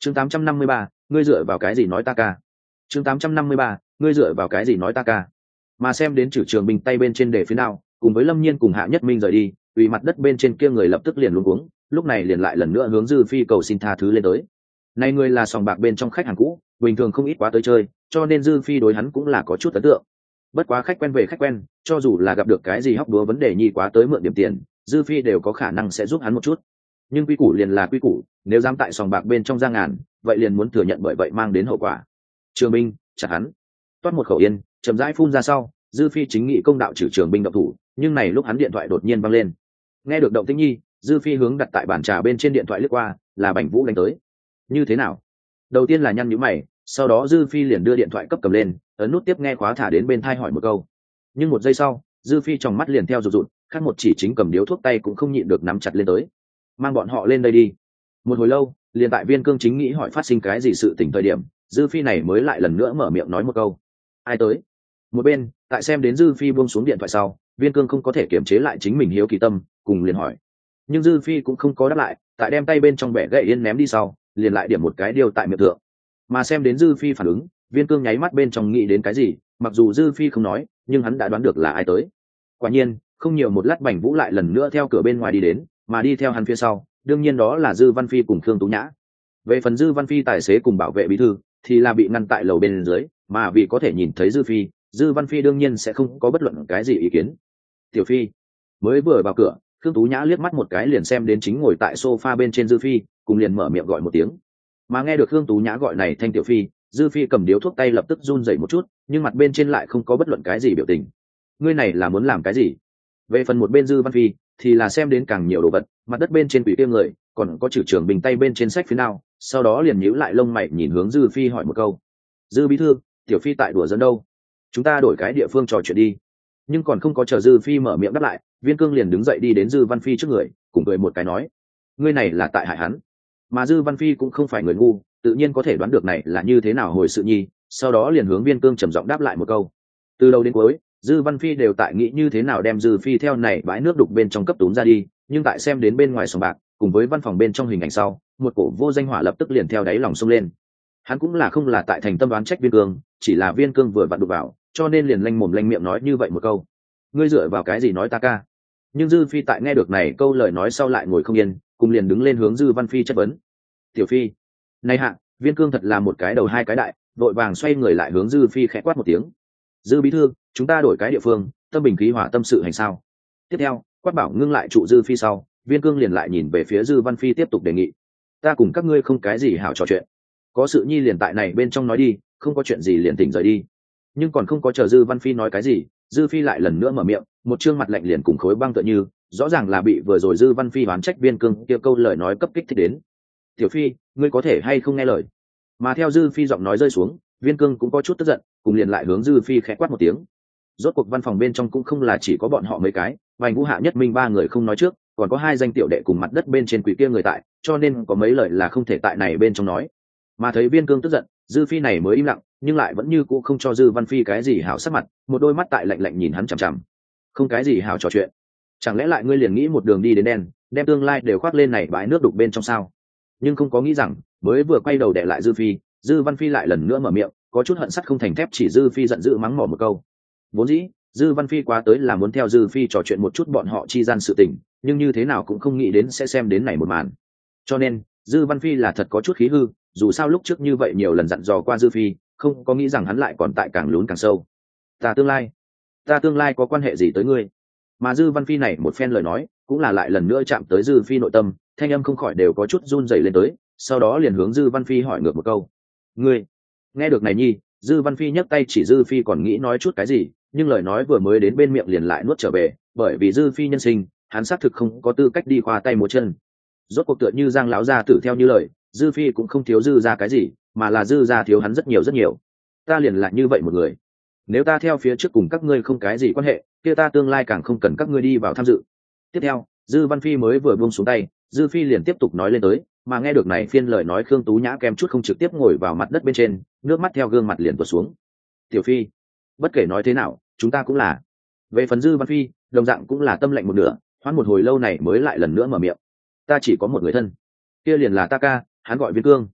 chương 853, ngươi dựa vào cái gì nói ta ca. chương 853, ngươi dựa vào cái gì nói ta ca. Mà xem đến Trử Trường Binh tay bên trên đề phía nào, cùng với Lâm Nhiên cùng Hạ Nhất Minh rời đi, ủy mặt đất bên trên kia người lập tức liền luống cuống, lúc này liền lại lần nữa hướng Dư Phi cầu xin tha thứ lên tới. Này người là sòng bạc bên trong khách hàng cũ, bình thường không ít quá tới chơi, cho nên Dư Phi đối hắn cũng là có chút ấn tượng. Bất quá khách quen về khách quen, cho dù là gặp được cái gì hóc búa vấn đề nhi quá tới mượn điểm tiền, Dư Phi đều có khả năng sẽ giúp hắn một chút. Nhưng quy củ liền là quy củ, nếu dám tại sòng bạc bên trong ra ngàn, vậy liền muốn thừa nhận bởi vậy mang đến hậu quả. Trường Binh, chặt hắn. Toát một khẩu yên, chậm rãi phun ra sau, Dư Phi chính nghị công đạo Trử Trường Binh động thủ, nhưng này lúc hắn điện thoại đột nhiên vang lên. Nghe được động tĩnh nhi, Dư Phi hướng đặt tại bàn trà bên trên điện thoại lướt qua, là Bành Vũ đánh tới. Như thế nào? Đầu tiên là nhăn nhíu mày, sau đó Dư Phi liền đưa điện thoại cấp cầm lên, ấn nút tiếp nghe khóa thả đến bên tai hỏi một câu. Nhưng một giây sau, Dư Phi trong mắt liền theo rụt rụt, khác một chỉ chính cầm điếu thuốc tay cũng không nhịn được nắm chặt lên tới. Mang bọn họ lên đây đi. Một hồi lâu, liền tại Viên Cương chính nghĩ hỏi phát sinh cái gì sự tình thời điểm, Dư Phi này mới lại lần nữa mở miệng nói một câu. Ai tới? Một bên, tại xem đến Dư Phi buông xuống điện thoại sau, Viên Cương không có thể kiềm chế lại chính mình hiếu kỳ tâm, cùng liền hỏi. Nhưng Dư Phi cũng không có đáp lại, tại đem tay bên trong bẻ gậy yên ném đi sau, liền lại điểm một cái điều tại miệng thượng. Mà xem đến Dư Phi phản ứng, Viên Cương nháy mắt bên trong nghĩ đến cái gì, mặc dù Dư Phi không nói, nhưng hắn đã đoán được là ai tới. Quả nhiên, không nhiều một lát Bành Vũ lại lần nữa theo cửa bên ngoài đi đến, mà đi theo hắn phía sau, đương nhiên đó là Dư Văn Phi cùng Khương Tú Nhã. Về phần Dư Văn Phi tài xế cùng bảo vệ bí thư, thì là bị ngăn tại lầu bên dưới, mà vì có thể nhìn thấy Dư Phi, Dư Văn Phi đương nhiên sẽ không có bất luận cái gì ý kiến. Tiểu Phi mới vừa vào cửa, Khương Tú Nhã liếc mắt một cái liền xem đến chính ngồi tại sofa bên trên Dư Phi, cùng liền mở miệng gọi một tiếng. Mà nghe được Khương Tú Nhã gọi này thanh Tiểu Phi, Dư Phi cầm điếu thuốc tay lập tức run rẩy một chút, nhưng mặt bên trên lại không có bất luận cái gì biểu tình. Ngươi này là muốn làm cái gì? Về phần một bên Dư Văn Phi, thì là xem đến càng nhiều đồ vật, mặt đất bên trên quỷ kia người, còn có Trử Trường Bình tay bên trên sách phía nào, sau đó liền nhíu lại lông mày nhìn hướng Dư Phi hỏi một câu. Dư bí thư, Tiểu Phi tại đùa giỡn đâu? Chúng ta đổi cái địa phương trò chuyện đi. Nhưng còn không có chờ Dư Phi mở miệng đáp lại, Viên Cương liền đứng dậy đi đến Dư Văn Phi trước người, cùng cười một cái nói. Ngươi này là tại hại hắn. Mà Dư Văn Phi cũng không phải người ngu, tự nhiên có thể đoán được này là như thế nào hồi sự nhi, sau đó liền hướng Viên Cương trầm giọng đáp lại một câu. Từ đầu đến cuối, Dư Văn Phi đều tại nghĩ như thế nào đem Dư Phi theo này bãi nước đục bên trong cấp túm ra đi, nhưng tại xem đến bên ngoài sòng bạc, cùng với văn phòng bên trong hình ảnh sau, một cổ vô danh hỏa lập tức liền theo đáy lòng xông lên. Hắn cũng là không là tại thành tâm đoán trách Viên Cương, chỉ là Viên Cương vừa vặn đụng vào, cho nên liền lanh mồm lanh miệng nói như vậy một câu. Ngươi dựa vào cái gì nói ta ca? Nhưng Dư Phi tại nghe được này câu lời nói sau lại ngồi không yên, cùng liền đứng lên hướng Dư Văn Phi chất vấn. Tiểu Phi, này hạ, Viên Cương thật là một cái đầu hai cái đại, đội vàng xoay người lại hướng Dư Phi khẽ quát một tiếng. Dư bí thư, chúng ta đổi cái địa phương, tâm bình khí hòa tâm sự hành sao? Tiếp theo, quát bảo ngưng lại trụ Dư Phi sau, Viên Cương liền lại nhìn về phía Dư Văn Phi tiếp tục đề nghị. Ta cùng các ngươi không cái gì hảo trò chuyện, có sự nhi liền tại này bên trong nói đi, không có chuyện gì liền tỉnh rời đi. Nhưng còn không có chờ Dư Văn Phi nói cái gì, Dư Phi lại lần nữa mở miệng, một trương mặt lạnh liền cùng khối băng tựa như, rõ ràng là bị vừa rồi Dư Văn Phi oán trách Viên Cương kia câu lời nói cấp kích thích đến. Tiểu Phi, ngươi có thể hay không nghe lời? Mà theo Dư Phi giọng nói rơi xuống, Viên Cương cũng có chút tức giận, cùng liền lại hướng Dư Phi khẽ quát một tiếng. Rốt cuộc văn phòng bên trong cũng không là chỉ có bọn họ mấy cái, Bành Vũ Hạ Nhất Minh ba người không nói trước, còn có hai danh tiểu đệ cùng mặt đất bên trên quỷ kia người tại, cho nên có mấy lời là không thể tại này bên trong nói. Mà thấy Viên Cương tức giận, Dư Phi này mới im lặng, nhưng lại vẫn như cũ không cho Dư Văn Phi cái gì hảo sắc mặt, một đôi mắt tại lạnh lạnh nhìn hắn chằm chằm. Không cái gì hảo trò chuyện, chẳng lẽ lại ngươi liền nghĩ một đường đi đến đen, đem tương lai đều khoác lên này bãi nước đục bên trong sao? Nhưng không có nghĩ rằng, mới vừa quay đầu đệ lại Dư Phi, Dư Văn Phi lại lần nữa mở miệng, có chút hận sắt không thành thép chỉ Dư Phi giận dữ mắng mỏ một câu. Vốn dĩ, Dư Văn Phi quá tới là muốn theo Dư Phi trò chuyện một chút bọn họ chi gian sự tình, nhưng như thế nào cũng không nghĩ đến sẽ xem đến này một màn. Cho nên, Dư Văn Phi là thật có chút khí hư, dù sao lúc trước như vậy nhiều lần dặn dò qua Dư Phi, không có nghĩ rằng hắn lại còn tại càng lún càng sâu. Ta tương lai có quan hệ gì tới ngươi? Mà Dư Văn Phi này một phen lời nói, cũng là lại lần nữa chạm tới Dư Phi nội tâm, thanh âm không khỏi đều có chút run rẩy lên tới, sau đó liền hướng Dư Văn Phi hỏi ngược một câu. Ngươi? Nghe được này nhi, Dư Văn Phi nhấc tay chỉ Dư Phi còn nghĩ nói chút cái gì, nhưng lời nói vừa mới đến bên miệng liền lại nuốt trở về, bởi vì Dư Phi nhân sinh, hắn xác thực không có tư cách đi khoa tay múa chân. Rốt cuộc tựa như Giang lão gia tử theo như lời, Dư Phi cũng không thiếu Dư ra cái gì, mà là Dư ra thiếu hắn rất nhiều rất nhiều. Ta liền là như vậy một người, nếu ta theo phía trước cùng các ngươi không cái gì quan hệ, kia ta tương lai càng không cần các ngươi đi vào tham dự. Tiếp theo, Dư Văn Phi mới vừa buông xuống tay, Dư Phi liền tiếp tục nói lên tới, mà nghe được này phiên lời nói Khương Tú Nhã kém chút không trực tiếp ngồi vào mặt đất bên trên, nước mắt theo gương mặt liền tuột xuống. Tiểu Phi, bất kể nói thế nào, chúng ta cũng là. Về phần Dư Văn Phi, đồng dạng cũng là tâm lệnh một nửa, hoãn một hồi lâu này mới lại lần nữa mở miệng. Ta chỉ có một người thân, kia liền là ta ca, hắn gọi Viên Cương.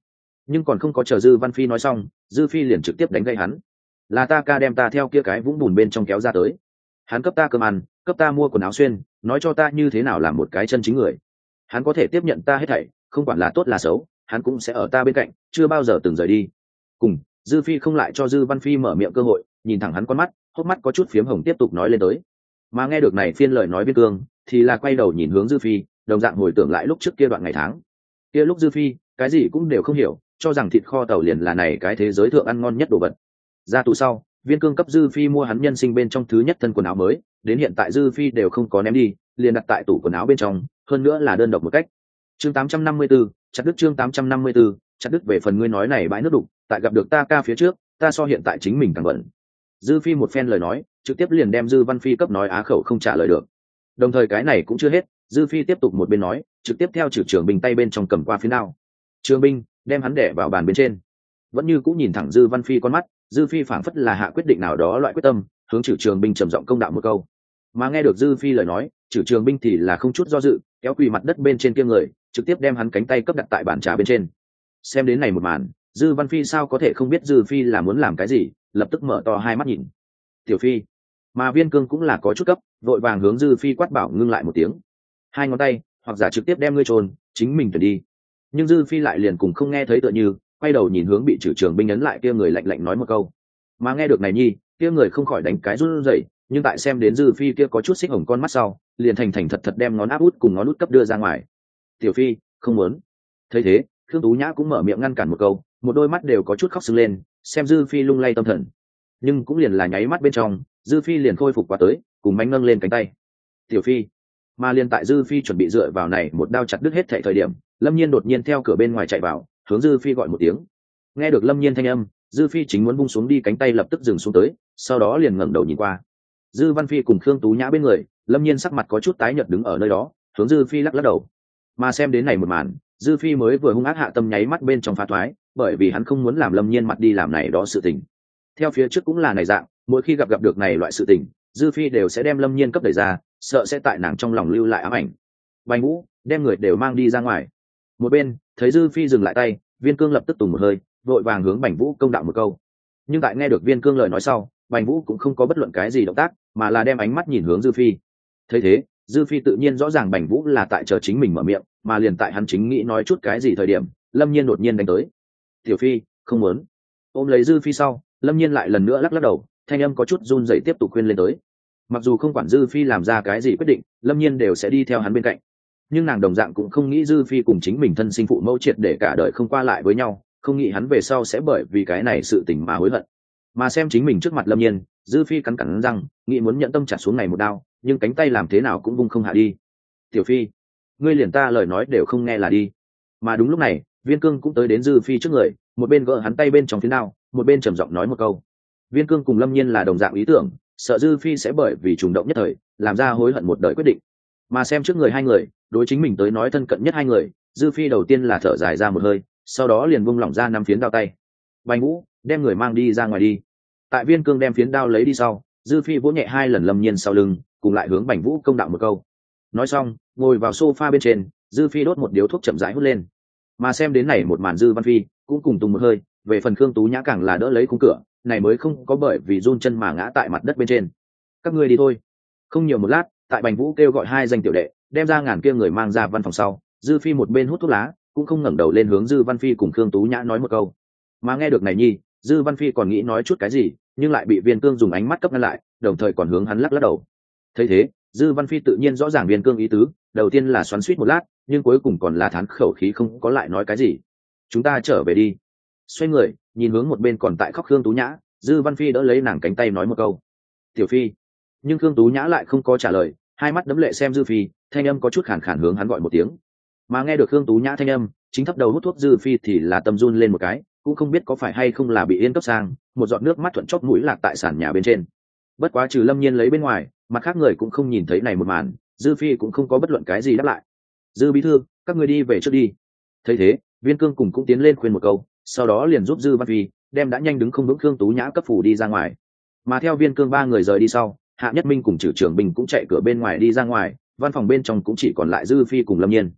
Nhưng còn không có chờ Dư Văn Phi nói xong, Dư Phi liền trực tiếp đánh gây hắn. Là ta ca đem ta theo kia cái vũng bùn bên trong kéo ra tới, hắn cấp ta cơm ăn, cấp ta mua quần áo xuyên, nói cho ta như thế nào làm một cái chân chính người. Hắn có thể tiếp nhận ta hết thảy, không quản là tốt là xấu, hắn cũng sẽ ở ta bên cạnh, chưa bao giờ từng rời đi. Cùng Dư Phi không lại cho Dư Văn Phi mở miệng cơ hội, nhìn thẳng hắn con mắt, hốc mắt có chút phiếm hồng tiếp tục nói lên tới. Mà nghe được này phiên lời nói Viên Cương thì là quay đầu nhìn hướng Dư Phi, đồng dạng hồi tưởng lại lúc trước kia đoạn ngày tháng. Kia lúc Dư Phi cái gì cũng đều không hiểu, cho rằng thịt kho tàu liền là này cái thế giới thượng ăn ngon nhất đồ vật. Ra tù sau, Viên Cương cấp Dư Phi mua hắn nhân sinh bên trong thứ nhất thân quần áo mới, đến hiện tại Dư Phi đều không có ném đi, liền đặt tại tủ quần áo bên trong, hơn nữa là đơn độc một cách. Chương 854, chặt đứt chương 854, chặt đứt về phần ngươi nói này bãi nước đục, tại gặp được ta ca phía trước, ta so hiện tại chính mình càng bận. Dư Phi một phen lời nói, trực tiếp liền đem Dư Văn Phi cấp nói á khẩu không trả lời được. Đồng thời cái này cũng chưa hết, Dư Phi tiếp tục một bên nói, trực tiếp theo Trử Trường Binh tay bên trong cầm qua phía nào. Trường Binh đem hắn đè vào bàn bên trên, vẫn như cũng nhìn thẳng Dư Văn Phi con mắt. Dư Phi phảng phất là hạ quyết định nào đó loại quyết tâm, hướng Trử Trường Binh trầm giọng công đạo một câu. Mà nghe được Dư Phi lời nói, Trử Trường Binh thì là không chút do dự, kéo quỳ mặt đất bên trên kia người, trực tiếp đem hắn cánh tay cấp đặt tại bàn trà bên trên. Xem đến này một màn, Dư Văn Phi sao có thể không biết Dư Phi là muốn làm cái gì, lập tức mở to hai mắt nhìn. Tiểu Phi, mà Viên Cương cũng là có chút cấp, vội vàng hướng Dư Phi quát bảo ngưng lại một tiếng. Hai ngón tay, hoặc giả trực tiếp đem ngươi trồn, chính mình tuyển đi. Nhưng Dư Phi lại liền cùng không nghe thấy tựa như, quay đầu nhìn hướng bị Trử Trường Binh ấn lại kia người lạnh lạnh nói một câu. Mà nghe được này nhi, kia người không khỏi đánh cái run rẩy, nhưng tại xem đến Dư Phi kia có chút xích hồng con mắt sau, liền thành thành thật thật đem ngón áp út cùng ngón út cấp đưa ra ngoài. Tiểu Phi, không muốn. Thấy thế, Khương Tú Nhã cũng mở miệng ngăn cản một câu, một đôi mắt đều có chút khóc sưng lên, xem Dư Phi lung lay tâm thần. Nhưng cũng liền là nháy mắt bên trong, Dư Phi liền khôi phục qua tới, cùng mánh nâng lên cánh tay. Tiểu Phi, mà liền tại Dư Phi chuẩn bị dựa vào này một đao chặt đứt hết thảy thời điểm, Lâm Nhiên đột nhiên theo cửa bên ngoài chạy vào, hướng Dư Phi gọi một tiếng. Nghe được Lâm Nhiên thanh âm, Dư Phi chính muốn bung xuống đi cánh tay lập tức dừng xuống tới, sau đó liền ngẩng đầu nhìn qua. Dư Văn Phi cùng Khương Tú Nhã bên người, Lâm Nhiên sắc mặt có chút tái nhợt đứng ở nơi đó, hướng Dư Phi lắc lắc đầu. Mà xem đến này một màn, Dư Phi mới vừa hung ác hạ tâm nháy mắt bên trong phá thoái, bởi vì hắn không muốn làm Lâm Nhiên mặt đi làm này đó sự tình. Theo phía trước cũng là này dạng, mỗi khi gặp được này loại sự tình, Dư Phi đều sẽ đem Lâm Nhiên cấp đẩy ra, sợ sẽ tại nàng trong lòng lưu lại ám ảnh. Bành Vũ đem người đều mang đi ra ngoài. Một bên thấy Dư Phi dừng lại tay, Viên Cương lập tức tùng một hơi, vội vàng hướng Bành Vũ công đạo một câu. Nhưng tại nghe được Viên Cương lời nói sau, Bành Vũ cũng không có bất luận cái gì động tác, mà là đem ánh mắt nhìn hướng Dư Phi. Thấy thế, Dư Phi tự nhiên rõ ràng Bành Vũ là tại chờ chính mình mở miệng, mà liền tại hắn chính nghĩ nói chút cái gì thời điểm, Lâm Nhiên đột nhiên đánh tới. Tiểu Phi, không muốn. Ôm lấy Dư Phi sau, Lâm Nhiên lại lần nữa lắc lắc đầu, thanh âm có chút run rẩy tiếp tục khuyên lên tới. Mặc dù không quản Dư Phi làm ra cái gì quyết định, Lâm Nhiên đều sẽ đi theo hắn bên cạnh. Nhưng nàng đồng dạng cũng không nghĩ Dư Phi cùng chính mình thân sinh phụ mẫu triệt để cả đời không qua lại với nhau, không nghĩ hắn về sau sẽ bởi vì cái này sự tình mà hối hận. Mà xem chính mình trước mặt Lâm Nhiên, Dư Phi cắn cắn răng, nghĩ muốn nhận tâm chặt xuống này một đao, nhưng cánh tay làm thế nào cũng vung không hạ đi. Tiểu Phi, ngươi liền ta lời nói đều không nghe là đi. Mà đúng lúc này, Viên Cương cũng tới đến Dư Phi trước người, một bên gỡ hắn tay bên trong phía nào, một bên trầm giọng nói một câu. Viên Cương cùng Lâm Nhiên là đồng dạng ý tưởng, sợ Dư Phi sẽ bởi vì trùng động nhất thời, làm ra hối hận một đời quyết định. Mà xem trước người hai người, đối chính mình tới nói thân cận nhất hai người, Dư Phi đầu tiên là thở dài ra một hơi, sau đó liền buông lỏng ra năm phiến đao tay. Bành Vũ đem người mang đi ra ngoài đi. Tại Viên Cương đem phiến đao lấy đi sau, Dư Phi vỗ nhẹ hai lần Lâm Nhiên sau lưng, cùng lại hướng Bành Vũ công đạo một câu. Nói xong, ngồi vào sofa bên trên, Dư Phi đốt một điếu thuốc chậm rãi hút lên. Mà xem đến này một màn Dư Văn Phi cũng cùng tùng một hơi, về phần Khương Tú Nhã càng là đỡ lấy khung cửa, này mới không có bởi vì run chân mà ngã tại mặt đất bên trên. Các ngươi đi thôi. Không nhiều một lát, tại Bành Vũ kêu gọi hai danh tiểu đệ, đem ra ngàn kia người mang ra văn phòng sau, Dư Phi một bên hút thuốc lá, cũng không ngẩng đầu lên hướng Dư Văn Phi cùng Khương Tú Nhã nói một câu. Mà nghe được này nhi, Dư Văn Phi còn nghĩ nói chút cái gì, nhưng lại bị Viên Cương dùng ánh mắt cấp ngăn lại, đồng thời còn hướng hắn lắc lắc đầu. Thấy thế, Dư Văn Phi tự nhiên rõ ràng Viên Cương ý tứ, đầu tiên là xoắn xuýt một lát, nhưng cuối cùng còn là thán khẩu khí không có lại nói cái gì. Chúng ta trở về đi. Xoay người, nhìn hướng một bên còn tại khóc Khương Tú Nhã, Dư Văn Phi đỡ lấy nàng cánh tay nói một câu. Tiểu Phi. Nhưng Khương Tú Nhã lại không có trả lời, hai mắt đẫm lệ xem Dư Phi, thanh âm có chút khàn khàn hướng hắn gọi một tiếng. Mà nghe được Khương Tú Nhã thanh âm, chính thấp đầu hút thuốc Dư Phi thì là tâm run lên một cái, cũng không biết có phải hay không là bị yên cấp sang, một giọt nước mắt thuận chóp mũi lạc tại sàn nhà bên trên. Bất quá trừ Lâm Nhiên lấy bên ngoài, mặt khác người cũng không nhìn thấy này một màn, Dư Phi cũng không có bất luận cái gì đáp lại. Dư bí thư, các người đi về trước đi. Thấy thế, Viên Cương cùng cũng tiến lên khuyên một câu, sau đó liền giúp Dư Văn Phi đem đã nhanh đứng không vững Khương Tú Nhã cấp phủ đi ra ngoài. Mà theo Viên Cương ba người rời đi sau, Hạ Nhất Minh cùng Trử Trường Bình cũng chạy cửa bên ngoài đi ra ngoài, văn phòng bên trong cũng chỉ còn lại Dư Phi cùng Lâm Nhiên.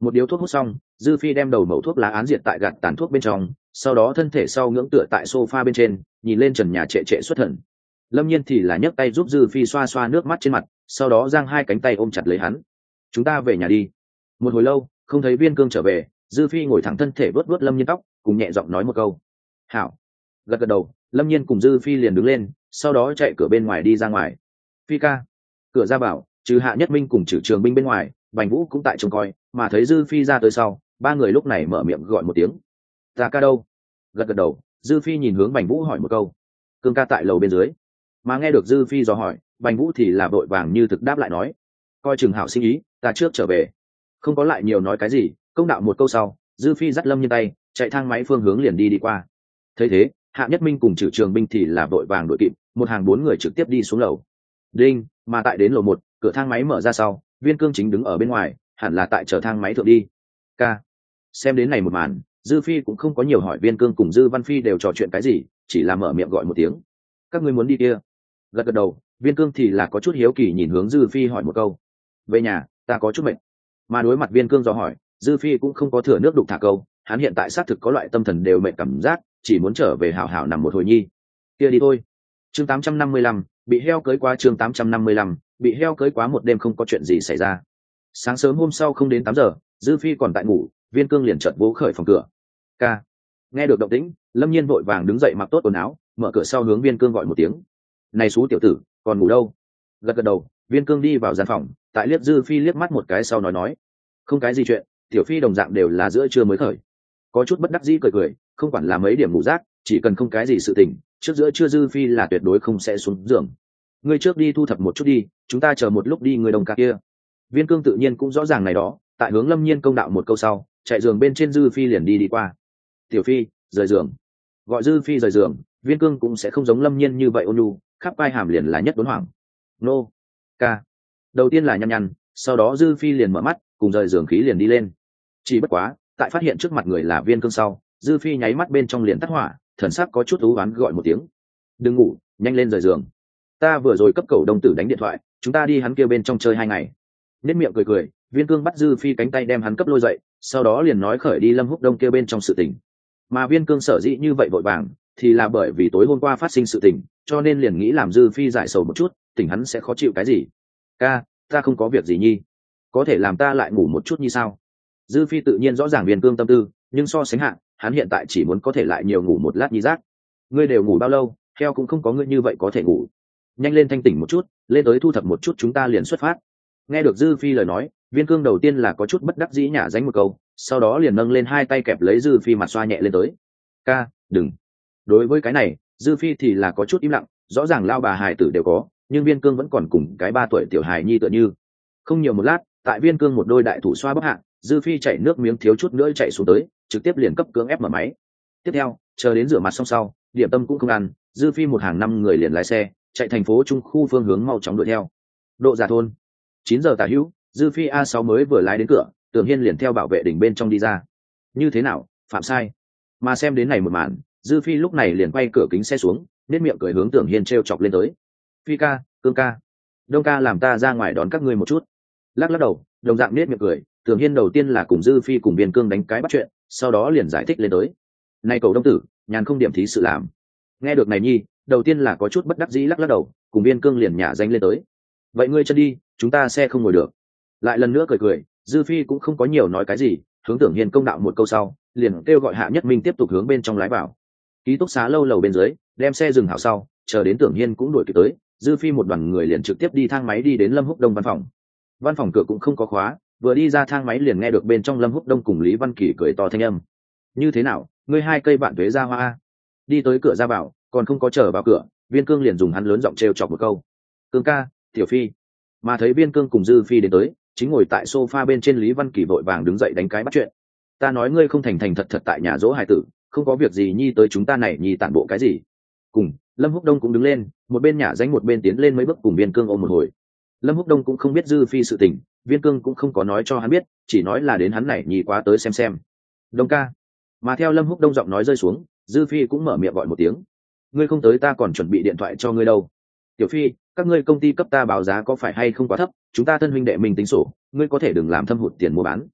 Một điếu thuốc hút xong, dư phi đem đầu mẩu thuốc lá án diệt tại gạt tàn thuốc bên trong, sau đó thân thể sau ngưỡng tựa tại sofa bên trên, nhìn lên trần nhà trệ trệ xuất thần. Lâm Nhiên thì là nhấc tay giúp dư phi xoa xoa nước mắt trên mặt, sau đó giang hai cánh tay ôm chặt lấy hắn. Chúng ta về nhà đi. Một hồi lâu không thấy Viên Cương trở về, dư phi ngồi thẳng thân thể vớt vớt Lâm Nhiên tóc, cùng nhẹ giọng nói một câu. Hảo. Gật gật đầu, Lâm Nhiên cùng dư phi liền đứng lên, sau đó chạy cửa bên ngoài đi ra ngoài. Phi ca. Cửa ra bảo, trừ Hạ Nhất Minh cùng Trử Trường Binh bên ngoài, Bành Vũ cũng tại trông coi, mà thấy dư phi ra tới sau, ba người lúc này mở miệng gọi một tiếng. Ta ca đâu? Gật gật đầu, dư phi nhìn hướng Bành Vũ hỏi một câu. Cương ca tại lầu bên dưới. Mà nghe được dư phi dò hỏi, Bành Vũ thì là vội vàng như thực đáp lại nói. Coi chừng hảo sinh ý, ta trước trở về. Không có lại nhiều nói cái gì, công đạo một câu sau, dư phi dắt Lâm Nhiên tay, chạy thang máy phương hướng liền đi qua. Thấy thế, Hạ Nhất Minh cùng Trử Trường Binh thì là vội vàng đuổi kịp, một hàng bốn người trực tiếp đi xuống lầu. Đinh, mà tại đến lầu một, cửa thang máy mở ra sau, Viên Cương chính đứng ở bên ngoài, hẳn là tại chờ thang máy thượng đi. Ca. Xem đến này một màn, dư phi cũng không có nhiều hỏi Viên Cương cùng dư văn phi đều trò chuyện cái gì, chỉ là mở miệng gọi một tiếng. Các ngươi muốn đi kia? Gật gật đầu, Viên Cương thì là có chút hiếu kỳ nhìn hướng dư phi hỏi một câu. Về nhà, ta có chút mệt. Mà đối mặt Viên Cương dò hỏi, dư phi cũng không có thừa nước đục thả câu, hắn hiện tại xác thực có loại tâm thần đều mệt cảm giác, chỉ muốn trở về hảo hảo nằm một hồi nhi. Kia đi thôi. Chương 855, bị heo cưới quá. Chương 855, bị heo cưới quá. Một đêm không có chuyện gì xảy ra. Sáng sớm hôm sau không đến 8 giờ, dư phi còn tại ngủ, Viên Cương liền chợt vỗ khởi phòng cửa. Ca. Nghe được động tĩnh, Lâm Nhiên vội vàng đứng dậy mặc tốt quần áo, mở cửa sau hướng Viên Cương gọi một tiếng. Này xú tiểu tử, còn ngủ đâu? Gật gật đầu, Viên Cương đi vào gian phòng, tại liếc dư phi liếc mắt một cái sau nói. Không cái gì chuyện, tiểu phi đồng dạng đều là giữa trưa mới khởi. Có chút bất đắc dĩ cười, không quản là mấy điểm ngủ rác, chỉ cần không cái gì sự tình, trước giữa trưa dư phi là tuyệt đối không sẽ xuống giường. Ngươi trước đi thu thập một chút đi, chúng ta chờ một lúc đi người đồng ca kia. Viên Cương tự nhiên cũng rõ ràng này đó, tại hướng Lâm Nhiên công đạo một câu sau, chạy giường bên trên dư phi liền đi qua. Tiểu phi, rời giường. Gọi dư phi rời giường, Viên Cương cũng sẽ không giống Lâm Nhiên như vậy ôn nhu, khắp vai hàm liền là nhất đốn hoảng. Nô. Ca. Đầu tiên là nhăn, sau đó dư phi liền mở mắt, cùng rời giường khí liền đi lên. Chỉ bất quá, tại phát hiện trước mặt người là Viên Cương sau, dư phi nháy mắt bên trong liền tắt hỏa, thần sắc có chút ú oán gọi một tiếng. Đừng ngủ, nhanh lên rời giường. Ta vừa rồi cấp cầu đông tử đánh điện thoại, chúng ta đi hắn kia bên trong chơi 2 ngày. Nét miệng cười, Viên Cương bắt dư phi cánh tay đem hắn cấp lôi dậy, sau đó liền nói khởi đi Lâm Húc Đông kia bên trong sự tình. Mà Viên Cương sở dĩ như vậy vội vàng, thì là bởi vì tối hôm qua phát sinh sự tình, cho nên liền nghĩ làm dư phi giải sầu một chút, tỉnh hắn sẽ khó chịu cái gì. Ca, ta không có việc gì nhi, có thể làm ta lại ngủ một chút như sao? Dư phi tự nhiên rõ ràng Viên Cương tâm tư, nhưng so sánh hạn, hắn hiện tại chỉ muốn có thể lại nhiều ngủ một lát nhi rác. Ngươi đều ngủ bao lâu, heo cũng không có ngươi như vậy có thể ngủ. Nhanh lên thanh tỉnh một chút, lên tới thu thập một chút chúng ta liền xuất phát. Nghe được dư phi lời nói, Viên Cương đầu tiên là có chút bất đắc dĩ nhả dánh một câu, sau đó liền nâng lên 2 tay kẹp lấy dư phi mặt xoa nhẹ lên tới. Ca, đừng. Đối với cái này, dư phi thì là có chút im lặng, rõ ràng lao bà hài tử đều có, nhưng Viên Cương vẫn còn cùng cái 3 tuổi tiểu hài nhi tựa như. Không nhiều một lát, tại Viên Cương một đôi đại thủ xoa bóp hạ, dư phi chảy nước miếng thiếu chút nữa chạy xuống tới, trực tiếp liền cấp cưỡng ép mở máy. Tiếp theo, chờ đến rửa mặt xong sau, điểm tâm cũng không ăn, dư phi một hàng 5 người liền lái xe chạy thành phố trung khu phương hướng mau chóng đuổi theo. Độ giả thôn 9 giờ tả hữu, dư phi A6 mới vừa lái đến cửa, Tưởng Hiên liền theo bảo vệ đỉnh bên trong đi ra. Như thế nào, phạm sai? Mà xem đến này một màn, dư phi lúc này liền quay cửa kính xe xuống, nét miệng cười hướng Tưởng Hiên trêu chọc lên tới. Phi ca, Cương ca, Đông ca làm ta ra ngoài đón các ngươi một chút. Lắc đầu, đồng dạng nét miệng cười, Tưởng Hiên đầu tiên là cùng dư phi cùng Viên Cương đánh cái bắt chuyện, sau đó liền giải thích lên tới. Này cầu đông tử, nhàn không điểm thí sự làm. Nghe được này nhi, đầu tiên là có chút bất đắc dĩ lắc đầu, cùng Viên Cương liền nhả danh lên tới. Vậy ngươi chân đi, chúng ta xe không ngồi được. Lại lần nữa cười, dư phi cũng không có nhiều nói cái gì, hướng Tưởng Hiên công đạo một câu sau, liền kêu gọi Hạ Nhất Minh tiếp tục hướng bên trong lái vào. Ký túc xá lâu lầu bên dưới, đem xe dừng hảo sau, chờ đến Tưởng Hiên cũng đuổi kịp tới, dư phi một đoàn người liền trực tiếp đi thang máy đi đến Lâm Húc Đông văn phòng. Văn phòng cửa cũng không có khóa, vừa đi ra thang máy liền nghe được bên trong Lâm Húc Đông cùng Lý Văn Kỳ cười to thanh âm. Như thế nào, ngươi 2 cây bạn tuế ra hoa? Đi tới cửa ra vào, còn không có chờ vào cửa, Viên Cương liền dùng hắn lớn giọng trêu chọc một câu. Cương ca, tiểu phi. Mà thấy Viên Cương cùng dư phi đến tới, chính ngồi tại sofa bên trên Lý Văn Kỳ vội vàng đứng dậy đánh cái bắt chuyện. Ta nói ngươi không thành thật tại nhà dỗ hài tử, không có việc gì nhi tới chúng ta này nhi tản bộ cái gì. Cùng Lâm Húc Đông cũng đứng lên, một bên nhả danh một bên tiến lên mấy bước cùng Viên Cương ôm một hồi. Lâm Húc Đông cũng không biết dư phi sự tình, Viên Cương cũng không có nói cho hắn biết, chỉ nói là đến hắn này nhi quá tới xem. Đông ca. Mà theo Lâm Húc Đông giọng nói rơi xuống, dư phi cũng mở miệng gọi một tiếng. Ngươi không tới ta còn chuẩn bị điện thoại cho ngươi đâu. Tiểu phi, các ngươi công ty cấp ta báo giá có phải hay không quá thấp, chúng ta thân huynh đệ mình tính sổ, ngươi có thể đừng làm thâm hụt tiền mua bán.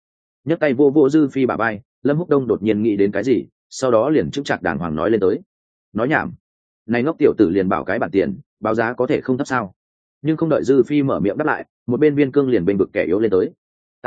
nhấc tay vô vô dư phi bả bay, Lâm Húc Đông đột nhiên nghĩ đến cái gì, sau đó liền chững chạc đàng hoàng nói lên tới. Nói nhảm, này ngốc tiểu tử liền bảo cái bản tiền, báo giá có thể không thấp sao? Nhưng không đợi dư phi mở miệng đáp lại, một bên Viên Cương liền bênh vực kẻ yếu lên tới.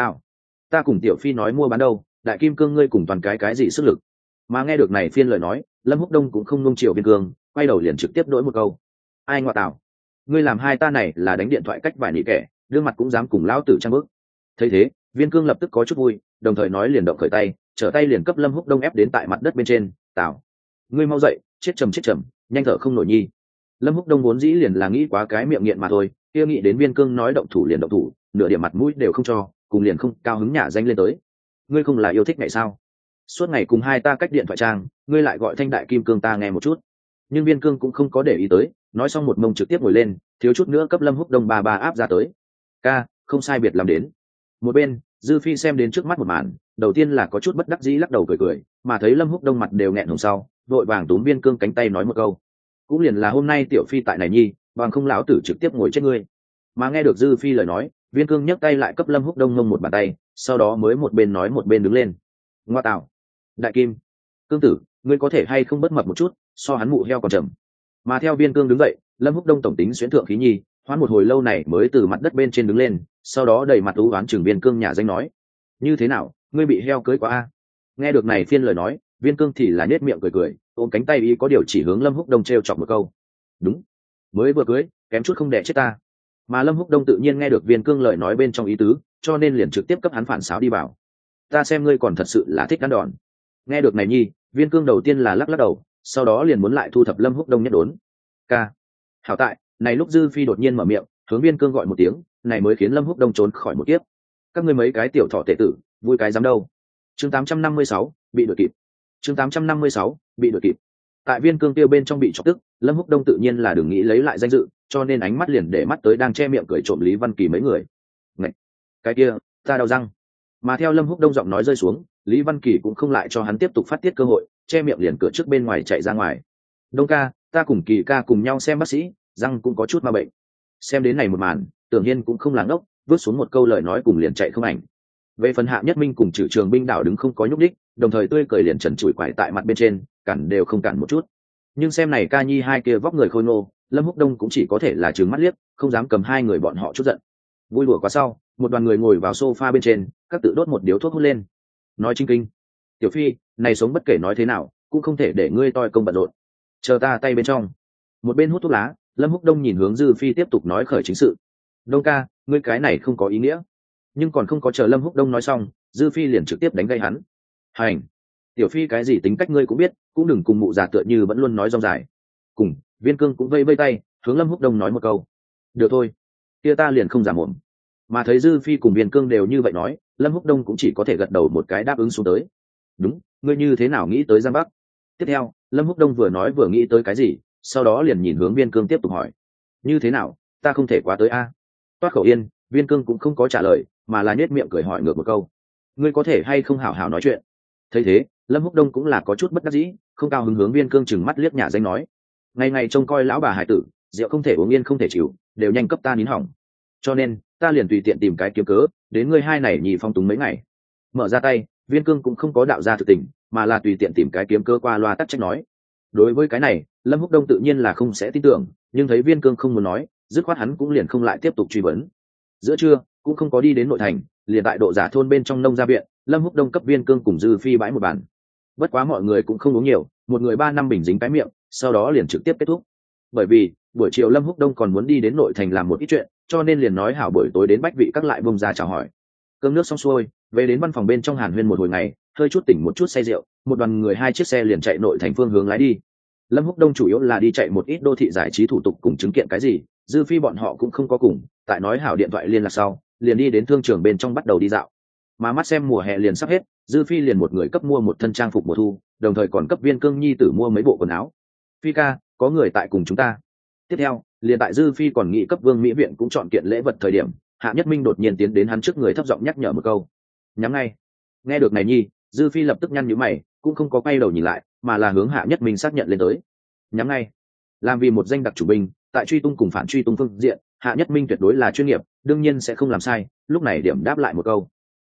Ta cùng tiểu phi nói mua bán đâu, đại kim cương ngươi cùng toàn cái gì sức lực? Mà nghe được này phiên lời nói, Lâm Húc Đông cũng không nung chiều Viên Cương, quay đầu liền trực tiếp đổi một câu. Ai ngoại tảo, ngươi làm hai ta này là đánh điện thoại cách vài nị kẻ, đương mặt cũng dám cùng lão tử trang bước. Thấy thế, Viên Cương lập tức có chút vui, đồng thời nói liền động khởi tay, trở tay liền cấp Lâm Húc Đông ép đến tại mặt đất bên trên. Tảo, ngươi mau dậy, chết trầm, nhanh thở không nổi nhi. Lâm Húc Đông vốn dĩ liền là nghĩ quá cái miệng nghiện mà thôi, kia nghĩ đến Viên Cương nói động thủ liền động thủ, nửa điểm mặt mũi đều không cho, cùng liền không cao hứng nhả danh lên tới. Ngươi không là yêu thích ngày sao? Suốt ngày cùng hai ta cách điện thoại trang, ngươi lại gọi thanh đại kim cương ta nghe một chút. Nhưng Viên Cương cũng không có để ý tới, nói xong một mông trực tiếp ngồi lên, thiếu chút nữa cấp Lâm Húc Đông ba áp ra tới. Ca, không sai biệt làm đến. Một bên, Dư Phi xem đến trước mắt một màn, đầu tiên là có chút bất đắc dĩ lắc đầu cười, mà thấy Lâm Húc Đông mặt đều nghẹn hồng sau, vội vàng túm Viên Cương cánh tay nói một câu. Cũng liền là hôm nay tiểu phi tại này nhi, bằng không lão tử trực tiếp ngồi chết ngươi. Mà nghe được Dư Phi lời nói, Viên Cương nhấc tay lại cấp Lâm Húc Đông ngông một bàn tay, sau đó mới một bên nói một bên đứng lên. Ngoa tạo, đại kim cương tử, ngươi có thể hay không bất mập một chút, so hắn mụ heo còn trầm. Mà theo Viên Cương đứng dậy, Lâm Húc Đông tổng tính xuyến thượng khí nhi, hoán một hồi lâu này mới từ mặt đất bên trên đứng lên, sau đó đầy mặt u oán chừng Viên Cương nhà danh nói: như thế nào, ngươi bị heo cưới quá a? Nghe được này phiên lời nói, Viên Cương thì là nết miệng cười, ôm cánh tay ý có điều chỉ hướng Lâm Húc Đông trêu chọc một câu. Đúng, mới vừa cưới, kém chút không đẻ chết ta. Mà Lâm Húc Đông tự nhiên nghe được Viên Cương lời nói bên trong ý tứ, cho nên liền trực tiếp cấp hắn phản sáo đi vào. Ta xem ngươi còn thật sự là thích ăn đòn. Nghe được này nhi, Viên Cương đầu tiên là lắc đầu, sau đó liền muốn lại thu thập Lâm Húc Đông nhất đốn. Ca, hảo tại này lúc Dư Phi đột nhiên mở miệng, hướng Viên Cương gọi một tiếng, này mới khiến Lâm Húc Đông trốn khỏi một kiếp. Các ngươi mấy cái tiểu thọ tệ tử, vui cái dám đâu. Chương 856, bị đuổi kịp. Chương 856, bị đuổi kịp. Tại Viên Cương tiêu bên trong bị chọc tức, Lâm Húc Đông tự nhiên là đừng nghĩ lấy lại danh dự, cho nên ánh mắt liền để mắt tới đang che miệng cười trộm Lý Văn Kỳ mấy người. Ngạch, cái kia, ta đau răng. Mà theo Lâm Húc Đông giọng nói rơi xuống, Lý Văn Kỳ cũng không lại cho hắn tiếp tục phát tiết cơ hội, che miệng liền cửa trước bên ngoài chạy ra ngoài. Đông ca, ta cùng Kỳ ca cùng nhau xem bác sĩ, răng cũng có chút ma bệnh. Xem đến này một màn, Tưởng Nhiên cũng không làng ốc, vứt xuống một câu lời nói cùng liền chạy không ảnh. Về phần Hạ Nhất Minh cùng Trử Trường binh đảo đứng không có nhúc đích, đồng thời tươi cười liền trần trụi quải tại mặt bên trên, cản đều không cản một chút. Nhưng xem này ca nhi hai kia vóc người khôi ngô, Lâm Húc Đông cũng chỉ có thể là trừng mắt liếc, không dám cầm hai người bọn họ chút giận. Vui đùa quá sau, một đoàn người ngồi vào sofa bên trên, các tự đốt một điếu thuốc hút lên. Nói chính kinh, tiểu phi, này sống bất kể nói thế nào, cũng không thể để ngươi toi công bận rộn. Chờ ta tay bên trong. Một bên hút thuốc lá, Lâm Húc Đông nhìn hướng Dư Phi tiếp tục nói khởi chính sự. Đông ca, ngươi cái này không có ý nghĩa. Nhưng còn không có chờ Lâm Húc Đông nói xong, Dư Phi liền trực tiếp đánh gây hắn. Hành, tiểu phi cái gì tính cách ngươi cũng biết, cũng đừng cùng mụ già tựa như vẫn luôn nói rong dài. Cùng Viên Cương cũng vây tay, hướng Lâm Húc Đông nói một câu. Được thôi, kia ta liền không giả mồm. Mà thấy Dư Phi cùng Viên Cương đều như vậy nói, Lâm Húc Đông cũng chỉ có thể gật đầu một cái đáp ứng xuống tới. Đúng, ngươi như thế nào nghĩ tới Giang Bắc? Tiếp theo, Lâm Húc Đông vừa nói vừa nghĩ tới cái gì, sau đó liền nhìn hướng Viên Cương tiếp tục hỏi. Như thế nào, ta không thể quá tới a? Toát khẩu yên, Viên Cương cũng không có trả lời, mà là nhếch miệng cười hỏi ngược một câu. Ngươi có thể hay không hảo hảo nói chuyện? Thấy thế, Lâm Húc Đông cũng là có chút bất đắc dĩ, không cao hứng hướng Viên Cương chừng mắt liếc nhà danh nói. Ngày ngày trông coi lão bà hải tử, rượu không thể uống yên không thể chịu, đều nhanh cấp ta nín hỏng. Cho nên, ta liền tùy tiện tìm cái kiếm cớ, đến ngươi hai này nhì phong túng mấy ngày. Mở ra tay, Viên Cương cũng không có đạo ra thực tình, mà là tùy tiện tìm cái kiếm cớ qua loa tắc trách nói. Đối với cái này, Lâm Húc Đông tự nhiên là không sẽ tin tưởng, nhưng thấy Viên Cương không muốn nói, dứt khoát hắn cũng liền không lại tiếp tục truy vấn. Giữa trưa, cũng không có đi đến nội thành, liền tại độ giả thôn bên trong nông gia viện, Lâm Húc Đông cấp Viên Cương cùng Dư Phi bãi một bàn. Bất quá mọi người cũng không uống nhiều, một người 3 năm bình dính cái miệng, sau đó liền trực tiếp kết thúc. Bởi vì buổi chiều Lâm Húc Đông còn muốn đi đến nội thành làm một ít chuyện, cho nên liền nói hảo buổi tối đến Bách Vị các lại bông ra chào hỏi. Cơm nước xong xuôi, về đến văn phòng bên trong Hàn Huyên một hồi ngày, hơi chút tỉnh một chút say rượu, một đoàn người 2 chiếc xe liền chạy nội thành phương hướng lái đi. Lâm Húc Đông chủ yếu là đi chạy một ít đô thị giải trí thủ tục cùng chứng kiện cái gì, Dư Phi bọn họ cũng không có cùng, tại nói hảo điện thoại liên lạc sau, liền đi đến thương trường bên trong bắt đầu đi dạo. Mà mắt xem mùa hè liền sắp hết, Dư Phi liền một người cấp mua một thân trang phục mùa thu, đồng thời còn cấp Viên Cương nhi tử mua mấy bộ quần áo. Phi ca, có người tại cùng chúng ta. Tiếp theo, liền tại Dư Phi còn nghĩ cấp Vương Mỹ viện cũng chọn kiện lễ vật thời điểm, Hạ Nhất Minh đột nhiên tiến đến hắn trước người thấp giọng nhắc nhở một câu. Nhắm ngay. Nghe được này nhi, Dư Phi lập tức nhăn nhíu mày, cũng không có quay đầu nhìn lại, mà là hướng Hạ Nhất Minh xác nhận lên tới. Nhắm ngay. Làm vì một danh đặc chủ binh, tại truy tung cùng phản truy tung phương diện, Hạ Nhất Minh tuyệt đối là chuyên nghiệp, đương nhiên sẽ không làm sai, lúc này điểm đáp lại một câu.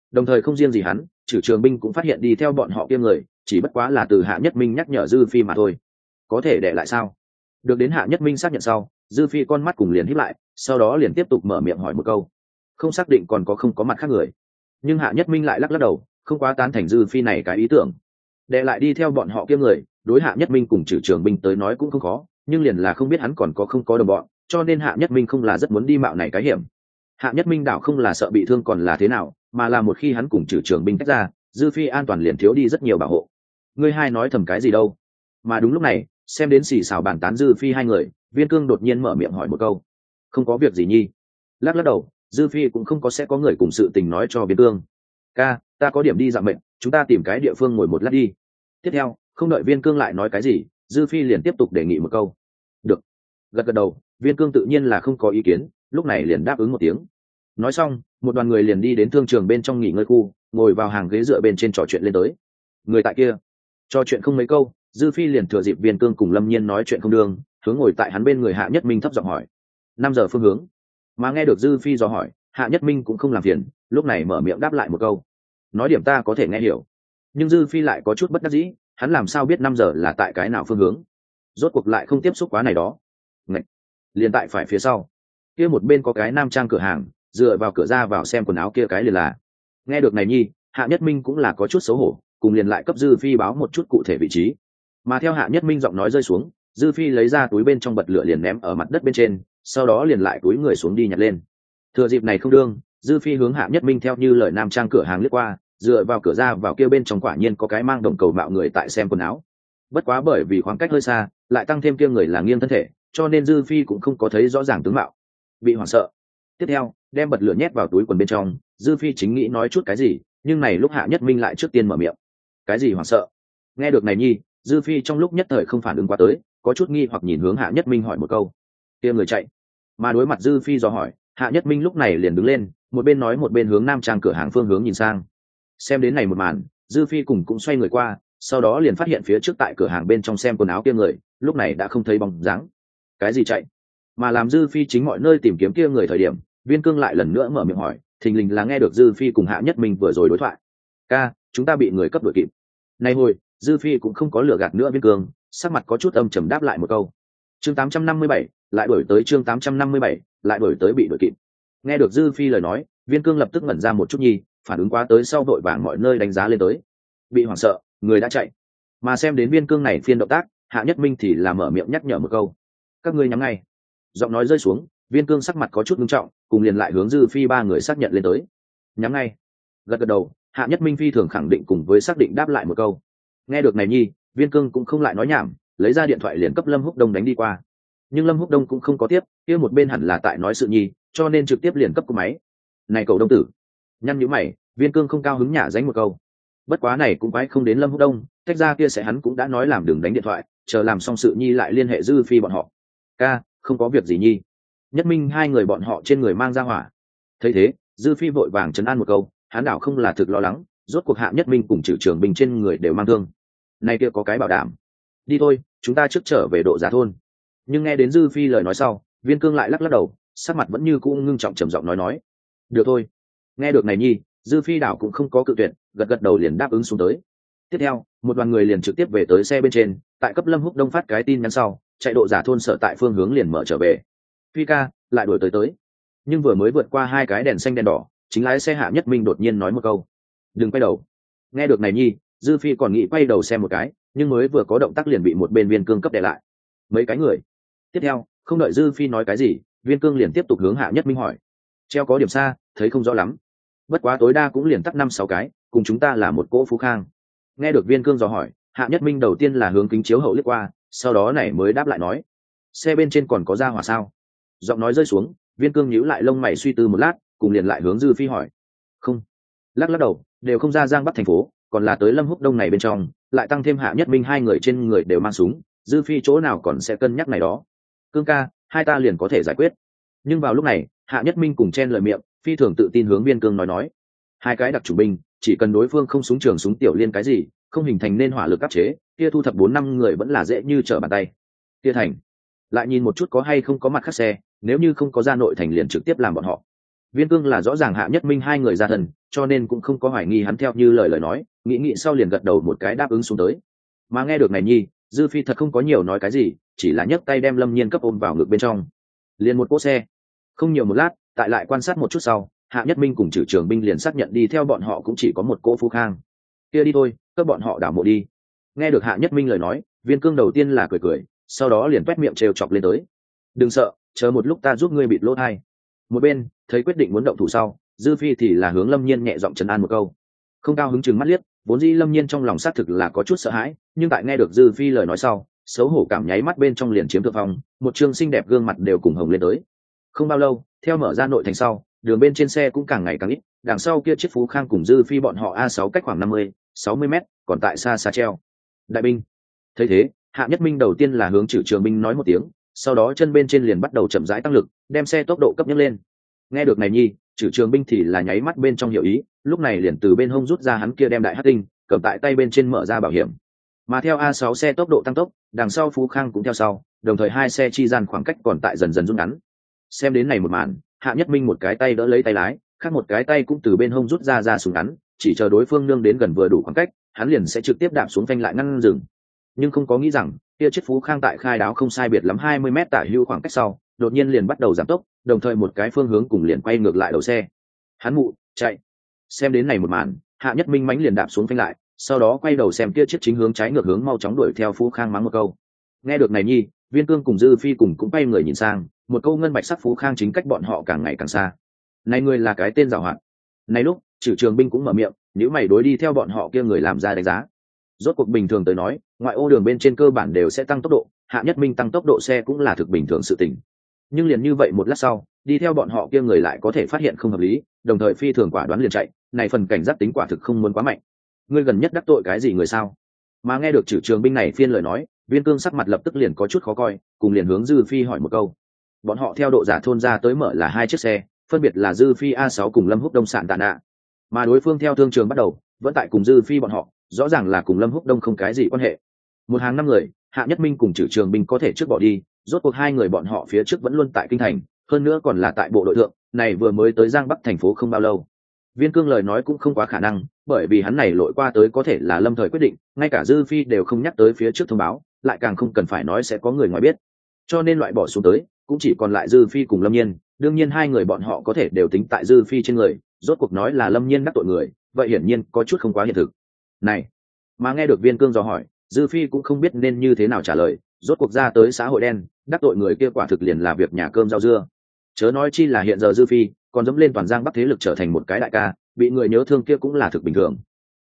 Đồng thời không riêng gì hắn, Trử Trường Binh cũng phát hiện đi theo bọn họ kia người, chỉ bất quá là từ Hạ Nhất Minh nhắc nhở Dư Phi mà thôi. Có thể để lại sao? Được đến Hạ Nhất Minh xác nhận sau, Dư Phi con mắt cùng liền híp lại, sau đó liền tiếp tục mở miệng hỏi một câu. Không xác định còn có không có mặt khác người. Nhưng Hạ Nhất Minh lại lắc lắc đầu, không quá tán thành Dư Phi này cái ý tưởng. Để lại đi theo bọn họ kia người, đối Hạ Nhất Minh cùng Trử Trường Binh tới nói cũng không khó, nhưng liền là không biết hắn còn có không có đồng bọn, cho nên Hạ Nhất Minh không là rất muốn đi mạo này cái hiểm. Hạ Nhất Minh đảo không là sợ bị thương còn là thế nào, mà là một khi hắn cùng Trử Trường Binh tách ra, Dư Phi an toàn liền thiếu đi rất nhiều bảo hộ. Ngươi hai nói thầm cái gì đâu? Mà đúng lúc này, xem đến xì xào bàn tán Dư Phi hai người, Viên Cương đột nhiên mở miệng hỏi một câu. Không có việc gì nhi. Lắc lắc đầu, Dư Phi cũng không có sẽ có người cùng sự tình nói cho Viên Cương. Ca, ta có điểm đi dạo mệnh, chúng ta tìm cái địa phương ngồi một lát đi. Tiếp theo, không đợi Viên Cương lại nói cái gì, Dư Phi liền tiếp tục đề nghị một câu. Được. Gật gật đầu, Viên Cương tự nhiên là không có ý kiến, lúc này liền đáp ứng một tiếng. Nói xong, một đoàn người liền đi đến thương trường bên trong nghỉ ngơi khu, ngồi vào hàng ghế dựa bên trên trò chuyện lên tới. Người tại kia trò chuyện không mấy câu, Dư Phi liền thừa dịp Viên Cương cùng Lâm Nhiên nói chuyện không đương, hướng ngồi tại hắn bên người Hạ Nhất Minh thấp giọng hỏi. 5 giờ phương hướng. Mà nghe được Dư Phi dò hỏi, Hạ Nhất Minh cũng không làm phiền, lúc này mở miệng đáp lại một câu. Nói điểm ta có thể nghe hiểu. Nhưng Dư Phi lại có chút bất đắc dĩ, hắn làm sao biết 5 giờ là tại cái nào phương hướng? Rốt cuộc lại không tiếp xúc quá này đó. Ngạch. Liền tại phải phía sau. Kia một bên có cái nam trang cửa hàng, dựa vào cửa ra vào xem quần áo kia cái liền là. Nghe được này nhi, Hạ Nhất Minh cũng là có chút xấu hổ, cùng liền lại cấp Dư Phi báo một chút cụ thể vị trí. Mà theo Hạ Nhất Minh giọng nói rơi xuống, Dư Phi lấy ra túi bên trong bật lửa liền ném ở mặt đất bên trên, sau đó liền lại túi người xuống đi nhặt lên. Thừa dịp này không đương, Dư Phi hướng Hạ Nhất Minh theo như lời nam trang cửa hàng lướt qua, dựa vào cửa ra vào kia bên trong quả nhiên có cái mang đồng cầu mạo người tại xem quần áo. Bất quá bởi vì khoảng cách hơi xa, lại tăng thêm kia người là nghiêng thân thể, cho nên Dư Phi cũng không có thấy rõ ràng tướng mạo, bị hoảng sợ. Tiếp theo, đem bật lửa nhét vào túi quần bên trong, Dư Phi chính nghĩ nói chút cái gì, nhưng này lúc Hạ Nhất Minh lại trước tiên mở miệng. Cái gì hoảng sợ? Nghe được này nhi, Dư Phi trong lúc nhất thời không phản ứng qua tới, có chút nghi hoặc nhìn hướng Hạ Nhất Minh hỏi một câu. Kia người chạy. Mà đối mặt Dư Phi dò hỏi, Hạ Nhất Minh lúc này liền đứng lên, một bên nói một bên hướng nam trang cửa hàng phương hướng nhìn sang. Xem đến này một màn, Dư Phi cùng cũng xoay người qua, sau đó liền phát hiện phía trước tại cửa hàng bên trong xem quần áo kia người, lúc này đã không thấy bóng dáng. Cái gì chạy? Mà làm Dư Phi chính mọi nơi tìm kiếm kia người thời điểm, Viên Cương lại lần nữa mở miệng hỏi, thình lình là nghe được Dư Phi cùng Hạ Nhất Minh vừa rồi đối thoại. Ca, chúng ta bị người cấp đuổi kịp. Này hồi, Dư Phi cũng không có lừa gạt nữa Viên Cương, sắc mặt có chút âm trầm đáp lại một câu. Chương 857, lại đổi tới chương 857, lại đổi tới bị đuổi kịp. Nghe được Dư Phi lời nói, Viên Cương lập tức ngẩn ra một chút nhi, phản ứng quá tới sau vội vàng mọi nơi đánh giá lên tới. Bị hoảng sợ, người đã chạy. Mà xem đến Viên Cương này phiên động tác, Hạ Nhất Minh thì là mở miệng nhắc nhở một câu. Các ngươi nhắm ngay. Giọng nói rơi xuống, Viên Cương sắc mặt có chút nghiêm trọng, cùng liền lại hướng Dư Phi ba người xác nhận lên tới. Nhắm ngay. Gật gật đầu, Hạ Nhất Minh phi thường khẳng định cùng với xác định đáp lại một câu. Nghe được này nhi, Viên Cương cũng không lại nói nhảm, lấy ra điện thoại liền cấp Lâm Húc Đông đánh đi qua. Nhưng Lâm Húc Đông cũng không có tiếp, kia một bên hẳn là tại nói sự nhi, cho nên trực tiếp liền cấp của máy. Này cậu đông tử. Nhăn nhíu mày, Viên Cương không cao hứng nhả dánh một câu. Bất quá này cũng quái không đến Lâm Húc Đông, tách ra kia sẽ hắn cũng đã nói làm đừng đánh điện thoại, chờ làm xong sự nhi lại liên hệ Dư Phi bọn họ. Ca, không có việc gì nhi. Nhất Minh hai người bọn họ trên người mang ra hỏa. Thấy thế, Dư Phi vội vàng trấn an một câu, hắn đảo không là thực lo lắng, rốt cuộc Hạ Nhất Minh cùng Trử Trường Binh trên người đều mang thương. Này kia có cái bảo đảm. Đi thôi, chúng ta trước trở về Độ Giả thôn. Nhưng nghe đến Dư Phi lời nói sau, Viên Cương lại lắc lắc đầu, sắc mặt vẫn như cũ ngưng trọng trầm giọng nói. Được thôi. Nghe được này nhi, Dư Phi đảo cũng không có cự tuyệt, gật gật đầu liền đáp ứng xuống tới. Tiếp theo, một đoàn người liền trực tiếp về tới xe bên trên, tại cấp Lâm Húc Đông phát cái tin nhắn sau, chạy Độ Giả thôn sở tại phương hướng liền mở trở về. Phi ca, lại đuổi tới. Nhưng vừa mới vượt qua hai cái đèn xanh đèn đỏ, chính lái xe Hạ Nhất Minh đột nhiên nói một câu. Đừng quay đầu. Nghe được này nhi, Dư Phi còn nghĩ quay đầu xem một cái, nhưng mới vừa có động tác liền bị một bên Viên Cương cấp đè lại. Mấy cái người. Tiếp theo, không đợi Dư Phi nói cái gì, Viên Cương liền tiếp tục hướng Hạ Nhất Minh hỏi. Treo có điểm xa, thấy không rõ lắm. Bất quá tối đa cũng liền tắt 5-6 cái, cùng chúng ta là một cỗ Phú Khang. Nghe được Viên Cương dò hỏi, Hạ Nhất Minh đầu tiên là hướng kính chiếu hậu liếc qua, sau đó này mới đáp lại nói. Xe bên trên còn có ra hỏa sao? Giọng nói rơi xuống, Viên Cương nhíu lại lông mày suy tư một lát, cùng liền lại hướng Dư Phi hỏi. Không. Lắc lắc đầu, đều không ra Giang Bắc thành phố, còn là tới Lâm Húc Đông này bên trong, lại tăng thêm Hạ Nhất Minh hai người trên người đều mang súng, Dư Phi chỗ nào còn sẽ cân nhắc này đó. Cương ca, hai ta liền có thể giải quyết. Nhưng vào lúc này, Hạ Nhất Minh cùng chen lời miệng, phi thường tự tin hướng Viên Cương nói. Hai cái đặc chủ binh, chỉ cần đối phương không súng trường súng tiểu liên cái gì, không hình thành nên hỏa lực áp chế, kia thu thập 4-5 người vẫn là dễ như trở bàn tay. Kia thành. Lại nhìn một chút có hay không có mặt khác xe, nếu như không có ra nội thành liền trực tiếp làm bọn họ. Viên Cương là rõ ràng Hạ Nhất Minh hai người ra thần, cho nên cũng không có hoài nghi hắn theo như lời nói, nghĩ sau liền gật đầu một cái đáp ứng xuống tới. Mà nghe được này nhi, Dư Phi thật không có nhiều nói cái gì, chỉ là nhấc tay đem Lâm Nhiên cấp ôm vào ngực bên trong. Liền một cỗ xe. Không nhiều một lát, tại lại quan sát một chút sau, Hạ Nhất Minh cùng Trử Trường binh liền xác nhận đi theo bọn họ cũng chỉ có một cỗ Phú Khang. Kia đi thôi, các bọn họ đảo mộ đi. Nghe được Hạ Nhất Minh lời nói, Viên Cương đầu tiên là cười, sau đó liền toét miệng trêu chọc lên tới. Đừng sợ, chờ một lúc ta giúp ngươi bịt lỗ tai. Một bên thấy quyết định muốn động thủ sau, Dư Phi thì là hướng Lâm Nhiên nhẹ giọng trấn an một câu. Không cao hứng chừng mắt liếc, vốn dĩ Lâm Nhiên trong lòng xác thực là có chút sợ hãi, nhưng tại nghe được Dư Phi lời nói sau, xấu hổ cảm nháy mắt bên trong liền chiếm thượng phong, một trương xinh đẹp gương mặt đều cùng hồng lên tới. Không bao lâu, theo mở ra nội thành sau, đường bên trên xe cũng càng ngày càng ít, đằng sau kia chiếc Phú Khang cùng Dư Phi bọn họ A6 cách khoảng 50-60 mét, còn tại xa xa treo. Đại binh. Thấy thế, Hạ Nhất Minh đầu tiên là hướng Trử Trường binh nói một tiếng, sau đó chân bên trên liền bắt đầu chậm rãi tăng lực, đem xe tốc độ cấp nhấc lên. Nghe được này nhi, Trử Trường binh thì là nháy mắt bên trong hiểu ý, lúc này liền từ bên hông rút ra hắn kia đem đại hắc tinh, cầm tại tay bên trên mở ra bảo hiểm. Mà theo A6 xe tốc độ tăng tốc, đằng sau Phú Khang cũng theo sau, đồng thời hai xe chi gian khoảng cách còn tại dần dần rút ngắn. Xem đến này một màn, Hạ Nhất Minh một cái tay đỡ lấy tay lái, khác một cái tay cũng từ bên hông rút ra súng ngắn, chỉ chờ đối phương nương đến gần vừa đủ khoảng cách, hắn liền sẽ trực tiếp đạp xuống phanh lại ngăn dừng. Nhưng không có nghĩ rằng, kia chiếc Phú Khang tại khai đáo không sai biệt lắm 20 mét tả hữu khoảng cách sau, đột nhiên liền bắt đầu giảm tốc, đồng thời một cái phương hướng cùng liền quay ngược lại đầu xe. Hắn mụ, chạy. Xem đến này một màn, Hạ Nhất Minh mãnh liền đạp xuống phanh lại, sau đó quay đầu xem kia chiếc chính hướng trái ngược hướng mau chóng đuổi theo Phú Khang mắng một câu. Nghe được này nhi, Viên Cương cùng Dư Phi cùng cũng quay người nhìn sang, một câu ngân bạch sắc Phú Khang chính cách bọn họ càng ngày càng xa. Này người là cái tên giàu hoạt. Này lúc, Trử Trường binh cũng mở miệng, nếu mày đối đi theo bọn họ kia người làm ra đánh giá. Rốt cuộc bình thường tới nói, ngoại ô đường bên trên cơ bản đều sẽ tăng tốc độ, Hạ Nhất Minh tăng tốc độ xe cũng là thực bình thường sự tình. Nhưng liền như vậy một lát sau, đi theo bọn họ kia người lại có thể phát hiện không hợp lý, đồng thời phi thường quả đoán liền chạy, này phần cảnh giác tính quả thực không muốn quá mạnh. Ngươi gần nhất đắc tội cái gì người sao? Mà nghe được Trử Trường binh này phiên lời nói, Viên Cương sắc mặt lập tức liền có chút khó coi, cùng liền hướng Dư Phi hỏi một câu. Bọn họ theo độ giả thôn ra tới mở là hai chiếc xe, phân biệt là Dư Phi A6 cùng Lâm Húc Đông Sạn Tạ Nạ. Mà đối phương theo thương trường bắt đầu, vẫn tại cùng Dư Phi bọn họ, rõ ràng là cùng Lâm Húc Đông không cái gì quan hệ. Một hàng năm người, Hạ Nhất Minh cùng Trử Trường binh có thể trước bỏ đi, rốt cuộc hai người bọn họ phía trước vẫn luôn tại kinh thành, hơn nữa còn là tại bộ đội thượng, này vừa mới tới Giang Bắc thành phố không bao lâu. Viên Cương lời nói cũng không quá khả năng, bởi vì hắn này lội qua tới có thể là lâm thời quyết định, ngay cả Dư Phi đều không nhắc tới phía trước thông báo, lại càng không cần phải nói sẽ có người ngoài biết. Cho nên loại bỏ xuống tới, cũng chỉ còn lại Dư Phi cùng Lâm Nhiên, đương nhiên hai người bọn họ có thể đều tính tại Dư Phi trên người, rốt cuộc nói là Lâm Nhiên đắc tội người, vậy hiển nhiên có chút không quá hiện thực. Này, mà nghe được Viên Cương dò hỏi, Dư Phi cũng không biết nên như thế nào trả lời, rốt cuộc ra tới xã hội đen, đắc tội người kia quả thực liền là việc nhà cơm rau dưa. Chớ nói chi là hiện giờ Dư Phi còn dẫm lên toàn Giang Bắc thế lực trở thành một cái đại ca, bị người nhớ thương kia cũng là thực bình thường.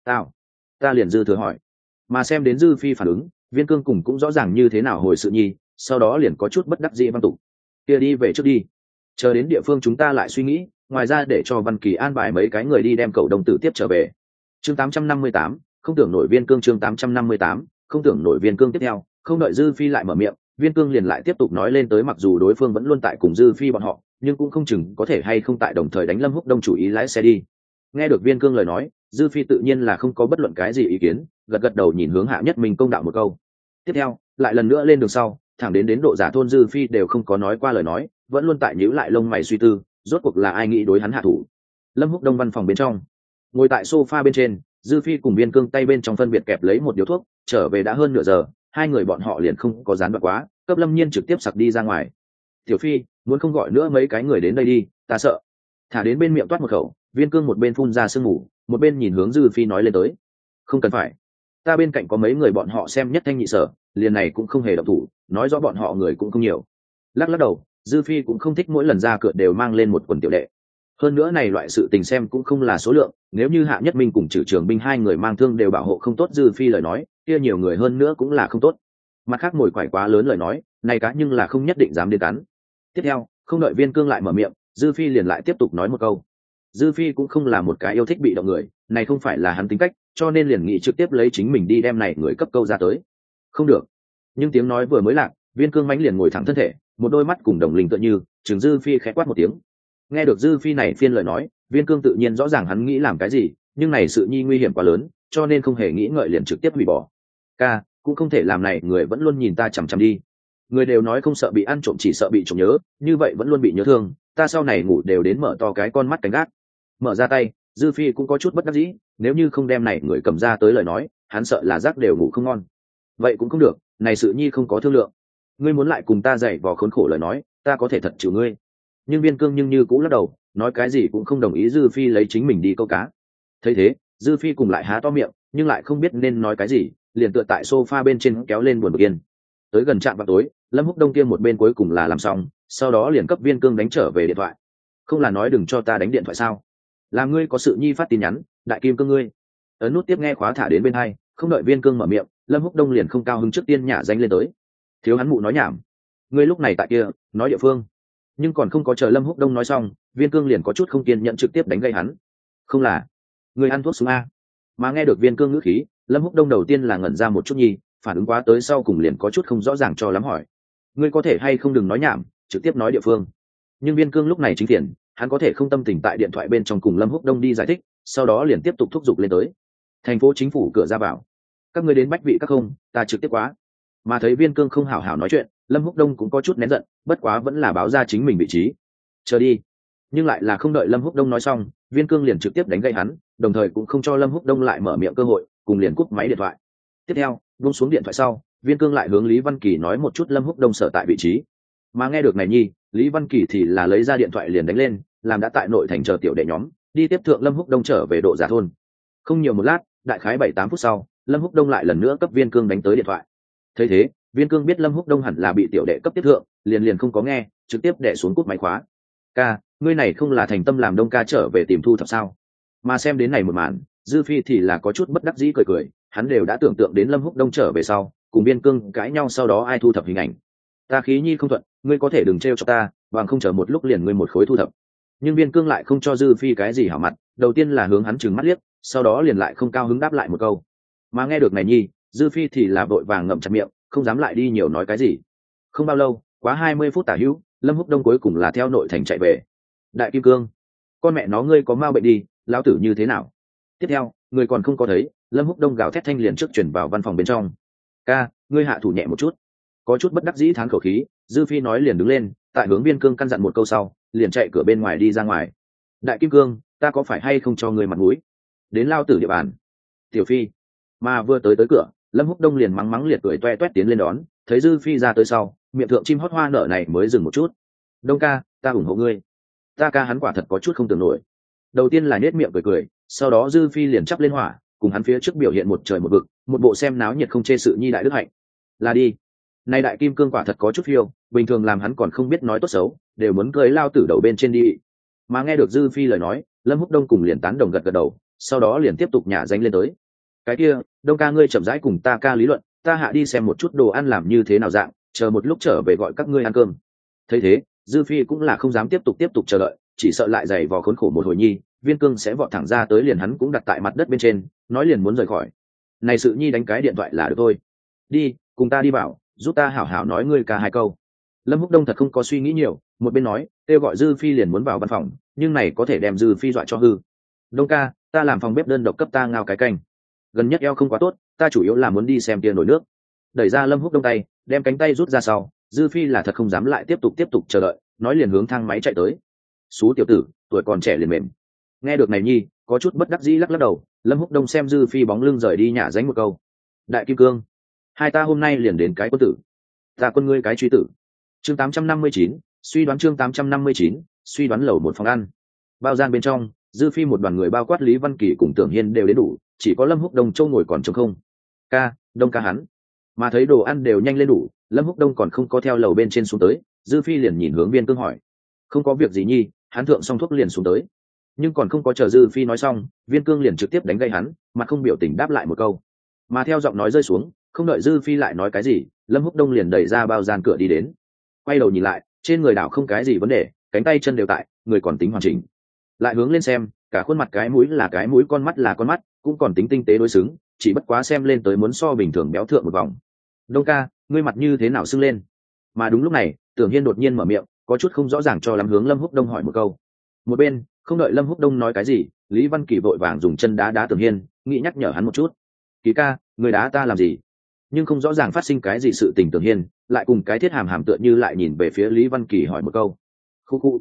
Ta liền Dư thừa hỏi. Mà xem đến Dư Phi phản ứng, Viên Cương cùng cũng rõ ràng như thế nào hồi sự nhi, sau đó liền có chút bất đắc dĩ văn tục. Kia đi về trước đi, chờ đến địa phương chúng ta lại suy nghĩ, ngoài ra để cho Văn Kỳ an bài mấy cái người đi đem cậu đồng tử tiếp trở về. Chương 858, không tưởng nổi Viên Cương. Chương 858, không tưởng nổi Viên Cương. Tiếp theo, không đợi Dư Phi lại mở miệng, Viên Cương liền lại tiếp tục nói lên tới, mặc dù đối phương vẫn luôn tại cùng Dư Phi bọn họ, nhưng cũng không chừng có thể hay không tại đồng thời đánh Lâm Húc Đông chủ ý lái xe đi. Nghe được Viên Cương lời nói, Dư Phi tự nhiên là không có bất luận cái gì ý kiến, gật đầu nhìn hướng Hạ Nhất Minh công đạo một câu. Tiếp theo, lại lần nữa lên đường sau, thẳng đến độ giả thôn Dư Phi đều không có nói qua lời nói, vẫn luôn tại nhíu lại lông mày suy tư, rốt cuộc là ai nghĩ đối hắn hạ thủ. Lâm Húc Đông văn phòng bên trong, ngồi tại sofa bên trên, Dư Phi cùng Viên Cương tay bên trong phân biệt kẹp lấy một điếu thuốc, trở về đã hơn nửa giờ, hai người bọn họ liền không có gián đoạn quá, cấp Lâm Nhiên trực tiếp sặc đi ra ngoài. Tiểu Phi, muốn không gọi nữa mấy cái người đến đây đi, ta sợ. Thả đến bên miệng toát một khẩu, Viên Cương một bên phun ra sương mù, một bên nhìn hướng Dư Phi nói lên tới. Không cần phải, ta bên cạnh có mấy người bọn họ xem nhất thanh nhị sở, liền này cũng không hề động thủ, nói rõ bọn họ người cũng không nhiều. Lắc đầu, Dư Phi cũng không thích mỗi lần ra cửa đều mang lên một quần tiểu đệ. Hơn nữa này loại sự tình xem cũng không là số lượng, nếu như Hạ Nhất Minh cùng Trử Trường binh hai người mang thương đều bảo hộ không tốt Dư Phi lời nói, kia nhiều người hơn nữa cũng là không tốt. Mặt khác mồi quải quá lớn lời nói, này cá nhưng là không nhất định dám đến cắn. Tiếp theo, không đợi Viên Cương lại mở miệng, Dư Phi liền lại tiếp tục nói một câu. Dư Phi cũng không là một cái yêu thích bị động người, này không phải là hắn tính cách, cho nên liền nghĩ trực tiếp lấy chính mình đi đem này người cấp câu ra tới. Không được. Nhưng tiếng nói vừa mới lạc, Viên Cương mãnh liền ngồi thẳng thân thể, một đôi mắt cùng đồng linh tựa như, chừng Dư Phi khẽ quát một tiếng. Nghe được Dư Phi này phiên lời nói, Viên Cương tự nhiên rõ ràng hắn nghĩ làm cái gì, nhưng này sự nhi nguy hiểm quá lớn, cho nên không hề nghĩ ngợi liền trực tiếp hủy bỏ. Ca, cũng không thể làm này người vẫn luôn nhìn ta chằm chằm đi. Người đều nói không sợ bị ăn trộm chỉ sợ bị trộm nhớ, như vậy vẫn luôn bị nhớ thương, ta sau này ngủ đều đến mở to cái con mắt cánh gác. Mở ra tay, dư phi cũng có chút bất đắc dĩ, nếu như không đem này người cầm ra tới lời nói, hắn sợ là giấc đều ngủ không ngon. Vậy cũng không được, này sự nhi không có thương lượng. Ngươi muốn lại cùng ta dạy vò khốn khổ lời nói, ta có thể thật chịu ngươi. Nhưng Viên Cương nhưng như cũng lắc đầu, nói cái gì cũng không đồng ý dư phi lấy chính mình đi câu cá. Thấy thế, dư phi cùng lại há to miệng, nhưng lại không biết nên nói cái gì, liền tựa tại sofa bên trên kéo lên buồn bực yên. Tới gần trạm vào tối, Lâm Húc Đông kia một bên cuối cùng là làm xong, sau đó liền cấp Viên Cương đánh trở về điện thoại. Không là nói đừng cho ta đánh điện thoại sao? Là ngươi có sự nhi phát tin nhắn, đại kim cương ngươi. Ấn nút tiếp nghe khóa thả đến bên hai, không đợi Viên Cương mở miệng, Lâm Húc Đông liền không cao hứng trước tiên nhả danh lên tới. Thiếu hắn mụ nói nhảm. Ngươi lúc này tại kia, nói địa phương. Nhưng còn không có chờ Lâm Húc Đông nói xong, Viên Cương liền có chút không kiên nhẫn trực tiếp đánh gây hắn. Không là, ngươi ăn thuốc súng a? Mà nghe được Viên Cương ngữ khí, Lâm Húc Đông đầu tiên là ngẩn ra một chút nhi, phản ứng quá tới sau cùng liền có chút không rõ ràng cho lắm hỏi. Ngươi có thể hay không đừng nói nhảm, trực tiếp nói địa phương. Nhưng Viên Cương lúc này chính tiền, hắn có thể không tâm tình tại điện thoại bên trong cùng Lâm Húc Đông đi giải thích, sau đó liền tiếp tục thúc giục lên tới. Thành phố chính phủ cửa ra vào. Các ngươi đến bách vị các không, ta trực tiếp quá. Mà thấy Viên Cương không hảo hảo nói chuyện, Lâm Húc Đông cũng có chút nén giận, bất quá vẫn là báo ra chính mình vị trí. Chờ đi. Nhưng lại là không đợi Lâm Húc Đông nói xong, Viên Cương liền trực tiếp đánh gây hắn, đồng thời cũng không cho Lâm Húc Đông lại mở miệng cơ hội, cùng liền cúp máy điện thoại. Tiếp theo, buông xuống điện thoại sau, Viên Cương lại hướng Lý Văn Kỳ nói một chút Lâm Húc Đông sở tại vị trí. Mà nghe được này nhi, Lý Văn Kỳ thì là lấy ra điện thoại liền đánh lên, làm đã tại nội thành chờ tiểu đệ nhóm, đi tiếp thượng Lâm Húc Đông trở về độ giả thôn. Không nhiều một lát, đại khái 7-8 phút sau, Lâm Húc Đông lại lần nữa cấp Viên Cương đánh tới điện thoại. Thấy thế, Viên Cương biết Lâm Húc Đông hẳn là bị tiểu đệ cấp tiếp thượng, liền không có nghe, trực tiếp đè xuống cúp máy khóa. Ca, ngươi này không là thành tâm làm Đông ca trở về tìm thu thập sao? Mà xem đến này một màn, Dư Phi thì là có chút bất đắc dĩ cười, hắn đều đã tưởng tượng đến Lâm Húc Đông trở về sau, cùng Viên Cương cãi nhau sau đó ai thu thập hình ảnh. Ta khí nhi không thuận, ngươi có thể đừng trêu cho ta, bằng không chờ một lúc liền ngươi một khối thu thập. Nhưng Viên Cương lại không cho Dư Phi cái gì hảo mặt, đầu tiên là hướng hắn trừng mắt liếc, sau đó liền lại không cao hứng đáp lại một câu. Mà nghe được này nhi, Dư Phi thì là vội vàng ngậm chặt miệng, không dám lại đi nhiều nói cái gì. Không bao lâu, quá 20 phút tả hữu, Lâm Húc Đông cuối cùng là theo nội thành chạy về. Đại Kim Cương, con mẹ nó ngươi có mau bệnh đi, lão tử như thế nào? Tiếp theo, người còn không có thấy, Lâm Húc Đông gào thét thanh liền trước chuyển vào văn phòng bên trong. Ca, ngươi hạ thủ nhẹ một chút. Có chút bất đắc dĩ thán khẩu khí, Dư Phi nói liền đứng lên, tại hướng Viên Cương căn dặn một câu sau, liền chạy cửa bên ngoài đi ra ngoài. Đại Kim Cương, ta có phải hay không cho ngươi mặt mũi? Đến lao tử địa bàn. Tiểu Phi. Mà vừa tới cửa, Lâm Húc Đông liền mắng liệt cười toe toét tiến lên đón, thấy Dư Phi ra tới sau, miệng thượng chim hót hoa nở này mới dừng một chút. Đông ca, ta ủng hộ ngươi. Ta ca hắn quả thật có chút không tưởng nổi. Đầu tiên là nhếch miệng cười, sau đó Dư Phi liền chắp lên hỏa, cùng hắn phía trước biểu hiện một trời một vực, một bộ xem náo nhiệt không chê sự nhi đại đức hạnh. Là đi. Này Đại Kim Cương quả thật có chút phiêu, bình thường làm hắn còn không biết nói tốt xấu, đều muốn cưới lao tử đầu bên trên đi. Mà nghe được Dư Phi lời nói, Lâm Húc Đông cùng liền tán đồng gật đầu, sau đó liền tiếp tục nhả danh lên tới. Cái kia, Đông ca ngươi chậm rãi cùng ta ca lý luận, ta hạ đi xem một chút đồ ăn làm như thế nào dạng, chờ một lúc trở về gọi các ngươi ăn cơm. Thấy thế, Dư Phi cũng là không dám tiếp tục chờ đợi, chỉ sợ lại giày vò khốn khổ một hồi nhi, Viên Cương sẽ vọt thẳng ra tới liền hắn cũng đặt tại mặt đất bên trên, nói liền muốn rời khỏi. Này sự nhi đánh cái điện thoại là được thôi. Đi, cùng ta đi bảo, giúp ta hảo hảo nói ngươi ca hai câu. Lâm Húc Đông thật không có suy nghĩ nhiều, một bên nói, kêu gọi Dư Phi liền muốn vào văn phòng, nhưng này có thể đem Dư Phi dọa cho hư. Đông ca, ta làm phòng bếp đơn độc cấp ta ngao cái canh. Gần nhất eo không quá tốt, ta chủ yếu là muốn đi xem tiền nổi nước. Đẩy ra Lâm Húc Đông tay, đem cánh tay rút ra sau, Dư Phi là thật không dám lại tiếp tục chờ đợi, nói liền hướng thang máy chạy tới. Xú tiểu tử, tuổi còn trẻ liền mềm. Nghe được này nhi, có chút bất đắc dĩ lắc đầu, Lâm Húc Đông xem Dư Phi bóng lưng rời đi nhả dánh một câu. Đại Kim Cương, hai ta hôm nay liền đến cái quân tử. Ta quân ngươi cái truy tử. Chương 859, suy đoán chương 859, suy đoán lầu một phòng ăn. Bao gian bên trong, Dư Phi một đoàn người bao quát Lý Văn Kỳ cùng Tưởng Hiên đều đến đủ, chỉ có Lâm Húc Đông châu ngồi còn trống không. Ca, Đông ca hắn. Mà thấy đồ ăn đều nhanh lên đủ, Lâm Húc Đông còn không có theo lầu bên trên xuống tới, Dư Phi liền nhìn hướng Viên Cương hỏi. Không có việc gì nhi, hắn thượng xong thuốc liền xuống tới. Nhưng còn không có chờ Dư Phi nói xong, Viên Cương liền trực tiếp đánh gây hắn, mặt không biểu tình đáp lại một câu. Mà theo giọng nói rơi xuống, không đợi Dư Phi lại nói cái gì, Lâm Húc Đông liền đẩy ra bao gian cửa đi đến. Quay đầu nhìn lại, trên người đảo không cái gì vấn đề, cánh tay chân đều tại, người còn tính hoàn chỉnh. Lại hướng lên xem, cả khuôn mặt cái mũi là cái mũi, con mắt là con mắt, cũng còn tính tinh tế đối xứng, chỉ bất quá xem lên tới muốn so bình thường béo thượng một vòng. Đông ca, ngươi mặt như thế nào sưng lên? Mà đúng lúc này, Tưởng Hiên đột nhiên mở miệng, có chút không rõ ràng cho lắm hướng Lâm Húc Đông hỏi một câu. Một bên, không đợi Lâm Húc Đông nói cái gì, Lý Văn Kỳ vội vàng dùng chân đá Tưởng Hiên, nghĩ nhắc nhở hắn một chút. Kỳ ca, người đá ta làm gì? Nhưng không rõ ràng phát sinh cái gì sự tình Tưởng Hiên, lại cùng cái thiết hàm hàm tựa như lại nhìn về phía Lý Văn Kỳ hỏi một câu. Khu khu.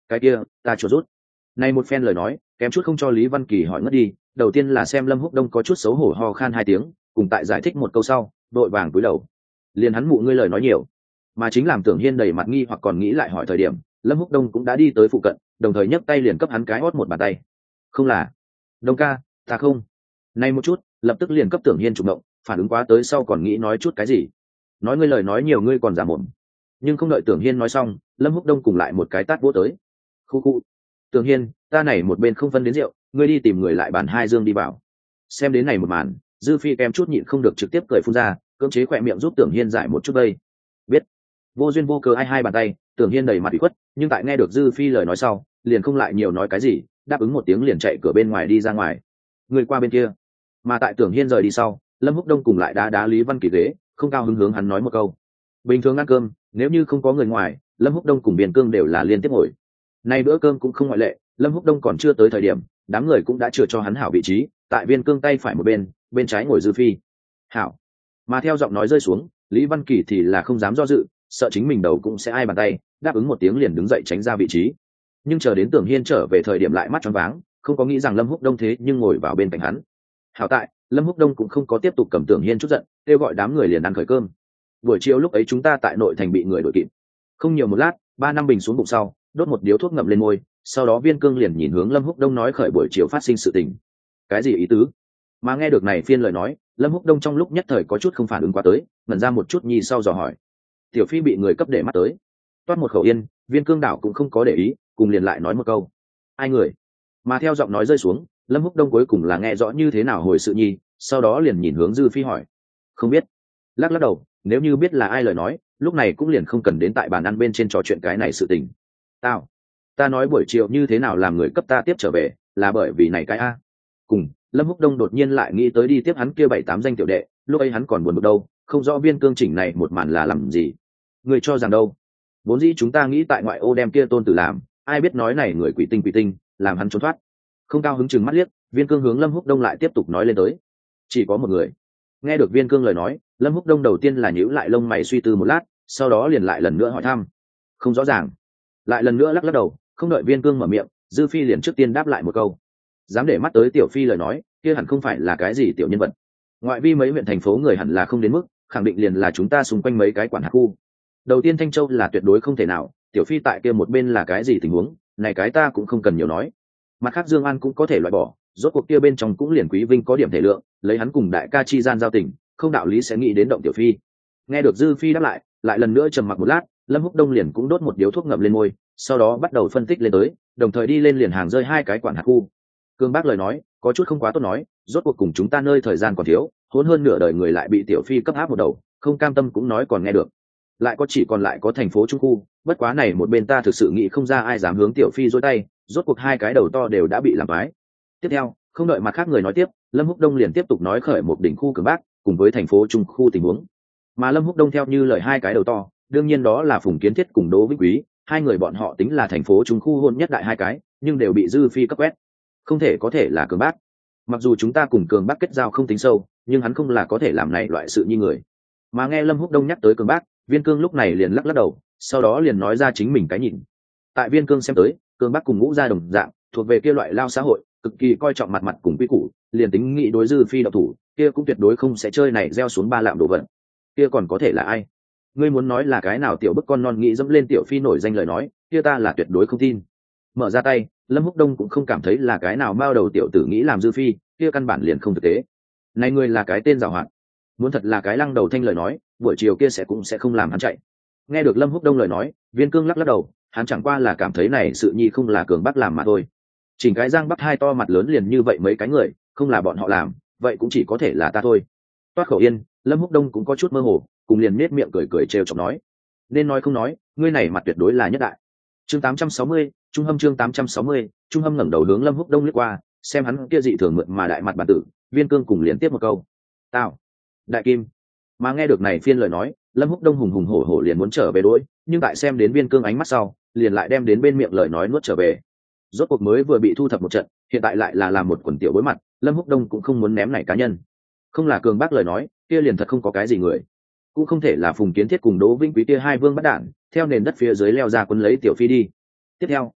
cái kia ta chuột rút. Này một phen lời nói kém chút không cho Lý Văn Kỳ hỏi ngất đi. Đầu tiên là xem Lâm Húc Đông có chút xấu hổ ho khan 2 tiếng, cùng tại giải thích một câu sau đội vàng cúi đầu. Liền hắn mụ ngươi lời nói nhiều, mà chính làm Tưởng Hiên đầy mặt nghi hoặc còn nghĩ lại hỏi thời điểm, Lâm Húc Đông cũng đã đi tới phụ cận, đồng thời nhấc tay liền cấp hắn cái hót một bàn tay. Không là Đông ca, ta không. Này một chút lập tức liền cấp Tưởng Hiên trục động, phản ứng quá tới sau còn nghĩ nói chút cái gì. Nói ngươi lời nói nhiều ngươi còn giả mồm. Nhưng không đợi Tưởng Hiên nói xong, Lâm Húc Đông cùng lại một cái tát vỗ tới. Khu khu. Tưởng Hiên, ta này một bên không phân đến rượu, ngươi đi tìm người lại bàn 2 dương đi vào. Xem đến này một màn, Dư Phi kém chút nhịn không được trực tiếp cười phun ra, cưỡng chế khỏe miệng giúp Tưởng Hiên giải một chút đây. Biết. Vô duyên vô cớ ai hai bàn tay, Tưởng Hiên đầy mặt ủy khuất, nhưng tại nghe được Dư Phi lời nói sau, liền không lại nhiều nói cái gì, đáp ứng một tiếng liền chạy cửa bên ngoài đi ra ngoài. Người qua bên kia. Mà tại Tưởng Hiên rời đi sau, Lâm Húc Đông cùng lại đá Lý Văn Kỳ ghế, không cao hứng hướng hắn nói một câu. Bình thường ăn cơm, nếu như không có người ngoài, Lâm Húc Đông cùng Biên Cương đều là liên tiếp ngồi. Nay bữa cơm cũng không ngoại lệ, Lâm Húc Đông còn chưa tới thời điểm, đám người cũng đã chừa cho hắn hảo vị trí, tại Viên Cương tay phải một bên trái ngồi Dư Phi. Hảo. Mà theo giọng nói rơi xuống, Lý Văn Kỳ thì là không dám do dự, sợ chính mình đầu cũng sẽ ai bàn tay, đáp ứng một tiếng liền đứng dậy tránh ra vị trí. Nhưng chờ đến Tưởng Hiên trở về thời điểm lại mắt choáng váng, không có nghĩ rằng Lâm Húc Đông thế nhưng ngồi vào bên cạnh hắn. Hảo tại, Lâm Húc Đông cũng không có tiếp tục cầm Tưởng Hiên chút giận, kêu gọi đám người liền ăn khởi cơm. Buổi chiều lúc ấy chúng ta tại nội thành bị người đuổi kịp. Không nhiều một lát, 3 năm bình xuống bụng sau, đốt một điếu thuốc ngậm lên môi, sau đó Viên Cương liền nhìn hướng Lâm Húc Đông nói khởi buổi chiều phát sinh sự tình. Cái gì ý tứ? Mà nghe được này phiên lời nói, Lâm Húc Đông trong lúc nhất thời có chút không phản ứng qua tới, ngẩn ra một chút nhi sau dò hỏi. Tiểu Phi bị người cấp để mắt tới. Toát một khẩu yên, Viên Cương đảo cũng không có để ý, cùng liền lại nói một câu. Ai người? Mà theo giọng nói rơi xuống, Lâm Húc Đông cuối cùng là nghe rõ như thế nào hồi sự nhi, sau đó liền nhìn hướng Dư Phi hỏi. Không biết. Lắc lắc đầu, nếu như biết là ai lời nói, lúc này cũng liền không cần đến tại bàn ăn bên trên trò chuyện cái này sự tình. Ta nói buổi chiều như thế nào làm người cấp ta tiếp trở về, là bởi vì này cái a. Cùng, Lâm Húc Đông đột nhiên lại nghĩ tới đi tiếp hắn kia 7-8 danh tiểu đệ, lúc ấy hắn còn buồn bực đâu, không rõ Viên Cương chỉnh này một màn là làm gì. Người cho rằng đâu? Vốn dĩ chúng ta nghĩ tại ngoại ô đem kia Tôn Tử làm, ai biết nói này người quỷ tinh, làm hắn trốn thoát. Không cao hứng chừng mắt liếc, Viên Cương hướng Lâm Húc Đông lại tiếp tục nói lên tới. Chỉ có một người. Nghe được Viên Cương lời nói, Lâm Húc Đông đầu tiên là nhíu lại lông mày suy tư một lát, sau đó liền lại lần nữa hỏi thăm. Không rõ ràng. Lại lần nữa lắc lắc đầu, không đợi Viên Cương mở miệng, Dư Phi liền trước tiên đáp lại một câu. Dám để mắt tới Tiểu Phi lời nói, kia hẳn không phải là cái gì tiểu nhân vật. Ngoại vi mấy huyện thành phố người hẳn là không đến mức, khẳng định liền là chúng ta xung quanh mấy cái quản hạt khu. Đầu tiên Thanh Châu là tuyệt đối không thể nào, Tiểu Phi tại kia một bên là cái gì tình huống, này cái ta cũng không cần nhiều nói. Mặt khác Dương An cũng có thể loại bỏ, rốt cuộc kia bên trong cũng liền Quý Vinh có điểm thể lượng, lấy hắn cùng đại ca chi gian giao tình, không đạo lý sẽ nghĩ đến động Tiểu Phi. Nghe được Dư Phi đáp lại lần nữa trầm mặc một lát, Lâm Húc Đông liền cũng đốt một điếu thuốc ngậm lên môi, sau đó bắt đầu phân tích lên tới, đồng thời đi lên liền hàng rơi 2 cái quản hạt khu. Cương Bác lời nói có chút không quá tốt nói, rốt cuộc cùng chúng ta nơi thời gian còn thiếu, hỗn hơn nửa đời người lại bị Tiểu Phi cấp áp một đầu, không cam tâm cũng nói còn nghe được. Lại có chỉ còn lại có thành phố trung khu, bất quá này một bên ta thực sự nghĩ không ra ai dám hướng Tiểu Phi dối tay, rốt cuộc 2 cái đầu to đều đã bị làm phái. Tiếp theo, không đợi mặt khác người nói tiếp, Lâm Húc Đông liền tiếp tục nói khởi một đỉnh khu Cương Bác cùng với thành phố trung khu tình huống. Mà Lâm Húc Đông theo như lời 2 cái đầu to, đương nhiên đó là Phùng Kiến Thiết cùng Đỗ Vĩnh Quý, 2 người bọn họ tính là thành phố trung khu hôn nhất đại 2 cái, nhưng đều bị Dư Phi cấp quét. Không thể có thể là Cường Bác. Mặc dù chúng ta cùng Cường Bác kết giao không tính sâu, nhưng hắn không là có thể làm này loại sự như người. Mà nghe Lâm Húc Đông nhắc tới Cường Bác, Viên Cương lúc này liền lắc lắc đầu, sau đó liền nói ra chính mình cái nhìn. Tại Viên Cương xem tới, Cường Bác cùng Ngũ Gia đồng dạng, thuộc về kia loại lao xã hội, cực kỳ coi trọng mặt cùng quy củ, liền tính nghĩ đối Dư Phi độc thủ, kia cũng tuyệt đối không sẽ chơi này gieo xuống 3 lạng đồ vật. Kia còn có thể là ai? Ngươi muốn nói là cái nào tiểu bức con non nghĩ dẫm lên Tiểu Phi nổi danh lời nói, kia ta là tuyệt đối không tin. Mở ra tay, Lâm Húc Đông cũng không cảm thấy là cái nào bao đầu tiểu tử nghĩ làm Dư Phi, kia căn bản liền không thực tế. Này ngươi là cái tên giàu hoạt, muốn thật là cái lăng đầu thanh lời nói, buổi chiều kia cũng sẽ không làm hắn chạy. Nghe được Lâm Húc Đông lời nói, Viên Cương lắc lắc đầu, hắn chẳng qua là cảm thấy này sự nhi không là Cường Bác làm mà thôi. Chỉnh cái Giang Bắc 2 to mặt lớn liền như vậy mấy cái người, không là bọn họ làm, vậy cũng chỉ có thể là ta thôi. Toát khẩu yên, Lâm Húc Đông cũng có chút mơ hồ, cùng liền nết miệng cười trêu chọc nói, nên nói không nói, ngươi này mặt tuyệt đối là nhất đại. Chương 860, Trung Hâm chương 860, Trung Hâm ngẩng đầu hướng Lâm Húc Đông liếc qua, xem hắn kia dị thường mượn mà đại mặt bản tử, Viên Cương cùng liền tiếp một câu. Tao, đại kim. Mà nghe được này phiên lời nói, Lâm Húc Đông hùng hùng hổ hổ liền muốn trở về đối, nhưng tại xem đến Viên Cương ánh mắt sau, liền lại đem đến bên miệng lời nói nuốt trở về. Rốt cuộc mới vừa bị thu thập một trận, hiện tại lại là làm một quần tiểu bối mặt, Lâm Húc Đông cũng không muốn ném này cá nhân. Không là Cường Bác lời nói, kia liền thật không có cái gì người. Cũng không thể là Phùng Kiến Thiết cùng Đỗ Vĩnh Quý kia 2 vương bắt đạn, theo nền đất phía dưới leo ra quấn lấy Tiểu Phi đi. Tiếp theo,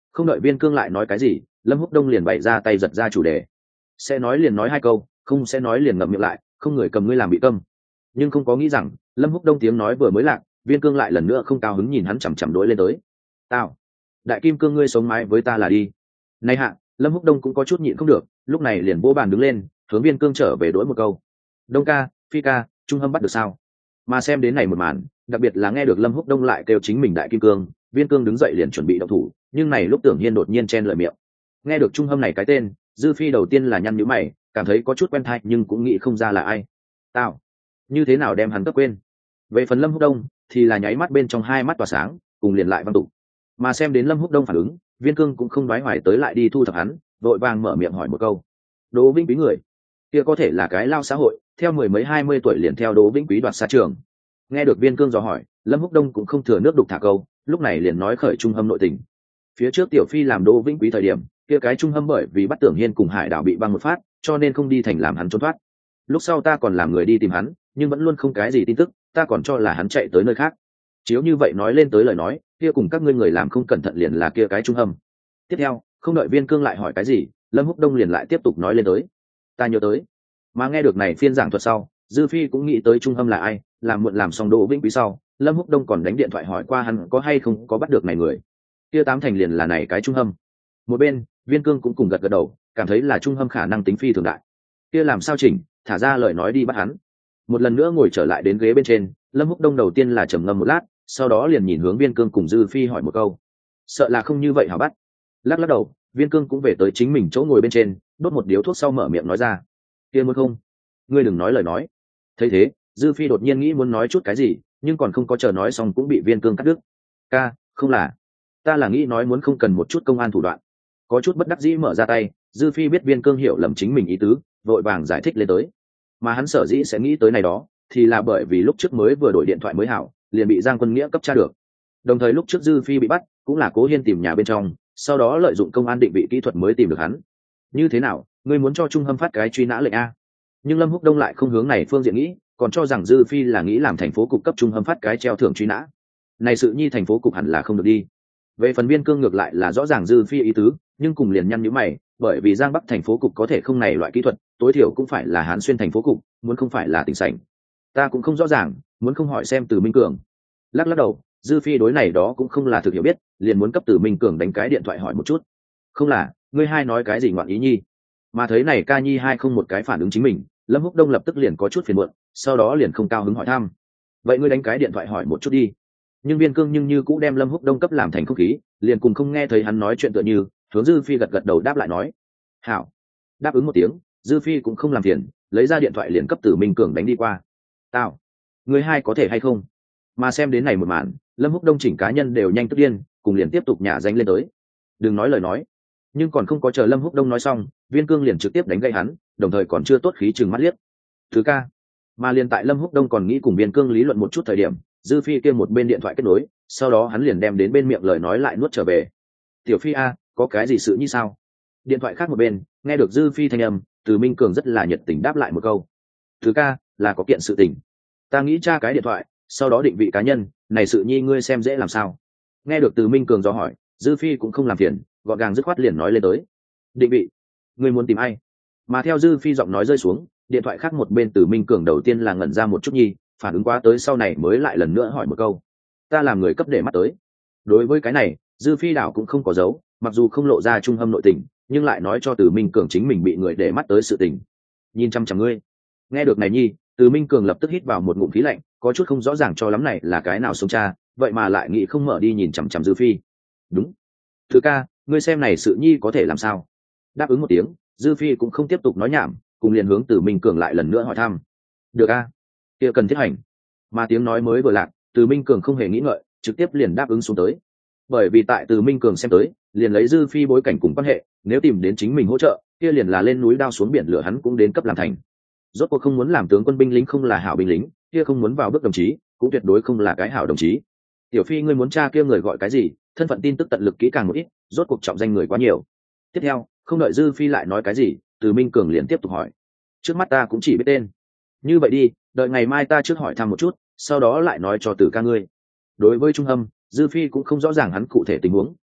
Không đợi Viên Cương lại nói cái gì, Lâm Húc Đông liền bày ra tay giật ra chủ đề. Sẽ nói liền nói hai câu, không sẽ nói liền ngậm miệng lại, không người cầm ngươi làm bị câm. Nhưng không có nghĩ rằng Lâm Húc Đông tiếng nói vừa mới lạc, Viên Cương lại lần nữa không cao hứng nhìn hắn chằm chằm đối lên tới. Tao, đại kim cương, ngươi sống mái với ta là đi. Này hạ, Lâm Húc Đông cũng có chút nhịn không được, lúc này liền vỗ bàn đứng lên, hướng Viên Cương trở về đối một câu. Đông ca, Phi ca, Trung Hâm bắt được sao? Mà xem đến này một màn, đặc biệt là nghe được Lâm Húc Đông lại kêu chính mình đại kim cương, Viên Cương đứng dậy liền chuẩn bị động thủ, nhưng này lúc Tưởng Hiên đột nhiên chen lời miệng. Nghe được Trung Hâm này cái tên, Dư Phi đầu tiên là nhăn nhíu mày, cảm thấy có chút quen tai nhưng cũng nghĩ không ra là ai. Tao, như thế nào đem hắn cấp quên? Về phần Lâm Húc Đông thì là nháy mắt bên trong hai mắt tỏa sáng, cùng liền lại văng tụ. Mà xem đến Lâm Húc Đông phản ứng, Viên Cương cũng không đoái hoài tới lại đi thu thập hắn, vội vàng mở miệng hỏi một câu. Đỗ Vĩnh Quý người kia có thể là cái lao xã hội, theo mười mấy 20 tuổi liền theo Đỗ Vĩnh Quý đoạt xa trường. Nghe được Viên Cương dò hỏi, Lâm Húc Đông cũng không thừa nước đục thả câu, lúc này liền nói khởi Trung Hâm nội tình. Phía trước Tiểu Phi làm Đỗ Vĩnh Quý thời điểm, kia cái Trung Hâm bởi vì bắt Tưởng Hiên cùng Hải Đảo bị băng một phát, cho nên không đi thành làm hắn trốn thoát. Lúc sau ta còn làm người đi tìm hắn, nhưng vẫn luôn không cái gì tin tức, ta còn cho là hắn chạy tới nơi khác. Chiếu như vậy nói lên tới lời nói, kia cùng các ngươi người làm không cẩn thận liền là kia cái Trung Hâm. Tiếp theo, không đợi Viên Cương lại hỏi cái gì, Lâm Húc Đông liền lại tiếp tục nói lên tới. Ta nhớ tới. Mà nghe được này phiên giảng thuật sau, Dư Phi cũng nghĩ tới Trung Hâm là ai, làm muộn làm xong Đỗ Vĩnh Quý sau, Lâm Húc Đông còn đánh điện thoại hỏi qua hắn có hay không có bắt được này người. Kia tám thành liền là này cái Trung Hâm. Một bên, Viên Cương cũng cùng gật gật đầu, cảm thấy là Trung Hâm khả năng tính phi thường đại. Kia làm sao chỉnh, thả ra lời nói đi bắt hắn. Một lần nữa ngồi trở lại đến ghế bên trên, Lâm Húc Đông đầu tiên là trầm ngâm một lát, sau đó liền nhìn hướng Viên Cương cùng Dư Phi hỏi một câu. Sợ là không như vậy hả bắt? Lắc lắc đầu, Viên Cương cũng về tới chính mình chỗ ngồi bên trên, đốt một điếu thuốc sau mở miệng nói ra. Kia muốn không? Ngươi đừng nói lời nói. Thấy thế, Dư Phi đột nhiên nghĩ muốn nói chút cái gì, nhưng còn không có chờ nói xong cũng bị Viên Cương cắt đứt. Ca, không là. Ta là nghĩ nói muốn không cần một chút công an thủ đoạn. Có chút bất đắc dĩ mở ra tay, Dư Phi biết Viên Cương hiểu lầm chính mình ý tứ, vội vàng giải thích lên tới. Mà hắn sở dĩ sẽ nghĩ tới này đó, thì là bởi vì lúc trước mới vừa đổi điện thoại mới hảo, liền bị Giang Quân Nghĩa cấp tra được. Đồng thời lúc trước Dư Phi bị bắt, cũng là Cố Hiên tìm nhà bên trong, sau đó lợi dụng công an định vị kỹ thuật mới tìm được hắn. Như thế nào, ngươi muốn cho Trung Hâm phát cái truy nã lệnh a? Nhưng Lâm Húc Đông lại không hướng này phương diện nghĩ, còn cho rằng Dư Phi là nghĩ làm thành phố cục cấp Trung Hâm phát cái treo thưởng truy nã. Này sự nhi thành phố cục hẳn là không được đi. Về phần Viên Cương ngược lại là rõ ràng Dư Phi ý tứ, nhưng cùng liền nhăn nhíu mày, bởi vì Giang Bắc thành phố cục có thể không này loại kỹ thuật, tối thiểu cũng phải là Hán Xuyên thành phố cục, muốn không phải là tỉnh sảnh. Ta cũng không rõ ràng, muốn không hỏi xem Từ Minh Cường. Lắc lắc đầu, Dư Phi đối này đó cũng không là thực hiểu biết, liền muốn cấp Từ Minh Cường đánh cái điện thoại hỏi một chút. Không là, ngươi hai nói cái gì ngoạn ý nhi? Mà thấy này ca nhi hai không một cái phản ứng chính mình, Lâm Húc Đông lập tức liền có chút phiền muộn, sau đó liền không cao hứng hỏi thăm. Vậy ngươi đánh cái điện thoại hỏi một chút đi. Nhưng Viên Cương nhưng như cũ đem Lâm Húc Đông cấp làm thành không khí, liền cùng không nghe thấy hắn nói chuyện tựa như, hướng Dư Phi gật gật đầu đáp lại nói. Hảo. Đáp ứng một tiếng, Dư Phi cũng không làm phiền, lấy ra điện thoại liền cấp Tử Minh Cường đánh đi qua. Tao, người hai có thể hay không? Mà xem đến này một màn, Lâm Húc Đông chỉnh cá nhân đều nhanh tức điên, cùng liền tiếp tục nhả danh lên tới. Đừng nói lời nói. Nhưng còn không có chờ Lâm Húc Đông nói xong, Viên Cương liền trực tiếp đánh gãy hắn, đồng thời còn chưa tốt khí chừng mắt liếc. Thứ ca. Mà liền tại Lâm Húc Đông còn nghĩ cùng Viên Cương lý luận một chút thời điểm, Dư Phi kia một bên điện thoại kết nối, sau đó hắn liền đem đến bên miệng lời nói lại nuốt trở về. Tiểu Phi a, có cái gì sự như sao? Điện thoại khác một bên, nghe được Dư Phi thanh âm, Từ Minh Cường rất là nhiệt tình đáp lại một câu. Thứ ca, là có kiện sự tình. Ta nghĩ tra cái điện thoại, sau đó định vị cá nhân, này sự nhi ngươi xem dễ làm sao? Nghe được Từ Minh Cường do hỏi, Dư Phi cũng không làm phiền, gọn gàng dứt khoát liền nói lên tới. Định vị? Ngươi muốn tìm ai? Mà theo Dư Phi giọng nói rơi xuống, điện thoại khác một bên Từ Minh Cường đầu tiên là ngẩn ra một chút nhi, phản ứng quá tới sau này mới lại lần nữa hỏi một câu. Ta làm người cấp để mắt tới. Đối với cái này, Dư Phi đảo cũng không có giấu, mặc dù không lộ ra trung hâm nội tình, nhưng lại nói cho Từ Minh Cường chính mình bị người để mắt tới sự tình. Nhìn chăm chăm ngươi. Nghe được này nhi, Từ Minh Cường lập tức hít vào một ngụm khí lạnh, có chút không rõ ràng cho lắm này là cái nào sống cha, vậy mà lại nghĩ không mở đi nhìn chằm chằm Dư Phi. Đúng. Thứ ca, ngươi xem này sự nhi có thể làm sao? Đáp ứng một tiếng, Dư Phi cũng không tiếp tục nói nhảm, cùng liền hướng Từ Minh Cường lại lần nữa hỏi thăm. Được a, kia cần thiết hành. Mà tiếng nói mới vừa lạc, Từ Minh Cường không hề nghĩ ngợi, trực tiếp liền đáp ứng xuống tới. Bởi vì tại Từ Minh Cường xem tới, liền lấy Dư Phi bối cảnh cùng quan hệ, nếu tìm đến chính mình hỗ trợ, kia liền là lên núi đao xuống biển lửa hắn cũng đến cấp làm thành. Rốt cuộc không muốn làm tướng quân binh lính không là hảo binh lính, kia không muốn vào bước đồng chí, cũng tuyệt đối không là cái hảo đồng chí. Tiểu Phi ngươi muốn tra kia người gọi cái gì, thân phận tin tức tận lực kỹ càng một ít, rốt cuộc trọng danh người quá nhiều. Tiếp theo, không đợi Dư Phi lại nói cái gì, Từ Minh Cường liền tiếp tục hỏi. Trước mắt ta cũng chỉ biết tên. Như vậy đi, đợi ngày mai ta trước hỏi thăm một chút, sau đó lại nói cho Từ ca ngươi. Đối với Trung Hâm, Dư Phi cũng không rõ ràng hắn cụ thể tình huống,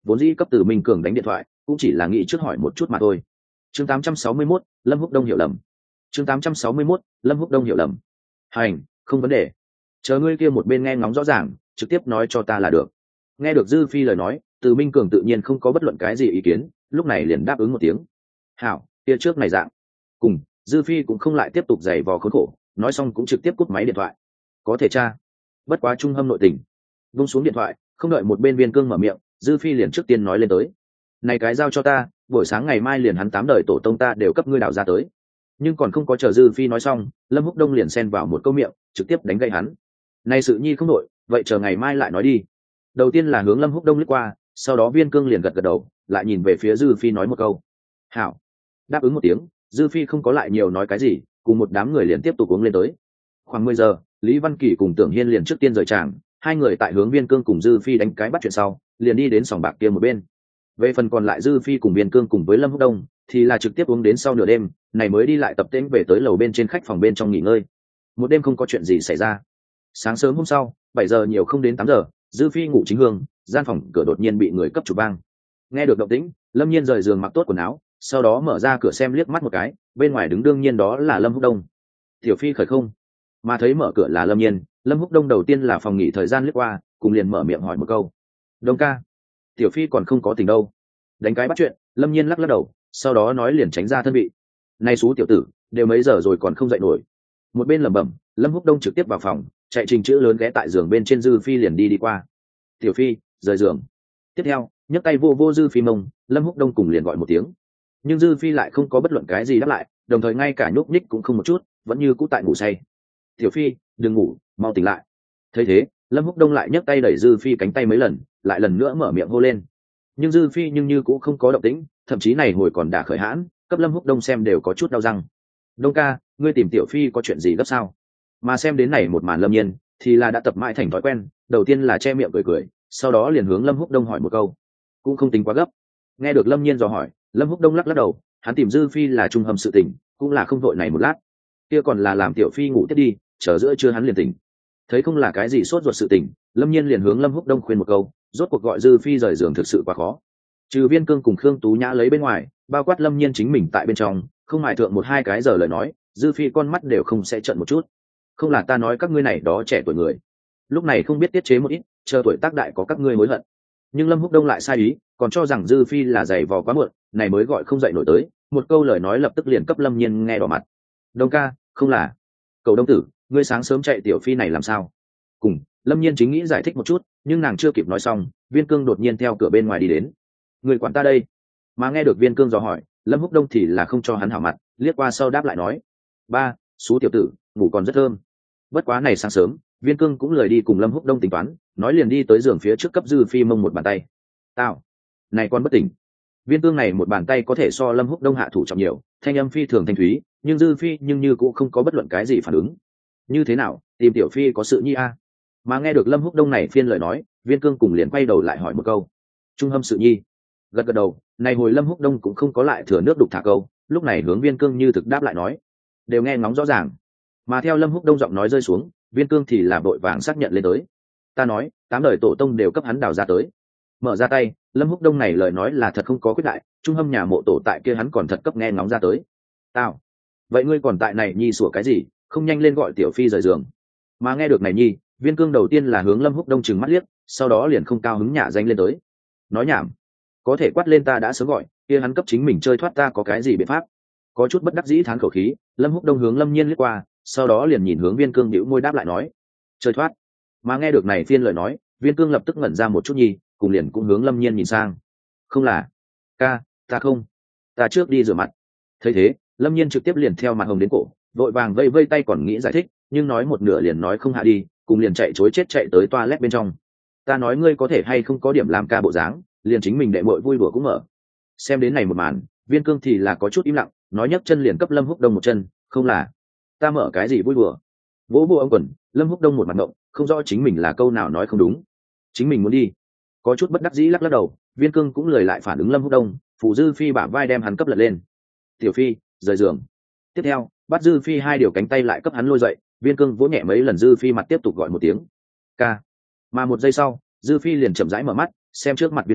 vốn dĩ cấp Từ Minh Cường đánh điện thoại cũng chỉ là nghĩ trước hỏi một chút mà thôi. Chương 861, Lâm Húc Đông hiểu lầm. Chương 861, Lâm Húc Đông hiểu lầm. Hành, không vấn đề. Chờ ngươi kia một bên nghe ngóng rõ ràng, trực tiếp nói cho ta là được. Nghe được Dư Phi lời nói, Từ Minh Cường tự nhiên không có bất luận cái gì ý kiến, lúc này liền đáp ứng một tiếng. Hảo, kia trước này dạng. Cùng, Dư Phi cũng không lại tiếp tục giày vò khốn khổ, nói xong cũng trực tiếp cúp máy điện thoại. Có thể tra. Bất quá trung hâm nội tình. Vung xuống điện thoại, không đợi một bên Viên Cương mở miệng, Dư Phi liền trước tiên nói lên tới. Này cái giao cho ta, buổi sáng ngày mai liền hắn 8 đời tổ tông ta đều cấp ngươi đào ra tới. Nhưng còn không có chờ Dư Phi nói xong, Lâm Húc Đông liền xen vào một câu miệng, trực tiếp đánh gãy hắn. Này sự nhi không đổi, vậy chờ ngày mai lại nói đi. Đầu tiên là hướng Lâm Húc Đông liếc qua, sau đó Viên Cương liền gật gật đầu, lại nhìn về phía Dư Phi nói một câu. Hảo. Đáp ứng một tiếng, Dư Phi không có lại nhiều nói cái gì, cùng một đám người liền tiếp tục uống lên tới. Khoảng 10 giờ, Lý Văn Kỳ cùng Tưởng Hiên liền trước tiên rời tràng, hai người tại hướng Viên Cương cùng Dư Phi đánh cái bắt chuyện sau, liền đi đến sòng bạc kia một bên. Về phần còn lại Dư Phi cùng Viên Cương cùng với Lâm Húc Đông thì là trực tiếp uống đến sau nửa đêm, này mới đi lại tập tễnh về tới lầu bên trên khách phòng bên trong nghỉ ngơi. Một đêm không có chuyện gì xảy ra. Sáng sớm hôm sau, 7 giờ nhiều không đến 8 giờ, Dư Phi ngủ chính hương, gian phòng cửa đột nhiên bị người cấp chụp vang. Nghe được động tĩnh, Lâm Nhiên rời giường mặc tốt quần áo, sau đó mở ra cửa xem liếc mắt một cái, bên ngoài đứng đương nhiên đó là Lâm Húc Đông. Tiểu Phi khởi không? Mà thấy mở cửa là Lâm Nhiên, Lâm Húc Đông đầu tiên là phòng nghỉ thời gian liếc qua, cùng liền mở miệng hỏi một câu. Đông ca, Tiểu Phi còn không có tình đâu. Đánh cái bắt chuyện, Lâm Nhiên lắc lắc đầu, sau đó nói liền tránh ra thân vị. Này xú tiểu tử, đều mấy giờ rồi còn không dậy nổi. Một bên lẩm bẩm, Lâm Húc Đông trực tiếp vào phòng, chạy trình chữ lớn ghé tại giường bên trên Dư Phi liền đi qua. Tiểu Phi, rời giường. Tiếp theo, nhấc tay vô vô Dư Phi mông, Lâm Húc Đông cùng liền gọi một tiếng. Nhưng Dư Phi lại không có bất luận cái gì đáp lại, đồng thời ngay cả nhúc nhích cũng không một chút, vẫn như cũ tại ngủ say. Tiểu Phi, đừng ngủ, mau tỉnh lại. Thấy thế, Lâm Húc Đông lại nhấc tay đẩy Dư Phi cánh tay mấy lần, lại lần nữa mở miệng hô lên. Nhưng Dư Phi nhưng như cũng không có động tĩnh, thậm chí này hồi còn đã khởi hãn, cấp Lâm Húc Đông xem đều có chút đau răng. Đông ca, ngươi tìm Tiểu Phi có chuyện gì gấp sao? Mà xem đến này một màn Lâm Nhiên thì là đã tập mãi thành thói quen, đầu tiên là che miệng cười cười, sau đó liền hướng Lâm Húc Đông hỏi một câu, cũng không tính quá gấp. Nghe được Lâm Nhiên dò hỏi, Lâm Húc Đông lắc lắc đầu, hắn tìm Dư Phi là trung hầm sự tình, cũng là không vội này một lát, kia còn là làm Tiểu Phi ngủ tiếp đi, chờ giữa trưa hắn liền tỉnh. Thấy không là cái gì sốt ruột sự tình, Lâm Nhiên liền hướng Lâm Húc Đông khuyên một câu, rốt cuộc gọi Dư Phi rời giường thực sự quá khó. Trừ Viên Cương cùng Khương Tú Nhã lấy bên ngoài, bao quát Lâm Nhiên chính mình tại bên trong, không mài thượng một hai cái giờ lời nói, Dư Phi con mắt đều không sẽ trợn một chút. Không là ta nói các ngươi này đó trẻ tuổi người, lúc này không biết tiết chế một ít, chờ tuổi tác đại có các ngươi hối hận. Nhưng Lâm Húc Đông lại sai ý, còn cho rằng Dư Phi là giày vò quá muộn, này mới gọi không dậy nổi tới, một câu lời nói lập tức liền cấp Lâm Nhiên nghe đỏ mặt. Đông ca, không là, Cầu Đông tử, ngươi sáng sớm chạy Tiểu Phi này làm sao? Cùng Lâm Nhiên chính nghĩ giải thích một chút, nhưng nàng chưa kịp nói xong, Viên Cương đột nhiên theo cửa bên ngoài đi đến. Người quản ta đây. Mà nghe được Viên Cương dò hỏi, Lâm Húc Đông thì là không cho hắn hảo mặt, liếc qua sau đáp lại nói, ba, xú tiểu tử, ngủ còn rất thơm. Bất quá này sáng sớm, Viên Cương cũng lời đi cùng Lâm Húc Đông tính toán, nói liền đi tới giường phía trước cấp Dư Phi mông một bàn tay. Tao, này con bất tỉnh. Viên Cương này một bàn tay có thể so Lâm Húc Đông hạ thủ trọng nhiều, thanh âm phi thường thanh thúy, nhưng Dư Phi nhưng như cũng không có bất luận cái gì phản ứng. Như thế nào, tìm Tiểu Phi có sự nhi a? Mà nghe được Lâm Húc Đông này phiên lời nói, Viên Cương cùng liền quay đầu lại hỏi một câu. Trung hâm sự nhi. Gật gật đầu, này hồi Lâm Húc Đông cũng không có lại thừa nước đục thả câu, lúc này hướng Viên Cương như thực đáp lại nói, đều nghe ngóng rõ ràng. Mà theo Lâm Húc Đông giọng nói rơi xuống, Viên Cương thì là vội vàng xác nhận lên tới. Ta nói, 8 đời tổ tông đều cấp hắn đào ra tới. Mở ra tay, Lâm Húc Đông này lời nói là thật không có quyết đại, trung hâm nhà mộ tổ tại kia hắn còn thật cấp nghe ngóng ra tới. Tao, vậy ngươi còn tại này nhi sủa cái gì, không nhanh lên gọi Tiểu Phi rời giường. Mà nghe được này nhi, Viên Cương đầu tiên là hướng Lâm Húc Đông trừng mắt liếc, sau đó liền không cao hứng nhả danh lên tới. Nói nhảm, có thể quát lên ta đã sớm gọi, kia hắn cấp chính mình chơi thoát ta có cái gì biện pháp? Có chút bất đắc dĩ thán khẩu khí, Lâm Húc Đông hướng Lâm Nhiên liếc qua, sau đó liền nhìn hướng Viên Cương nhíu môi đáp lại nói, chơi thoát. Mà nghe được này phiên lời nói, Viên Cương lập tức ngẩn ra một chút nhi, cùng liền cũng hướng Lâm Nhiên nhìn sang. Không là, ca, ta không, ta trước đi rửa mặt. Thấy thế, Lâm Nhiên trực tiếp liền theo mặt hồng đến cổ, vội vàng vây vây tay còn nghĩ giải thích, nhưng nói một nửa liền nói không hạ đi, cùng liền chạy chối chết chạy tới toilet bên trong. Ta nói ngươi có thể hay không có điểm làm ca bộ dáng, liền chính mình đệ muội vui đùa cũng mở. Xem đến này một màn, Viên Cương thì là có chút im lặng, nói nhấc chân liền cấp Lâm Húc Đông một chân, không là, ta mở cái gì vui đùa. Vỗ vô ông quần, Lâm Húc Đông một mặt ngộng, không rõ chính mình là câu nào nói không đúng. Chính mình muốn đi, có chút bất đắc dĩ lắc lắc đầu. Viên Cương cũng lời lại phản ứng Lâm Húc Đông, phụ Dư Phi bả vai đem hắn cấp lật lên. Tiểu Phi, rời giường. Tiếp theo, bắt Dư Phi hai điều cánh tay lại cấp hắn lôi dậy. Viên Cương vỗ nhẹ mấy lần Dư Phi mặt tiếp tục gọi một tiếng ca. Mà một giây sau, Dư Phi liền chậm rãi mở mắt, xem trước mặt Viên Cương,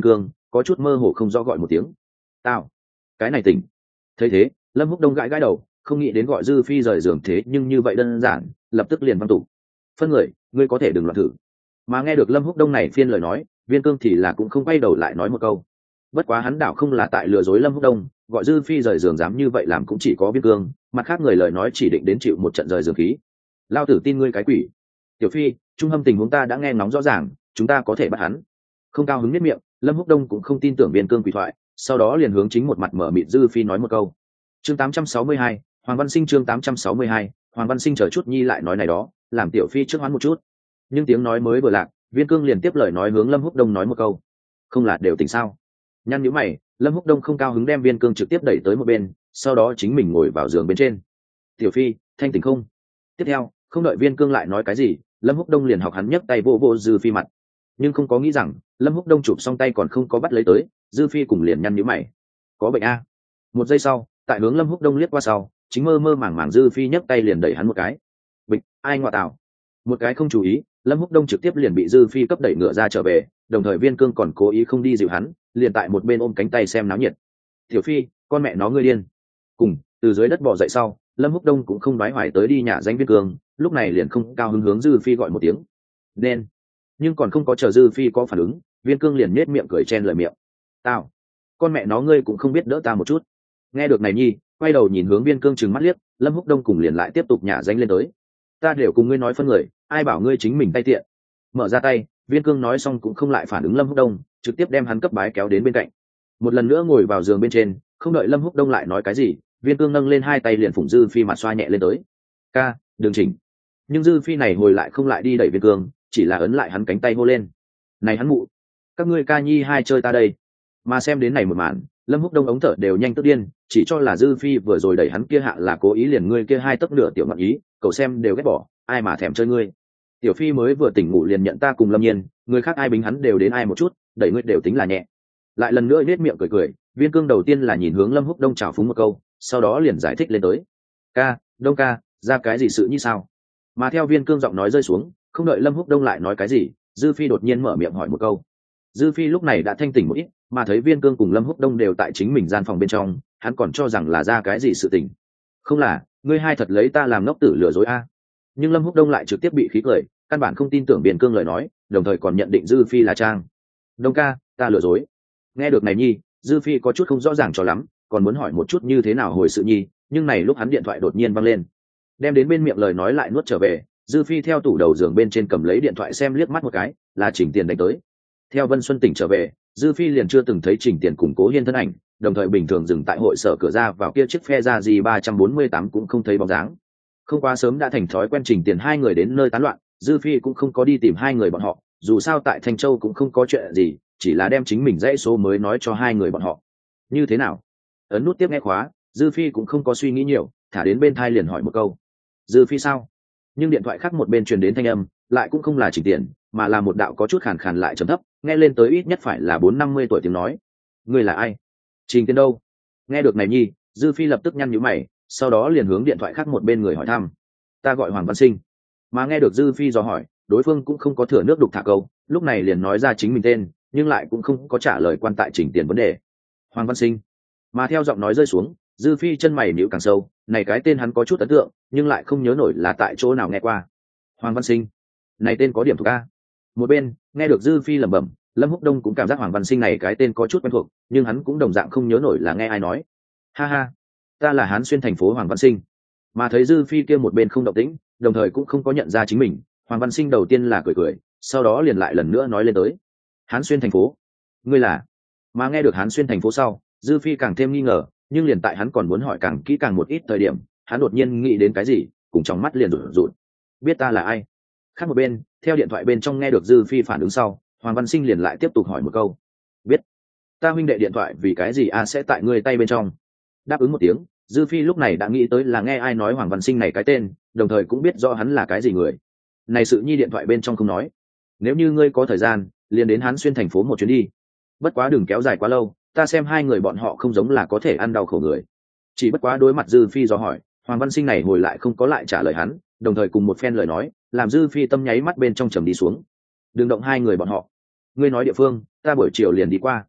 có chút mơ hồ không rõ gọi một tiếng tao, cái này tỉnh. Thấy thế Lâm Húc Đông gãi gãi đầu, không nghĩ đến gọi Dư Phi rời giường thế nhưng như vậy đơn giản, lập tức liền văng tục phân người, ngươi có thể đừng loạn thử. Mà nghe được Lâm Húc Đông này phiên lời nói, Viên Cương thì là cũng không quay đầu lại nói một câu. Bất quá hắn đảo không là tại lừa dối Lâm Húc Đông, gọi Dư Phi rời giường dám như vậy làm cũng chỉ có Viên Cương, mặt khác người lời nói chỉ định đến chịu một trận rời giường khí. Lao tử tin ngươi cái quỷ. Tiểu Phi, trung hâm tình huống ta đã nghe ngóng rõ ràng, chúng ta có thể bắt hắn. Không cao hứng nhất miệng, Lâm Húc Đông cũng không tin tưởng Viên Cương quỷ thoại, sau đó liền hướng chính một mặt mở mịt Dư Phi nói một câu. Chương 862, Hoàng Văn Sinh chương 862, Hoàng Văn Sinh chờ chút nhi lại nói này đó, làm Tiểu Phi trước hoán một chút. Nhưng tiếng nói mới vừa lạc, Viên Cương liền tiếp lời nói hướng Lâm Húc Đông nói một câu. Không là đều tỉnh sao? Nhăn nhíu mày, Lâm Húc Đông không cao hứng đem Viên Cương trực tiếp đẩy tới một bên, sau đó chính mình ngồi vào giường bên trên. Tiểu Phi, thanh tỉnh không? Tiếp theo, không đợi Viên Cương lại nói cái gì, Lâm Húc Đông liền học hắn nhấc tay vô vô Dư Phi mặt. Nhưng không có nghĩ rằng, Lâm Húc Đông chụp xong tay còn không có bắt lấy tới, Dư Phi cùng liền nhăn nhíu mày. Có bệnh a? Một giây sau, tại hướng Lâm Húc Đông liếc qua sau, chính mơ mơ màng màng Dư Phi nhấc tay liền đẩy hắn một cái. Bịch, ai ngoại tảo. Một cái không chú ý, Lâm Húc Đông trực tiếp liền bị Dư Phi cấp đẩy ngựa ra trở về, đồng thời Viên Cương còn cố ý không đi dịu hắn, liền tại một bên ôm cánh tay xem náo nhiệt. Tiểu Phi, con mẹ nó ngươi điên. Cùng từ dưới đất bò dậy sau, Lâm Húc Đông cũng không đoái hoài tới đi nhà danh Viên Cương, lúc này liền không cao hứng hướng Dư Phi gọi một tiếng đen. Nhưng còn không có chờ Dư Phi có phản ứng, Viên Cương liền nhếch miệng cười chen lời miệng. Tao, con mẹ nó ngươi cũng không biết đỡ ta một chút. Nghe được này nhi, quay đầu nhìn hướng Viên Cương trừng mắt liếc, Lâm Húc Đông cùng liền lại tiếp tục nhả danh lên tới. Ta đều cùng ngươi nói phân người, ai bảo ngươi chính mình tay tiện. Mở ra tay, Viên Cương nói xong cũng không lại phản ứng Lâm Húc Đông, trực tiếp đem hắn cấp bái kéo đến bên cạnh. Một lần nữa ngồi vào giường bên trên, không đợi Lâm Húc Đông lại nói cái gì, Viên Cương nâng lên hai tay liền phủng Dư Phi mặt xoa nhẹ lên tới. Ca, đừng chỉnh. Nhưng Dư Phi này hồi lại không lại đi đẩy Viên Cương, chỉ là ấn lại hắn cánh tay hô lên. Này hắn mụ, các ngươi ca nhi hai chơi ta đây. Mà xem đến này một màn, Lâm Húc Đông ống thở đều nhanh tức điên, chỉ cho là Dư Phi vừa rồi đẩy hắn kia hạ là cố ý liền ngươi kia hai tấc nửa tiểu ngọn ý, cậu xem đều ghét bỏ, ai mà thèm chơi ngươi. Tiểu Phi mới vừa tỉnh ngủ liền nhận ta cùng Lâm Nhiên, người khác ai bính hắn đều đến ai một chút, đẩy ngươi đều tính là nhẹ. Lại lần nữa nết miệng cười cười, Viên Cương đầu tiên là nhìn hướng Lâm Húc Đông chào phúng một câu, sau đó liền giải thích lên tới. Ca, Đông ca, ra cái gì sự như sao? Mà theo Viên Cương giọng nói rơi xuống, không đợi Lâm Húc Đông lại nói cái gì, Dư Phi đột nhiên mở miệng hỏi một câu. Dư Phi lúc này đã thanh tỉnh một ít, mà thấy Viên Cương cùng Lâm Húc Đông đều tại chính mình gian phòng bên trong, hắn còn cho rằng là ra cái gì sự tình. Không là, ngươi hai thật lấy ta làm ngốc tử lừa dối a? Nhưng Lâm Húc Đông lại trực tiếp bị khí cười, căn bản không tin tưởng Viên Cương lời nói, đồng thời còn nhận định Dư Phi là trang. Đông ca, ta lừa dối. Nghe được này nhi, Dư Phi có chút không rõ ràng cho lắm, còn muốn hỏi một chút như thế nào hồi sự nhi, nhưng này lúc hắn điện thoại đột nhiên văng lên, đem đến bên miệng lời nói lại nuốt trở về. Dư Phi theo tủ đầu giường bên trên cầm lấy điện thoại xem liếc mắt một cái, là Trình Tiền đánh tới. Theo Vân Xuân tỉnh trở về, Dư Phi liền chưa từng thấy Trình Tiền cùng Cố Hiên thân ảnh, đồng thời bình thường dừng tại hội sở cửa ra vào kia chiếc phe ra gì 348 cũng không thấy bóng dáng. Không quá sớm đã thành thói quen Trình Tiền hai người đến nơi tán loạn, Dư Phi cũng không có đi tìm hai người bọn họ, dù sao tại Thanh Châu cũng không có chuyện gì, chỉ là đem chính mình dãy số mới nói cho hai người bọn họ. Như thế nào? Ấn nút tiếp nghe khóa, Dư Phi cũng không có suy nghĩ nhiều, thả đến bên thai liền hỏi một câu. Dư Phi sao? Nhưng điện thoại khác một bên truyền đến thanh âm, lại cũng không là Trình Tiền, mà là một đạo có chút khàn khàn lại trầm thấp, nghe lên tới ít nhất phải là 40-50 tuổi tiếng nói. Ngươi là ai? Trình Tiền đâu? Nghe được này nhi, Dư Phi lập tức nhăn nhíu mày, sau đó liền hướng điện thoại khác một bên người hỏi thăm. Ta gọi Hoàng Văn Sinh. Mà nghe được Dư Phi dò hỏi, đối phương cũng không có thừa nước đục thả câu, lúc này liền nói ra chính mình tên, nhưng lại cũng không có trả lời quan tại Trình Tiền vấn đề. Hoàng Văn Sinh. Mà theo giọng nói rơi xuống, Dư Phi chân mày nhíu càng sâu, này cái tên hắn có chút ấn tượng, nhưng lại không nhớ nổi là tại chỗ nào nghe qua. Hoàng Văn Sinh, này tên có điểm thuộc a. Một bên nghe được Dư Phi lẩm bẩm, Lâm Húc Đông cũng cảm giác Hoàng Văn Sinh này cái tên có chút quen thuộc, nhưng hắn cũng đồng dạng không nhớ nổi là nghe ai nói. Ha ha, ta là Hán Xuyên thành phố Hoàng Văn Sinh. Mà thấy Dư Phi kia một bên không động tĩnh, đồng thời cũng không có nhận ra chính mình, Hoàng Văn Sinh đầu tiên là cười cười, sau đó liền lại lần nữa nói lên tới. Hán Xuyên thành phố, ngươi là? Mà nghe được Hán Xuyên thành phố sau, Dư Phi càng thêm nghi ngờ, nhưng liền tại hắn còn muốn hỏi càng kỹ càng một ít thời điểm, hắn đột nhiên nghĩ đến cái gì, cùng trong mắt liền rụt rụt. Biết ta là ai? Khác một bên, theo điện thoại bên trong nghe được Dư Phi phản ứng sau, Hoàng Văn Sinh liền lại tiếp tục hỏi một câu. Biết. Ta huynh đệ điện thoại vì cái gì sẽ tại ngươi tay bên trong? Đáp ứng một tiếng, Dư Phi lúc này đã nghĩ tới là nghe ai nói Hoàng Văn Sinh này cái tên, đồng thời cũng biết rõ hắn là cái gì người. Này sự nhi điện thoại bên trong không nói. Nếu như ngươi có thời gian, liền đến Hán Xuyên thành phố một chuyến đi. Bất quá đừng kéo dài quá lâu, ta xem hai người bọn họ không giống là có thể ăn đau khổ người. Chỉ bất quá đối mặt Dư Phi do hỏi, Hoàng Văn Sinh này hồi lại không có lại trả lời hắn, đồng thời cùng một phen lời nói, làm Dư Phi tâm nháy mắt bên trong trầm đi xuống. Đừng động hai người bọn họ. Ngươi nói địa phương, ta buổi chiều liền đi qua.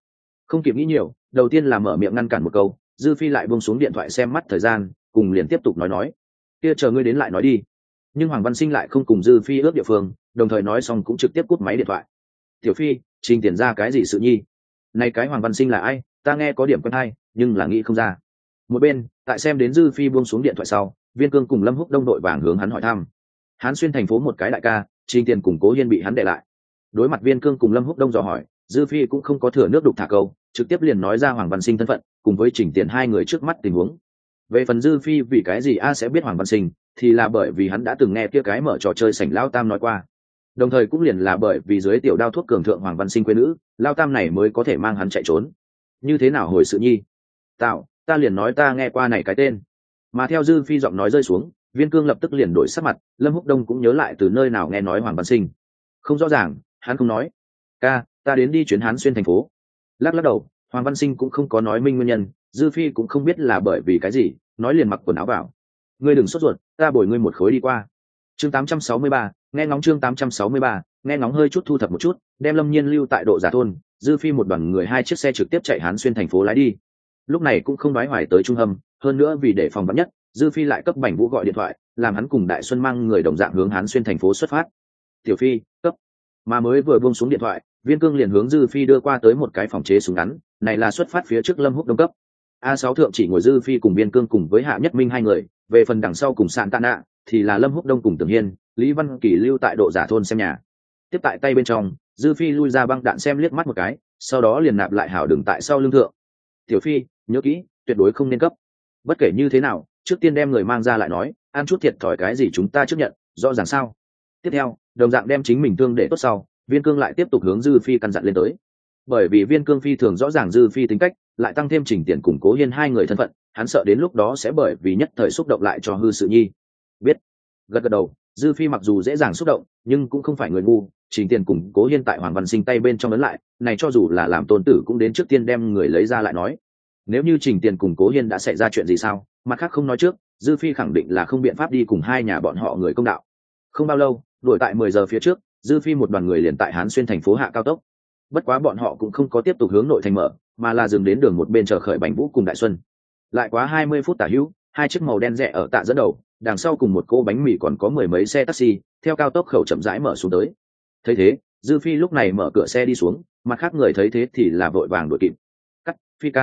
Không kịp nghĩ nhiều, đầu tiên là mở miệng ngăn cản một câu, dư phi lại buông xuống điện thoại xem mắt thời gian, cùng liền tiếp tục nói kia chờ ngươi đến lại nói đi. Nhưng Hoàng Văn Sinh lại không cùng dư phi ước địa phương, đồng thời nói xong cũng trực tiếp cúp máy điện thoại. Tiểu phi, Trình Tiền ra cái gì sự nhi? Này cái Hoàng Văn Sinh là ai? Ta nghe có điểm quen hay, nhưng là nghĩ không ra. Một bên, tại xem đến dư phi buông xuống điện thoại sau, Viên Cương cùng Lâm Húc Đông đội vàng hướng hắn hỏi thăm. Hán Xuyên thành phố một cái đại ca, Trình Tiền cùng Cố Hiên bị hắn để lại. Đối mặt Viên Cương cùng Lâm Húc Đông dò hỏi, dư phi cũng không có thừa nước đục thả câu, trực tiếp liền nói ra Hoàng Văn Sinh thân phận cùng với Trình Tiền hai người trước mắt tình huống. Về phần dư phi vì cái gì sẽ biết Hoàng Văn Sinh, thì là bởi vì hắn đã từng nghe kia cái mở trò chơi sảnh Lao Tam nói qua, đồng thời cũng liền là bởi vì dưới tiểu đao thuốc cường thượng Hoàng Văn Sinh quê nữ Lao Tam này mới có thể mang hắn chạy trốn. Như thế nào hồi sự nhi? Ta liền nói ta nghe qua này cái tên. Mà theo dư phi giọng nói rơi xuống, Viên Cương lập tức liền đổi sắc mặt. Lâm Húc Đông cũng nhớ lại từ nơi nào nghe nói Hoàng Văn Sinh. Không rõ ràng, hắn không nói. Ca, ta đến đi chuyến Hán Xuyên thành phố. Lắc đầu, Hoàng Văn Sinh cũng không có nói minh nguyên nhân, dư phi cũng không biết là bởi vì cái gì, nói liền mặc quần áo vào. Ngươi đừng sốt ruột, ta bồi ngươi một khối đi qua. Chương 863, nghe ngóng chương 863, nghe ngóng hơi chút thu thập một chút, đem Lâm Nhiên lưu tại độ giả thôn, dư phi một đoàn người hai chiếc xe trực tiếp chạy Hán Xuyên thành phố lái đi. Lúc này cũng không nói hoài tới trung hầm, hơn nữa vì để phòng vắn nhất, dư phi lại cấp Bành Vũ gọi điện thoại, làm hắn cùng Đại Xuân mang người đồng dạng hướng Hán Xuyên thành phố xuất phát. Tiểu phi, cấp. Mà mới vừa buông xuống điện thoại, Viên Cương liền hướng dư phi đưa qua tới một cái phòng chế súng ngắn, này là xuất phát phía trước Lâm Húc Đông cấp. A6 thượng chỉ ngồi dư phi cùng Viên Cương cùng với Hạ Nhất Minh hai người, về phần đằng sau cùng Sạn Tạ Nạ thì là Lâm Húc Đông cùng Tưởng Hiên, Lý Văn Kỳ lưu tại độ giả thôn xem nhà. Tiếp tại tay bên trong, dư phi lui ra băng đạn xem liếc mắt một cái, sau đó liền nạp lại hảo đường tại sau lưng thượng. Tiểu phi, nhớ kỹ, tuyệt đối không nên cấp. Bất kể như thế nào, trước tiên đem người mang ra lại nói, ăn chút thiệt thòi cái gì chúng ta chấp nhận, rõ ràng sao? Tiếp theo, đồng dạng đem chính mình thương để tốt sau, Viên Cương lại tiếp tục hướng dư phi căn dặn lên tới. Bởi vì Viên Cương phi thường rõ ràng dư phi tính cách, lại tăng thêm Trình Tiền củng Cố Hiên hai người thân phận, hắn sợ đến lúc đó sẽ bởi vì nhất thời xúc động lại cho hư sự nhi. Biết. Gật đầu, dư phi mặc dù dễ dàng xúc động, nhưng cũng không phải người ngu. Trình Tiền củng Cố Hiên tại Hoàng Văn Sinh tay bên trong ấn lại, này cho dù là làm tôn tử cũng đến trước tiên đem người lấy ra lại nói. Nếu như Trình Tiền củng Cố Hiên đã xảy ra chuyện gì sao, mặt khác không nói trước, dư phi khẳng định là không biện pháp đi cùng hai nhà bọn họ người công đạo. Không bao lâu, đuổi tại 10 giờ phía trước, dư phi một đoàn người liền tại Hán Xuyên thành phố hạ cao tốc. Bất quá bọn họ cũng không có tiếp tục hướng nội thành mở, mà là dừng đến đường một bên chờ khởi Bành Vũ cùng Đại Xuân. Lại quá 20 phút tả hữu, hai chiếc màu đen rẻ ở tạ dẫn đầu, đằng sau cùng một cô bánh mì còn có mười mấy xe taxi theo cao tốc khẩu chậm rãi mở xuống tới. Thấy thế, dư phi lúc này mở cửa xe đi xuống, mặt khác người thấy thế thì là vội vàng đuổi kịp. Cắt,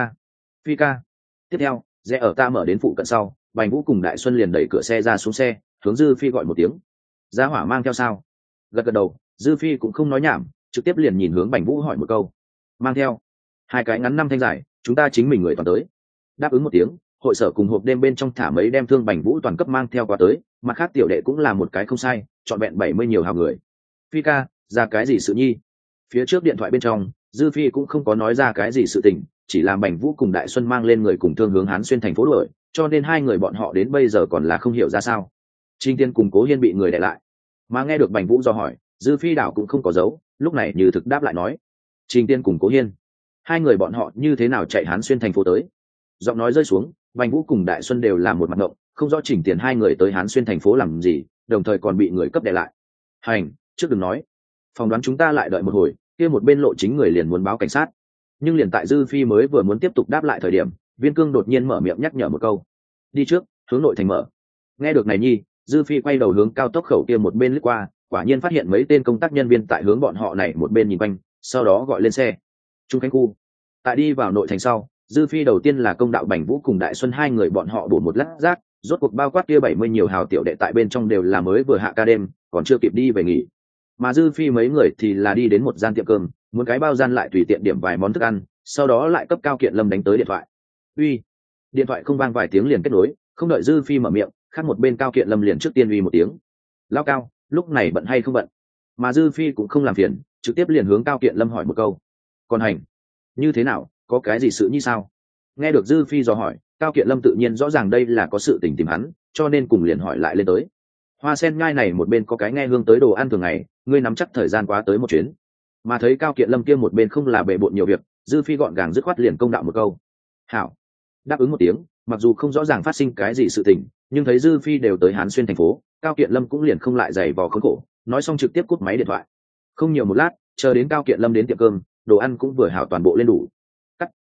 phi ca. Tiếp theo, rẽ ở ta mở đến phụ cận sau, Bành Vũ cùng Đại Xuân liền đẩy cửa xe ra xuống xe, hướng dư phi gọi một tiếng. Giá hỏa mang theo sao? Gật đầu, dư phi cũng không nói nhảm, trực tiếp liền nhìn hướng Bành Vũ hỏi một câu. Mang theo. Hai cái ngắn năm thanh dài, chúng ta chính mình người toàn tới. Đáp ứng một tiếng, hội sở cùng hộp đêm bên trong thả mấy đem thương Bành Vũ toàn cấp mang theo qua tới, mặt khác tiểu đệ cũng là một cái không sai, trọn vẹn 70 nhiều hào người. Phi ca, ra cái gì sự nhi? Phía trước điện thoại bên trong, dư phi cũng không có nói ra cái gì sự tình, chỉ làm Bành Vũ cùng Đại Xuân mang lên người cùng thương hướng Hán Xuyên thành phố đuổi, cho nên hai người bọn họ đến bây giờ còn là không hiểu ra sao. Trình Tiên cùng Cố Hiên bị người đè lại, mà nghe được Bành Vũ do hỏi, dư phi đảo cũng không có giấu, lúc này như thực đáp lại nói. Trình Tiên cùng Cố Hiên, hai người bọn họ như thế nào chạy Hán Xuyên thành phố tới? Giọng nói rơi xuống, Bành Vũ cùng Đại Xuân đều làm một mặt ngộng, không rõ Trình Tiền hai người tới Hán Xuyên thành phố làm gì, đồng thời còn bị người cấp đè lại. Hành, trước đừng nói, phỏng đoán chúng ta lại đợi một hồi, kia một bên lộ chính người liền muốn báo cảnh sát. Nhưng liền tại dư phi mới vừa muốn tiếp tục đáp lại thời điểm, Viên Cương đột nhiên mở miệng nhắc nhở một câu. Đi trước, hướng nội thành mở. Nghe được này nhi, dư phi quay đầu hướng cao tốc khẩu kia một bên lướt qua, quả nhiên phát hiện mấy tên công tác nhân viên tại hướng bọn họ này một bên nhìn quanh, sau đó gọi lên xe. Trung Khánh khu. Tại đi vào nội thành sau, dư phi đầu tiên là công đạo Bành Vũ cùng Đại Xuân hai người bọn họ bổ một lát rác, rốt cuộc bao quát kia 70 nhiều hào tiểu đệ tại bên trong đều là mới vừa hạ ca đêm, còn chưa kịp đi về nghỉ. Mà dư phi mấy người thì là đi đến một gian tiệm cơm, muốn cái bao gian lại tùy tiện điểm vài món thức ăn, sau đó lại cấp Cao Kiện Lâm đánh tới điện thoại. Uy. Điện thoại không vang vài tiếng liền kết nối, không đợi dư phi mở miệng, khác một bên Cao Kiện Lâm liền trước tiên uy một tiếng. Lao Cao, lúc này bận hay không bận? Mà dư phi cũng không làm phiền, trực tiếp liền hướng Cao Kiện Lâm hỏi một câu. Còn hành, như thế nào, có cái gì sự như sao? Nghe được dư phi dò hỏi, Cao Kiện Lâm tự nhiên rõ ràng đây là có sự tình tìm hắn, cho nên cùng liền hỏi lại lên tới. Hoa sen nhai này một bên có cái nghe hương tới đồ ăn thường ngày, ngươi nắm chắc thời gian quá tới một chuyến. Mà thấy Cao Kiện Lâm kia một bên không là bề bộn nhiều việc, dư phi gọn gàng dứt khoát liền công đạo một câu. Hảo. Đáp ứng một tiếng, mặc dù không rõ ràng phát sinh cái gì sự tình, nhưng thấy dư phi đều tới Hán Xuyên thành phố, Cao Kiện Lâm cũng liền không lại giày vò khốn khổ, nói xong trực tiếp cúp máy điện thoại. Không nhiều một lát, chờ đến Cao Kiện Lâm đến tiệm cơm, đồ ăn cũng vừa hảo toàn bộ lên đủ. Cắt,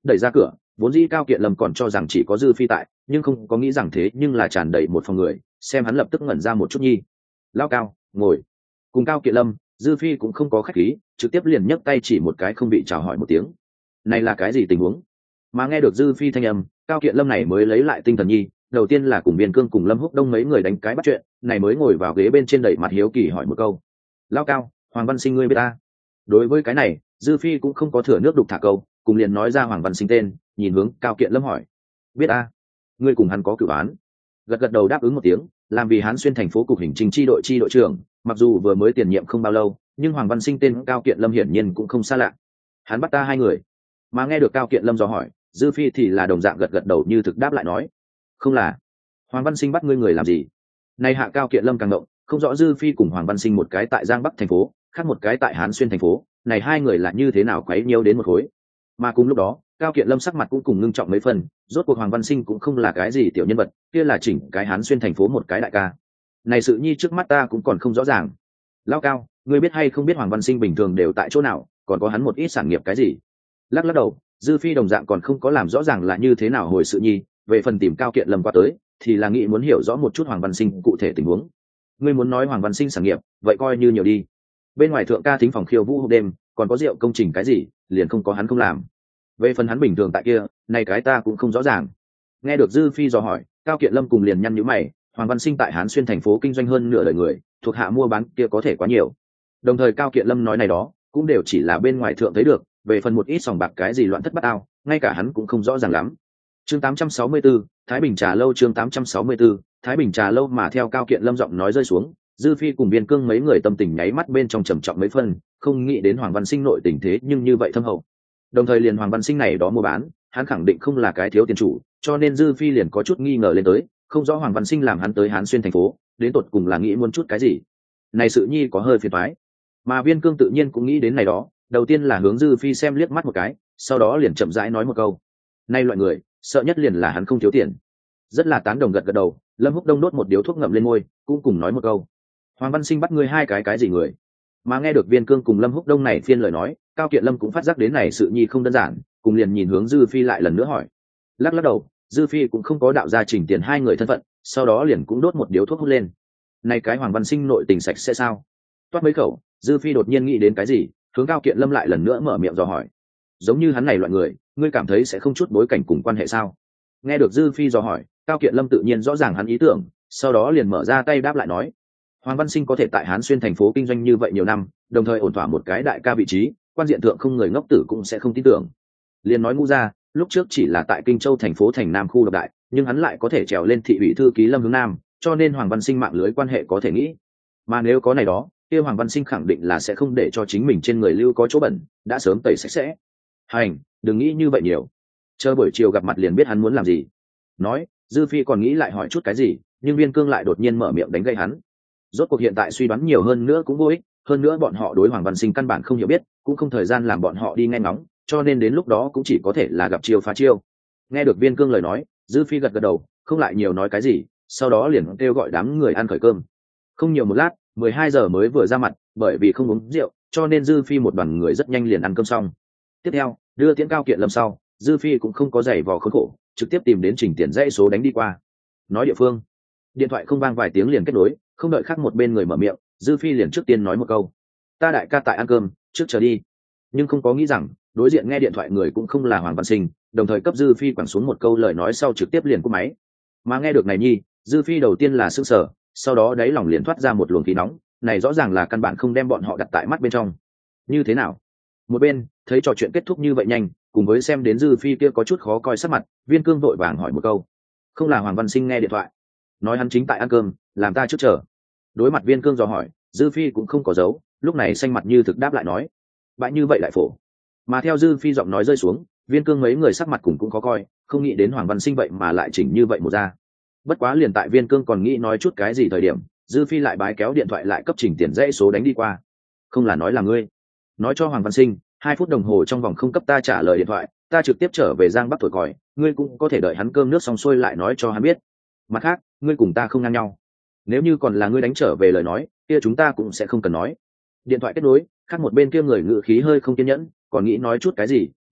đẩy ra cửa. Vốn dĩ Cao Kiện Lâm còn cho rằng chỉ có Dư Phi tại, nhưng không có nghĩ rằng thế nhưng là tràn đầy một phòng người, xem hắn lập tức ngẩn ra một chút nhi. Lao Cao, ngồi. Cùng Cao Kiện Lâm, Dư Phi cũng không có khách khí, trực tiếp liền nhấc tay chỉ một cái không bị chào hỏi một tiếng. Này là cái gì tình huống? Mà nghe được Dư Phi thanh âm, Cao Kiện Lâm này mới lấy lại tinh thần nhi, đầu tiên là cùng Biên Cương cùng Lâm Húc Đông mấy người đánh cái bắt chuyện, này mới ngồi vào ghế bên trên đẩy mặt hiếu kỳ hỏi một câu. Lao Cao, Hoàng Văn Sinh ngươi biết ta? Đối với cái này, Dư Phi cũng không có thừa nước đục thả câu, cùng liền nói ra Hoàng Văn Sinh tên, nhìn hướng Cao Kiện Lâm hỏi. Biết a, ngươi cùng hắn có cửu án. Gật gật đầu đáp ứng một tiếng, làm vì Hán Xuyên thành phố cục hình chính chi đội trưởng, mặc dù vừa mới tiền nhiệm không bao lâu, nhưng Hoàng Văn Sinh tên Cao Kiện Lâm hiển nhiên cũng không xa lạ. Hắn bắt ta hai người. Mà nghe được Cao Kiện Lâm dò hỏi, Dư Phi thì là đồng dạng gật gật đầu như thực đáp lại nói. Không là. Hoàng Văn Sinh bắt ngươi người làm gì? Này hạ Cao Kiện Lâm càng động, không rõ Dư Phi cùng Hoàng Văn Sinh một cái tại Giang Bắc thành phố, khác một cái tại Hán Xuyên thành phố, này hai người là như thế nào quấy nhiễu đến một khối. Mà cùng lúc đó, Cao Kiện Lâm sắc mặt cũng cùng ngưng trọng mấy phần, rốt cuộc Hoàng Văn Sinh cũng không là cái gì tiểu nhân vật, kia là chỉnh cái Hán Xuyên thành phố một cái đại ca. Này sự nhi trước mắt ta cũng còn không rõ ràng. Lão Cao, ngươi biết hay không biết Hoàng Văn Sinh bình thường đều tại chỗ nào, còn có hắn một ít sản nghiệp cái gì? Lắc đầu, Dư Phi đồng dạng còn không có làm rõ ràng là như thế nào hồi sự nhi, về phần tìm Cao Kiện Lâm qua tới, thì là nghĩ muốn hiểu rõ một chút Hoàng Văn Sinh cụ thể tình huống. Ngươi muốn nói Hoàng Văn Sinh sản nghiệp, vậy coi như nhiều đi. Bên ngoài thượng ca thính phòng khiêu vũ hộp đêm, còn có rượu công trình cái gì, liền không có hắn không làm. Về phần hắn bình thường tại kia, này cái ta cũng không rõ ràng. Nghe được Dư Phi dò hỏi, Cao Kiện Lâm cùng liền nhăn nhíu mày, Hoàng Văn Sinh tại Hán Xuyên thành phố kinh doanh hơn nửa đời người, thuộc hạ mua bán kia có thể quá nhiều. Đồng thời Cao Kiện Lâm nói này đó, cũng đều chỉ là bên ngoài thượng thấy được, về phần một ít sòng bạc cái gì loạn thất bát ao, ngay cả hắn cũng không rõ ràng lắm. Chương 864, Thái Bình Trà lâu chương 864, Thái Bình Trà lâu mà theo Cao Kiện Lâm giọng nói rơi xuống, Dư Phi cùng Biên Cương mấy người tâm tình nháy mắt bên trong trầm trọng mấy phân, không nghĩ đến Hoàng Văn Sinh nội tình thế nhưng như vậy thâm hậu. Đồng thời liền Hoàng Văn Sinh này đó mua bán, hắn khẳng định không là cái thiếu tiền chủ, cho nên Dư Phi liền có chút nghi ngờ lên tới, không rõ Hoàng Văn Sinh làm hắn tới Hán Xuyên thành phố, đến tột cùng là nghĩ muốn chút cái gì. Này sự nhi có hơi phiền toái. Mà Biên Cương tự nhiên cũng nghĩ đến này đó, đầu tiên là hướng Dư Phi xem liếc mắt một cái, sau đó liền chậm rãi nói một câu. Nay loại người, sợ nhất liền là hắn không thiếu tiền. Rất là tán đồng gật gật đầu, Lâm Húc Đông đốt một điếu thuốc ngậm lên môi, cũng cùng nói một câu. Hoàng Văn Sinh bắt ngươi hai cái gì người? Mà nghe được Biên Cương cùng Lâm Húc Đông này phiên lời nói, Cao Kiện Lâm cũng phát giác đến này sự nhi không đơn giản, cùng liền nhìn hướng Dư Phi lại lần nữa hỏi. Lắc đầu, Dư Phi cũng không có đạo ra trình tiền hai người thân phận, sau đó liền cũng đốt một điếu thuốc hút lên. Này cái Hoàng Văn Sinh nội tình sạch sẽ sao? Toát mấy khẩu, Dư Phi đột nhiên nghĩ đến cái gì, hướng Cao Kiện Lâm lại lần nữa mở miệng dò hỏi. Giống như hắn này loại người, ngươi cảm thấy sẽ không chút bối cảnh cùng quan hệ sao? Nghe được Dư Phi dò hỏi, Cao Kiện Lâm tự nhiên rõ ràng hắn ý tưởng, sau đó liền mở ra tay đáp lại nói. Hoàng Văn Sinh có thể tại Hán Xuyên thành phố kinh doanh như vậy nhiều năm, đồng thời ổn thỏa một cái đại ca vị trí, quan diện thượng không người ngốc tử cũng sẽ không tin tưởng. Liền nói ngu ra, lúc trước chỉ là tại Kinh Châu thành phố thành Nam khu độc đại, nhưng hắn lại có thể trèo lên thị ủy thư ký Lâm hướng Nam, cho nên Hoàng Văn Sinh mạng lưới quan hệ có thể nghĩ. Mà nếu có này đó, kia Hoàng Văn Sinh khẳng định là sẽ không để cho chính mình trên người lưu có chỗ bẩn, đã sớm tẩy sạch sẽ. Hành, đừng nghĩ như vậy nhiều. Chờ buổi chiều gặp mặt liền biết hắn muốn làm gì. Nói, Dư Phi còn nghĩ lại hỏi chút cái gì, nhưng Biên Cương lại đột nhiên mở miệng đánh gây hắn. Rốt cuộc hiện tại suy đoán nhiều hơn nữa cũng vô ích, hơn nữa bọn họ đối Hoàng Văn Sinh căn bản không hiểu biết, cũng không thời gian làm bọn họ đi nghe ngóng, cho nên đến lúc đó cũng chỉ có thể là gặp chiêu phá chiêu. Nghe được Biên Cương lời nói, Dư Phi gật gật đầu, không lại nhiều nói cái gì, sau đó liền kêu gọi đám người ăn khởi cơm. Không nhiều một lát, 12 giờ mới vừa ra mặt, bởi vì không uống rượu, cho nên Dư Phi một đoàn người rất nhanh liền ăn cơm xong. Tiếp theo, đưa Tiễn Cao Kiện Lâm sau, Dư Phi cũng không có giày vò khốn khổ, trực tiếp tìm đến Trình Tiền dãy số đánh đi qua. Nói địa phương, điện thoại không vang vài tiếng liền kết nối, không đợi khác một bên người mở miệng, Dư Phi liền trước tiên nói một câu. Ta đại ca tại ăn cơm, trước chờ đi. Nhưng không có nghĩ rằng, đối diện nghe điện thoại người cũng không là Hoàng Văn Sinh, đồng thời cấp Dư Phi quẳng xuống một câu lời nói sau trực tiếp liền cúp máy. Mà nghe được này nhi, Dư Phi đầu tiên là sững sờ, sau đó đáy lòng liền thoát ra một luồng khí nóng, này rõ ràng là căn bản không đem bọn họ đặt tại mắt bên trong. Như thế nào? Một bên, thấy trò chuyện kết thúc như vậy nhanh, cùng với xem đến Dư Phi kia có chút khó coi sắc mặt, Viên Cương vội vàng hỏi một câu. Không là Hoàng Văn Sinh nghe điện thoại, nói hắn chính tại ăn cơm, làm ta trước chờ. Đối mặt Viên Cương dò hỏi, Dư Phi cũng không có giấu, lúc này xanh mặt như thực đáp lại nói. Bại như vậy lại phổ. Mà theo Dư Phi giọng nói rơi xuống, Viên Cương mấy người sắc mặt cũng khó coi, không nghĩ đến Hoàng Văn Sinh vậy mà lại chỉnh như vậy một ra. Bất quá liền tại Viên Cương còn nghĩ nói chút cái gì thời điểm, Dư Phi lại bái kéo điện thoại lại cấp Trình Tiền dãy số đánh đi qua. Không là nói là ngươi, nói cho Hoàng Văn Sinh 2 phút đồng hồ trong vòng không cấp ta trả lời điện thoại, ta trực tiếp trở về Giang Bắc thổi còi, ngươi cũng có thể đợi hắn cơm nước xong xuôi lại nói cho hắn biết. Mặt khác, ngươi cùng ta không ngang nhau, nếu như còn là ngươi đánh trở về lời nói kia chúng ta cũng sẽ không cần nói. Điện thoại kết nối, khác một bên kia người ngự khí hơi không kiên nhẫn, còn nghĩ nói chút cái gì,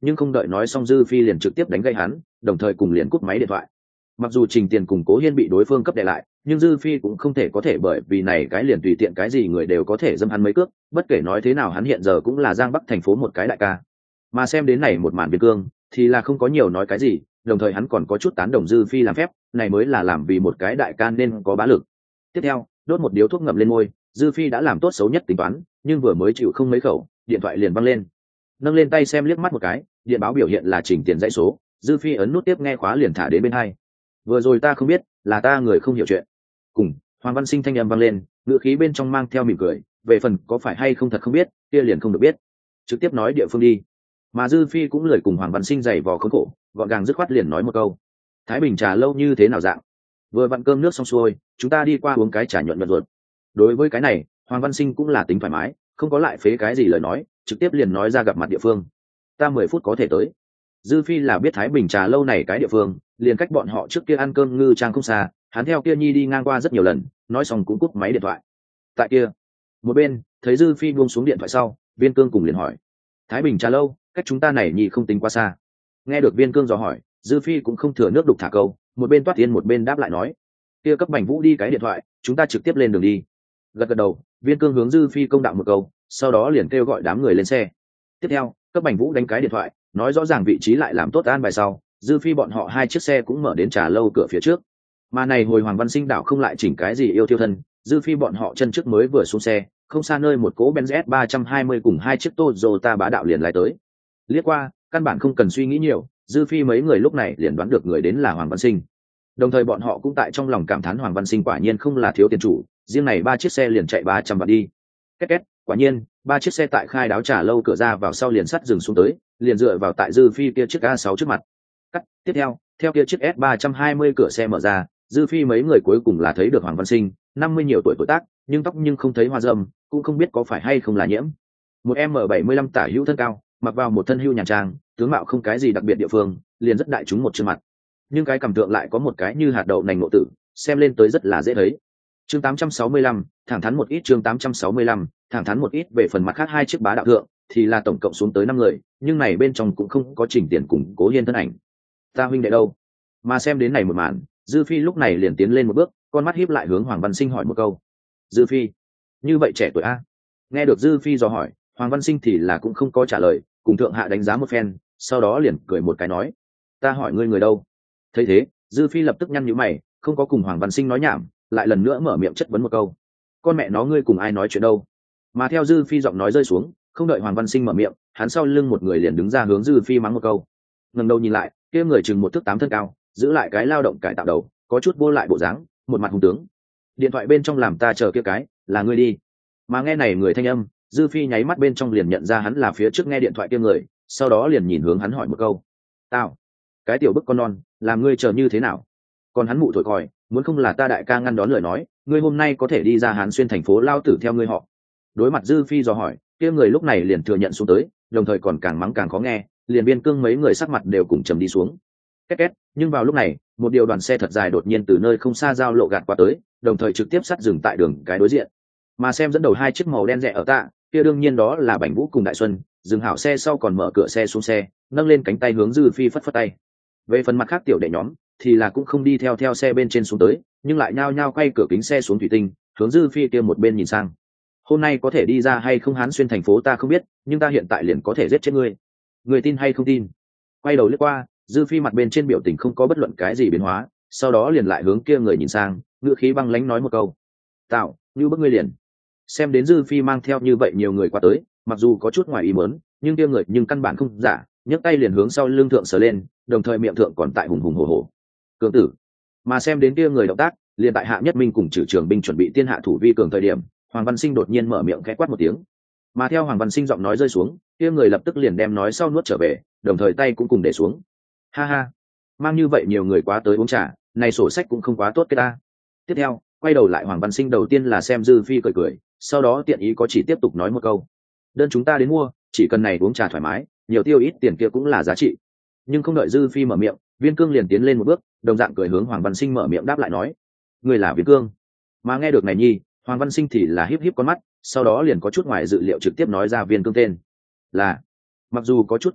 nhưng không đợi nói xong dư phi liền trực tiếp đánh gây hắn, đồng thời cùng liền cúp máy điện thoại. Mặc dù Trình Tiền cùng Cố Hiên bị đối phương cấp đè lại, nhưng dư phi cũng không thể có thể bởi vì này cái liền tùy tiện cái gì người đều có thể dâm hắn mấy cước, bất kể nói thế nào hắn hiện giờ cũng là Giang Bắc thành phố một cái đại ca. Mà xem đến này một màn biên cương thì là không có nhiều nói cái gì, đồng thời hắn còn có chút tán đồng dư phi làm phép, này mới là làm vì một cái đại ca nên có bá lực. Tiếp theo, đốt một điếu thuốc ngậm lên môi, dư phi đã làm tốt xấu nhất tính toán, nhưng vừa mới chịu không mấy khẩu, điện thoại liền văng lên. Nâng lên tay xem liếc mắt một cái, điện báo biểu hiện là Trình Tiền dãy số, dư phi ấn nút tiếp nghe khóa liền thả đến bên hai. Vừa rồi ta không biết, là ta người không hiểu chuyện. Cùng Hoàng Văn Sinh thanh âm vang lên, ngữ khí bên trong mang theo mỉm cười, về phần có phải hay không thật không biết, kia liền không được biết, trực tiếp nói địa phương đi. Mà dư phi cũng lười cùng Hoàng Văn Sinh giày vò khốn khổ, gọn gàng dứt khoát liền nói một câu: Thái Bình trà lâu như thế nào dạng? Vừa vặn cơm nước xong xuôi, chúng ta đi qua uống cái trà nhuận nhuận ruột. Đối với cái này, Hoàng Văn Sinh cũng là tính thoải mái, không có lại phế cái gì lời nói, trực tiếp liền nói ra gặp mặt địa phương. Ta 10 phút có thể tới. Dư phi là biết Thái Bình trà lâu này cái địa phương, liền cách bọn họ trước kia ăn cơm ngư trang không xa, hắn theo kia nhi đi ngang qua rất nhiều lần, nói xong cũng cúp máy điện thoại. Tại kia một bên, thấy dư phi buông xuống điện thoại sau, Viên Cương cùng liền hỏi: Thái Bình trà lâu cách chúng ta này nhi không tính quá xa? Nghe được Viên Cương dò hỏi, dư phi cũng không thừa nước đục thả câu, một bên toát tiên một bên đáp lại nói: kia cấp Bành Vũ đi cái điện thoại, chúng ta trực tiếp lên đường đi. Gật gật đầu, Viên Cương hướng dư phi công đạo một câu, sau đó liền kêu gọi đám người lên xe. Tiếp theo, cấp Bành Vũ đánh cái điện thoại, nói rõ ràng vị trí lại làm tốt an bài sau, dư phi bọn họ hai chiếc xe cũng mở đến trà lâu cửa phía trước. Mà này hồi Hoàng Văn Sinh đảo không lại chỉnh cái gì yêu thiêu thân, dư phi bọn họ chân trước mới vừa xuống xe, không xa nơi một cỗ Benz S320 cùng hai chiếc Toyota bá đạo liền lái tới. Liếc qua, căn bản không cần suy nghĩ nhiều, dư phi mấy người lúc này liền đoán được người đến là Hoàng Văn Sinh. Đồng thời bọn họ cũng tại trong lòng cảm thán Hoàng Văn Sinh quả nhiên không là thiếu tiền chủ, riêng này 3 chiếc xe liền chạy 300 vạn đi. Két két, quả nhiên, 3 chiếc xe tại khai đáo trà lâu cửa ra vào sau liền sắt dừng xuống tới, liền dựa vào tại dư phi kia chiếc A6 trước mặt. Tiếp theo kia chiếc S320 cửa xe mở ra, dư phi mấy người cuối cùng là thấy được Hoàng Văn Sinh, 50 nhiều tuổi tuổi tác, nhưng tóc nhưng không thấy hoa râm, cũng không biết có phải hay không là nhiễm. Một M75 tả hữu thân cao, mặc vào một thân hưu nhàn trang, tướng mạo không cái gì đặc biệt địa phương, liền rất đại chúng một chương mặt. Nhưng cái cảm tượng lại có một cái như hạt đậu nành ngộ tử, xem lên tới rất là dễ thấy. Chương 865, thẳng thắn một ít. Chương 865, thẳng thắn một ít. Về phần mặt khác hai chiếc bá đạo thượng thì là tổng cộng xuống tới 5 người, nhưng này bên trong cũng không có Trình Tiền cùng Cố Hiên thân ảnh. Ta huynh đệ đâu? Mà xem đến này một màn, dư phi lúc này liền tiến lên một bước, con mắt híp lại hướng Hoàng Văn Sinh hỏi một câu. Dư phi, như vậy trẻ tuổi a? Nghe được dư phi dò hỏi, Hoàng Văn Sinh thì là cũng không có trả lời, cùng thượng hạ đánh giá một phen, sau đó liền cười một cái nói: ta hỏi ngươi người đâu? Thấy thế, dư phi lập tức nhăn nhíu mày, không có cùng Hoàng Văn Sinh nói nhảm, lại lần nữa mở miệng chất vấn một câu: con mẹ nó ngươi cùng ai nói chuyện đâu? Mà theo dư phi giọng nói rơi xuống, không đợi Hoàng Văn Sinh mở miệng, hắn sau lưng một người liền đứng ra hướng dư phi mắng một câu. Ngẩng đầu nhìn lại, kia người chừng 1 thước 8 thân cao, giữ lại cái lao động cải tạo đầu, có chút vô lại bộ dáng, một mặt hung tướng. Điện thoại bên trong làm ta chờ kia cái, là ngươi đi. Mà nghe này người thanh âm, dư phi nháy mắt bên trong liền nhận ra hắn là phía trước nghe điện thoại kia người, sau đó liền nhìn hướng hắn hỏi một câu: tao, cái tiểu bức con non, làm ngươi chờ như thế nào? Còn hắn mụ thổi còi, muốn không là ta đại ca ngăn đón lời nói, ngươi hôm nay có thể đi ra Hán Xuyên thành phố lao tử theo ngươi họ. Đối mặt dư phi dò hỏi, kia người lúc này liền thừa nhận xuống tới, đồng thời còn càng mắng càng khó nghe, liền Biên Cương mấy người sắc mặt đều cùng trầm đi xuống. Két két, nhưng vào lúc này, một điều đoàn xe thật dài đột nhiên từ nơi không xa giao lộ gạt qua tới, đồng thời trực tiếp sát dừng tại đường cái đối diện. Mà xem dẫn đầu hai chiếc màu đen rẻ ở tạ, kia đương nhiên đó là Bành Vũ cùng Đại Xuân, dừng hảo xe sau còn mở cửa xe xuống xe, nâng lên cánh tay hướng dư phi phất phất tay. Về phần mặt khác tiểu đệ nhóm thì là cũng không đi theo xe bên trên xuống tới, nhưng lại nhao nhao quay cửa kính xe xuống thủy tinh, hướng dư phi kia một bên nhìn sang. Hôm nay có thể đi ra hay không Hán Xuyên thành phố ta không biết, nhưng ta hiện tại liền có thể giết chết ngươi. Người tin hay không tin? Quay đầu lướt qua, dư phi mặt bên trên biểu tình không có bất luận cái gì biến hóa, sau đó liền lại hướng kia người nhìn sang, ngữ khí băng lãnh nói một câu: tạo, như bức ngươi liền. Xem đến dư phi mang theo như vậy nhiều người qua tới, mặc dù có chút ngoài ý muốn, nhưng kia người nhưng căn bản không giả, nhấc tay liền hướng sau lưng thượng sờ lên, đồng thời miệng thượng còn tại hùng hùng hổ hổ. Cường tử. Mà xem đến kia người động tác, liền tại Hạ Nhất Minh cùng Trử Trường binh chuẩn bị tiên hạ thủ vi cường thời điểm, Hoàng Văn Sinh đột nhiên mở miệng khẽ quát một tiếng. Mà theo Hoàng Văn Sinh giọng nói rơi xuống, kia người lập tức liền đem nói sau nuốt trở về, đồng thời tay cũng cùng để xuống. Ha ha, mang như vậy nhiều người quá tới uống trà, này sổ sách cũng không quá tốt cái ta. Tiếp theo, quay đầu lại Hoàng Văn Sinh đầu tiên là xem dư phi cười cười, sau đó tiện ý có chỉ tiếp tục nói một câu: đơn chúng ta đến mua, chỉ cần này uống trà thoải mái, nhiều tiêu ít tiền kia cũng là giá trị. Nhưng không đợi dư phi mở miệng, Viên Cương liền tiến lên một bước, đồng dạng cười hướng Hoàng Văn Sinh mở miệng đáp lại nói: người là Viên Cương? Mà nghe được này nhi, Hoàng Văn Sinh thì là híp híp con mắt, sau đó liền có chút ngoài dự liệu trực tiếp nói ra Viên Cương tên. Là. Mặc dù có chút kinh ngạc,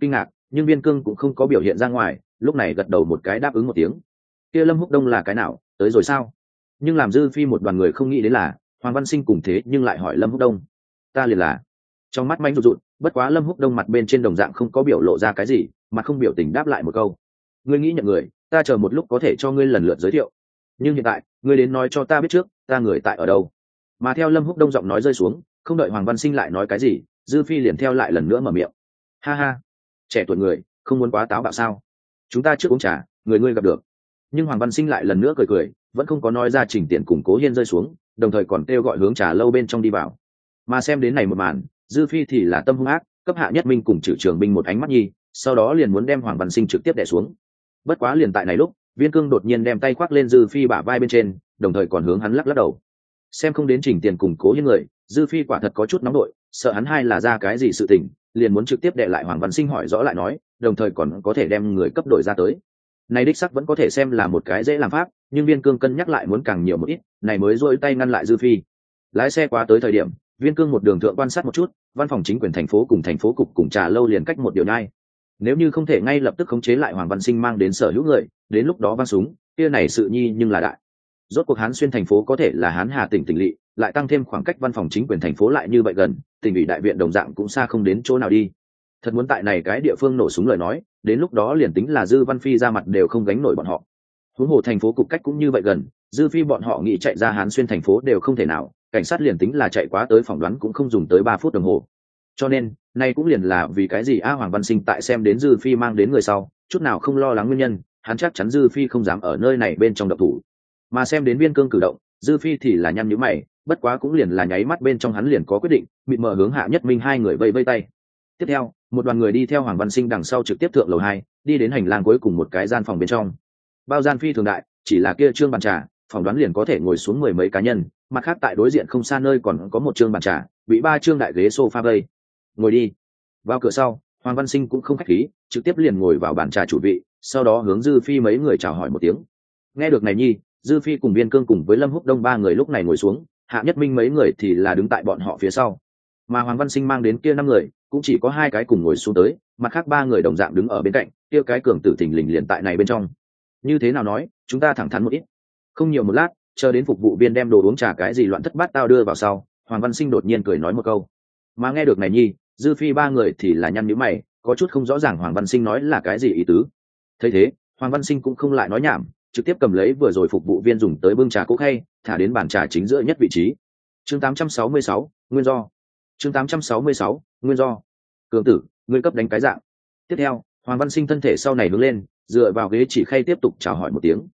nhưng Viên Cương cũng không có biểu hiện ra ngoài, lúc này gật đầu một cái đáp ứng một tiếng. Kia Lâm Húc Đông là cái nào, tới rồi sao? Nhưng làm Dư Phi một đoàn người không nghĩ đến là Hoàng Văn Sinh cùng thế nhưng lại hỏi Lâm Húc Đông. Ta liền là. Trong mắt manh rụt rụt, bất quá Lâm Húc Đông mặt bên trên đồng dạng không có biểu lộ ra cái gì, mà không biểu tình đáp lại một câu. Ngươi nghĩ nhận người, ta chờ một lúc có thể cho ngươi lần lượt giới thiệu, nhưng hiện tại ngươi đến nói cho ta biết trước, ta người tại ở đâu. Mà theo Lâm Húc Đông giọng nói rơi xuống, không đợi Hoàng Văn Sinh lại nói cái gì, Dư Phi liền theo lại lần nữa mở miệng. Ha ha, trẻ tuổi người không muốn quá táo bạo sao? Chúng ta trước uống trà, người ngươi gặp được. Nhưng Hoàng Văn Sinh lại lần nữa cười cười, vẫn không có nói ra Trình Tiện cùng Cố Hiên rơi xuống, đồng thời còn kêu gọi hướng trà lâu bên trong đi vào. Mà xem đến này một màn, Dư Phi thì là tâm hung ác, cấp Hạ Nhất Minh cùng Trử Trường Binh một ánh mắt nhi, sau đó liền muốn đem Hoàng Văn Sinh trực tiếp đè xuống. Bất quá liền tại này lúc, Viên Cương đột nhiên đem tay khoác lên Dư Phi bả vai bên trên, đồng thời còn hướng hắn lắc lắc đầu. Xem không đến Trình Tiền cùng Cố Hiên người, Dư Phi quả thật có chút nóng nội, sợ hắn hai là ra cái gì sự tình, liền muốn trực tiếp đè lại Hoàng Văn Sinh hỏi rõ lại nói, đồng thời còn có thể đem người cấp đổi ra tới. Này đích sắc vẫn có thể xem là một cái dễ làm pháp, nhưng Viên Cương cân nhắc lại muốn càng nhiều một ít, này mới duỗi tay ngăn lại Dư Phi. Lái xe quá tới thời điểm, Viên Cương một đường thượng quan sát một chút, văn phòng chính quyền thành phố cùng thành phố cục cùng trà lâu liền cách một điều nhai. Nếu như không thể ngay lập tức khống chế lại Hoàng Văn Sinh mang đến sở hữu người, đến lúc đó văng súng, kia này sự nhi nhưng là đại. Rốt cuộc Hán Xuyên thành phố có thể là Hán Hà tỉnh tỉnh lỵ, lại tăng thêm khoảng cách văn phòng chính quyền thành phố lại như vậy gần, tỉnh ủy đại viện đồng dạng cũng xa không đến chỗ nào đi. Thật muốn tại này cái địa phương nổ súng lời nói, đến lúc đó liền tính là Dư Văn Phi ra mặt đều không gánh nổi bọn họ. Huống hồ thành phố cục cách cũng như vậy gần, Dư Phi bọn họ nghĩ chạy ra Hán Xuyên thành phố đều không thể nào, cảnh sát liền tính là chạy quá tới phỏng đoán cũng không dùng tới 3 phút đồng hồ. Cho nên, nay cũng liền là vì cái gì Hoàng Văn Sinh tại xem đến Dư Phi mang đến người sau, chút nào không lo lắng nguyên nhân, hắn chắc chắn Dư Phi không dám ở nơi này bên trong động thủ. Mà xem đến Viên Cương cử động, Dư Phi thì là nhăn nhíu mày, bất quá cũng liền là nháy mắt bên trong hắn liền có quyết định, mịt mờ hướng Hạ Nhất Minh hai người vây vây tay. Tiếp theo, một đoàn người đi theo Hoàng Văn Sinh đằng sau trực tiếp thượng lầu 2, đi đến hành lang cuối cùng một cái gian phòng bên trong. Bao gian phi thường đại, chỉ là kia trương bàn trà, phòng đoán liền có thể ngồi xuống 10 mấy cá nhân, mặt khác tại đối diện không xa nơi còn có một trương bàn trà, bị 3 trương đại ghế sofa vây. Ngồi đi. Vào cửa sau, Hoàng Văn Sinh cũng không khách khí, trực tiếp liền ngồi vào bàn trà chủ vị, sau đó hướng Dư Phi mấy người chào hỏi một tiếng. Nghe được này nhi, Dư Phi cùng Viên Cương cùng với Lâm Húc Đông 3 người lúc này ngồi xuống, Hạ Nhất Minh mấy người thì là đứng tại bọn họ phía sau. Mà Hoàng Văn Sinh mang đến kia 5 người, cũng chỉ có 2 cái cùng ngồi xuống tới, mặt khác 3 người đồng dạng đứng ở bên cạnh, kia cái cường tử thình lình liền tại này bên trong. Như thế nào nói, chúng ta thẳng thắn một ít. Không nhiều một lát, chờ đến phục vụ viên đem đồ uống trà cái gì loạn thất bát tao đưa vào sau, Hoàng Văn Sinh đột nhiên cười nói một câu. Mà nghe được này nhi, Dư Phi 3 người thì là nhăn nhíu mày, có chút không rõ ràng Hoàng Văn Sinh nói là cái gì ý tứ. Thấy thế, Hoàng Văn Sinh cũng không lại nói nhảm, trực tiếp cầm lấy vừa rồi phục vụ viên dùng tới bưng trà cốc khay, thả đến bàn trà chính giữa nhất vị trí. Chương 866, nguyên do. Chương 866, nguyên do. Cường tử, ngươi cấp đánh cái dạng. Tiếp theo, Hoàng Văn Sinh thân thể sau này hướng lên, dựa vào ghế chỉ khay tiếp tục chào hỏi một tiếng.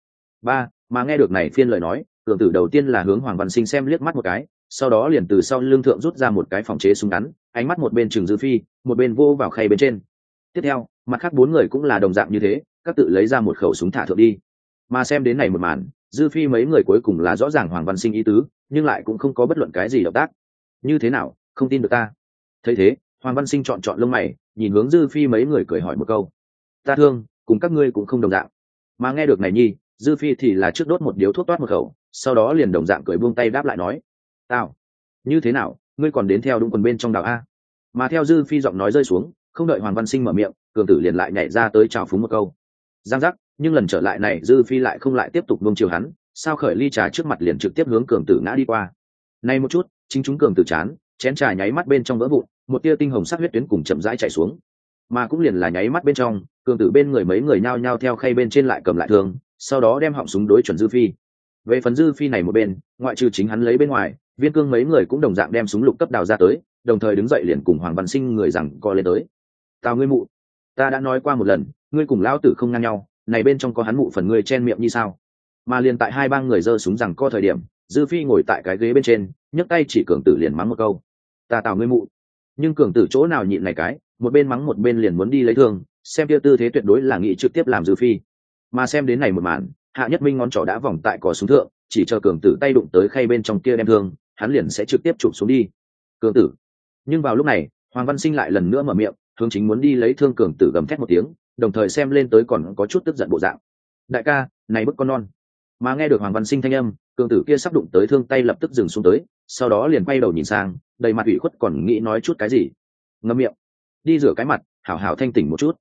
Mà nghe được này phiên lời nói, cường tử đầu tiên là hướng Hoàng Văn Sinh xem liếc mắt một cái, sau đó liền từ sau lưng thượng rút ra một cái phòng chế súng ngắn, ánh mắt một bên trừng Dư Phi, một bên vô vào khay bên trên. Tiếp theo, mặt khác 4 người cũng là đồng dạng như thế, các tự lấy ra một khẩu súng thả thượng đi. Mà xem đến này một màn, Dư Phi mấy người cuối cùng là rõ ràng Hoàng Văn Sinh ý tứ, nhưng lại cũng không có bất luận cái gì động tác. Như thế nào, không tin được ta? Thấy thế, Hoàng Văn Sinh chọn lông mày, nhìn hướng Dư Phi mấy người cười hỏi một câu. Ta thương, cùng các ngươi cũng không đồng dạng. Mà nghe được này nhi, Dư Phi thì là trước đốt một điếu thuốc toát một khẩu, sau đó liền đồng dạng cười buông tay đáp lại nói. Tao, như thế nào, ngươi còn đến theo đúng quần bên trong đảo a? Mà theo Dư Phi giọng nói rơi xuống, không đợi Hoàng Văn Sinh mở miệng, cường tử liền lại nhảy ra tới chào phúng một câu. Giang giác, nhưng lần trở lại này Dư Phi lại không lại tiếp tục buông chiều hắn, sao khởi ly trà trước mặt liền trực tiếp hướng cường tử ngã đi qua. Này một chút, chính chúng cường tử chán, chén trà nháy mắt bên trong vỡ vụn, một tia tinh hồng sắc huyết tuyến cùng chậm rãi chảy xuống. Mà cũng liền là nháy mắt bên trong, cường tử bên người mấy người nhao nhao theo khay bên trên lại cầm lại thương, sau đó đem họng súng đối chuẩn Dư Phi. Về phần Dư Phi này một bên, ngoại trừ chính hắn lấy bên ngoài, Viên Cương mấy người cũng đồng dạng đem súng lục cấp đào ra tới, đồng thời đứng dậy liền cùng Hoàng Văn Sinh người rằng co lên tới. Tào ngươi mụ, ta đã nói qua một lần, ngươi cùng lão tử không ngang nhau, này bên trong có hắn mụ phần ngươi chen miệng như sao? Mà liền tại 2-3 người giơ súng rằng co thời điểm, Dư Phi ngồi tại cái ghế bên trên, nhấc tay chỉ cường tử liền mắng một câu. Ta Tào ngươi mụ. Nhưng cường tử chỗ nào nhịn này cái, một bên mắng một bên liền muốn đi lấy thương, xem kia tư thế tuyệt đối là nghĩ trực tiếp làm Dư Phi. Mà xem đến này một màn, Hạ Nhất Minh ngón trỏ đã vòng tại cò súng thượng, chỉ chờ cường tử tay đụng tới khay bên trong kia đem thương, hắn liền sẽ trực tiếp chụp xuống đi. Cường tử. Nhưng vào lúc này, Hoàng Văn Sinh lại lần nữa mở miệng, hướng chính muốn đi lấy thương cường tử gầm thét một tiếng, đồng thời xem lên tới còn có chút tức giận bộ dạng. Đại ca, này bức con non. Mà nghe được Hoàng Văn Sinh thanh âm, cường tử kia sắp đụng tới thương tay lập tức dừng xuống tới, sau đó liền quay đầu nhìn sang, đầy mặt ủy khuất còn nghĩ nói chút cái gì. Ngậm miệng, đi rửa cái mặt, hảo hảo thanh tỉnh một chút.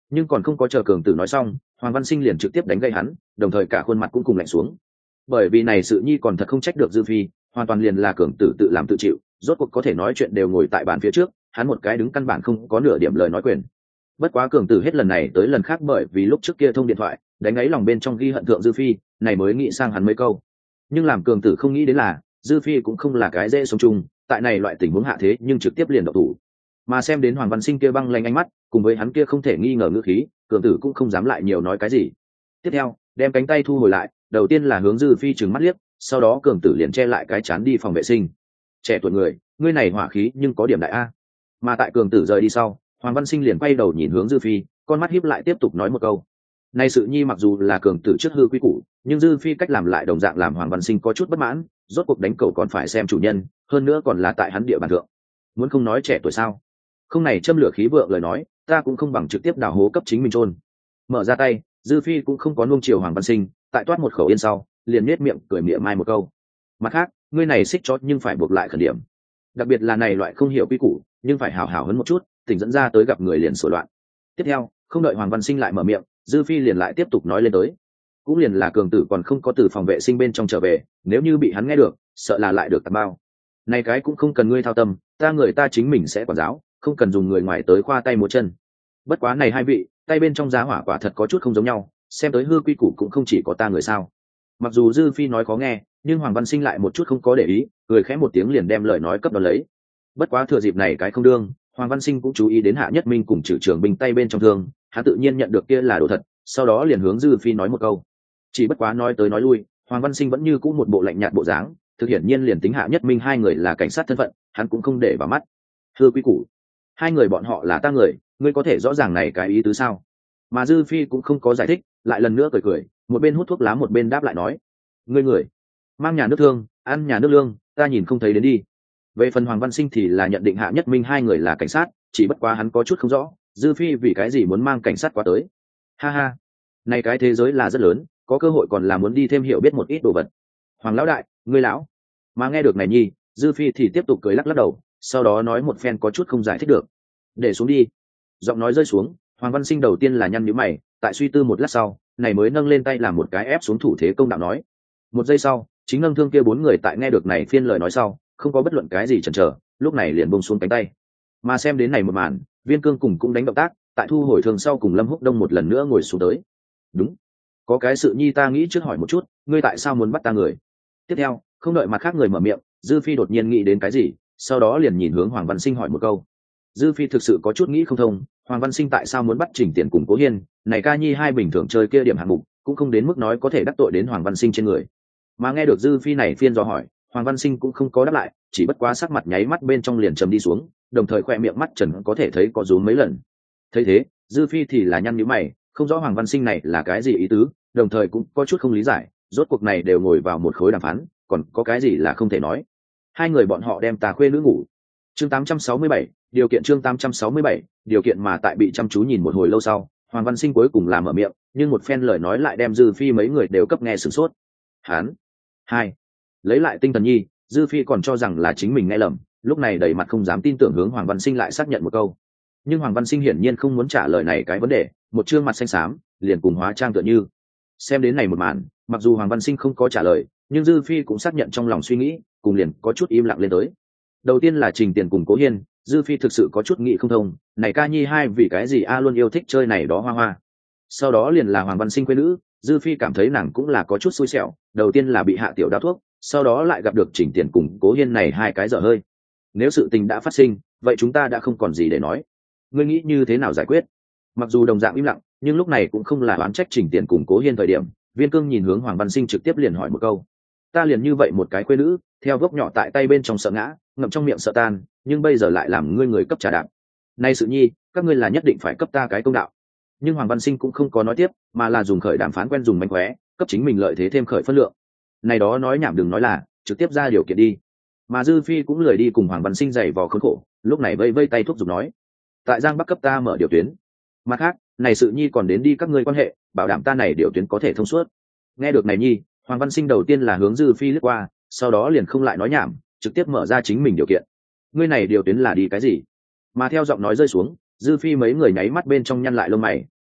Nhưng còn không có chờ cường tử nói xong, Hoàng Văn Sinh liền trực tiếp đánh gây hắn, đồng thời cả khuôn mặt cũng cùng lạnh xuống. Bởi vì này sự nhi còn thật không trách được Dư Phi, hoàn toàn liền là cường tử tự làm tự chịu, rốt cuộc có thể nói chuyện đều ngồi tại bàn phía trước, hắn một cái đứng căn bản không có nửa điểm lời nói quyền. Bất quá cường tử hết lần này tới lần khác bởi vì lúc trước kia thông điện thoại, đánh ấy lòng bên trong ghi hận thượng Dư Phi, này mới nghĩ sang hắn mấy câu. Nhưng làm cường tử không nghĩ đến là, Dư Phi cũng không là cái dễ sống chung, tại này loại tình huống hạ thế nhưng trực tiếp liền động thủ. Mà xem đến Hoàng Văn Sinh kia băng lanh ánh mắt, cùng với hắn kia không thể nghi ngờ ngữ khí, cường tử cũng không dám lại nhiều nói cái gì. Tiếp theo, đem cánh tay thu hồi lại, đầu tiên là hướng Dư Phi trừng mắt liếc, sau đó cường tử liền che lại cái chán đi phòng vệ sinh. Trẻ tuổi người, ngươi này hỏa khí nhưng có điểm đại a. Mà tại cường tử rời đi sau, Hoàng Văn Sinh liền quay đầu nhìn hướng Dư Phi, con mắt híp lại tiếp tục nói một câu. Nay sự nhi mặc dù là cường tử trước hư quy củ, nhưng Dư Phi cách làm lại đồng dạng làm Hoàng Văn Sinh có chút bất mãn, rốt cuộc đánh cầu còn phải xem chủ nhân, hơn nữa còn là tại hắn địa bàn thượng. Muốn không nói trẻ tuổi sao? Không này châm lửa khí vượng lời nói, ta cũng không bằng trực tiếp đào hố cấp chính mình chôn. Mở ra tay, Dư Phi cũng không có nuông chiều Hoàng Văn Sinh, tại toát một khẩu yên sau, liền nhếch miệng cười mỉa mai một câu. Mặt khác, ngươi này xích chót nhưng phải buộc lại khẩn điểm. Đặc biệt là này loại không hiểu quy củ, nhưng phải hảo hảo hấn một chút, tỉnh dẫn ra tới gặp người liền sửa loạn. Tiếp theo, không đợi Hoàng Văn Sinh lại mở miệng, Dư Phi liền lại tiếp tục nói lên tới. Cũng liền là cường tử còn không có từ phòng vệ sinh bên trong trở về, nếu như bị hắn nghe được, sợ là lại được tạt bao. Này cái cũng không cần ngươi thao tâm, ta người ta chính mình sẽ quản giáo, không cần dùng người ngoài tới khoa tay múa chân. Bất quá này hai vị, tay bên trong giá hỏa quả thật có chút không giống nhau, xem tới hư quy củ cũng không chỉ có ta người sao. Mặc dù Dư Phi nói khó nghe, nhưng Hoàng Văn Sinh lại một chút không có để ý, cười khẽ một tiếng liền đem lời nói cấp đón lấy. Bất quá thừa dịp này cái không đương, Hoàng Văn Sinh cũng chú ý đến Hạ Nhất Minh cùng Trử Trường Binh tay bên trong thương, hắn tự nhiên nhận được kia là đồ thật, sau đó liền hướng Dư Phi nói một câu. Chỉ bất quá nói tới nói lui, Hoàng Văn Sinh vẫn như cũ một bộ lạnh nhạt bộ dáng, thực hiện nhiên liền tính Hạ Nhất Minh hai người là cảnh sát thân phận, hắn cũng không để vào mắt. Thưa quý củ, hai người bọn họ là ta người, ngươi có thể rõ ràng này cái ý tứ sao? Mà Dư Phi cũng không có giải thích, lại lần nữa cười cười, một bên hút thuốc lá một bên đáp lại nói: ngươi người mang nhà nước thương, ăn nhà nước lương, ta nhìn không thấy đến đi. Về phần Hoàng Văn Sinh thì là nhận định Hạ Nhất Minh hai người là cảnh sát, chỉ bất quá hắn có chút không rõ, Dư Phi vì cái gì muốn mang cảnh sát qua tới. Ha ha, này cái thế giới là rất lớn, có cơ hội còn là muốn đi thêm hiểu biết một ít đồ vật. Hoàng lão đại, ngươi lão. Mà nghe được này nhi, Dư Phi thì tiếp tục cười lắc lắc đầu, sau đó nói một phen có chút không giải thích được. Để xuống đi. Giọng nói rơi xuống, Hoàng Văn Sinh đầu tiên là nhăn nhíu mày, tại suy tư một lát sau, này mới nâng lên tay làm một cái ép xuống thủ thế công đạo nói. Một giây sau, chính nâng thương kia bốn người tại nghe được này phiên lời nói sau, không có bất luận cái gì chần chờ, lúc này liền buông xuống cánh tay. Mà xem đến này một màn, Viên Cương cùng cũng đánh động tác, tại thu hồi thương sau cùng Lâm Húc Đông một lần nữa ngồi xuống tới. Đúng, có cái sự nhi ta nghĩ trước hỏi một chút, ngươi tại sao muốn bắt ta người? Tiếp theo, không đợi mặt khác người mở miệng, Dư Phi đột nhiên nghĩ đến cái gì, sau đó liền nhìn hướng Hoàng Văn Sinh hỏi một câu. Dư Phi thực sự có chút nghĩ không thông, Hoàng Văn Sinh tại sao muốn bắt Trình Tiền cùng Cố Hiên, này ca nhi hai bình thường chơi kia điểm hạng mục, cũng không đến mức nói có thể đắc tội đến Hoàng Văn Sinh trên người. Mà nghe được Dư Phi này phiên do hỏi, Hoàng Văn Sinh cũng không có đáp lại, chỉ bất quá sắc mặt nháy mắt bên trong liền trầm đi xuống, đồng thời khoe miệng mắt trần có thể thấy có rúm mấy lần. Thấy thế, Dư Phi thì là nhăn nhíu mày, không rõ Hoàng Văn Sinh này là cái gì ý tứ, đồng thời cũng có chút không lý giải, rốt cuộc này đều ngồi vào một khối đàm phán, còn có cái gì là không thể nói. Hai người bọn họ đem tà khuê nữ ngủ. Chương 867, điều kiện chương 867, điều kiện mà tại bị chăm chú nhìn một hồi lâu sau, Hoàng Văn Sinh cuối cùng làm mở miệng, nhưng một phen lời nói lại đem Dư Phi mấy người đều cấp nghe sửng sốt. Hán. Hai. Lấy lại tinh thần nhi, Dư Phi còn cho rằng là chính mình nghe lầm, lúc này đầy mặt không dám tin tưởng hướng Hoàng Văn Sinh lại xác nhận một câu. Nhưng Hoàng Văn Sinh hiển nhiên không muốn trả lời này cái vấn đề, một trương mặt xanh xám, liền cùng hóa trang tựa như. Xem đến này một màn, mặc dù Hoàng Văn Sinh không có trả lời, nhưng Dư Phi cũng xác nhận trong lòng suy nghĩ, cùng liền có chút im lặng lên tới. Đầu tiên là Trình Tiền cùng Cố Hiên, Dư Phi thực sự có chút nghĩ không thông, này ca nhi hai vì cái gì a luôn yêu thích chơi này đó hoa hoa. Sau đó liền là Hoàng Văn Sinh quê nữ, Dư Phi cảm thấy nàng cũng là có chút xui xẻo, đầu tiên là bị hạ tiểu đao thuốc, sau đó lại gặp được Trình Tiền cùng Cố Hiên này hai cái dở hơi. Nếu sự tình đã phát sinh, vậy chúng ta đã không còn gì để nói. Ngươi nghĩ như thế nào giải quyết? Mặc dù đồng dạng im lặng, nhưng lúc này cũng không là oán trách Trình Tiền cùng Cố Hiên thời điểm, Viên Cương nhìn hướng Hoàng Văn Sinh trực tiếp liền hỏi một câu. Ta liền như vậy một cái quê nữ, theo gốc nhỏ tại tay bên trong sợ ngã, ngậm trong miệng sợ tan, nhưng bây giờ lại làm ngươi người cấp trà đạp. Nay sự nhi, các ngươi là nhất định phải cấp ta cái công đạo. Nhưng Hoàng Văn Sinh cũng không có nói tiếp, mà là dùng khởi đàm phán quen dùng mánh khóe, cấp chính mình lợi thế thêm khởi phân lượng. Này đó nói nhảm đừng nói là, trực tiếp ra điều kiện đi. Mà Dư Phi cũng lười đi cùng Hoàng Văn Sinh giày vò khốn khổ, lúc này vây vây tay thúc giục nói: tại Giang Bắc cấp ta mở điều tuyến. Mặt khác, này sự nhi còn đến đi các ngươi quan hệ, bảo đảm ta này điều tuyến có thể thông suốt. Nghe được này nhi, Hoàng Văn Sinh đầu tiên là hướng Dư Phi lướt qua, sau đó liền không lại nói nhảm, trực tiếp mở ra chính mình điều kiện. Ngươi này điều tuyến là đi cái gì? Mà theo giọng nói rơi xuống, Dư Phi mấy người nháy mắt bên trong nhăn lại lông mày,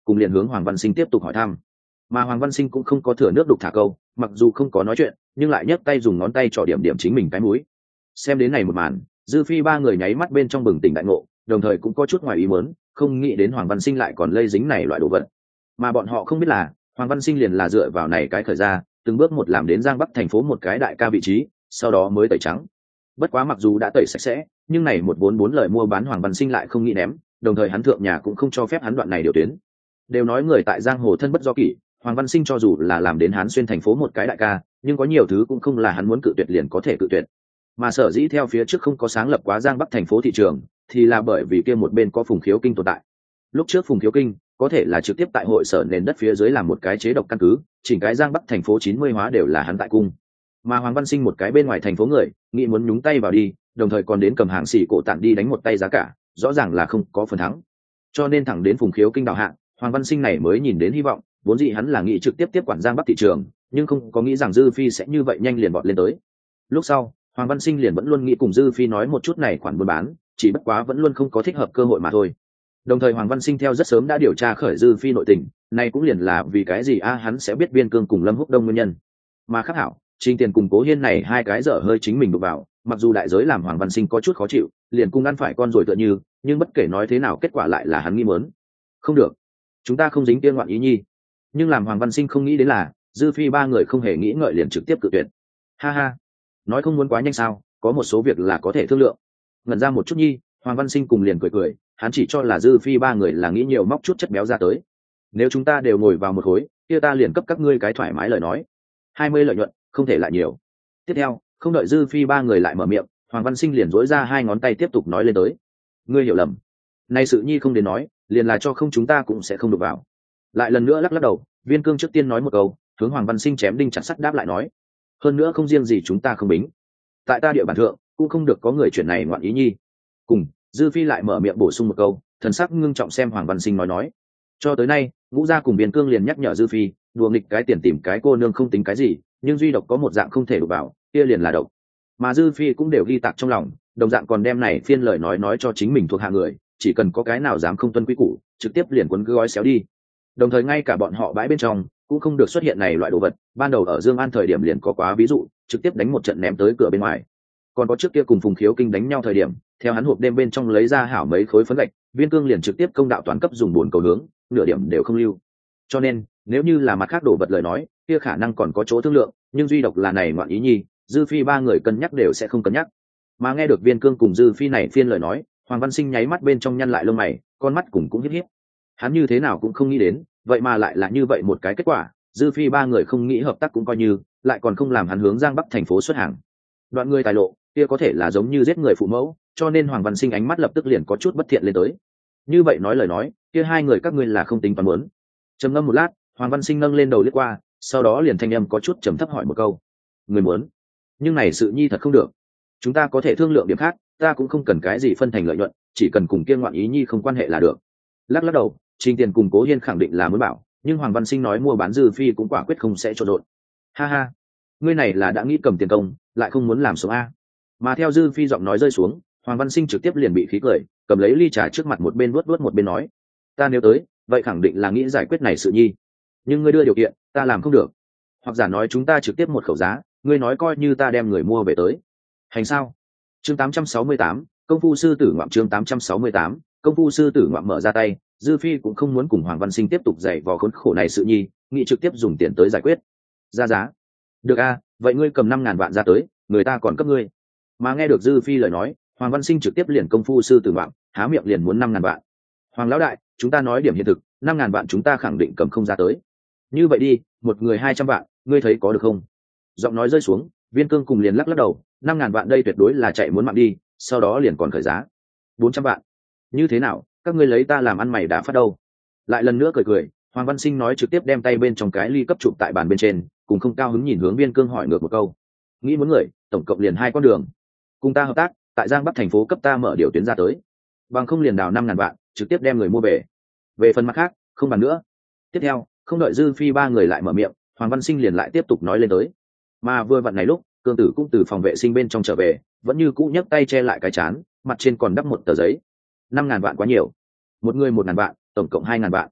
cùng liền hướng Hoàng Văn Sinh tiếp tục hỏi thăm. Mà Hoàng Văn Sinh cũng không có thừa nước đục thả câu, mặc dù không có nói chuyện nhưng lại nhấc tay dùng ngón tay trỏ điểm điểm chính mình cái mũi. Xem đến này một màn, Dư Phi ba người nháy mắt bên trong bừng tỉnh đại ngộ, đồng thời cũng có chút ngoài ý muốn, không nghĩ đến Hoàng Văn Sinh lại còn lây dính này loại đồ vật. Mà bọn họ không biết là Hoàng Văn Sinh liền là dựa vào này cái khởi ra, từng bước một làm đến Giang Bắc thành phố một cái đại ca vị trí, sau đó mới tẩy trắng. Bất quá mặc dù đã tẩy sạch sẽ, nhưng này một vốn bốn lời mua bán Hoàng Văn Sinh lại không nghĩ ném, đồng thời hắn thượng nhà cũng không cho phép hắn đoạn này điều tuyến. Đều nói người tại giang hồ thân bất do kỷ, Hoàng Văn Sinh cho dù là làm đến Hán Xuyên thành phố một cái đại ca, nhưng có nhiều thứ cũng không là hắn muốn cự tuyệt liền có thể cự tuyệt. Mà sở dĩ theo phía trước không có sáng lập quá Giang Bắc thành phố thị trường, thì là bởi vì kia một bên có Phùng Khiếu Kinh tồn tại. Lúc trước Phùng Khiếu Kinh có thể là trực tiếp tại hội sở nền đất phía dưới làm một cái chế độc căn cứ, chỉnh cái Giang Bắc thành phố 90 hóa đều là hắn tại cung. Mà Hoàng Văn Sinh một cái bên ngoài thành phố người, nghĩ muốn nhúng tay vào đi, đồng thời còn đến cầm hàng xỉ cổ tản đi đánh một tay giá cả, rõ ràng là không có phần thắng. Cho nên thẳng đến Phùng Khiếu Kinh đào hạng, Hoàng Văn Sinh này mới nhìn đến hy vọng, vốn dĩ hắn là nghĩ trực tiếp tiếp quản Giang Bắc thị trường, nhưng không có nghĩ rằng Dư Phi sẽ như vậy nhanh liền bọt lên tới. Lúc sau, Hoàng Văn Sinh liền vẫn luôn nghĩ cùng Dư Phi nói một chút này khoản buôn bán, chỉ bất quá vẫn luôn không có thích hợp cơ hội mà thôi. Đồng thời Hoàng Văn Sinh theo rất sớm đã điều tra khởi Dư Phi nội tình, này cũng liền là vì cái gì hắn sẽ biết Biên Cương cùng Lâm Húc Đông nguyên nhân. Mà khác hảo, Trình Tiền cùng Cố Hiên này hai cái dở hơi chính mình đụng vào, mặc dù đại giới làm Hoàng Văn Sinh có chút khó chịu, liền cung ăn phải con rồi tựa như, nhưng bất kể nói thế nào kết quả lại là hắn nghi muốn. Không được, chúng ta không dính tiên ngoạn ý nhi. Nhưng làm Hoàng Văn Sinh không nghĩ đến là Dư Phi ba người không hề nghĩ ngợi liền trực tiếp cự tuyệt. Ha ha, nói không muốn quá nhanh sao, có một số việc là có thể thương lượng. Ngẩn ra một chút nhi, Hoàng Văn Sinh cùng liền cười cười, hắn chỉ cho là Dư Phi ba người là nghĩ nhiều móc chút chất béo ra tới. Nếu chúng ta đều ngồi vào một khối, kia ta liền cấp các ngươi cái thoải mái lời nói. 20 lợi nhuận, không thể lại nhiều. Tiếp theo, không đợi Dư Phi ba người lại mở miệng, Hoàng Văn Sinh liền dối ra hai ngón tay tiếp tục nói lên tới. Ngươi hiểu lầm. Nay sự nhi không đến nói, liền là cho không chúng ta cũng sẽ không được vào. Lại lần nữa lắc lắc đầu, Viên Cương trước tiên nói một câu, hướng Hoàng Văn Sinh chém đinh chặt sắt đáp lại nói. Hơn nữa không riêng gì chúng ta không bính. Tại ta địa bàn thượng, cũng không được có người chuyện này ngoạn ý nhi. Cùng, Dư Phi lại mở miệng bổ sung một câu, thần sắc ngưng trọng xem Hoàng Văn Sinh nói. Cho tới nay, Ngũ Gia cùng Viên Cương liền nhắc nhở Dư Phi, đùa nghịch cái tiền tìm cái cô nương không tính cái gì, nhưng duy độc có một dạng không thể đụng vào, kia liền là độc. Mà Dư Phi cũng đều ghi tạc trong lòng, đồng dạng còn đem này phiên lời nói cho chính mình thuộc hạ người, chỉ cần có cái nào dám không tuân quy củ, trực tiếp liền cuốn gói xéo đi. Đồng thời ngay cả bọn họ bãi bên trong cũng không được xuất hiện này loại đồ vật, ban đầu ở Dương An thời điểm liền có quá ví dụ, trực tiếp đánh một trận ném tới cửa bên ngoài. Còn có trước kia cùng Phùng Khiếu Kinh đánh nhau thời điểm, theo hắn hộp đêm bên trong lấy ra hảo mấy khối phấn gạch, Viên Cương liền trực tiếp công đạo toàn cấp dùng buồn cầu hướng, nửa điểm đều không lưu. Cho nên, nếu như là mặt khác đồ vật lời nói, kia khả năng còn có chỗ thương lượng, nhưng duy độc là này ngoạn ý nhi, Dư Phi ba người cân nhắc đều sẽ không cân nhắc. Mà nghe được Viên Cương cùng Dư Phi này phiên lời nói, Hoàng Văn Sinh nháy mắt bên trong nhăn lại lông mày, con mắt cũng híp híp. Hắn như thế nào cũng không nghĩ đến, vậy mà lại là như vậy một cái kết quả, Dư Phi ba người không nghĩ hợp tác cũng coi như, lại còn không làm hắn hướng Giang Bắc thành phố xuất hàng. Đoạn người tài lộ, kia có thể là giống như giết người phụ mẫu, cho nên Hoàng Văn Sinh ánh mắt lập tức liền có chút bất thiện lên tới. Như vậy nói lời nói, kia hai người các ngươi là không tính toán muốn. Trầm ngâm một lát, Hoàng Văn Sinh nâng lên đầu liếc qua, sau đó liền thanh âm có chút trầm thấp hỏi một câu. Người muốn? Nhưng này sự nhi thật không được. Chúng ta có thể thương lượng điểm khác, ta cũng không cần cái gì phân thành lợi nhuận, chỉ cần cùng kia ngoạn ý nhi không quan hệ là được. Lắc lắc đầu, Trình Tiền cùng Cố Hiên khẳng định là muốn bảo, nhưng Hoàng Văn Sinh nói mua bán Dư Phi cũng quả quyết không sẽ trộn rộn. Ha ha, ngươi này là đã nghĩ cầm tiền công, lại không muốn làm sống a. Mà theo Dư Phi giọng nói rơi xuống, Hoàng Văn Sinh trực tiếp liền bị khí cười, cầm lấy ly trà trước mặt một bên nuốt một bên nói, ta nếu tới, vậy khẳng định là nghĩ giải quyết này sự nhi. Nhưng ngươi đưa điều kiện, ta làm không được. Hoặc giả nói chúng ta trực tiếp một khẩu giá, ngươi nói coi như ta đem người mua về tới. Hành sao? Chương 868, công phu sư tử ngoạm chương 868, công phu sư tử ngoạm mở ra tay, Dư Phi cũng không muốn cùng Hoàng Văn Sinh tiếp tục dày vò khốn khổ này sự nhi, nghĩ trực tiếp dùng tiền tới giải quyết. Ra giá. Được a, vậy ngươi cầm 5.000 vạn ra tới, người ta còn cấp ngươi. Mà nghe được Dư Phi lời nói, Hoàng Văn Sinh trực tiếp liền công phu sư tử ngoạm, há miệng liền muốn 5.000 vạn. Hoàng lão đại, chúng ta nói điểm hiện thực, 5.000 vạn chúng ta khẳng định cầm không ra tới. Như vậy đi, một người 200 vạn, ngươi thấy có được không? Giọng nói rơi xuống, Viên Cương cùng liền lắc lắc đầu, 5.000 vạn đây tuyệt đối là chạy muốn mạng đi, sau đó liền còn khởi giá 400 vạn. Như thế nào, các ngươi lấy ta làm ăn mày đã phát đâu? Lại lần nữa cười cười, Hoàng Văn Sinh nói trực tiếp đem tay bên trong cái ly cấp chụp tại bàn bên trên, cùng không cao hứng nhìn hướng Viên Cương hỏi ngược một câu. Nghĩ muốn người, tổng cộng liền 2 con đường. Cùng ta hợp tác, tại Giang Bắc thành phố cấp ta mở điều tuyến ra tới. Bằng không liền đào 5.000 vạn, trực tiếp đem người mua về. Về phần mặt khác, không bàn nữa. Tiếp theo, không đợi Dư Phi ba người lại mở miệng, Hoàng Văn Sinh liền lại tiếp tục nói lên tới. Mà vừa vặn này lúc, Cương Tử cũng từ phòng vệ sinh bên trong trở về, vẫn như cũ nhấc tay che lại cái chán, mặt trên còn đắp một tờ giấy. 5.000 vạn quá nhiều. Một người 1.000 vạn, tổng cộng 2.000 vạn.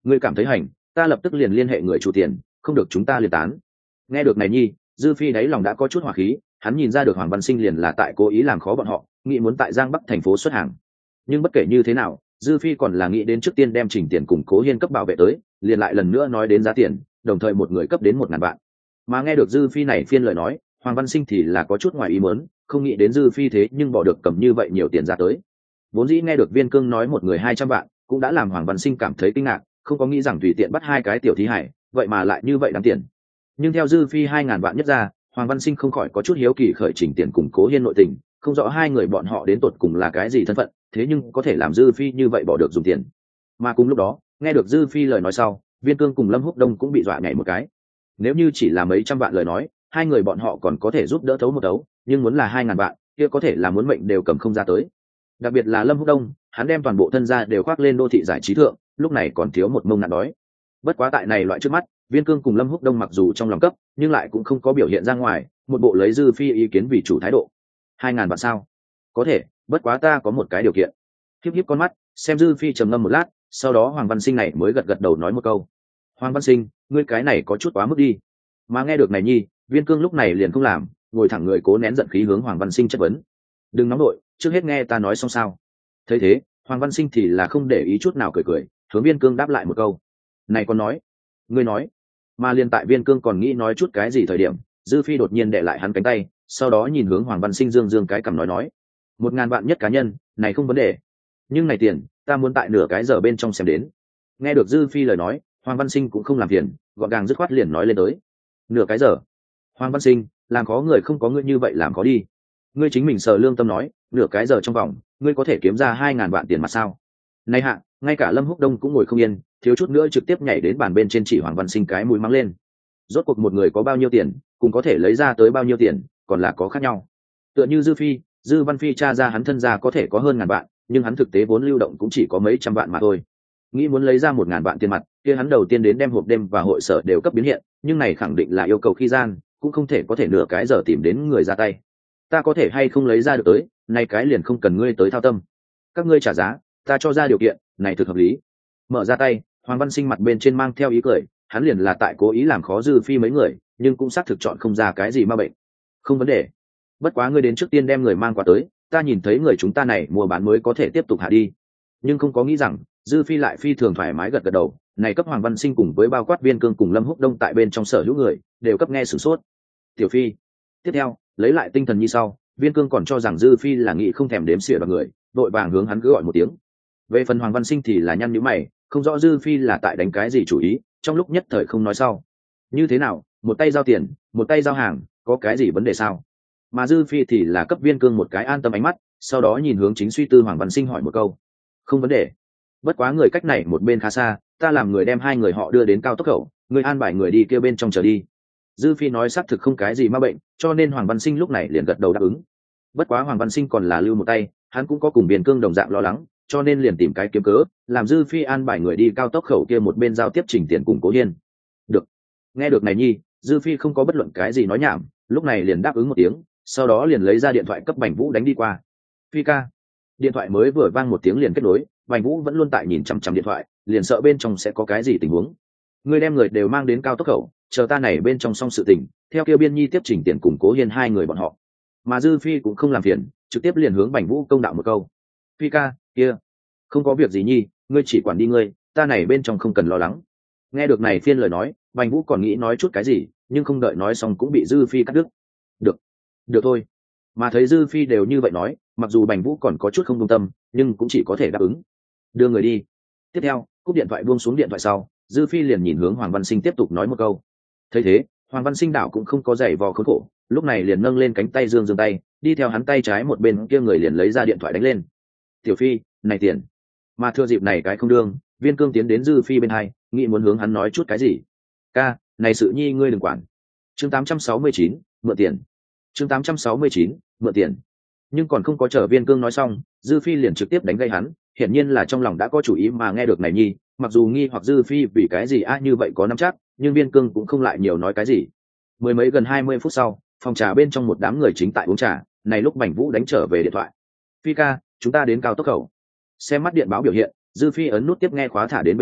ngươi cảm thấy hành, ta lập tức liền liên hệ người chủ tiền, không được chúng ta liền tán. Nghe được này nhi, dư phi đáy lòng đã có chút hỏa khí, hắn nhìn ra được Hoàng Văn Sinh liền là tại cố ý làm khó bọn họ, nghĩ muốn tại Giang Bắc thành phố xuất hàng. Nhưng bất kể như thế nào, dư phi còn là nghĩ đến trước tiên đem Trình Tiền cùng Cố Hiên cấp bảo vệ tới, liền lại lần nữa nói đến giá tiền, đồng thời một người cấp đến 1.000 vạn. Mà nghe được dư phi này phiên lời nói, Hoàng Văn Sinh thì là có chút ngoài ý muốn, không nghĩ đến dư phi thế nhưng bỏ được cầm như vậy nhiều tiền ra tới. Vốn dĩ nghe được Viên Cương nói một người 200 vạn, cũng đã làm Hoàng Văn Sinh cảm thấy kinh ngạc, không có nghĩ rằng tùy tiện bắt hai cái tiểu thí hải, vậy mà lại như vậy đáng tiền. Nhưng theo dư phi 2.000 vạn nhất ra, Hoàng Văn Sinh không khỏi có chút hiếu kỳ khởi Trình Tiền cùng Cố Hiên nội tình, không rõ hai người bọn họ đến tột cùng là cái gì thân phận, thế nhưng có thể làm dư phi như vậy bỏ được dùng tiền. Mà cùng lúc đó, nghe được dư phi lời nói sau, Viên Cương cùng Lâm Húc Đông cũng bị dọa nhảy một cái. Nếu như chỉ là mấy trăm vạn lời nói, hai người bọn họ còn có thể giúp đỡ thấu một đấu, nhưng muốn là 2.000 vạn, kia có thể là muốn mệnh đều cầm không ra tới. Đặc biệt là Lâm Húc Đông, hắn đem toàn bộ thân gia đều khoác lên đô thị giải trí thượng, lúc này còn thiếu một mông nạn đói. Bất quá tại này loại trước mắt, Viên Cương cùng Lâm Húc Đông mặc dù trong lòng cấp, nhưng lại cũng không có biểu hiện ra ngoài, một bộ lấy dư phi ý kiến vì chủ thái độ. 2.000 vạn sao? Có thể, bất quá ta có một cái điều kiện. Hiếp hiếp con mắt, xem dư phi trầm ngâm một lát, sau đó Hoàng Văn Sinh này mới gật gật đầu nói một câu. Hoàng Văn Sinh, ngươi cái này có chút quá mức đi. Mà nghe được này nhi, Viên Cương lúc này liền không làm, ngồi thẳng người cố nén giận khí hướng Hoàng Văn Sinh chất vấn. Đừng nóng nội, trước hết nghe ta nói xong sao. Thấy thế, Hoàng Văn Sinh thì là không để ý chút nào cười cười, hướng Viên Cương đáp lại một câu. Này còn nói, ngươi nói. Mà liền tại Viên Cương còn nghĩ nói chút cái gì thời điểm, dư phi đột nhiên đệ lại hắn cánh tay, sau đó nhìn hướng Hoàng Văn Sinh dương dương cái cằm nói 1.000 vạn nhất cá nhân, này không vấn đề. Nhưng này tiền, ta muốn tại nửa cái giờ bên trong xem đến. Nghe được dư phi lời nói, Hoàng Văn Sinh cũng không làm phiền, gọn gàng dứt khoát liền nói lên tới. Nửa cái giờ? Hoàng Văn Sinh, làm khó người không có ngươi như vậy làm khó đi. Ngươi chính mình sờ lương tâm nói, nửa cái giờ trong vòng, ngươi có thể kiếm ra 2.000 vạn tiền mặt sao? Này hạ, ngay cả Lâm Húc Đông cũng ngồi không yên, thiếu chút nữa trực tiếp nhảy đến bàn bên trên chỉ Hoàng Văn Sinh cái mũi mắng lên. Rốt cuộc một người có bao nhiêu tiền, cũng có thể lấy ra tới bao nhiêu tiền, còn là có khác nhau. Tựa như Dư Phi, Dư Văn Phi tra ra hắn thân gia có thể có hơn 1.000 vạn, nhưng hắn thực tế vốn lưu động cũng chỉ có mấy trăm vạn mà thôi. Nghĩ muốn lấy ra 1.000 vạn tiền mặt, kia hắn đầu tiên đến đem hộp đêm và hội sở đều cấp biến hiện, nhưng này khẳng định là yêu cầu khi gian, cũng không thể có thể nửa cái giờ tìm đến người ra tay. Ta có thể hay không lấy ra được tới, này cái liền không cần ngươi tới thao tâm. Các ngươi trả giá, ta cho ra điều kiện, này thực hợp lý. Mở ra tay, Hoàng Văn Sinh mặt bên trên mang theo ý cười, hắn liền là tại cố ý làm khó Dư Phi mấy người, nhưng cũng xác thực chọn không ra cái gì ma bệnh. Không vấn đề. Bất quá ngươi đến trước tiên đem người mang qua tới, ta nhìn thấy người chúng ta này mua bán mới có thể tiếp tục hạ đi. Nhưng không có nghĩ rằng, Dư Phi lại phi thường thoải mái gật gật đầu, này cấp Hoàng Văn Sinh cùng với bao quát Viên Cương cùng Lâm Húc Đông tại bên trong sở hữu người, đều cấp nghe sửng sốt. Tiểu Phi. Tiếp theo, lấy lại tinh thần như sau, Viên Cương còn cho rằng Dư Phi là nghĩ không thèm đếm xỉa vào người, đội vàng hướng hắn cứ gọi một tiếng. Về phần Hoàng Văn Sinh thì là nhăn nhíu mày, không rõ Dư Phi là tại đánh cái gì chủ ý, trong lúc nhất thời không nói sau. Như thế nào, một tay giao tiền, một tay giao hàng, có cái gì vấn đề sao? Mà Dư Phi thì là cấp Viên Cương một cái an tâm ánh mắt, sau đó nhìn hướng chính suy tư Hoàng Văn Sinh hỏi một câu. Không vấn đề. Bất quá người cách này một bên khá xa, ta làm người đem hai người họ đưa đến cao tốc khẩu, người an bài người đi kia bên trong chờ đi. Dư Phi nói xác thực không cái gì ma bệnh, cho nên Hoàng Văn Sinh lúc này liền gật đầu đáp ứng. Bất quá Hoàng Văn Sinh còn là lưu một tay, hắn cũng có cùng Viên Cương đồng dạng lo lắng, cho nên liền tìm cái kiếm cớ, làm Dư Phi an bài người đi cao tốc khẩu kia một bên giao tiếp Trình Tiền cùng Cố Hiên. Được. Nghe được này nhi, Dư Phi không có bất luận cái gì nói nhảm, lúc này liền đáp ứng một tiếng, sau đó liền lấy ra điện thoại cấp Bành Vũ đánh đi qua. Phi ca. Điện thoại mới vừa vang một tiếng liền kết nối, Bành Vũ vẫn luôn tại nhìn chằm chằm điện thoại, liền sợ bên trong sẽ có cái gì tình huống. Ngươi đem người đều mang đến cao tốc khẩu, chờ ta này bên trong xong sự tình, theo kêu Biên Nhi tiếp Trình Tiền cùng Cố Hiên hai người bọn họ. Mà Dư Phi cũng không làm phiền, trực tiếp liền hướng Bành Vũ công đạo một câu. Phi ca, kia, không có việc gì Nhi, ngươi chỉ quản đi ngươi, ta này bên trong không cần lo lắng. Nghe được này phiên lời nói, Bành Vũ còn nghĩ nói chút cái gì, nhưng không đợi nói xong cũng bị Dư Phi cắt đứt. Được, được thôi. Mà thấy Dư Phi đều như vậy nói, mặc dù Bành Vũ còn có chút không công tâm, nhưng cũng chỉ có thể đáp ứng. Đưa người đi. Tiếp theo, cúp điện thoại buông xuống điện thoại sau, Dư Phi liền nhìn hướng Hoàng Văn Sinh tiếp tục nói một câu. Thấy thế, Hoàng Văn Sinh đảo cũng không có giày vò khốn khổ, lúc này liền nâng lên cánh tay dương dương tay, đi theo hắn tay trái một bên kia người liền lấy ra điện thoại đánh lên. Tiểu Phi, này tiền. Mà thừa dịp này cái không đương, Viên Cương tiến đến Dư Phi bên hai, nghĩ muốn hướng hắn nói chút cái gì. Ca, này sự nhi ngươi đừng quản. Chương 869, mượn tiền. Chương 869, mượn tiền. Nhưng còn không có chờ Viên Cương nói xong, Dư Phi liền trực tiếp đánh gây hắn, hiển nhiên là trong lòng đã có chủ ý mà nghe được này nhi, mặc dù nghi hoặc Dư Phi vì cái gì như vậy có nắm chắc, nhưng Viên Cương cũng không lại nhiều nói cái gì. Mười mấy gần 20 phút sau, phòng trà bên trong một đám người chính tại uống trà, này lúc Bành Vũ đánh trở về điện thoại. Phi ca, chúng ta đến cao tốc khẩu. Xem mắt điện báo biểu hiện, Dư Phi ấn nút tiếp nghe khóa thả đến bên hai,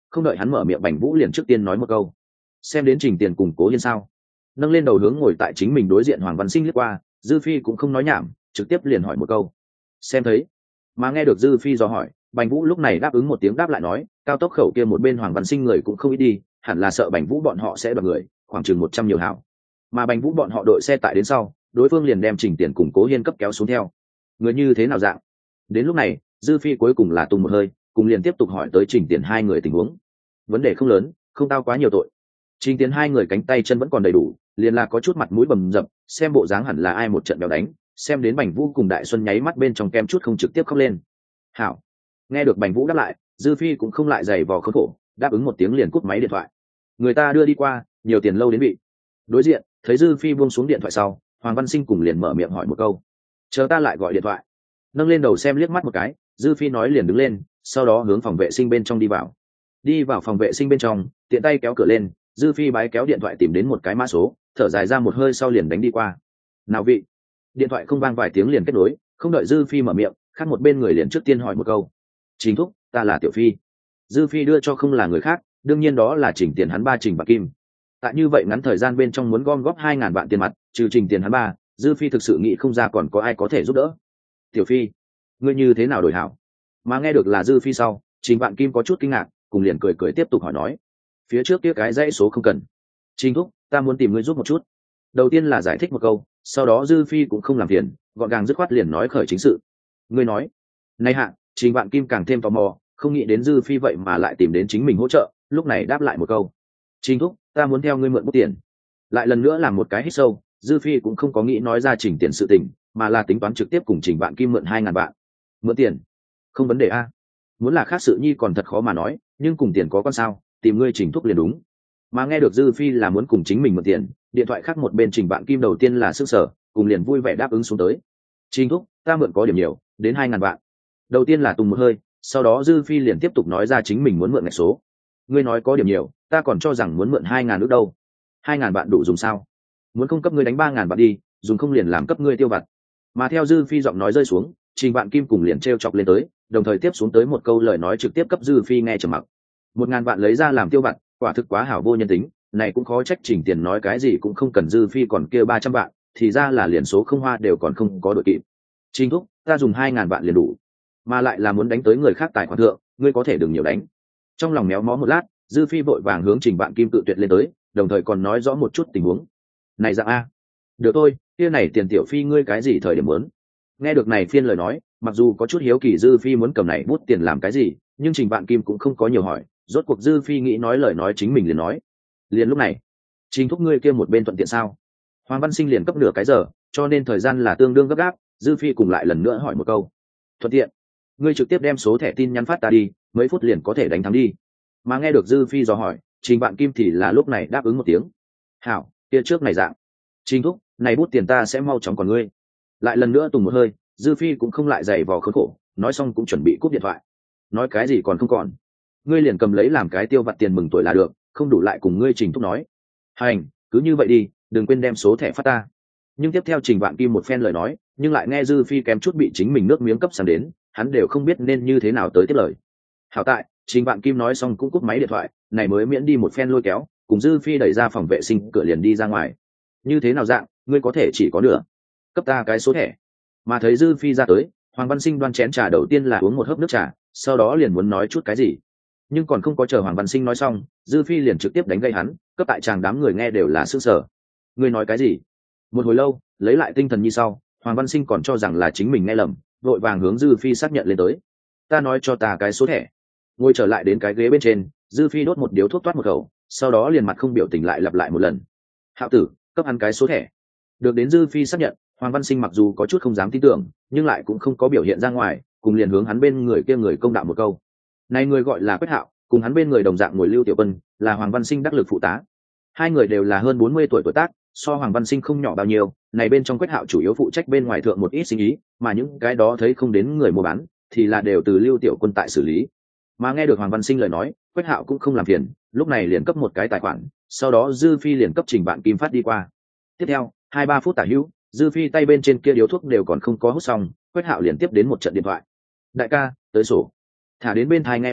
không đợi hắn mở miệng Bành Vũ liền trước tiên nói một câu. Xem đến Trình Tiền cùng Cố Hiên sao? Nâng lên đầu hướng ngồi tại chính mình đối diện Hoàng Văn Sinh liếc qua, Dư Phi cũng không nói nhảm, trực tiếp liền hỏi một câu. Xem thấy. Mà nghe được Dư Phi dò hỏi, Bành Vũ lúc này đáp ứng một tiếng đáp lại nói, cao tốc khẩu kia một bên Hoàng Văn Sinh người cũng không ít đi, hẳn là sợ Bành Vũ bọn họ sẽ đoạt người, khoảng chừng 100 nhiều hảo. Mà Bành Vũ bọn họ đội xe tại đến sau, đối phương liền đem Trình Tiền cùng Cố Hiên cấp kéo xuống theo. Người như thế nào dạng? Đến lúc này, Dư Phi cuối cùng là tung một hơi, cùng liền tiếp tục hỏi tới Trình Tiền hai người tình huống. Vấn đề không lớn, không tao quá nhiều tội. Trình Tiền hai người cánh tay chân vẫn còn đầy đủ, liền là có chút mặt mũi bầm dập, xem bộ dáng hẳn là ai một trận béo đánh, xem đến Bành Vũ cùng Đại Xuân nháy mắt bên trong kem chút không trực tiếp khóc lên. Hảo. Nghe được Bành Vũ đáp lại, Dư Phi cũng không lại giày vò khốn khổ, đáp ứng một tiếng liền cúp máy điện thoại. Người ta đưa đi qua, nhiều tiền lâu đến bị. Đối diện, thấy Dư Phi buông xuống điện thoại sau, Hoàng Văn Sinh cùng liền mở miệng hỏi một câu. Chờ ta lại gọi điện thoại. Nâng lên đầu xem liếc mắt một cái, Dư Phi nói liền đứng lên, sau đó hướng phòng vệ sinh bên trong đi vào. Đi vào phòng vệ sinh bên trong, tiện tay kéo cửa lên, Dư Phi bái kéo điện thoại tìm đến một cái mã số, thở dài ra một hơi sau liền đánh đi qua. Nào vị? Điện thoại không vang vài tiếng liền kết nối, không đợi Dư Phi mở miệng, khác một bên người liền trước tiên hỏi một câu. Trình thúc, ta là Tiểu Phi. Dư Phi đưa cho không là người khác, đương nhiên đó là Trình Tiền hắn ba Trình Bạc Kim. Tại như vậy ngắn thời gian bên trong muốn gom góp 2.000 vạn tiền mặt, trừ Trình Tiền hắn ba, Dư Phi thực sự nghĩ không ra còn có ai có thể giúp đỡ. Tiểu Phi, ngươi như thế nào đổi hảo? Mà nghe được là Dư Phi sau, Trình Vạn Kim có chút kinh ngạc, cùng liền cười cười tiếp tục hỏi nói. Phía trước kia cái dãy số không cần. Trình thúc, ta muốn tìm ngươi giúp một chút. Đầu tiên là giải thích một câu, sau đó Dư Phi cũng không làm phiền, gọn gàng dứt khoát liền nói khởi chính sự. Ngươi nói. Này hạ, Trình Vạn Kim càng thêm tò mò, không nghĩ đến Dư Phi vậy mà lại tìm đến chính mình hỗ trợ, lúc này đáp lại một câu. Trình thúc, ta muốn theo ngươi mượn bút tiền. Lại lần nữa làm một cái hít sâu, Dư Phi cũng không có nghĩ nói ra Trình Tiền sự tình, mà là tính toán trực tiếp cùng Trình Vạn Kim mượn 2.000 vạn. Mượn tiền? Không vấn đề a. Muốn là khác sự nhi còn thật khó mà nói, nhưng cùng tiền có con sao, tìm ngươi Trình thúc liền đúng. Mà nghe được Dư Phi là muốn cùng chính mình mượn tiền, điện thoại khác một bên Trình Vạn Kim đầu tiên là sức sở, cùng liền vui vẻ đáp ứng xuống tới. Trình thúc, ta mượn có điểm nhiều, đến 2.000 vạn. Đầu tiên là tùng một hơi, sau đó Dư Phi liền tiếp tục nói ra chính mình muốn mượn ngạch số. Ngươi nói có điểm nhiều, ta còn cho rằng muốn mượn 2.000 nữa đâu. 2.000 vạn đủ dùng sao? Muốn không cấp ngươi đánh 3.000 vạn đi, dùng không liền làm cấp ngươi tiêu vặt. Mà theo Dư Phi giọng nói rơi xuống, Trình Vạn Kim cùng liền treo chọc lên tới, đồng thời tiếp xuống tới một câu lời nói trực tiếp cấp Dư Phi nghe trầm mặc. 1.000 vạn lấy ra làm tiêu vặt, quả thực quá hảo vô nhân tính, này cũng khó trách Trình Tiền nói cái gì cũng không cần Dư Phi còn kêu 300 vạn, thì ra là liền số không hoa đều còn không có đội kịp. Trình thúc, ta dùng 2.000 vạn liền đủ, mà lại là muốn đánh tới người khác tài khoản thượng, ngươi có thể đừng nhiều đánh. Trong lòng méo mó một lát, Dư Phi vội vàng hướng Trình Vạn Kim tự tuyệt lên tới, đồng thời còn nói rõ một chút tình huống. Này dạng a, được thôi, kia này Tiền Tiểu Phi ngươi cái gì thời điểm muốn? Nghe được này phiên lời nói, mặc dù có chút hiếu kỳ Dư Phi muốn cầm này bút tiền làm cái gì, nhưng Trình Vạn Kim cũng không có nhiều hỏi, rốt cuộc Dư Phi nghĩ nói lời nói chính mình liền nói. Liền lúc này, Trình thúc ngươi kia một bên thuận tiện sao? Hoàng Văn Sinh liền cấp nửa cái giờ, cho nên thời gian là tương đương gấp gáp, Dư Phi cùng lại lần nữa hỏi một câu. Thuận tiện? Ngươi trực tiếp đem số thẻ tin nhắn phát ta đi, mấy phút liền có thể đánh thắng đi. Mà nghe được Dư Phi dò hỏi, Trình Vạn Kim thì là lúc này đáp ứng một tiếng. Hảo, kia trước này dạng. Trình thúc, này bút tiền ta sẽ mau chóng còn ngươi. Lại lần nữa tùng một hơi, Dư Phi cũng không lại giày vò khốn khổ, nói xong cũng chuẩn bị cúp điện thoại. Nói cái gì còn không còn. Ngươi liền cầm lấy làm cái tiêu vặt tiền mừng tuổi là được, không đủ lại cùng ngươi Trình thúc nói. Hành, cứ như vậy đi, đừng quên đem số thẻ phát ta. Nhưng tiếp theo Trình Vạn Kim một phen lời nói, nhưng lại nghe Dư Phi kém chút bị chính mình nước miếng cấp sang đến, hắn đều không biết nên như thế nào tới tiếp lời. Hảo tại, Trình Vạn Kim nói xong cũng cúp máy điện thoại, này mới miễn đi một phen lôi kéo, cùng Dư Phi đẩy ra phòng vệ sinh cửa liền đi ra ngoài. Như thế nào dạng, ngươi có thể chỉ có nửa. Cấp ta cái số thẻ. Mà thấy Dư Phi ra tới, Hoàng Văn Sinh đoan chén trà đầu tiên là uống một hớp nước trà, sau đó liền muốn nói chút cái gì. Nhưng còn không có chờ Hoàng Văn Sinh nói xong, Dư Phi liền trực tiếp đánh gây hắn, cấp tại chàng đám người nghe đều là sửng sở. Ngươi nói cái gì? Một hồi lâu, lấy lại tinh thần như sau, Hoàng Văn Sinh còn cho rằng là chính mình nghe lầm, vội vàng hướng Dư Phi xác nhận lên tới. Ta nói cho ta cái số thẻ. Ngồi trở lại đến cái ghế bên trên, Dư Phi đốt một điếu thuốc toát một khẩu, sau đó liền mặt không biểu tình lại lặp lại một lần. Hạo tử, cấp hắn cái số thẻ. Được đến Dư Phi xác nhận, Hoàng Văn Sinh mặc dù có chút không dám tin tưởng, nhưng lại cũng không có biểu hiện ra ngoài, cùng liền hướng hắn bên người kia người công đạo một câu. Này người gọi là Quách Hạo, cùng hắn bên người đồng dạng ngồi Lưu Tiểu Quân, là Hoàng Văn Sinh đắc lực phụ tá. Hai người đều là hơn 40 tuổi tuổi tác, so Hoàng Văn Sinh không nhỏ bao nhiêu, này bên trong Quách Hạo chủ yếu phụ trách bên ngoài thượng một ít sinh ý, mà những cái đó thấy không đến người mua bán, thì là đều từ Lưu Tiểu Quân tại xử lý. Mà nghe được Hoàng Văn Sinh lời nói, Quách Hạo cũng không làm phiền, lúc này liền cấp một cái tài khoản, sau đó Dư Phi liền cấp Trình Vạn Kim phát đi qua. Tiếp theo, 2-3 phút tả hữu, Dư Phi tay bên trên kia điếu thuốc đều còn không có hút xong, Quách Hạo liền tiếp đến một trận điện thoại. Đại ca, tới sổ. Thả đến bên tai nghe một chút,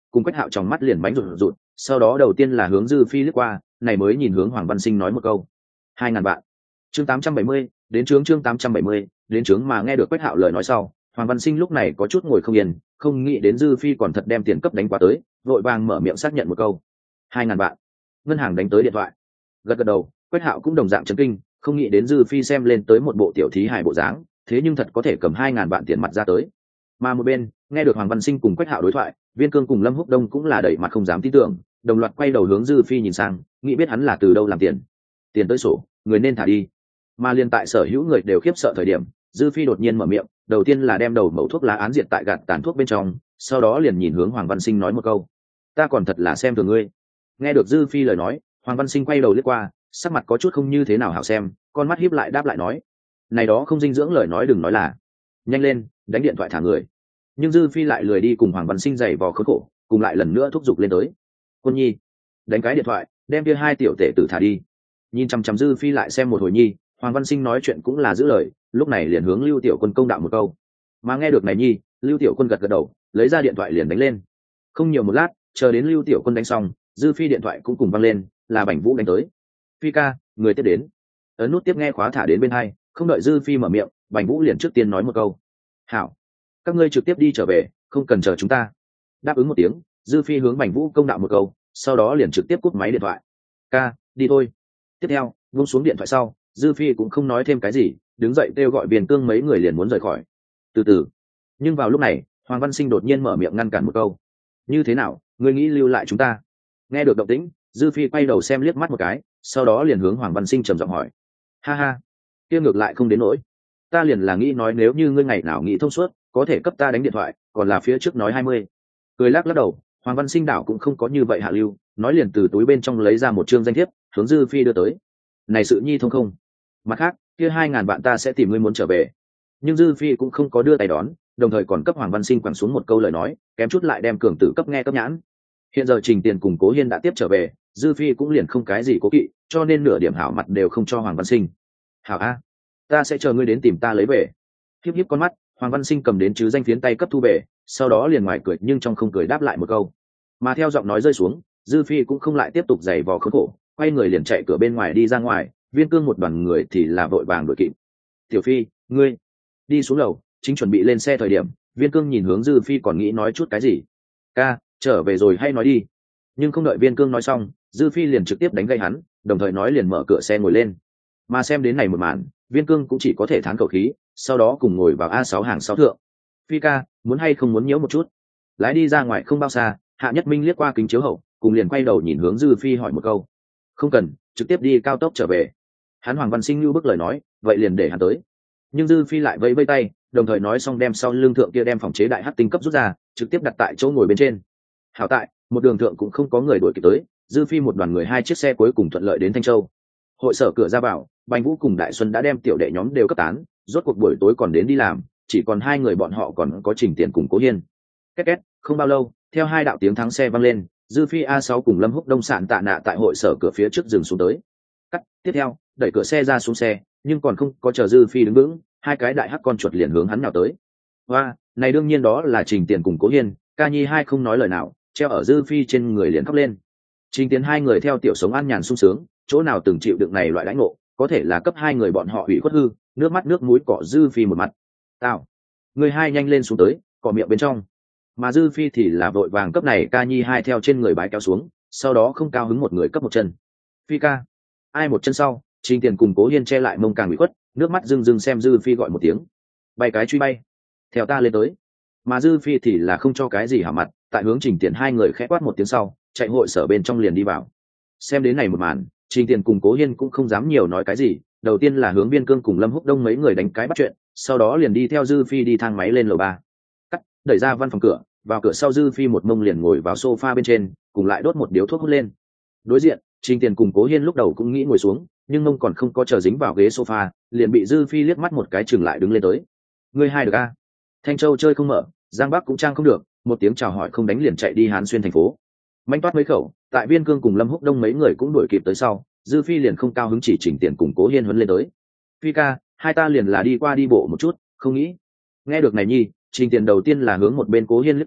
cùng Quách Hạo trong mắt liền bánh rụt rụt, sau đó đầu tiên là hướng Dư Phi lướt qua, này mới nhìn hướng Hoàng Văn Sinh nói một câu: 2.000 vạn. Chương 870, đến chương 870, đến mà nghe được Quách Hạo lời nói sau, Hoàng Văn Sinh lúc này có chút ngồi không yên, không nghĩ đến Dư Phi còn thật đem tiền cấp đánh qua tới, vội vàng mở miệng xác nhận một câu: 2.000 vạn. Ngân hàng đánh tới điện thoại. Gật đầu, Quách Hạo cũng đồng dạng chấn kinh, không nghĩ đến Dư Phi xem lên tới một bộ tiểu thí hài bộ dáng, thế nhưng thật có thể cầm 2.000 vạn tiền mặt ra tới. Mà một bên, nghe được Hoàng Văn Sinh cùng Quách Hạo đối thoại, Viên Cương cùng Lâm Húc Đông cũng là đẩy mặt không dám tin tưởng, đồng loạt quay đầu hướng Dư Phi nhìn sang, nghĩ biết hắn là từ đâu làm tiền. Tiền tới sổ, người nên thả đi. Mà liên tại sở hữu người đều khiếp sợ thời điểm, Dư Phi đột nhiên mở miệng, đầu tiên là đem đầu mẩu thuốc lá án diệt tại gạt tàn thuốc bên trong, sau đó liền nhìn hướng Hoàng Văn Sinh nói một câu: ta còn thật là xem thường ngươi. Nghe được Dư Phi lời nói, Hoàng Văn Sinh quay đầu liếc qua, sắc mặt có chút không như thế nào hảo xem, con mắt híp lại đáp lại nói: này đó không dinh dưỡng lời nói đừng nói là. Nhanh lên, đánh điện thoại thả người. Nhưng Dư Phi lại lười đi cùng Hoàng Văn Sinh giày vò khốn khổ, cùng lại lần nữa thúc giục lên tới: Quân nhi, đánh cái điện thoại, đem kia hai tiểu tể tử thả đi. Nhìn chằm chằm Dư Phi lại xem một hồi nhi, Hoàng Văn Sinh nói chuyện cũng là giữ lời, lúc này liền hướng Lưu Tiểu Quân công đạo một câu. Mà nghe được này nhi, Lưu Tiểu Quân gật gật đầu, lấy ra điện thoại liền đánh lên. Không nhiều một lát, chờ đến Lưu Tiểu Quân đánh xong, Dư Phi điện thoại cũng cùng vang lên, là Bành Vũ đánh tới. Phi ca, người tiếp đến. Ấn nút tiếp nghe khóa thả đến bên hai, không đợi Dư Phi mở miệng, Bành Vũ liền trước tiên nói một câu: hảo, các ngươi trực tiếp đi trở về, không cần chờ chúng ta. Đáp ứng một tiếng, Dư Phi hướng Bành Vũ công đạo một câu, sau đó liền trực tiếp cúp máy điện thoại. Ca, đi thôi. Tiếp theo, buông xuống điện thoại sau, Dư Phi cũng không nói thêm cái gì, đứng dậy kêu gọi Viên Cương mấy người liền muốn rời khỏi. Từ từ. Nhưng vào lúc này, Hoàng Văn Sinh đột nhiên mở miệng ngăn cản một câu: như thế nào, ngươi nghĩ lưu lại chúng ta? Nghe được động tĩnh, Dư Phi quay đầu xem liếc mắt một cái, sau đó liền hướng Hoàng Văn Sinh trầm giọng hỏi: ha ha, kia ngược lại không đến nỗi, ta liền là nghĩ nói nếu như ngươi ngày nào nghĩ thông suốt, có thể cấp ta đánh điện thoại, còn là phía trước nói 20. Cười lắc lắc đầu, Hoàng Văn Sinh đảo cũng không có như vậy hạ lưu, nói liền từ túi bên trong lấy ra một chương danh thiếp, hướng Dư Phi đưa tới. Này sự nhi thông không? Mặt khác, kia 2.000 vạn ta sẽ tìm ngươi muốn trở về. Nhưng Dư Phi cũng không có đưa tay đón, đồng thời còn cấp Hoàng Văn Sinh quẳng xuống một câu lời nói, kém chút lại đem cường tử cấp nghe cấp nhãn. Hiện giờ Trình Tiền cùng Cố Hiên đã tiếp trở về, Dư Phi cũng liền không cái gì cố kỵ, cho nên nửa điểm hảo mặt đều không cho Hoàng Văn Sinh. Hảo a, ta sẽ chờ ngươi đến tìm ta lấy về. Hiếp hiếp con mắt, Hoàng Văn Sinh cầm đến chứ danh phiến tay cấp thu về, sau đó liền ngoài cười nhưng trong không cười đáp lại một câu. Mà theo giọng nói rơi xuống, Dư Phi cũng không lại tiếp tục giày vò khốn khổ, quay người liền chạy cửa bên ngoài đi ra ngoài, Viên Cương một đoàn người thì là vội vàng đuổi kịp. Tiểu Phi, ngươi đi xuống lầu, chính chuẩn bị lên xe thời điểm, Viên Cương nhìn hướng Dư Phi còn nghĩ nói chút cái gì. Ca, trở về rồi hay nói đi. Nhưng không đợi Viên Cương nói xong, Dư Phi liền trực tiếp đánh gây hắn, đồng thời nói liền mở cửa xe ngồi lên. Mà xem đến này một màn, Viên Cương cũng chỉ có thể thán khẩu khí, sau đó cùng ngồi vào A6 hàng 6 thượng. Phi ca, muốn hay không muốn nhiễu một chút? Lái đi ra ngoài không bao xa, Hạ Nhất Minh liếc qua kính chiếu hậu, cùng liền quay đầu nhìn hướng Dư Phi hỏi một câu. Không cần, trực tiếp đi cao tốc trở về. Hắn Hoàng Văn Sinh như bức lời nói, vậy liền để hắn tới. Nhưng Dư Phi lại vẫy vẫy tay, đồng thời nói xong đem sau lưng thượng kia đem phòng chế đại hắc tinh cấp rút ra, trực tiếp đặt tại chỗ ngồi bên trên. Hảo tại, một đường thượng cũng không có người đuổi kịp tới, Dư Phi một đoàn người 2 chiếc xe cuối cùng thuận lợi đến Thanh Châu. Hội sở cửa ra vào, Bành Vũ cùng Đại Xuân đã đem tiểu đệ nhóm đều cấp tán, rốt cuộc buổi tối còn đến đi làm, chỉ còn 2 người bọn họ còn có Trình Tiền cùng Cố Hiên. Két két, không bao lâu, theo 2 đạo tiếng thắng xe vang lên, Dư Phi A6 cùng Lâm Húc Đông sạn tạ nạ tại hội sở cửa phía trước dừng xuống tới. Cắt, tiếp theo, đẩy cửa xe ra xuống xe, nhưng còn không có chờ Dư Phi đứng vững, 2 cái đại hắc con chuột liền hướng hắn nào tới. Và, này đương nhiên đó là Trình Tiền cùng Cố Hiên, ca nhi 2 không nói lời nào, treo ở Dư Phi trên người liền khóc lên. Trình Tiền 2 người theo tiểu sống an nhàn sung sướng, chỗ nào từng chịu đựng này loại đãi ngộ, có thể là cấp 2 người bọn họ hủy khuất hư, nước mắt nước mũi cọ Dư Phi một mặt. Tao, người 2 nhanh lên xuống tới, cọ miệng bên trong. Mà Dư Phi thì là vội vàng cấp này ca nhi 2 theo trên người bái kéo xuống, sau đó không cao hứng một người cấp một chân. Phi ca, ai một chân sau, Trình Tiền cùng Cố Hiên che lại mông càng bị khuất, nước mắt rưng rưng xem Dư Phi gọi một tiếng. Bay cái truy bay, theo ta lên tới. Mà Dư Phi thì là không cho cái gì hả mặt, tại hướng Trình Tiền 2 người khẽ quát một tiếng sau, chạy hội sở bên trong liền đi vào. Xem đến này một màn, Trình Tiền cùng Cố Hiên cũng không dám nhiều nói cái gì, đầu tiên là hướng Viên Cương cùng Lâm Húc Đông mấy người đánh cái bắt chuyện, sau đó liền đi theo Dư Phi đi thang máy lên lầu 3. Cắt, đẩy ra văn phòng cửa, vào cửa sau Dư Phi một mông liền ngồi vào sofa bên trên, cùng lại đốt một điếu thuốc hút lên. Đối diện, Trình Tiền cùng Cố Hiên lúc đầu cũng nghĩ ngồi xuống, nhưng mông còn không có chờ dính vào ghế sofa, liền bị Dư Phi liếc mắt một cái chừng lại đứng lên tới. Ngươi 2 được a? Thanh Châu chơi không mở, Giang Bắc cũng trang không được, một tiếng chào hỏi không đánh liền chạy đi Hán Xuyên thành phố. Manh toát mấy khẩu, tại Viên Cương cùng Lâm Húc Đông mấy người cũng đuổi kịp tới sau, Dư Phi liền không cao hứng chỉ Trình Tiền cùng Cố Hiên huấn lên tới. Phi ca, 2 ta liền là đi qua đi bộ một chút, không nghĩ. Nghe được này nhi, Trình Tiền đầu tiên là hướng một bên Cố Hiên liếc qua,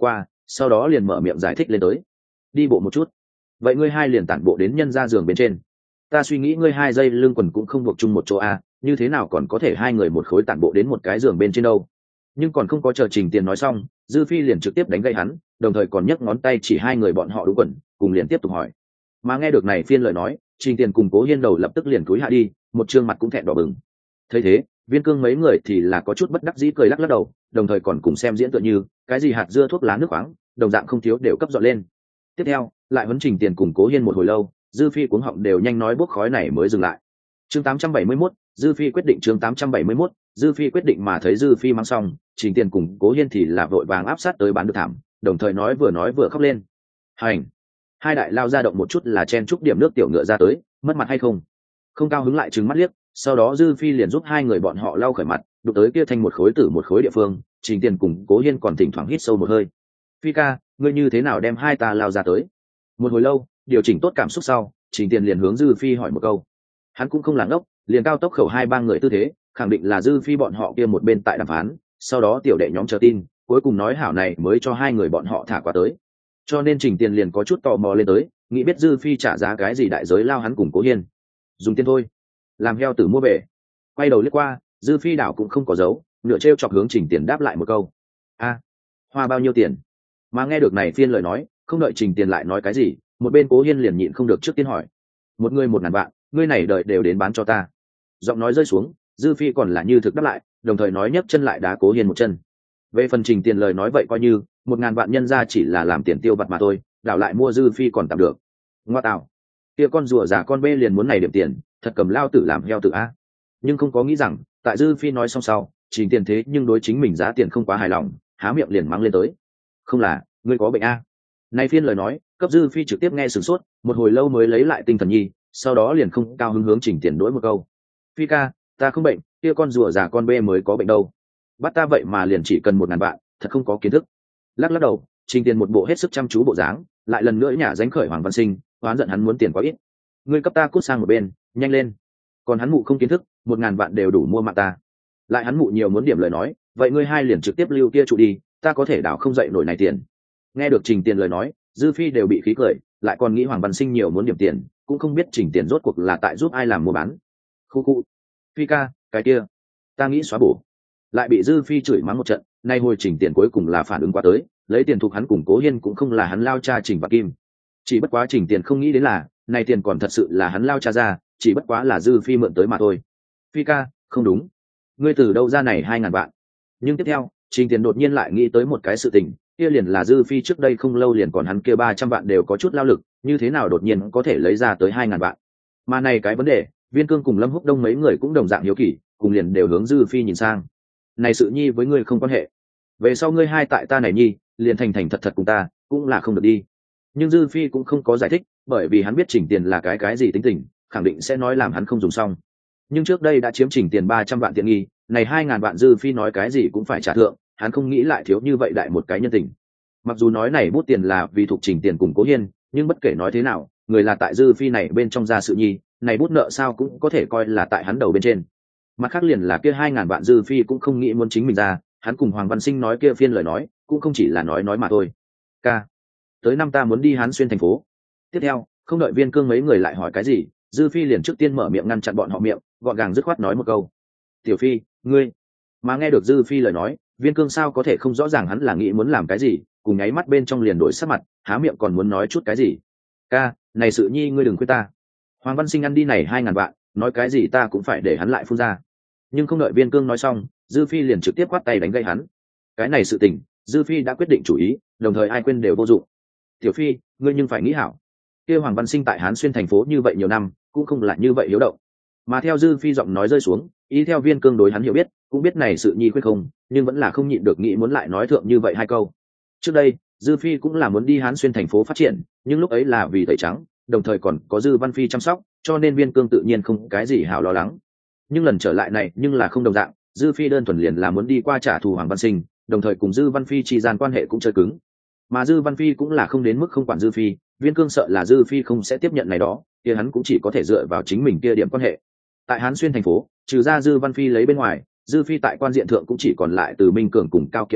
sau đó liền mở miệng giải thích lên tới. Đi bộ một chút. Vậy ngươi hai liền tản bộ đến nhân ra giường bên trên. Ta suy nghĩ ngươi hai dây lưng quần cũng không buộc chung một chỗ à, như thế nào còn có thể hai người một khối tản bộ đến một cái giường bên trên đâu. Nhưng còn không có chờ Trình Tiền nói xong, Dư Phi liền trực tiếp đánh gây hắn, đồng thời còn nhấc ngón tay chỉ hai người bọn họ đúng quần, cùng liền tiếp tục hỏi. Mà nghe được này phiên lời nói, Trình Tiền cùng Cố Hiên đầu lập tức liền cúi hạ đi, một trương mặt cũng thẹn đỏ bừng. Thấy thế, Viên Cương mấy người thì là có chút bất đắc dĩ cười lắc lắc đầu, đồng thời còn cùng xem diễn tựa như cái gì hạt dưa thuốc lá nước khoáng, đồng dạng không thiếu đều cấp dọn lên. Tiếp theo, lại huấn Trình Tiền cùng Cố Hiên một hồi lâu, Dư Phi cuống họng đều nhanh nói bốc khói này mới dừng lại. Chương 871, Dư Phi quyết định. Chương 871, Dư Phi quyết định. Mà thấy Dư Phi mang xong, Trình Tiền cùng Cố Hiên thì là vội vàng áp sát tới bán được thảm, đồng thời nói vừa khóc lên. Hành! Hai đại lao ra động một chút là chen chúc điểm nước tiểu ngựa ra tới, mất mặt hay không? Không cao hứng lại trừng mắt liếc, sau đó Dư Phi liền giúp hai người bọn họ lau khởi mặt, đụng tới kia thành một khối tử một khối địa phương, Trình Tiền cùng Cố Hiên còn thỉnh thoảng hít sâu một hơi. Phi ca, ngươi như thế nào đem hai ta lao ra tới? Một hồi lâu, điều chỉnh tốt cảm xúc sau, Trình Tiền liền hướng Dư Phi hỏi một câu. Hắn cũng không làng ốc, liền cao tốc khẩu hai ba người tư thế, khẳng định là Dư Phi bọn họ kia một bên tại đàm phán, sau đó tiểu đệ nhóm chờ tin, cuối cùng nói hảo này mới cho hai người bọn họ thả qua tới. Cho nên Trình Tiền liền có chút tò mò lên tới, nghĩ biết Dư Phi trả giá cái gì đại giới lao hắn cùng Cố Hiên. Dùng tiền thôi, làm heo tử mua về. Quay đầu liếc qua, Dư Phi đảo cũng không có dấu, nửa trêu chọc hướng Trình Tiền đáp lại một câu. A, hoa bao nhiêu tiền? Mà nghe được này phiên lời nói, không đợi Trình Tiền lại nói cái gì, một bên Cố Hiên liền nhịn không được trước tiên hỏi. Một người 1.000 vạn, ngươi này đợi đều đến bán cho ta. Giọng nói rơi xuống, Dư Phi còn là như thực đáp lại, đồng thời nói nhấc chân lại đá Cố Hiên một chân. Về phần Trình Tiền lời nói vậy coi như 1.000 vạn nhân ra chỉ là làm tiền tiêu vặt mà thôi, đảo lại mua Dư Phi còn tạm được. Ngoa tạo, kia con rùa già con bê liền muốn này điểm tiền, thật cầm lao tử làm heo tử a. Nhưng không có nghĩ rằng, tại Dư Phi nói xong sau, Trình Tiền thế nhưng đối chính mình giá tiền không quá hài lòng, há miệng liền mắng lên tới. Không là, ngươi có bệnh a? Này phiên lời nói, cấp Dư Phi trực tiếp nghe sửng sốt, một hồi lâu mới lấy lại tinh thần nhi, sau đó liền không cao hứng hướng Trình Tiền đối một câu. Phi ca, ta không bệnh, kia con rùa già con bê mới có bệnh đâu. Bắt ta vậy mà liền chỉ cần 1.000 vạn, thật không có kiến thức. Lắc lắc đầu, Trình Tiền một bộ hết sức chăm chú bộ dáng, lại lần nữa nhả dánh khởi Hoàng Văn Sinh, oán giận hắn muốn tiền quá ít. Ngươi cấp ta cút sang một bên, nhanh lên. Còn hắn mụ không kiến thức, 1.000 vạn đều đủ mua mạng ta. Lại hắn mụ nhiều muốn điểm lời nói, vậy ngươi hai liền trực tiếp lưu kia trụ đi, ta có thể đảo không dậy nổi này tiền. Nghe được Trình Tiền lời nói, Dư Phi đều bị khí cười, lại còn nghĩ Hoàng Văn Sinh nhiều muốn điểm tiền, cũng không biết Trình Tiền rốt cuộc là tại giúp ai làm mua bán. Khu. Phi ca, cái kia, ta nghĩ xóa bổ. Lại bị Dư Phi chửi mắng một trận, nay hồi Trình Tiền cuối cùng là phản ứng qua tới, lấy tiền thuộc hắn cùng Cố Hiên cũng không là hắn lao cha Trình và Kim. Chỉ bất quá Trình Tiền không nghĩ đến là, này tiền còn thật sự là hắn lao cha ra, chỉ bất quá là Dư Phi mượn tới mà thôi. Phi ca, không đúng. Ngươi từ đâu ra này 2.000 vạn? Nhưng tiếp theo, Trình Tiền đột nhiên lại nghĩ tới một cái sự tình, kia liền là Dư Phi trước đây không lâu liền còn hắn kia 300 vạn đều có chút lao lực, như thế nào đột nhiên có thể lấy ra tới 2.000 vạn? Mà này cái vấn đề, Viên Cương cùng Lâm Húc Đông mấy người cũng đồng dạng hiếu kỳ, cùng liền đều hướng Dư Phi nhìn sang. Này sự nhi với ngươi không quan hệ. Về sau ngươi hai tại ta này nhi, liền thành thành thật thật cùng ta, cũng là không được đi. Nhưng Dư Phi cũng không có giải thích, bởi vì hắn biết Trình Tiền là cái gì tính tình, khẳng định sẽ nói làm hắn không dùng xong. Nhưng trước đây đã chiếm Trình Tiền 300 vạn tiện nghi, này 2.000 vạn Dư Phi nói cái gì cũng phải trả thượng, hắn không nghĩ lại thiếu như vậy đại một cái nhân tình. Mặc dù nói này bút tiền là vì thuộc Trình Tiền cùng Cố Hiên, nhưng bất kể nói thế nào, người là tại Dư Phi này bên trong ra sự nhi, này bút nợ sao cũng có thể coi là tại hắn đầu bên trên. Mặt khác liền là kia 2.000 vạn Dư Phi cũng không nghĩ muốn chính mình ra, hắn cùng Hoàng Văn Sinh nói kia phiên lời nói, cũng không chỉ là nói mà thôi. Ca, tới năm ta muốn đi Hán Xuyên thành phố. Tiếp theo, không đợi Viên Cương mấy người lại hỏi cái gì, Dư Phi liền trước tiên mở miệng ngăn chặn bọn họ miệng, gọn gàng dứt khoát nói một câu. Tiểu Phi, ngươi. Mà nghe được Dư Phi lời nói, Viên Cương sao có thể không rõ ràng hắn là nghĩ muốn làm cái gì, cùng nháy mắt bên trong liền đổi sắc mặt, há miệng còn muốn nói chút cái gì. Ca, này sự nhi ngươi đừng khuyên ta. Hoàng Văn Sinh ăn đi này 2.000 vạn, nói cái gì ta cũng phải để hắn lại phun ra. Nhưng không đợi Viên Cương nói xong, Dư Phi liền trực tiếp quát tay đánh gây hắn. Cái này sự tình, Dư Phi đã quyết định chủ ý, đồng thời ai quên đều vô dụng. Tiểu Phi, ngươi nhưng phải nghĩ hảo. Kia Hoàng Văn Sinh tại Hán Xuyên thành phố như vậy nhiều năm, cũng không lại như vậy hiếu động. Mà theo Dư Phi giọng nói rơi xuống, ý theo Viên Cương đối hắn hiểu biết, cũng biết này sự nhi quyết không, nhưng vẫn là không nhịn được nghĩ muốn lại nói thượng như vậy hai câu. Trước đây, Dư Phi cũng là muốn đi Hán Xuyên thành phố phát triển, nhưng lúc ấy là vì tẩy trắng, đồng thời còn có Dư Văn Phi chăm sóc, cho nên Viên Cương tự nhiên không cái gì hảo lo lắng. Nhưng lần trở lại này nhưng là không đồng dạng, Dư Phi đơn thuần liền là muốn đi qua trả thù Hoàng Văn Sinh, đồng thời cùng Dư Văn Phi chi gian quan hệ cũng chơi cứng. Mà Dư Văn Phi cũng là không đến mức không quản Dư Phi, Viên Cương sợ là Dư Phi không sẽ tiếp nhận này đó, kia hắn cũng chỉ có thể dựa vào chính mình kia điểm quan hệ. Tại Hán Xuyên thành phố, trừ ra Dư Văn Phi lấy bên ngoài, Dư Phi tại quan diện thượng cũng chỉ còn lại Từ Minh Cường cùng Cao Kiệt Lâm,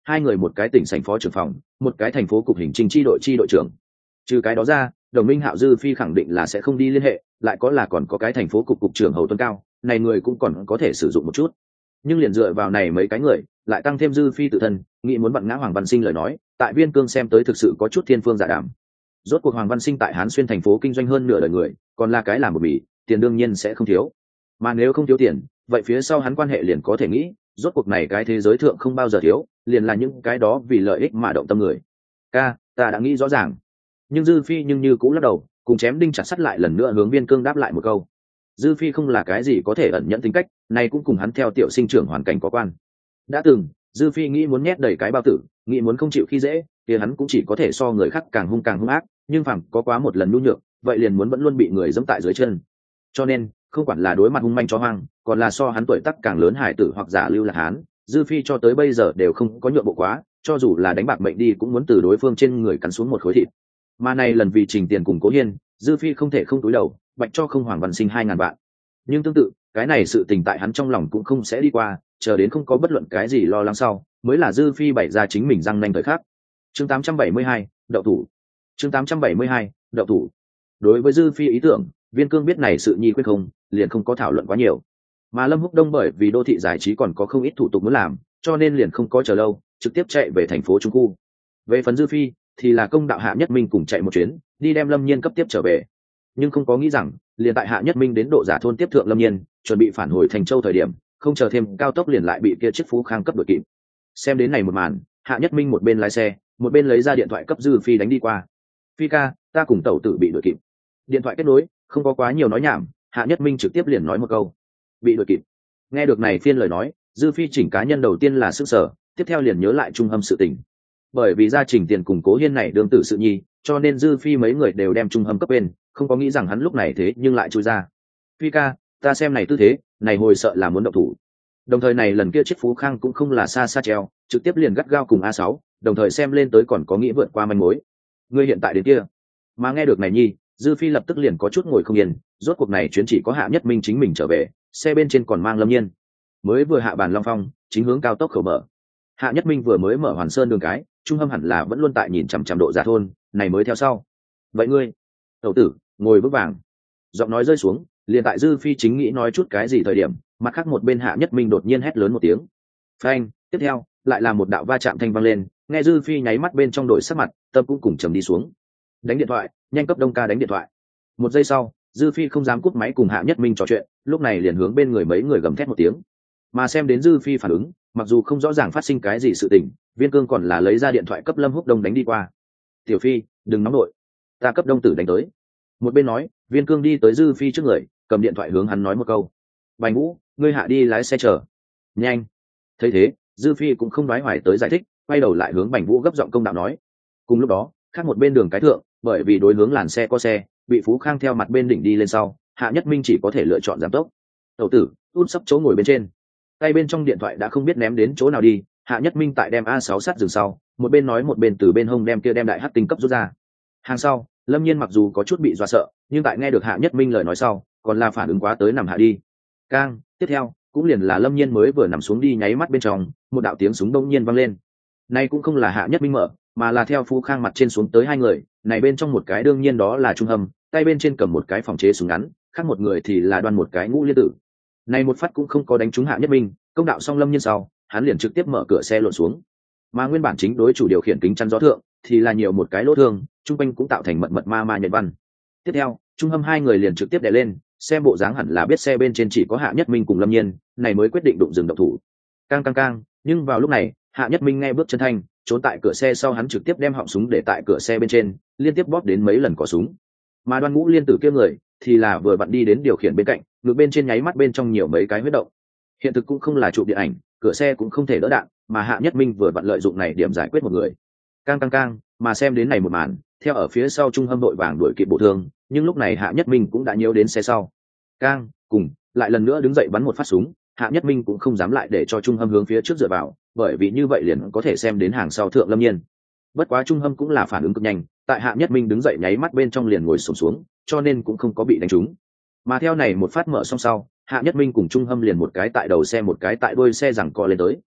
hai người một cái tỉnh sảnh phó trưởng phòng, một cái thành phố cục hình chính chi đội trưởng. Trừ cái đó ra, đồng minh Hạo Dư Phi khẳng định là sẽ không đi liên hệ, lại còn có cái thành phố cục trưởng Hầu Tuân Cao, này người cũng còn có thể sử dụng một chút. Nhưng liền dựa vào này mấy cái người, lại tăng thêm Dư Phi tự thân, nghĩ muốn vặn ngã Hoàng Văn Sinh lời nói, tại Viên Cương xem tới thực sự có chút thiên phương dạ đàm. Rốt cuộc Hoàng Văn Sinh tại Hán Xuyên thành phố kinh doanh hơn nửa đời người, còn là cái làm một bì, tiền đương nhiên sẽ không thiếu. Mà nếu không thiếu tiền, vậy phía sau hắn quan hệ liền có thể nghĩ, rốt cuộc này cái thế giới thượng không bao giờ thiếu, liền là những cái đó vì lợi ích mà động tâm người. Ca, ta đã nghĩ rõ ràng. Nhưng Dư Phi nhưng như cũng lắc đầu, cùng chém đinh chặt sắt lại lần nữa hướng Viên Cương đáp lại một câu. Dư Phi không là cái gì có thể ẩn nhẫn tính cách, này cũng cùng hắn theo tiểu sinh trưởng hoàn cảnh có quan. Đã từng, Dư Phi nghĩ muốn nhét đầy cái bao tử, nghĩ muốn không chịu khi dễ, thì hắn cũng chỉ có thể so người khác càng hung ác, nhưng phàm có quá một lần nhu nhược, vậy liền muốn vẫn luôn bị người giẫm tại dưới chân. Cho nên, không quản là đối mặt hung manh chó hoang, còn là so hắn tuổi tác càng lớn hải tử hoặc giả lưu lạc hán, Dư Phi cho tới bây giờ đều không có nhượng bộ quá, cho dù là đánh bạc mệnh đi cũng muốn từ đối phương trên người cắn xuống một khối thịt. Mà này lần vì Trình Tiền cùng Cố Hiên, Dư Phi không thể không túi đầu, bạch cho không Hoàng Văn Sinh 2.000 vạn. Nhưng tương tự, cái này sự tình tại hắn trong lòng cũng không sẽ đi qua, chờ đến không có bất luận cái gì lo lắng sau, mới là Dư Phi bày ra chính mình răng nanh thời khắc. Chương 872, đậu thủ. Chương 872, đậu thủ. Đối với Dư Phi ý tưởng, Viên Cương biết này sự nhi quyết không, liền không có thảo luận quá nhiều. Mà Lâm Húc Đông bởi vì đô thị giải trí còn có không ít thủ tục muốn làm, cho nên liền không có chờ lâu, trực tiếp chạy về thành phố Trung Khu. Về phần Dư Phi, thì là công đạo Hạ Nhất Minh cùng chạy một chuyến, đi đem Lâm Nhiên cấp tiếp trở về. Nhưng không có nghĩ rằng, liền tại Hạ Nhất Minh đến độ giả thôn tiếp thượng Lâm Nhiên, chuẩn bị phản hồi thành châu thời điểm, không chờ thêm cao tốc liền lại bị kia chiếc Phú Khang cấp đuổi kịp. Xem đến này một màn, Hạ Nhất Minh một bên lái xe, một bên lấy ra điện thoại cấp Dư Phi đánh đi qua. Phi ca, ta cùng tẩu tử bị đuổi kịp. Điện thoại kết nối, không có quá nhiều nói nhảm, Hạ Nhất Minh trực tiếp liền nói một câu: bị đuổi kịp. Nghe được này phiên lời nói, Dư Phi chỉnh cá nhân đầu tiên là sức sở, tiếp theo liền nhớ lại Trung Hâm sự tình. Bởi vì gia Trình Tiền cùng Cố Hiên này đương tử sự nhi, cho nên Dư Phi mấy người đều đem Trung Hâm cấp bên, không có nghĩ rằng hắn lúc này thế nhưng lại chui ra. Phi ca, ta xem này tư thế, này hồi sợ là muốn động thủ. Đồng thời này lần kia chiếc Phú Khang cũng không là xa treo, trực tiếp liền gắt gao cùng A6, đồng thời xem lên tới còn có nghĩ vượt qua manh mối. Ngươi hiện tại đến kia. Mà nghe được này nhi, Dư Phi lập tức liền có chút ngồi không yên, rốt cuộc này chuyến chỉ có Hạ Nhất Minh chính mình trở về, xe bên trên còn mang Lâm Nhiên. Mới vừa hạ bàn Long Phong, chính hướng cao tốc khẩu mở. Hạ Nhất Minh vừa mới mở Hoàn Sơn đường cái, Trung Hâm hẳn là vẫn luôn tại nhìn chằm chằm độ giả thôn, này mới theo sau. Vậy ngươi, tẩu tử, ngồi vững vàng. Giọng nói rơi xuống, liền tại Dư Phi chính nghĩ nói chút cái gì thời điểm, mặt khác một bên Hạ Nhất Minh đột nhiên hét lớn một tiếng. Phanh, tiếp theo, lại là một đạo va chạm thanh vang lên, nghe Dư Phi nháy mắt bên trong đổi sắc mặt, tâm cũng cùng trầm đi xuống. Đánh điện thoại, nhanh cấp Đông ca đánh điện thoại. Một giây sau, Dư Phi không dám cúp máy cùng Hạ Nhất Minh trò chuyện, lúc này liền hướng bên người mấy người gầm thét một tiếng. Mà xem đến Dư Phi phản ứng, mặc dù không rõ ràng phát sinh cái gì sự tình, Viên Cương còn là lấy ra điện thoại cấp Lâm Húc Đông đánh đi qua. Tiểu Phi, đừng nóng nội, ta cấp Đông tử đánh tới. Một bên nói, Viên Cương đi tới Dư Phi trước người, cầm điện thoại hướng hắn nói một câu. Bành Vũ, ngươi hạ đi lái xe chờ. Nhanh. Thấy thế, Dư Phi cũng không nói hoài tới giải thích, quay đầu lại hướng Bành Vũ gấp giọng công đạo nói. Cùng lúc đó, khác một bên đường cái thượng, bởi vì đối hướng làn xe có xe, bị Phú Khang theo mặt bên đỉnh đi lên sau, Hạ Nhất Minh chỉ có thể lựa chọn giảm tốc. Tẩu tử, út sắp chỗ ngồi bên trên. Tay bên trong điện thoại đã không biết ném đến chỗ nào đi, Hạ Nhất Minh tại đem A6 sát dừng sau, một bên nói một bên từ bên hông đem đại hắc tinh cấp rút ra. Hàng sau, Lâm Nhiên mặc dù có chút bị dọa sợ, nhưng tại nghe được Hạ Nhất Minh lời nói sau, còn là phản ứng quá tới nằm hạ đi. Cang, tiếp theo, cũng liền là Lâm Nhiên mới vừa nằm xuống đi nháy mắt bên trong, một đạo tiếng súng đông nhiên vang lên. Này cũng không là Hạ Nhất Minh mở, mà là theo Phú Khang mặt trên xuống tới hai người, này bên trong một cái đương nhiên đó là Trung Hâm, tay bên trên cầm một cái phòng chế súng ngắn, khác một người thì là đoan một cái ngũ liên tử. Này một phát cũng không có đánh trúng Hạ Nhất Minh, công đạo xong Lâm Nhiên sau, hắn liền trực tiếp mở cửa xe lộn xuống. Mà nguyên bản chính đối chủ điều khiển kính chắn gió thượng, thì là nhiều một cái lỗ thương, trung quanh cũng tạo thành mật ma nhận văn. Tiếp theo, Trung Hâm hai người liền trực tiếp đè lên, xem bộ dáng hẳn là biết xe bên trên chỉ có Hạ Nhất Minh cùng Lâm Nhiên, này mới quyết định đụng dừng động thủ. Cang, nhưng vào lúc này, Hạ Nhất Minh nghe bước chân thanh, trốn tại cửa xe sau hắn trực tiếp đem họng súng để tại cửa xe bên trên, liên tiếp bóp đến mấy lần cò súng. Mà Đoan Ngũ Liên tử kia người thì là vừa vặn đi đến điều khiển bên cạnh, ngược bên trên nháy mắt bên trong nhiều mấy cái huyết động. Hiện thực cũng không là chụp điện ảnh, cửa xe cũng không thể đỡ đạn, mà Hạ Nhất Minh vừa vặn lợi dụng này điểm giải quyết một người. Cang, mà xem đến này một màn, theo ở phía sau Trung Hâm đội vàng đuổi kịp bộ thương, nhưng lúc này Hạ Nhất Minh cũng đã nhiễu đến xe sau. Cùng, lại lần nữa đứng dậy bắn một phát súng, Hạ Nhất Minh cũng không dám lại để cho Trung Hâm hướng phía trước dựa vào, bởi vì như vậy liền có thể xem đến hàng sau thượng Lâm Nhiên. Bất quá Trung Hâm cũng là phản ứng cực nhanh, tại Hạ Nhất Minh đứng dậy nháy mắt bên trong liền ngồi xổm xuống, cho nên cũng không có bị đánh trúng. Mà theo này một phát mở xong sau, Hạ Nhất Minh cùng Trung Hâm liền một cái tại đầu xe một cái tại đuôi xe giằng co lên tới.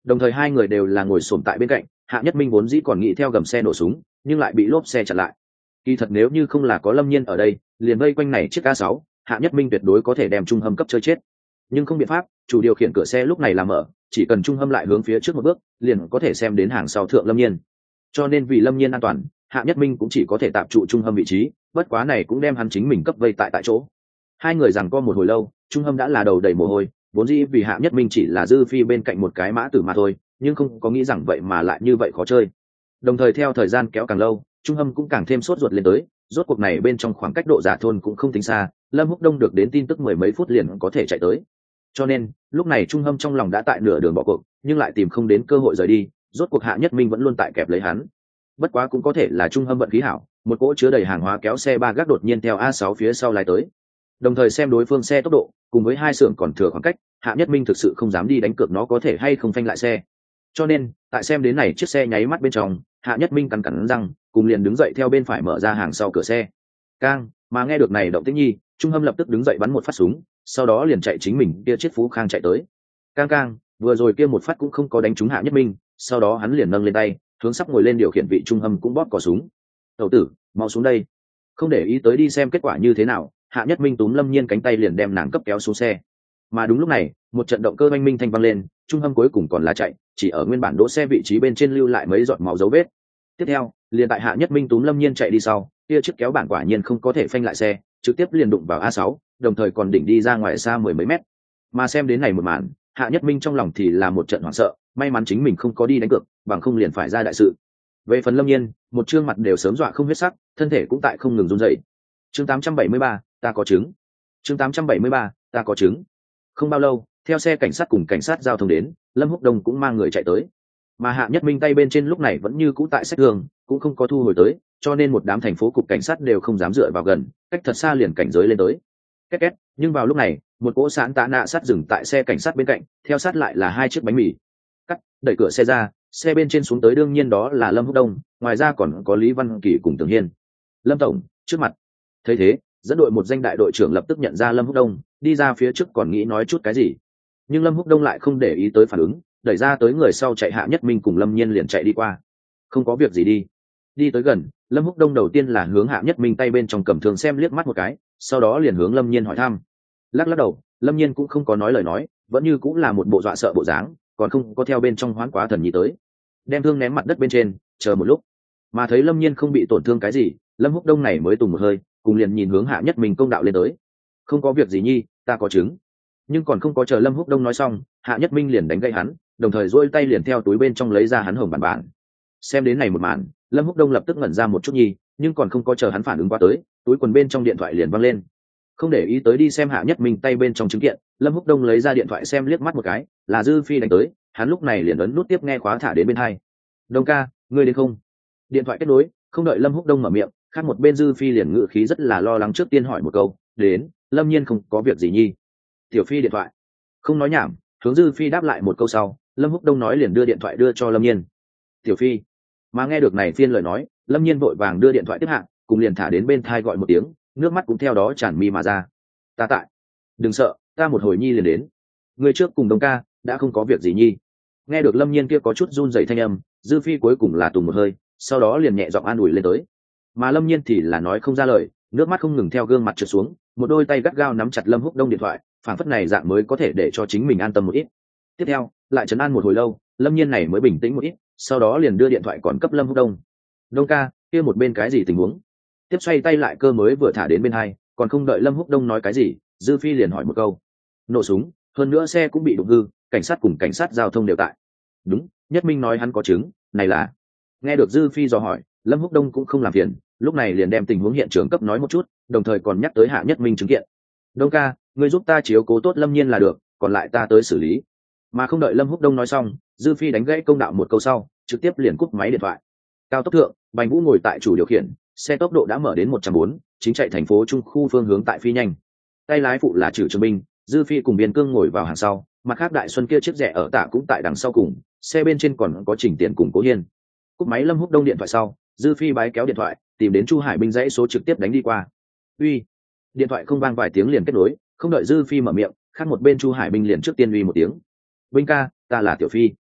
đồng thời hai người đều là ngồi xổm tại bên cạnh. Hạ Nhất Minh vốn dĩ còn nghĩ theo gầm xe nổ súng, nhưng lại bị lốp xe chặn lại. Kỳ thật nếu như không là có Lâm Nhiên ở đây liền vây quanh này chiếc A6, Hạ Nhất Minh tuyệt đối có thể đem Trung Hâm cấp chơi chết. Nhưng không biện pháp, chủ điều khiển cửa xe lúc này là mở, chỉ cần Trung Hâm lại hướng phía trước một bước liền có thể xem đến hàng sau thượng Lâm Nhiên. Cho nên vì Lâm Nhiên an toàn, Hạ Nhất Minh cũng chỉ có thể tạm trụ Trung Hâm vị trí, bất quá này cũng đem hắn chính mình cấp vây tại chỗ. Hai người giằng co một hồi lâu, Trung Hâm đã là đầu đầy mồ hôi, vốn dĩ vì Hạ Nhất Minh chỉ là Dư Phi bên cạnh một cái mã tử mà thôi, nhưng không có nghĩ rằng vậy mà lại như vậy khó chơi. Đồng thời theo thời gian kéo càng lâu, Trung Hâm cũng càng thêm sốt ruột lên tới, rốt cuộc này bên trong khoảng cách độ giả thôn cũng không tính xa, Lâm Húc Đông được đến tin tức mười mấy phút liền có thể chạy tới. Cho nên lúc này Trung Hâm trong lòng đã tại nửa đường bỏ cuộc, nhưng lại tìm không đến cơ hội rời đi, rốt cuộc Hạ Nhất Minh vẫn luôn tại kẹp lấy hắn. Bất quá cũng có thể là Trung Hâm vận khí hảo, một cỗ chứa đầy hàng hóa kéo xe ba gác đột nhiên theo A6 phía sau lái tới. Đồng thời xem đối phương xe tốc độ cùng với hai xưởng còn thừa khoảng cách, Hạ Nhất Minh thực sự không dám đi đánh cược nó có thể hay không phanh lại xe. Cho nên tại xem đến này chiếc xe nháy mắt bên trong, Hạ Nhất Minh cắn cắn răng cùng liền đứng dậy theo bên phải mở ra hàng sau cửa xe. Cang, mà nghe được này động tĩnh nhi, Trung Hâm lập tức đứng dậy bắn một phát súng, sau đó liền chạy chính mình kia chiếc Phú Khang chạy tới. Cang cang, vừa rồi kia một phát cũng không có đánh trúng Hạ Nhất Minh, sau đó hắn liền nâng lên tay hướng sắp ngồi lên điều khiển vị Trung Hâm cũng bóp cò súng. Tẩu tử, mau xuống đây. Không để ý tới đi xem kết quả như thế nào, Hạ Nhất Minh túm Lâm Nhiên cánh tay liền đem nàng cấp kéo xuống xe. Mà đúng lúc này, một trận động cơ oanh minh thanh vang lên, Trung Hâm cuối cùng còn là chạy, chỉ ở nguyên bản đỗ xe vị trí bên trên lưu lại mấy giọt máu dấu vết. Tiếp theo, liền tại Hạ Nhất Minh túm Lâm Nhiên chạy đi sau, kia chiếc kéo bản quả nhiên không có thể phanh lại xe, trực tiếp liền đụng vào A6, đồng thời còn đỉnh đi ra ngoài xa mười mấy mét. Mà xem đến này một màn, Hạ Nhất Minh trong lòng thì là một trận hoảng sợ, may mắn chính mình không có đi đánh cược, bằng không liền phải ra đại sự. Về phần Lâm Nhiên, một trương mặt đều sớm dọa không huyết sắc, thân thể cũng tại không ngừng run rẩy. Chương 873, ta có chứng. Chương 873, ta có chứng. Không bao lâu, theo xe cảnh sát cùng cảnh sát giao thông đến, Lâm Húc Đông cũng mang người chạy tới. Mà Hạ Nhất Minh tay bên trên lúc này vẫn như cũ tại sách đường, cũng không có thu hồi tới, cho nên một đám thành phố cục cảnh sát đều không dám dựa vào gần, cách thật xa liền cảnh giới lên tới. Két két, nhưng vào lúc này, một cỗ sán tạ nạ sát dừng tại xe cảnh sát bên cạnh, theo sát lại là hai chiếc bánh mì. Cắt, đẩy cửa xe ra, xe bên trên xuống tới đương nhiên đó là Lâm Húc Đông, ngoài ra còn có Lý Văn Kỳ cùng Tưởng Hiên. Lâm tổng, trước mặt. Thấy thế, dẫn đội một danh đại đội trưởng lập tức nhận ra Lâm Húc Đông, đi ra phía trước còn nghĩ nói chút cái gì, nhưng Lâm Húc Đông lại không để ý tới phản ứng, đẩy ra tới người sau chạy. Hạ Nhất Minh cùng Lâm Nhiên liền chạy đi qua. Không có việc gì đi tới gần, Lâm Húc Đông đầu tiên là hướng Hạ Nhất Minh tay bên trong cầm thương xem liếc mắt một cái, sau đó liền hướng Lâm Nhiên hỏi thăm. Lắc lắc đầu, Lâm Nhiên cũng không có nói lời nói, vẫn như cũng là một bộ dọa sợ bộ dáng, còn không có theo bên trong hoán quá thần nhị tới, đem thương ném mặt đất bên trên, chờ một lúc, mà thấy Lâm Nhiên không bị tổn thương cái gì, Lâm Húc Đông này mới tùng một hơi, cùng liền nhìn hướng Hạ Nhất Minh công đạo lên tới. Không có việc gì nhi, ta có chứng. Nhưng còn không có chờ Lâm Húc Đông nói xong, Hạ Nhất Minh liền đánh gây hắn, đồng thời duỗi tay liền theo túi bên trong lấy ra hắn hồng bản bản. Xem đến này một màn, Lâm Húc Đông lập tức ngẩn ra một chút nhi, nhưng còn không có chờ hắn phản ứng qua tới, túi quần bên trong điện thoại liền văng lên. Không để ý tới đi xem Hạ Nhất Minh tay bên trong chứng kiện, Lâm Húc Đông lấy ra điện thoại xem liếc mắt một cái, là Dư Phi đánh tới, hắn lúc này liền ấn nút tiếp nghe khóa thả đến bên hai. Đông ca, ngươi đến không? Điện thoại kết nối, không đợi Lâm Húc Đông mở miệng, khác một bên Dư Phi liền ngự khí rất là lo lắng trước tiên hỏi một câu, đến, Lâm Nhiên không có việc gì nhi. Tiểu Phi điện thoại. Không nói nhảm, hướng Dư Phi đáp lại một câu sau, Lâm Húc Đông nói liền đưa điện thoại đưa cho Lâm Nhiên. Tiểu Phi. Mà nghe được này phiên lời nói, Lâm Nhiên vội vàng đưa điện thoại tiếp hạ, cùng liền thả đến bên thai gọi một tiếng, nước mắt cũng theo đó tràn mi mà ra. Ta tại. Đừng sợ, ta một hồi nhi liền đến. Người trước cùng Đông ca, đã không có việc gì nhi. Nghe được Lâm Nhiên kia có chút run rẩy thanh âm, Dư Phi cuối cùng là tùng một hơi, sau đó liền nhẹ giọng an ủi lên tới. Mà Lâm Nhiên thì là nói không ra lời, nước mắt không ngừng theo gương mặt trượt xuống, một đôi tay gắt gao nắm chặt Lâm Húc Đông điện thoại, phản phất này dạng mới có thể để cho chính mình an tâm một ít. Tiếp theo, lại trấn an một hồi lâu, Lâm Nhiên này mới bình tĩnh một ít, sau đó liền đưa điện thoại còn cấp Lâm Húc Đông. Đông ca, kia một bên cái gì tình huống? Tiếp xoay tay lại cơ mới vừa thả đến bên hai, còn không đợi Lâm Húc Đông nói cái gì, Dư Phi liền hỏi một câu. Nổ súng, hơn nữa xe cũng bị đụng hư, cảnh sát cùng cảnh sát giao thông đều tại. Đúng, Nhất Minh nói hắn có chứng, này là. Nghe được Dư Phi dò hỏi, Lâm Húc Đông cũng không làm phiền, lúc này liền đem tình huống hiện trường cấp nói một chút, đồng thời còn nhắc tới Hạ Nhất Minh chứng kiện. Đông ca, ngươi giúp ta chiếu cố tốt Lâm Nhiên là được, còn lại ta tới xử lý. Mà không đợi Lâm Húc Đông nói xong, Dư Phi đánh gãy công đạo một câu sau, trực tiếp liền cúp máy điện thoại. Cao tốc thượng, Bành Vũ ngồi tại chủ điều khiển, xe tốc độ đã mở đến 140, chính chạy thành phố trung khu phương hướng tại phi nhanh. Tay lái phụ là Trử Trường Binh, Dư Phi cùng Biên Cương ngồi vào hàng sau, mặt khác Đại Xuân kia chiếc rẻ ở tạ cũng tại đằng sau cùng, xe bên trên còn có Trình Tiền cùng Cố Hiên. Cúp máy Lâm Húc Đông điện thoại sau, Dư Phi bái kéo điện thoại, tìm đến Chu Hải Binh dãy số trực tiếp đánh đi qua. Uy. Điện thoại không vang vài tiếng liền kết nối, không đợi Dư Phi mở miệng, khác một bên Chu Hải Binh liền trước tiên uy một tiếng. Binh ca, ta là Tiểu Phi.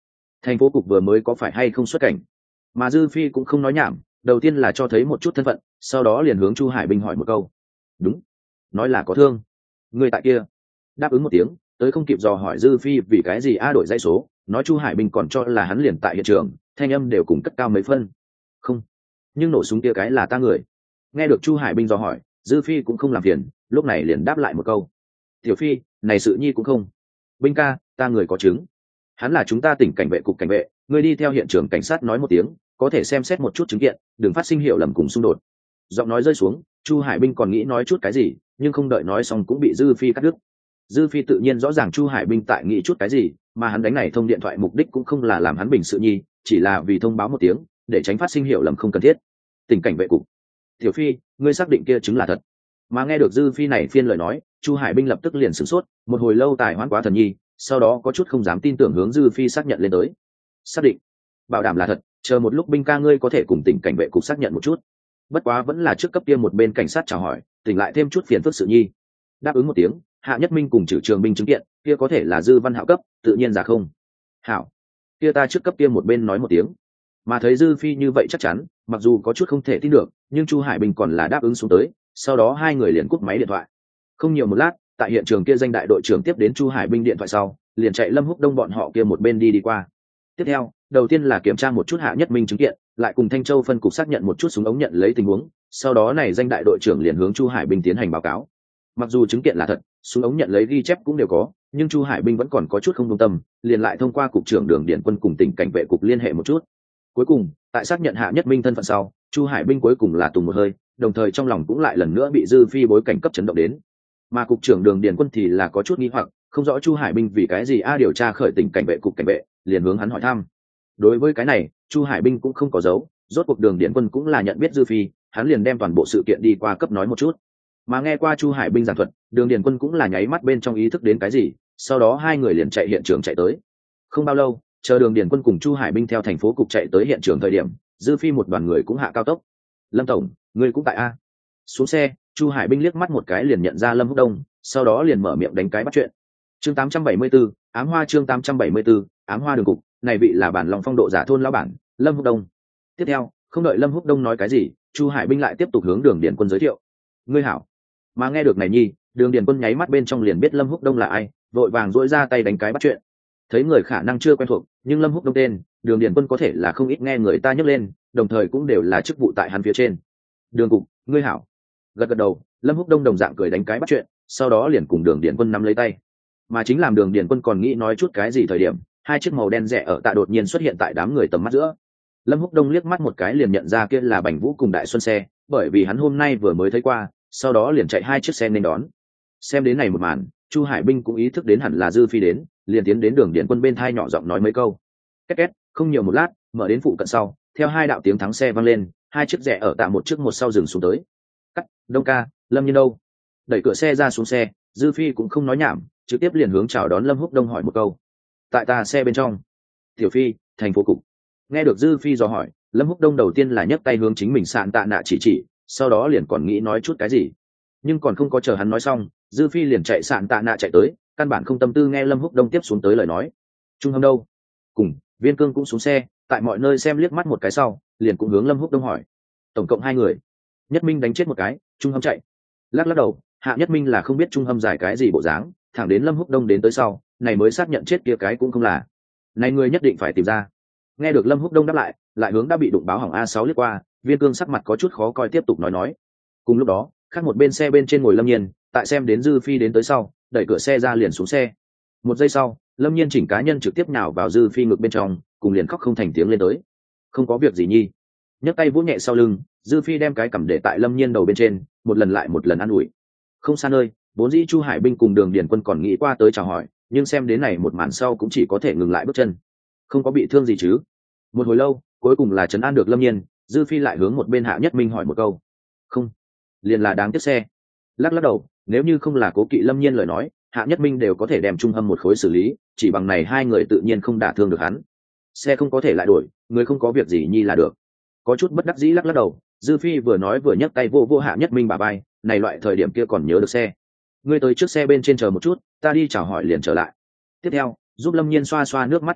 thành phố cục vừa mới có phải hay không xuất cảnh. Mà Dư Phi cũng không nói nhảm, đầu tiên là cho thấy một chút thân phận, sau đó liền hướng Chu Hải Binh hỏi một câu. Đúng, nói là có thương. Người tại kia. Đáp ứng một tiếng, tới không kịp dò hỏi Dư Phi vì cái gì đổi dãy số, nói Chu Hải Binh còn cho là hắn liền tại hiện trường, thanh âm đều cùng cất cao mấy phân. Không, nhưng nổ súng kia cái là ta người. Nghe được Chu Hải Binh dò hỏi, Dư Phi cũng không làm phiền, lúc này liền đáp lại một câu. Tiểu Phi, này sự nhi cũng không. Binh ca, ta người có chứng. Hắn là chúng ta tỉnh cảnh vệ cục cảnh vệ, ngươi đi theo hiện trường cảnh sát nói một tiếng, có thể xem xét một chút chứng kiện, đừng phát sinh hiểu lầm cùng xung đột. Giọng nói rơi xuống, Chu Hải Binh còn nghĩ nói chút cái gì, nhưng không đợi nói xong cũng bị Dư Phi cắt đứt. Dư Phi tự nhiên rõ ràng Chu Hải Binh tại nghĩ chút cái gì, mà hắn đánh này thông điện thoại mục đích cũng không là làm hắn bình sự nhi, chỉ là vì thông báo một tiếng, để tránh phát sinh hiểu lầm không cần thiết. Tỉnh cảnh vệ cục. Tiểu Phi, ngươi xác định kia chứng là thật. Mà nghe được Dư Phi này phiên lời nói, Chu Hải Binh lập tức liền sửng sốt, một hồi lâu tài hoãn quá thần nhi, sau đó có chút không dám tin tưởng hướng Dư Phi xác nhận lên tới. Xác định, bảo đảm là thật, chờ một lúc Binh ca ngươi có thể cùng tỉnh cảnh vệ cục xác nhận một chút. Bất quá vẫn là trước cấp tiêm một bên cảnh sát chào hỏi, tỉnh lại thêm chút phiền phức sự nhi. Đáp ứng một tiếng, Hạ Nhất Minh cùng Trử Trường Binh chứng kiện, kia có thể là Dư Văn Hạo cấp, tự nhiên giả không. Hảo, kia ta trước cấp tiêm một bên nói một tiếng. Mà thấy Dư Phi như vậy chắc chắn, mặc dù có chút không thể tin được, nhưng Chu Hải Bình còn là đáp ứng xuống tới, sau đó hai người liền cúp máy điện thoại. Không nhiều một lát, tại hiện trường kia danh đại đội trưởng tiếp đến Chu Hải Bình điện thoại sau, liền chạy Lâm Húc Đông bọn họ kia một bên đi qua. Tiếp theo, đầu tiên là kiểm tra một chút Hạ Nhất Minh chứng kiện, lại cùng Thanh Châu phân cục xác nhận một chút súng ống nhận lấy tình huống, sau đó này danh đại đội trưởng liền hướng Chu Hải Bình tiến hành báo cáo. Mặc dù chứng kiện là thật, súng ống nhận lấy ghi chép cũng đều có, nhưng Chu Hải Bình vẫn còn có chút không đồng tâm, liền lại thông qua cục trưởng Đường Điển Quân cùng tỉnh cảnh vệ cục liên hệ một chút. Cuối cùng, tại xác nhận Hạ Nhất Minh thân phận sau, Chu Hải Bình cuối cùng là tùng một hơi, đồng thời trong lòng cũng lại lần nữa bị Dư Phi bối cảnh cấp chấn động đến. Mà cục trưởng Đường Điển Quân thì là có chút nghi hoặc, không rõ Chu Hải Bình vì cái gì điều tra khởi tỉnh cảnh vệ cục cảnh vệ, liền hướng hắn hỏi thăm. Đối với cái này, Chu Hải Bình cũng không có giấu, rốt cuộc Đường Điển Quân cũng là nhận biết Dư Phi, hắn liền đem toàn bộ sự kiện đi qua cấp nói một chút. Mà nghe qua Chu Hải Bình giảng thuật, Đường Điển Quân cũng là nháy mắt bên trong ý thức đến cái gì, sau đó hai người liền chạy hiện trường chạy tới. Không bao lâu, chờ Đường Điển Quân cùng Chu Hải Bình theo thành phố cục chạy tới hiện trường thời điểm, Dư Phi một đoàn người cũng hạ cao tốc. Lâm tổng, ngươi cũng tại a? Xuống xe, Chu Hải Bình liếc mắt một cái liền nhận ra Lâm Húc Đông, sau đó liền mở miệng đánh cái bắt chuyện. Chương 874, ám hoa chương 874, ám hoa đường cục, này vị là bản lòng phong độ giả thôn lão bản, Lâm Húc Đông. Tiếp theo, không đợi Lâm Húc Đông nói cái gì, Chu Hải Bình lại tiếp tục hướng Đường Điển Quân giới thiệu. Ngươi hảo. Mà nghe được này nhi, Đường Điển Quân nháy mắt bên trong liền biết Lâm Húc Đông là ai, vội vàng duỗi ra tay đánh cái bắt chuyện. Thấy người khả năng chưa quen thuộc, nhưng Lâm Húc Đông tên, Đường Điển Quân có thể là không ít nghe người ta nhắc lên, đồng thời cũng đều là chức vụ tại hắn phía trên. Đường cục, ngươi hảo. Gật gật đầu, Lâm Húc Đông đồng dạng cười đánh cái bắt chuyện, sau đó liền cùng Đường Điển Quân nắm lấy tay. Mà chính làm Đường Điển Quân còn nghĩ nói chút cái gì thời điểm, hai chiếc màu đen rẻ ở tạ đột nhiên xuất hiện tại đám người tầm mắt giữa. Lâm Húc Đông liếc mắt một cái liền nhận ra kia là Bành Vũ cùng Đại Xuân xe, bởi vì hắn hôm nay vừa mới thấy qua, sau đó liền chạy hai chiếc xe nên đón. Xem đến này một màn, Chu Hải Bình cũng ý thức đến hẳn là Dư Phi đến, liền tiến đến Đường Điển Quân bên thai nhỏ giọng nói mấy câu. Két két, không nhiều một lát, mở đến phụ cận sau, theo hai đạo tiếng thắng xe vang lên, hai chiếc rẻ ở tạ một trước một sau dừng xuống tới. Cắt, Đông ca, Lâm Nhiên đâu? Đẩy cửa xe ra xuống xe, Dư Phi cũng không nói nhảm, trực tiếp liền hướng chào đón Lâm Húc Đông hỏi một câu. Tại ta xe bên trong. Tiểu Phi, thành phố cục. Nghe được Dư Phi dò hỏi, Lâm Húc Đông đầu tiên là nhấc tay hướng chính mình sạn tạ nạ chỉ, sau đó liền còn nghĩ nói chút cái gì, nhưng còn không có chờ hắn nói xong, Dư Phi liền chạy sạn tạ nạ chạy tới, căn bản không tâm tư nghe Lâm Húc Đông tiếp xuống tới lời nói. Trung Hâm đâu? Cùng Viên Cương cũng xuống xe, tại mọi nơi xem liếc mắt một cái sau, liền cũng hướng Lâm Húc Đông hỏi. Tổng cộng hai người. Nhất Minh đánh chết một cái, Trung Hâm chạy. Lắc lắc đầu, Hạ Nhất Minh là không biết Trung Hâm giải cái gì bộ dáng, thẳng đến Lâm Húc Đông đến tới sau, này mới xác nhận chết kia cái cũng không là. Này người nhất định phải tìm ra. Nghe được Lâm Húc Đông đáp lại hướng đã bị đụng báo hỏng A6 liếc qua, Viên Cương sắc mặt có chút khó coi tiếp tục nói. Cùng lúc đó, khác một bên xe bên trên ngồi Lâm Nhiên, tại xem đến Dư Phi đến tới sau, đẩy cửa xe ra liền xuống xe. Một giây sau, Lâm Nhiên chỉnh cá nhân trực tiếp nhào vào Dư Phi ngực bên trong, cùng liền khóc không thành tiếng lên tới. Không có việc gì nhi. Nhấc tay vỗ nhẹ sau lưng, Dư Phi đem cái cằm để tại Lâm Nhiên đầu bên trên, một lần lại một lần an ủi. Không xa nơi, vốn dĩ Chu Hải Bình cùng Đường Điển Quân còn nghĩ qua tới chào hỏi, nhưng xem đến này một màn sau cũng chỉ có thể ngừng lại bước chân. Không có bị thương gì chứ? Một hồi lâu, cuối cùng là trấn an được Lâm Nhiên, Dư Phi lại hướng một bên Hạ Nhất Minh hỏi một câu. Không, liền là đáng tiếc xe. Lắc đầu, nếu như không là cố kỵ Lâm Nhiên lời nói, Hạ Nhất Minh đều có thể đem Trung Hâm một khối xử lý, chỉ bằng này hai người tự nhiên không đả thương được hắn. Xe không có thể lại đổi, người không có việc gì nhi là được. Có chút bất đắc dĩ lắc đầu, Dư Phi vừa nói vừa nhấc tay vô Hạ Nhất Minh bả vai, này loại thời điểm kia còn nhớ được xe. Ngươi tới trước xe bên trên chờ một chút, ta đi chào hỏi liền trở lại. Tiếp theo, giúp Lâm Nhiên xoa xoa nước mắt trên mặt,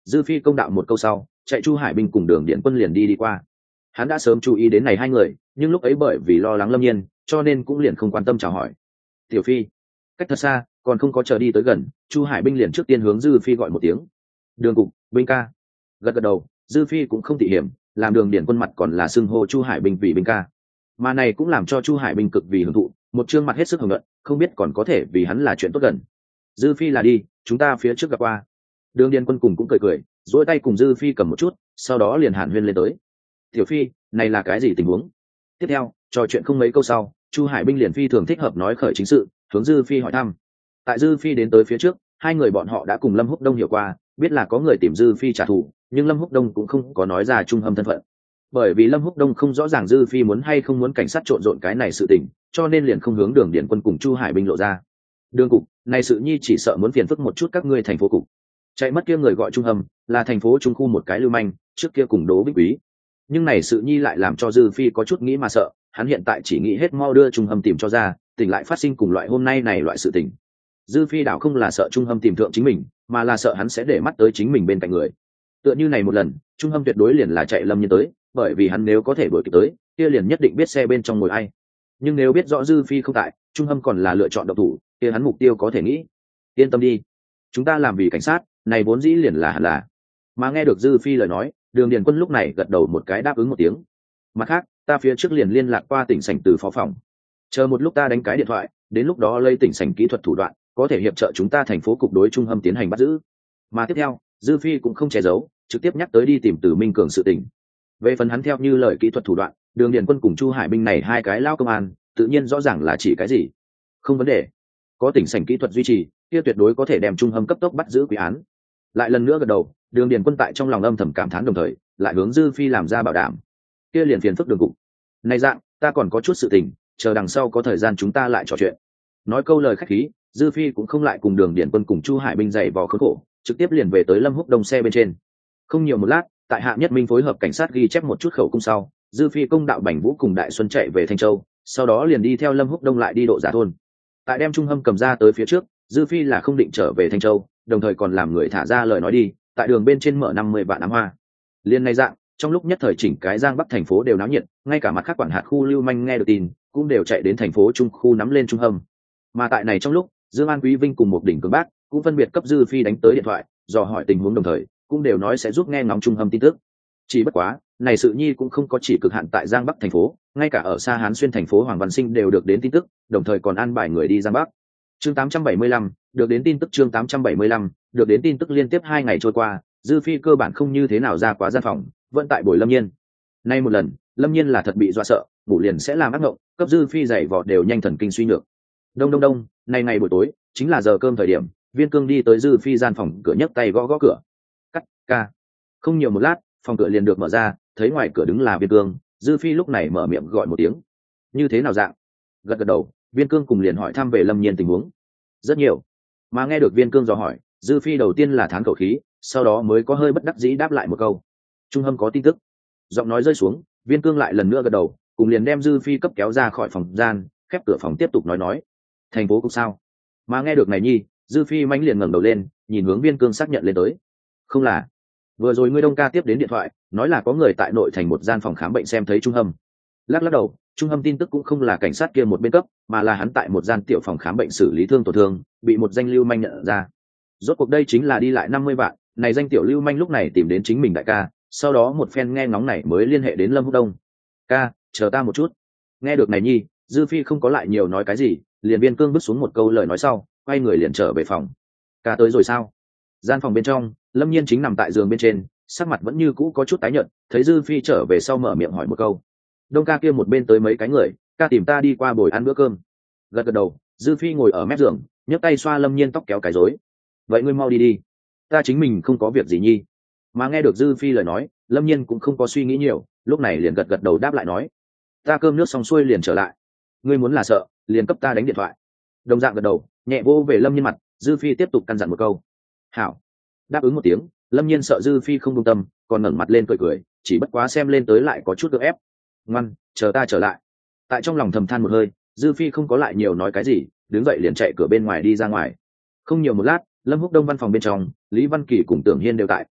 dư phi công đạo một câu sau, chạy Chu Hải binh cùng Đường Điện Quân liền đi qua. Hắn đã sớm chú ý đến này hai người, nhưng lúc ấy bởi vì lo lắng Lâm Nhiên, cho nên cũng liền không quan tâm chào hỏi. Tiểu Phi, cách thật xa, còn không có chờ đi tới gần, Chu Hải binh liền trước tiên hướng dư phi gọi một tiếng. Đường cục, binh ca. Gật gật đầu, dư phi cũng không tỉ hiểm, làm Đường Điện Quân mặt còn là xưng hô Chu Hải binh vì binh ca. Mà này cũng làm cho Chu Hải binh cực vì hưởng thụ, một trương mặt hết sức hưởng luận, không biết còn có thể vì hắn là chuyện tốt gần. Dư phi là đi, chúng ta phía trước gặp qua. Đường Điện Quân cùng cũng cười cười, duỗi tay cùng dư phi cầm một chút, sau đó liền hàn huyên lên tới. Tiểu Phi, này là cái gì tình huống? Tiếp theo, trò chuyện không mấy câu sau, Chu Hải binh liền phi thường thích hợp nói khởi chính sự, hướng dư phi hỏi thăm. Tại dư phi đến tới phía trước, hai người bọn họ đã cùng Lâm Húc Đông hiểu qua, biết là có người tìm dư phi trả thù, nhưng Lâm Húc Đông cũng không có nói ra trung hâm thân phận. Bởi vì Lâm Húc Đông không rõ ràng dư phi muốn hay không muốn cảnh sát trộn rộn cái này sự tình, cho nên liền không hướng Đường Điện Quân cùng Chu Hải binh lộ ra. Đường cục, này sự nhi chỉ sợ muốn phiền phức một chút các ngươi thành phố cục. Chạy mất kia người gọi trung hâm, là thành phố trung khu một cái lưu manh, trước kia cùng Đỗ Bích Quý. Nhưng này sự nhi lại làm cho dư phi có chút nghĩ mà sợ, hắn hiện tại chỉ nghĩ hết mau đưa trung hâm tìm cho ra, tỉnh lại phát sinh cùng loại hôm nay này loại sự tình. Dư phi đảo không là sợ trung hâm tìm thượng chính mình, mà là sợ hắn sẽ để mắt tới chính mình bên cạnh người. Tựa như này một lần, trung hâm tuyệt đối liền là chạy Lâm Nhiên tới, bởi vì hắn nếu có thể đuổi kịp tới, kia liền nhất định biết xe bên trong ngồi ai. Nhưng nếu biết rõ dư phi không tại, trung hâm còn là lựa chọn độc thủ, kia hắn mục tiêu có thể nghĩ. Yên tâm đi, chúng ta làm vì cảnh sát, này vốn dĩ liền là hẳn là. Mà nghe được dư phi lời nói, Đường Điện Quân lúc này gật đầu một cái đáp ứng một tiếng. Mặt khác, ta phía trước liền liên lạc qua tỉnh sảnh từ phó phòng, chờ một lúc ta đánh cái điện thoại, đến lúc đó lấy tỉnh sảnh kỹ thuật thủ đoạn, có thể hiệp trợ chúng ta thành phố cục đối trung hâm tiến hành bắt giữ. Mà tiếp theo, dư phi cũng không che giấu, trực tiếp nhắc tới đi tìm từ Minh Cường sự tình. Về phần hắn theo như lời kỹ thuật thủ đoạn, Đường Điện Quân cùng Chu Hải binh này hai cái lao công an, tự nhiên rõ ràng là chỉ cái gì. Không vấn đề, có tỉnh sảnh kỹ thuật duy trì, kia tuyệt đối có thể đem trung hâm cấp tốc bắt giữ quý án. Lại lần nữa gật đầu, Đường Điện Quân tại trong lòng âm thầm cảm thán, đồng thời lại hướng dư phi làm ra bảo đảm. Kia liền phiền phức Đường cục. Này dạng, ta còn có chút sự tình, chờ đằng sau có thời gian chúng ta lại trò chuyện. Nói câu lời khách khí, dư phi cũng không lại cùng Đường Điện Quân cùng Chu Hải binh dày vò khốn khổ, trực tiếp liền về tới Lâm Húc Đông xe bên trên. Không nhiều một lát, tại Hạ Nhất Minh phối hợp cảnh sát ghi chép một chút khẩu cung sau, dư phi công đạo Bành Vũ cùng Đại Xuân chạy về Thanh Châu, sau đó liền đi theo Lâm Húc Đông lại đi Độ Giả thôn. Tại đem trung hâm cầm ra tới phía trước, dư phi là không định trở về Thanh Châu, đồng thời còn làm người thả ra lời nói đi, tại đường bên trên mở 50 vạn ám hoa. Liên này dạng, trong lúc nhất thời chỉnh cái Giang Bắc thành phố đều náo nhiệt, ngay cả mặt khác quản hạt khu lưu manh nghe được tin, cũng đều chạy đến thành phố trung khu nắm lên trung hâm. Mà tại này trong lúc, Dương An Quý Vinh cùng một đỉnh cường bác cũng phân biệt cấp dư phi đánh tới điện thoại, dò hỏi tình huống, đồng thời cũng đều nói sẽ giúp nghe ngóng trung hâm tin tức. Chỉ bất quá, này sự nhi cũng không có chỉ cực hạn tại Giang Bắc thành phố, ngay cả ở xa Hán Xuyên thành phố Hoàng Văn Sinh đều được đến tin tức, đồng thời còn an bài người đi Giang Bắc. Chương 875, được đến tin tức. Chương 875, được đến tin tức. Liên tiếp 2 ngày trôi qua, dư phi cơ bản không như thế nào ra quá gian phòng, vẫn tại bồi Lâm Nhiên. Nay một lần, Lâm Nhiên là thật bị dọa sợ, ngủ liền sẽ làm ác mộng, cấp dư phi dày vò đều nhanh thần kinh suy nhược. Đông, nay ngày buổi tối, chính là giờ cơm thời điểm, Viên Cương đi tới dư phi gian phòng cửa, nhấc tay gõ gõ cửa. Cắt, ca. Không nhiều một lát, phòng cửa liền được mở ra, thấy ngoài cửa đứng là Viên Cương, dư phi lúc này mở miệng gọi một tiếng. Như thế nào dạng? Gật gật đầu, Viên Cương cùng liền hỏi thăm về Lâm Nhiên tình huống. Rất nhiều. Mà nghe được Viên Cương dò hỏi, dư phi đầu tiên là thán khẩu khí, sau đó mới có hơi bất đắc dĩ đáp lại một câu. Trung hâm có tin tức. Giọng nói rơi xuống, Viên Cương lại lần nữa gật đầu, cùng liền đem dư phi cấp kéo ra khỏi phòng gian, khép cửa phòng tiếp tục nói. Thành phố cũng sao? Mà nghe được này nhi, dư phi mãnh liền ngẩng đầu lên, nhìn hướng Viên Cương xác nhận lên tới. Không là, vừa rồi ngươi Đông ca tiếp đến điện thoại, nói là có người tại nội thành một gian phòng khám bệnh xem thấy trung hâm. Lắc đầu, trung hâm tin tức cũng không là cảnh sát kia một bên cấp, mà là hắn tại một gian tiểu phòng khám bệnh xử lý thương tổn thương, bị một danh lưu manh nhận ra. Rốt cuộc đây chính là đi lại 50 vạn, này danh tiểu lưu manh lúc này tìm đến chính mình đại ca, sau đó một phen nghe ngóng này mới liên hệ đến Lâm Húc Đông. Ca, chờ ta một chút. Nghe được này nhi, dư phi không có lại nhiều nói cái gì, liền Viên Cương bước xuống một câu lời nói sau, quay người liền trở về phòng. Ca tới rồi sao? Gian phòng bên trong, Lâm Nhiên chính nằm tại giường bên trên, sắc mặt vẫn như cũ có chút tái nhợt, thấy dư phi trở về sau mở miệng hỏi một câu. Đông ca kia một bên tới mấy cái người, ca tìm ta đi qua bồi ăn bữa cơm. Gật đầu, dư phi ngồi ở mép giường, nhấc tay xoa Lâm Nhiên tóc kéo cái rối. Vậy ngươi mau đi đi, ta chính mình không có việc gì nhi. Mà nghe được dư phi lời nói, Lâm Nhiên cũng không có suy nghĩ nhiều, lúc này liền gật đầu đáp lại nói. Ta cơm nước xong xuôi liền trở lại. Ngươi muốn là sợ, liền cấp ta đánh điện thoại. Đồng dạng gật đầu, nhẹ vô về Lâm Nhiên mặt, dư phi tiếp tục căn dặn một câu. Hảo. Đáp ứng một tiếng, Lâm Nhiên sợ dư phi không công tâm, còn ngẩng mặt lên cười, chỉ bất quá xem lên tới lại có chút gượng ép. Ngoan, chờ ta trở lại. Tại trong lòng thầm than một hơi, dư phi không có lại nhiều nói cái gì, đứng dậy liền chạy cửa bên ngoài đi ra ngoài. Không nhiều một lát, Lâm Húc Đông văn phòng bên trong, Lý Văn Kỳ cùng Tưởng Hiên đều tại,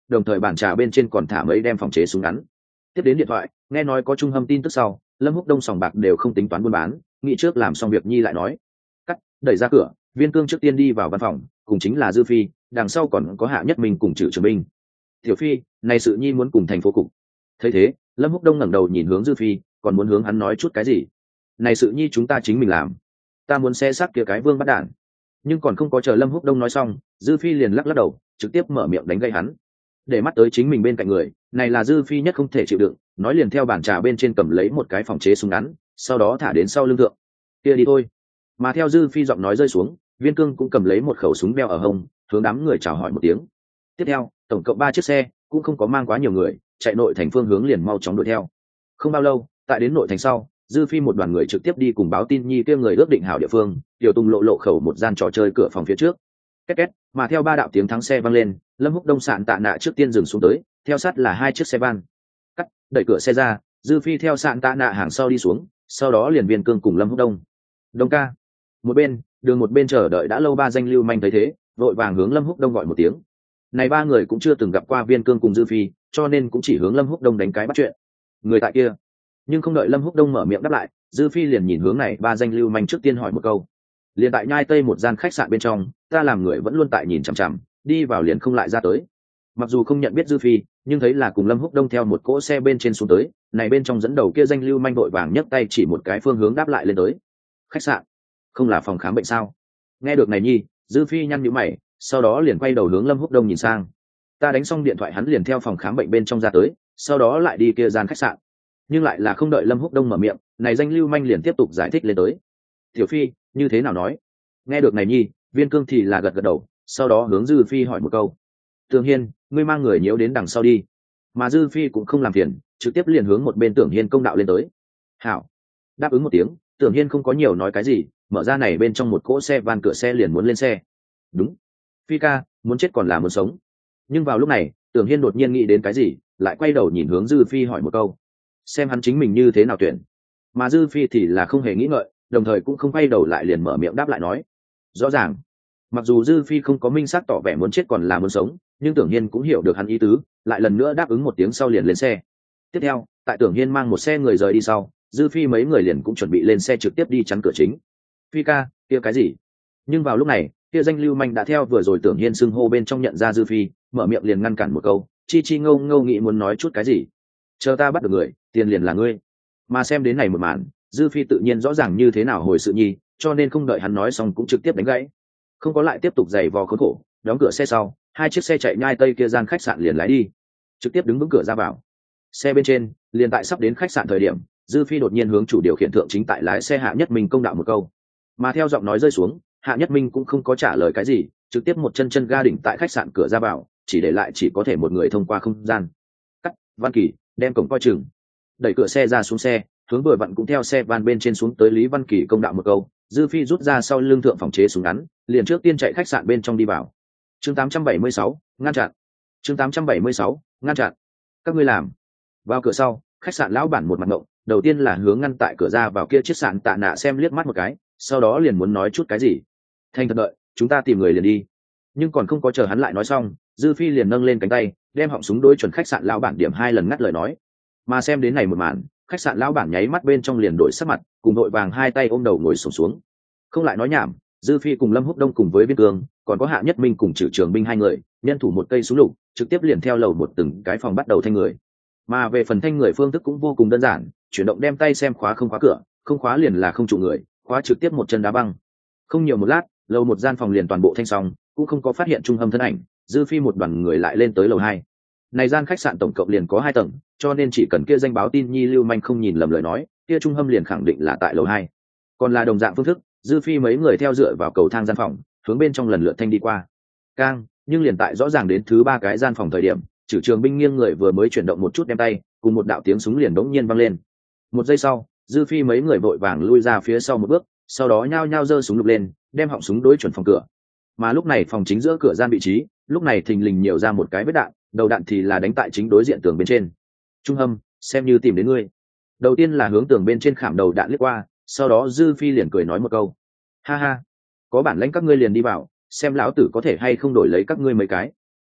đồng thời bàn trà bên trên còn thả mấy đem phòng chế súng ngắn. Tiếp đến điện thoại, nghe nói có trung hâm tin tức sau, Lâm Húc Đông sòng bạc đều không tính toán buôn bán, nghĩ trước làm xong việc nhi lại nói. Cắt, đẩy ra cửa, Viên Cương trước tiên đi vào văn phòng, cùng chính là Dư Phi, đằng sau còn có Hạ Nhất Minh cùng Trử Trường Binh. Tiểu Phi, này sự nhi muốn cùng thành phố cục. Thấy thế, Lâm Húc Đông ngẩng đầu nhìn hướng Dư Phi, còn muốn hướng hắn nói chút cái gì. Này sự nhi chúng ta chính mình làm, ta muốn xe xác kia cái vương bắt đạn. Nhưng còn không có chờ Lâm Húc Đông nói xong, Dư Phi liền lắc lắc đầu, trực tiếp mở miệng đánh gây hắn. Để mắt tới chính mình bên cạnh người, này là Dư Phi nhất không thể chịu đựng, nói liền theo bàn trà bên trên cầm lấy một cái phòng chế súng ngắn, sau đó thả đến sau lưng thượng. Kia đi thôi. Mà theo Dư Phi giọng nói rơi xuống, Viên Cương cũng cầm lấy một khẩu súng đeo ở hông, hướng đám người chào hỏi một tiếng. Tiếp theo, tổng cộng 3 chiếc xe, cũng không có mang quá nhiều người, chạy nội thành phương hướng liền mau chóng đuổi theo. Không bao lâu, tại đến nội thành sau, Dư Phi một đoàn người trực tiếp đi cùng báo tin nhi kia người ước định hảo địa phương, tiểu tung lộ khẩu một gian trò chơi cửa phòng phía trước. Két két, mà theo 3 đạo tiếng thắng xe vang lên, Lâm Húc Đông sạn tạ nạ trước tiên dừng xuống tới, theo sát là 2 chiếc xe van. Cắt, đẩy cửa xe ra, Dư Phi theo sạn tạ nạ hàng sau đi xuống, sau đó liền Viên Cương cùng Lâm Húc Đông. Đông ca. Một bên, đường một bên chờ đợi đã lâu 3 danh lưu manh thấy thế, vội vàng hướng Lâm Húc Đông gọi một tiếng. Này 3 người cũng chưa từng gặp qua Viên Cương cùng Dư Phi, cho nên cũng chỉ hướng Lâm Húc Đông đánh cái bắt chuyện. Người tại kia. Nhưng không đợi Lâm Húc Đông mở miệng đáp lại, Dư Phi liền nhìn hướng này 3 danh lưu manh trước tiên hỏi một câu. Liền tại nhai tây một gian khách sạn bên trong, ta làm người vẫn luôn tại nhìn chằm chằm, đi vào liền không lại ra tới. Mặc dù không nhận biết Dư Phi, nhưng thấy là cùng Lâm Húc Đông theo một cỗ xe bên trên xuống tới, này bên trong dẫn đầu kia danh lưu manh đội vàng nhấc tay chỉ một cái phương hướng đáp lại lên tới. Khách sạn? Không là phòng khám bệnh sao? Nghe được này nhi, Dư Phi nhăn nhíu mày, sau đó liền quay đầu hướng Lâm Húc Đông nhìn sang. Ta đánh xong điện thoại hắn liền theo phòng khám bệnh bên trong ra tới, sau đó lại đi kia gian khách sạn. Nhưng lại là không đợi Lâm Húc Đông mở miệng, này danh lưu manh liền tiếp tục giải thích lên tới. Tiểu Phi, như thế nào nói? Nghe được này nhi, Viên Cương thì là gật gật đầu, sau đó hướng Dư Phi hỏi một câu. Tưởng Hiên, ngươi mang người nhiễu đến đằng sau đi. Mà Dư Phi cũng không làm phiền, trực tiếp liền hướng một bên Tưởng Hiên công đạo lên tới. Hảo. Đáp ứng một tiếng, Tưởng Hiên không có nhiều nói cái gì, mở ra này bên trong một cỗ xe van cửa xe liền muốn lên xe. Đúng. Phi ca, muốn chết còn là muốn sống. Nhưng vào lúc này, Tưởng Hiên đột nhiên nghĩ đến cái gì, lại quay đầu nhìn hướng Dư Phi hỏi một câu. Xem hắn chính mình như thế nào tuyển. Mà Dư Phi thì là không hề nghĩ ngợi, đồng thời cũng không quay đầu lại liền mở miệng đáp lại nói. Rõ ràng, mặc dù Dư Phi không có minh xác tỏ vẻ muốn chết còn là muốn sống, nhưng Tưởng Hiên cũng hiểu được hắn ý tứ, lại lần nữa đáp ứng một tiếng sau liền lên xe. Tiếp theo, tại Tưởng Hiên mang một xe người rời đi sau, Dư Phi mấy người liền cũng chuẩn bị lên xe trực tiếp đi chắn cửa chính. Phi ca, kia cái gì? Nhưng vào lúc này, kia danh lưu manh đã theo vừa rồi Tưởng Hiên xưng hô bên trong nhận ra Dư Phi, mở miệng liền ngăn cản một câu, chi ngâu ngâu nghĩ muốn nói chút cái gì. Chờ ta bắt được người, tiền liền là ngươi. Mà xem đến này một màn, Dư Phi tự nhiên rõ ràng như thế nào hồi sự nhi, cho nên không đợi hắn nói xong cũng trực tiếp đánh gãy. Không có lại tiếp tục giày vò khốn khổ, đóng cửa xe sau, 2 chiếc xe chạy nhai tây kia gian khách sạn liền lái đi, trực tiếp đứng vững cửa ra vào. Xe bên trên, liền tại sắp đến khách sạn thời điểm, Dư Phi đột nhiên hướng chủ điều khiển thượng chính tại lái xe Hạ Nhất Minh công đạo một câu. Mà theo giọng nói rơi xuống, Hạ Nhất Minh cũng không có trả lời cái gì, trực tiếp một chân ga đỉnh tại khách sạn cửa ra vào, chỉ để lại chỉ có thể một người thông qua không gian. Cắt, Văn Kỳ, đem cổng coi chừng. Đẩy cửa xe ra xuống xe, hướng vừa vặn cũng theo xe van bên trên xuống tới Lý Văn Kỳ công đạo một câu. Dư Phi rút ra sau lưng thượng phòng chế súng ngắn, liền trước tiên chạy khách sạn bên trong đi vào. Chương 876, ngăn chặn. Chương 876, ngăn chặn. Các ngươi làm. Vào cửa sau, khách sạn lão bản một mặt ngộng, đầu tiên là hướng ngăn tại cửa ra vào kia chiếc sạn tạ nạ xem liếc mắt một cái, sau đó liền muốn nói chút cái gì. Thành thật đợi, chúng ta tìm người liền đi. Nhưng còn không có chờ hắn lại nói xong, Dư Phi liền nâng lên cánh tay, đem họng súng đối chuẩn khách sạn lão bản điểm 2 lần ngắt lời nói. Mà xem đến này một màn, khách sạn lão bản nháy mắt bên trong liền đổi sắc mặt, cùng đội vàng 2 tay ôm đầu ngồi xổm xuống. Không lại nói nhảm, Dư Phi cùng Lâm Húc Đông cùng với Viên Cương, còn có Hạ Nhất Minh cùng Trử Trường Binh 2 người, nhân thủ một cây súng lục, trực tiếp liền theo lầu một từng cái phòng bắt đầu thanh người. Mà về phần thanh người phương thức cũng vô cùng đơn giản, chuyển động đem tay xem khóa không khóa cửa, không khóa liền là không trụ người, khóa trực tiếp một chân đá băng. Không nhiều một lát, lầu một gian phòng liền toàn bộ thanh xong, cũng không có phát hiện trung hâm thân ảnh. Dư Phi một đoàn người lại lên tới lầu 2. Này gian khách sạn tổng cộng liền có 2 tầng, cho nên chỉ cần kia danh báo tin nhi lưu manh không nhìn lầm lời nói, kia trung hâm liền khẳng định là tại lầu 2. Còn là đồng dạng phương thức, Dư Phi mấy người theo dựa vào cầu thang gian phòng, hướng bên trong lần lượt thanh đi qua. Cang, nhưng liền tại rõ ràng đến thứ 3 cái gian phòng thời điểm, Trử Trường Binh nghiêng người vừa mới chuyển động một chút đem tay, cùng một đạo tiếng súng liền đống nhiên vang lên. Một giây sau, Dư Phi mấy người vội vàng lui ra phía sau một bước, sau đó nhao nhao giơ súng lục lên, đem họng súng đối chuẩn phòng cửa. Mà lúc này phòng chính giữa cửa gian vị trí, lúc này thình lình nhiều ra một cái vết đạn, đầu đạn thì là đánh tại chính đối diện tường bên trên. Trung hâm, xem như tìm đến ngươi. Đầu tiên là hướng tường bên trên khảm đầu đạn liếc qua, sau đó Dư Phi liền cười nói một câu. Ha ha, có bản lãnh các ngươi liền đi vào, xem lão tử có thể hay không đổi lấy các ngươi mấy cái.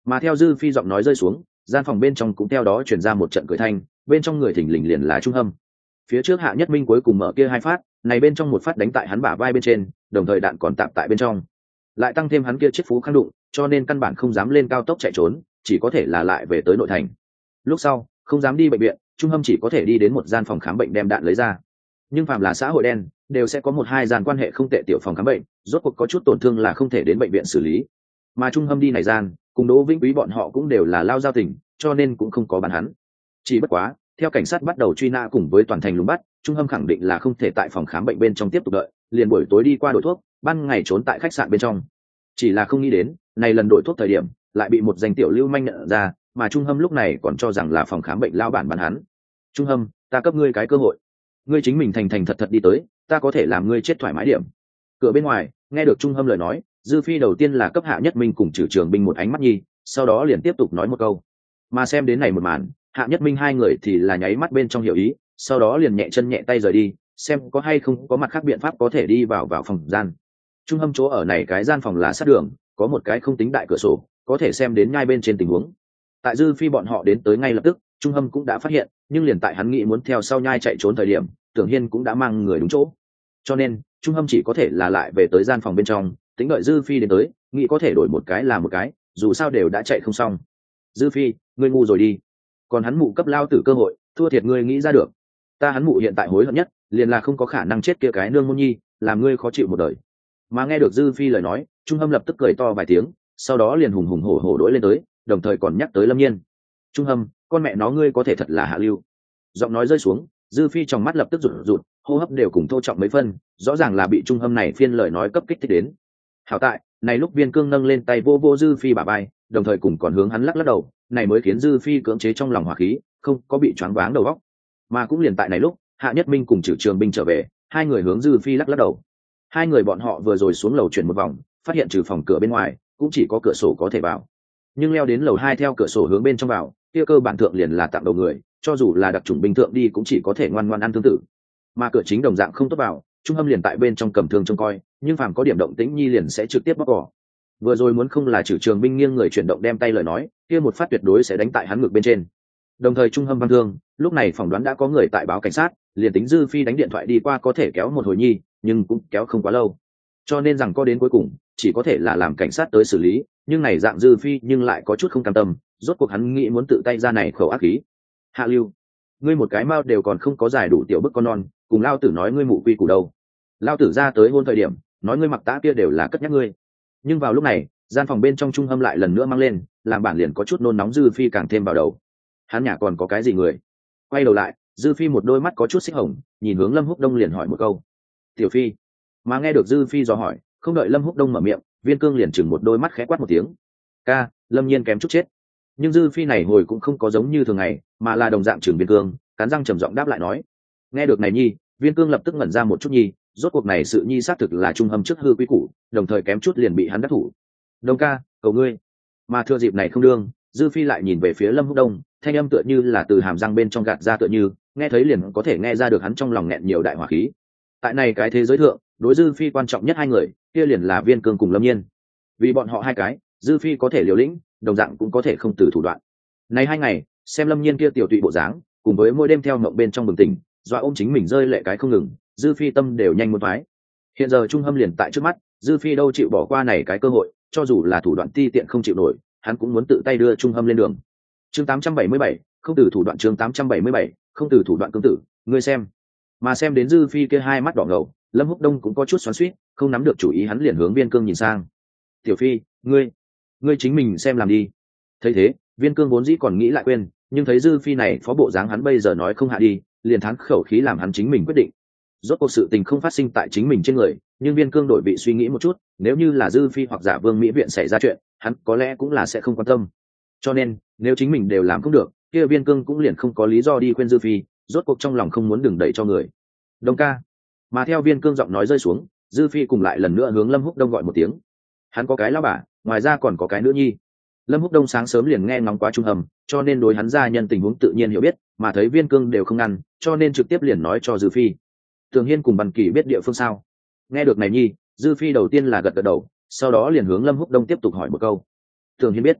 Mà theo dư phi giọng nói rơi xuống, gian phòng bên trong cũng theo đó chuyển ra một trận cười thanh, bên trong người thình lình liền là Trung Hâm. Phía trước Hạ Nhất Minh cuối cùng mở kia hai phát, này bên trong một phát đánh tại hắn bả vai bên trên, đồng thời đạn còn tạm tại bên trong, lại tăng thêm hắn kia chiếc phú khang đụng, cho nên căn bản không dám lên cao tốc chạy trốn, chỉ có thể là lại về tới nội thành. Lúc sau không dám đi bệnh viện, Trung Hâm chỉ có thể đi đến một gian phòng khám bệnh đem đạn lấy ra. Nhưng phàm là xã hội đen đều sẽ có một hai gian quan hệ không tệ tiểu phòng khám bệnh, rốt cuộc có chút tổn thương là không thể đến bệnh viện xử lý. Mà Trung Hâm đi này gian cùng Đỗ Vĩnh Quý bọn họ cũng đều là lao giao tình, cho nên cũng không có bắn hắn. Chỉ bất quá theo cảnh sát bắt đầu truy nã cùng với toàn thành lùng bắt, Trung Hâm khẳng định là không thể tại phòng khám bệnh bên trong tiếp tục đợi, liền buổi tối đi qua đổi thuốc, ban ngày trốn tại khách sạn bên trong. Chỉ là không nghĩ đến này lần đổi thuốc thời điểm lại bị một danh tiểu lưu manh nhận ra, mà Trung Hâm lúc này còn cho rằng là phòng khám bệnh lao bản bắn hắn. Trung Hâm, ta cấp ngươi cái cơ hội, ngươi chính mình thành thành thật thật đi tới, ta có thể làm ngươi chết thoải mái điểm. Cửa bên ngoài nghe được Trung Hâm lời nói, dư phi đầu tiên là cấp Hạ Nhất Minh cùng Trử Trường Binh một ánh mắt nhi, sau đó liền tiếp tục nói một câu. Mà xem đến này một màn, Hạ Nhất Minh hai người thì là nháy mắt bên trong hiểu ý, sau đó liền nhẹ chân nhẹ tay rời đi, xem có hay không có mặt khác biện pháp có thể đi vào phòng gian. Trung Hâm chỗ ở này cái gian phòng là sát đường, có một cái không tính đại cửa sổ, có thể xem đến ngay bên trên tình huống. Tại dư phi bọn họ đến tới ngay lập tức, Trung Hâm cũng đã phát hiện, nhưng liền tại hắn nghĩ muốn theo sau nhai chạy trốn thời điểm, Tưởng Hiên cũng đã mang người đúng chỗ, cho nên Trung Hâm chỉ có thể là lại về tới gian phòng bên trong, tính đợi dư phi đến tới, nghĩ có thể đổi một cái là một cái, dù sao đều đã chạy không xong. Dư phi, ngươi ngu rồi đi, còn hắn mụ cấp lao tử cơ hội, thua thiệt ngươi nghĩ ra được. Ta hắn mụ hiện tại hối hận nhất liền là không có khả năng chết kia cái nương môn nhi, làm ngươi khó chịu một đời. Mà nghe được dư phi lời nói, Trung Hâm lập tức cười to vài tiếng, sau đó liền hùng hùng hổ hổ đỗi lên tới, đồng thời còn nhắc tới Lâm Nhiên. Trung Hâm, con mẹ nó ngươi có thể thật là hạ lưu. Giọng nói rơi xuống, dư phi trong mắt lập tức rụt rụt, hô hấp đều cùng thô trọng mấy phân, rõ ràng là bị Trung Hâm này phiên lời nói cấp kích thích đến. Hảo tại này lúc Viên Cương nâng lên tay vô vô dư phi bả vai, đồng thời cùng còn hướng hắn lắc lắc đầu, này mới khiến dư phi cưỡng chế trong lòng hỏa khí, không có bị choáng váng đầu óc. Mà cũng liền tại này lúc, Hạ Nhất Minh cùng Trử Trường Binh trở về, hai người hướng dư phi lắc lắc đầu. Hai người bọn họ vừa rồi xuống lầu chuyển một vòng, phát hiện trừ phòng cửa bên ngoài cũng chỉ có cửa sổ có thể vào, nhưng leo đến lầu 2 theo cửa sổ hướng bên trong vào, kia cơ bản thượng liền là tạm đầu người, cho dù là đặc chủng binh thượng đi cũng chỉ có thể ngoan ngoan ăn thương tử. Mà cửa chính đồng dạng không tốt vào, Trung Hâm liền tại bên trong cầm thương trông coi, nhưng phàm có điểm động tĩnh nhi liền sẽ trực tiếp bóc cỏ. Vừa rồi muốn không là Trử Trường Binh nghiêng người chuyển động đem tay lời nói, kia một phát tuyệt đối sẽ đánh tại hắn ngực bên trên. Đồng thời Trung Hâm văn thương, lúc này phỏng đoán đã có người tại báo cảnh sát, liền tính dư phi đánh điện thoại đi qua có thể kéo một hồi nhi, nhưng cũng kéo không quá lâu, cho nên rằng có đến cuối cùng chỉ có thể là làm cảnh sát tới xử lý. Nhưng này dạng dư phi nhưng lại có chút không cam tâm, rốt cuộc hắn nghĩ muốn tự tay ra này khẩu ác khí. Hạ lưu, ngươi một cái mao đều còn không có giải đủ tiểu bức con non, cùng lao tử nói ngươi mụ quy củ đâu. Lao tử ra tới hôn thời điểm nói ngươi mặc tã kia đều là cất nhắc ngươi. Nhưng vào lúc này gian phòng bên trong Trung Hâm lại lần nữa mang lên, làm bản liền có chút nôn nóng dư phi càng thêm vào đầu. Hắn nhà còn có cái gì người? Quay đầu lại, dư phi một đôi mắt có chút xích hồng, nhìn hướng Lâm Húc Đông liền hỏi một câu. Tiểu phi. Mà nghe được dư phi dò hỏi, không đợi Lâm Húc Đông mở miệng, Viên Cương liền chừng một đôi mắt khẽ quát một tiếng. Ca, Lâm Nhiên kém chút chết. Nhưng dư phi này hồi cũng không có giống như thường ngày, mà là đồng dạng chừng Viên Cương, cắn răng trầm giọng đáp lại nói. Nghe được này nhi, Viên Cương lập tức ngẩn ra một chút nhi, rốt cuộc này sự nhi xác thực là Trung Hâm trước hư quý củ, đồng thời kém chút liền bị hắn đắc thủ. Đông ca, cầu ngươi. Mà thừa dịp này không đương, dư phi lại nhìn về phía Lâm Húc Đông, thanh âm tựa như là từ hàm răng bên trong gạt ra tựa như, nghe thấy liền có thể nghe ra được hắn trong lòng nghẹn nhiều đại hỏa khí. Tại này cái thế giới thượng, đối dư phi quan trọng nhất hai người kia liền là Viên Cương cùng Lâm Nhiên. Vì bọn họ hai cái, dư phi có thể liều lĩnh, đồng dạng cũng có thể không từ thủ đoạn. Này hai ngày xem Lâm Nhiên kia tiểu tụy bộ dáng, cùng với mỗi đêm theo mộng bên trong bừng tỉnh, dọa ôm chính mình rơi lệ cái không ngừng, dư phi tâm đều nhanh muốn thoái. Hiện giờ Trung Hâm liền tại trước mắt, dư phi đâu chịu bỏ qua này cái cơ hội, cho dù là thủ đoạn ti tiện không chịu nổi, hắn cũng muốn tự tay đưa Trung Hâm lên đường. Chương 877, không từ thủ đoạn. Chương 877, không từ thủ đoạn cương tử, ngươi xem. Mà xem đến dư phi kia hai mắt đỏ ngầu, Lâm Húc Đông cũng có chút xoắn xuýt, không nắm được chủ ý, hắn liền hướng Viên Cương nhìn sang. Tiểu phi, ngươi chính mình xem làm đi. Thấy thế, Viên Cương vốn dĩ còn nghĩ lại quên, nhưng thấy dư phi này phó bộ dáng hắn bây giờ nói không hạ đi, liền thắng khẩu khí làm hắn chính mình quyết định. Rốt cuộc sự tình không phát sinh tại chính mình trên người, nhưng Viên Cương đổi vị suy nghĩ một chút, nếu như là dư phi hoặc giả Vương Mỹ viện xảy ra chuyện, hắn có lẽ cũng là sẽ không quan tâm. Cho nên nếu chính mình đều làm không được, kia Viên Cương cũng liền không có lý do đi khuyên dư phi, rốt cuộc trong lòng không muốn đừng đẩy cho người. Đông ca. Mà theo Viên Cương giọng nói rơi xuống, dư phi cùng lại lần nữa hướng Lâm Húc Đông gọi một tiếng. Hắn có cái lão bà, ngoài ra còn có cái nữ nhi. Lâm Húc Đông sáng sớm liền nghe ngóng quá Trung Hâm, cho nên đối hắn gia nhân tình huống tự nhiên hiểu biết, mà thấy Viên Cương đều không ngăn, cho nên trực tiếp liền nói cho dư phi. Tường Hiên cùng Văn Kỳ biết địa phương sao? Nghe được này nhi, dư phi đầu tiên là gật gật đầu, sau đó liền hướng Lâm Húc Đông tiếp tục hỏi một câu. Tường Hiên biết.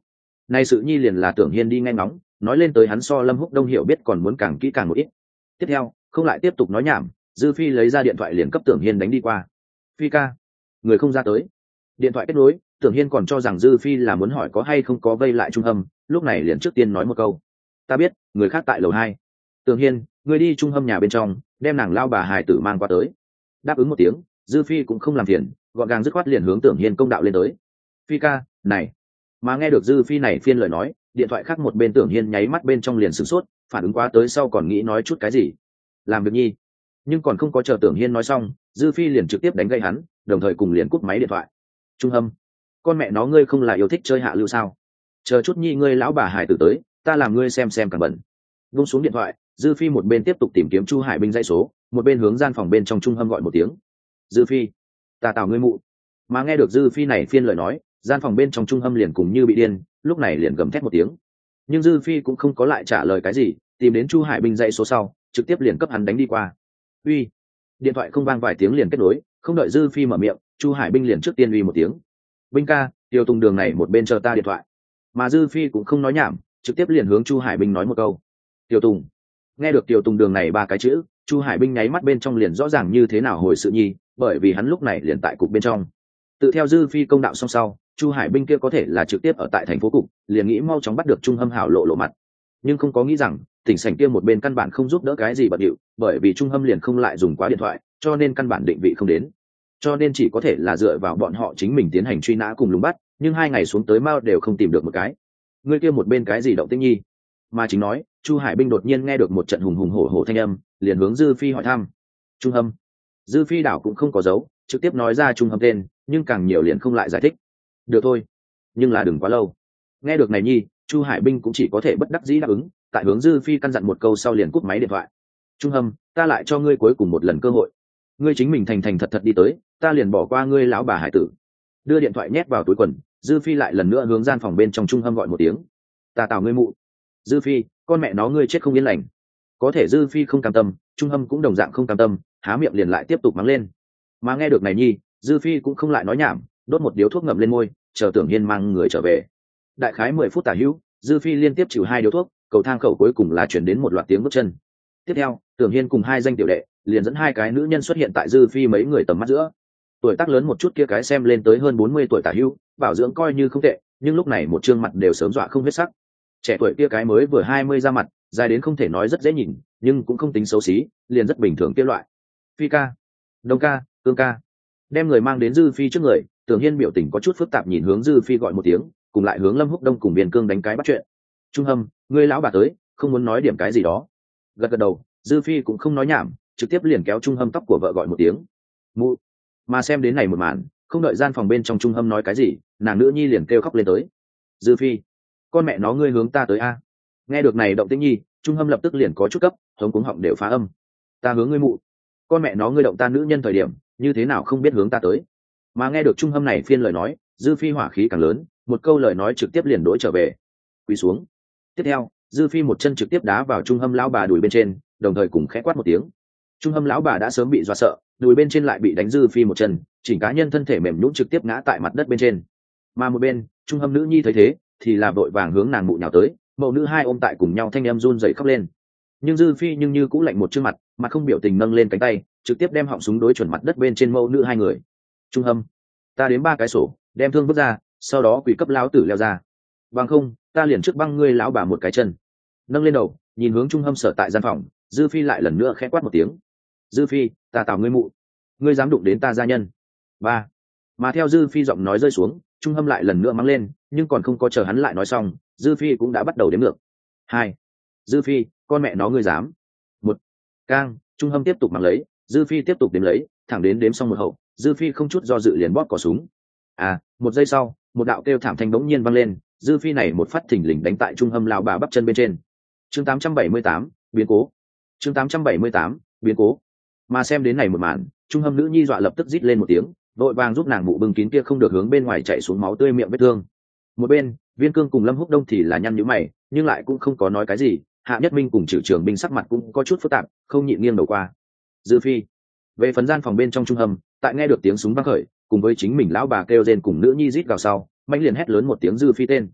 Nay sự nhi liền là Tưởng Hiên đi nghe ngóng, nói lên tới hắn so Lâm Húc Đông hiểu biết còn muốn càng kỹ càng một ít. Tiếp theo, không lại tiếp tục nói nhảm, Dư Phi lấy ra điện thoại liền cấp Tưởng Hiên đánh đi qua. Phi ca, người không ra tới. Điện thoại kết nối, Tưởng Hiên còn cho rằng Dư Phi là muốn hỏi có hay không có vây lại Trung Hâm, lúc này liền trước tiên nói một câu: ta biết, người khác tại lầu 2. Tưởng Hiên, người đi Trung Hâm nhà bên trong, đem nàng lao bà hài tử mang qua tới. Đáp ứng một tiếng, Dư Phi cũng không làm phiền, gọn gàng dứt khoát liền hướng Tưởng Hiên công đạo lên tới. Phi ca, này. Mà nghe được Dư Phi này phiên lời nói, điện thoại khác một bên Tưởng Hiên nháy mắt bên trong liền sửng sốt, phản ứng quá tới sau còn nghĩ nói chút cái gì. Làm việc nhi. Nhưng còn không có chờ Tưởng Hiên nói xong, Dư Phi liền trực tiếp đánh gây hắn, đồng thời cùng liền cúp máy điện thoại. Trung Hâm, con mẹ nó ngươi không là yêu thích chơi hạ lưu sao? Chờ chút nhi ngươi lão bà hải tử tới, ta làm ngươi xem càng bẩn. Vung xuống điện thoại, Dư Phi một bên tiếp tục tìm kiếm Chu Hải Binh dãy số, một bên hướng gian phòng bên trong Trung Hâm gọi một tiếng. Dư Phi, ta tào ngươi mụ. Mà nghe được Dư Phi này phiên lời nói, gian phòng bên trong Trung Hâm liền cùng như bị điên, lúc này liền gầm thét một tiếng. Nhưng Dư Phi cũng không có lại trả lời cái gì, tìm đến Chu Hải Binh dãy số sau, trực tiếp liền cấp hắn đánh đi qua. Uy. Điện thoại không vang vài tiếng liền kết nối, không đợi Dư Phi mở miệng, Chu Hải Binh liền trước tiên uy một tiếng. Binh ca, Tiêu Tùng đường này một bên chờ ta điện thoại. Mà Dư Phi cũng không nói nhảm, trực tiếp liền hướng Chu Hải Binh nói một câu. Tiêu Tùng. Nghe được Tiêu Tùng đường này ba cái chữ, Chu Hải Binh nháy mắt bên trong liền rõ ràng như thế nào hồi sự nhi, bởi vì hắn lúc này liền tại cục bên trong. Tự theo Dư Phi công đạo xong sau, Chu Hải Binh kia có thể là trực tiếp ở tại thành phố cục, liền nghĩ mau chóng bắt được Trung Hâm hảo lộ mặt. Nhưng không có nghĩ rằng, tỉnh sảnh kia một bên căn bản không giúp đỡ cái gì bận điệu, bởi vì Trung Hâm liền không lại dùng quá điện thoại, cho nên căn bản định vị không đến. Cho nên chỉ có thể là dựa vào bọn họ chính mình tiến hành truy nã cùng lùng bắt, nhưng 2 ngày xuống tới mao đều không tìm được một cái. Người kia một bên cái gì động tĩnh nhi? Mà chính nói, Chu Hải Binh đột nhiên nghe được một trận hùng hùng hổ hổ thanh âm, liền hướng Dư Phi hỏi thăm. Trung Hâm. Dư Phi đảo cũng không có giấu, trực tiếp nói ra Trung Hâm tên, nhưng càng nhiều liền không lại giải thích. Được thôi, nhưng là đừng quá lâu. Nghe được này nhi, Chu Hải Binh cũng chỉ có thể bất đắc dĩ đáp ứng, tại hướng Dư Phi căn dặn một câu sau liền cúp máy điện thoại. Trung Hâm, ta lại cho ngươi cuối cùng một lần cơ hội. Ngươi chính mình thành thành thật thật đi tới, ta liền bỏ qua ngươi lão bà hải tử. Đưa điện thoại nhét vào túi quần, Dư Phi lại lần nữa hướng gian phòng bên trong Trung Hâm gọi một tiếng. Ta tào ngươi mụ. Dư Phi, con mẹ nó ngươi chết không yên lành. Có thể Dư Phi không cam tâm, Trung Hâm cũng đồng dạng không cam tâm, há miệng liền lại tiếp tục mắng lên. Mà nghe được này nhi, Dư Phi cũng không lại nói nhảm, đốt một điếu thuốc ngậm lên môi, chờ Tưởng Hiên mang người trở về. Đại khái 10 phút tả hữu, Dư Phi liên tiếp chịu 2 điếu thuốc, cầu thang khẩu cuối cùng là chuyển đến một loạt tiếng bước chân. Tiếp theo, Tưởng Hiên cùng 2 danh tiểu đệ liền dẫn 2 cái nữ nhân xuất hiện tại Dư Phi mấy người tầm mắt giữa. Tuổi tác lớn một chút kia cái xem lên tới hơn 40 tuổi tả hữu, bảo dưỡng coi như không tệ, nhưng lúc này một trương mặt đều sớm dọa không huyết sắc. Trẻ tuổi kia cái mới vừa 20 ra mặt, dài đến không thể nói rất dễ nhìn, nhưng cũng không tính xấu xí, liền rất bình thường kia loại. Phi ca, Đông ca, Cương ca. Đem người mang đến Dư Phi trước người, Tưởng Hiên biểu tình có chút phức tạp nhìn hướng Dư Phi gọi một tiếng, cùng lại hướng Lâm Húc Đông cùng Biên Cương đánh cái bắt chuyện. Trung Hâm, ngươi lão bà tới, không muốn nói điểm cái gì đó. Gật gật đầu, Dư Phi cũng không nói nhảm, trực tiếp liền kéo Trung Hâm tóc của vợ gọi một tiếng. Mụ. Mà xem đến này một màn, không đợi gian phòng bên trong Trung Hâm nói cái gì, nàng nữ nhi liền kêu khóc lên tới. Dư Phi, con mẹ nó ngươi hướng ta tới a. Nghe được này động tĩnh nhi, Trung Hâm lập tức liền có chút cấp, hống cuống họng đều phá âm. Ta hướng ngươi mụ. Con mẹ nó ngươi động ta nữ nhân thời điểm, như thế nào không biết hướng ta tới. Mà nghe được Trung Hâm này phiên lời nói, Dư Phi hỏa khí càng lớn, một câu lời nói trực tiếp liền đối trở về. Quỳ xuống. Tiếp theo, Dư Phi một chân trực tiếp đá vào Trung Hâm lão bà đùi bên trên, đồng thời cùng khẽ quát một tiếng. Trung Hâm lão bà đã sớm bị dọa sợ, đùi bên trên lại bị đánh Dư Phi một chân, chỉnh cá nhân thân thể mềm nhũn trực tiếp ngã tại mặt đất bên trên. Mà một bên, Trung Hâm nữ nhi thấy thế, thì là vội vàng hướng nàng mụ nhào tới, mẫu nữ hai ôm tại cùng nhau thanh em run rẩy khóc lên. Nhưng Dư Phi nhưng như cũng lạnh một trương mặt, mà không biểu tình nâng lên cánh tay, trực tiếp đem họng súng đối chuẩn mặt đất bên trên mẫu nữ hai người. Trung Hâm, ta đếm 3 cái sổ, đem thương vứt ra, sau đó quỳ cấp lão tử leo ra. Bằng không, ta liền trước băng ngươi lão bà một cái chân. Nâng lên đầu, nhìn hướng Trung Hâm sở tại gian phòng, Dư Phi lại lần nữa khẽ quát một tiếng. Dư Phi, ta tào ngươi mụ, ngươi dám đụng đến ta gia nhân. 3. Mà theo Dư Phi giọng nói rơi xuống, Trung Hâm lại lần nữa mắng lên, nhưng còn không có chờ hắn lại nói xong, Dư Phi cũng đã bắt đầu đếm ngược. 2. Dư Phi, con mẹ nó ngươi dám. 1. Cang, Trung Hâm tiếp tục mắng lấy, Dư Phi tiếp tục đếm lấy, thẳng đến đếm xong một hậu, Dư Phi không chút do dự liền bóp cò súng. Một giây sau, một đạo kêu thảm thanh bỗng nhiên vang lên, Dư Phi này một phát thình lình đánh tại Trung Hâm lão bà bắp chân bên trên. Chương 878, biến cố. Chương 878, biến cố. Mà xem đến này một màn, Trung Hâm nữ nhi dọa lập tức rít lên một tiếng, vội vàng giúp nàng mụ bưng kín kia không được hướng bên ngoài chảy xuống máu tươi miệng vết thương. Một bên, Viên Cương cùng Lâm Húc Đông thì là nhăn nhíu mày, nhưng lại cũng không có nói cái gì. Hạ Nhất Minh cùng Trử Trường binh sắc mặt cũng có chút phức tạp, không nhịn nghiêng đầu qua. Dư Phi. Về phần gian phòng bên trong Trung Hâm, tại nghe được tiếng súng vang khởi, cùng với chính mình lão bà kêu rên cùng nữ nhi rít gào sau, mãnh liền hét lớn một tiếng Dư Phi tên.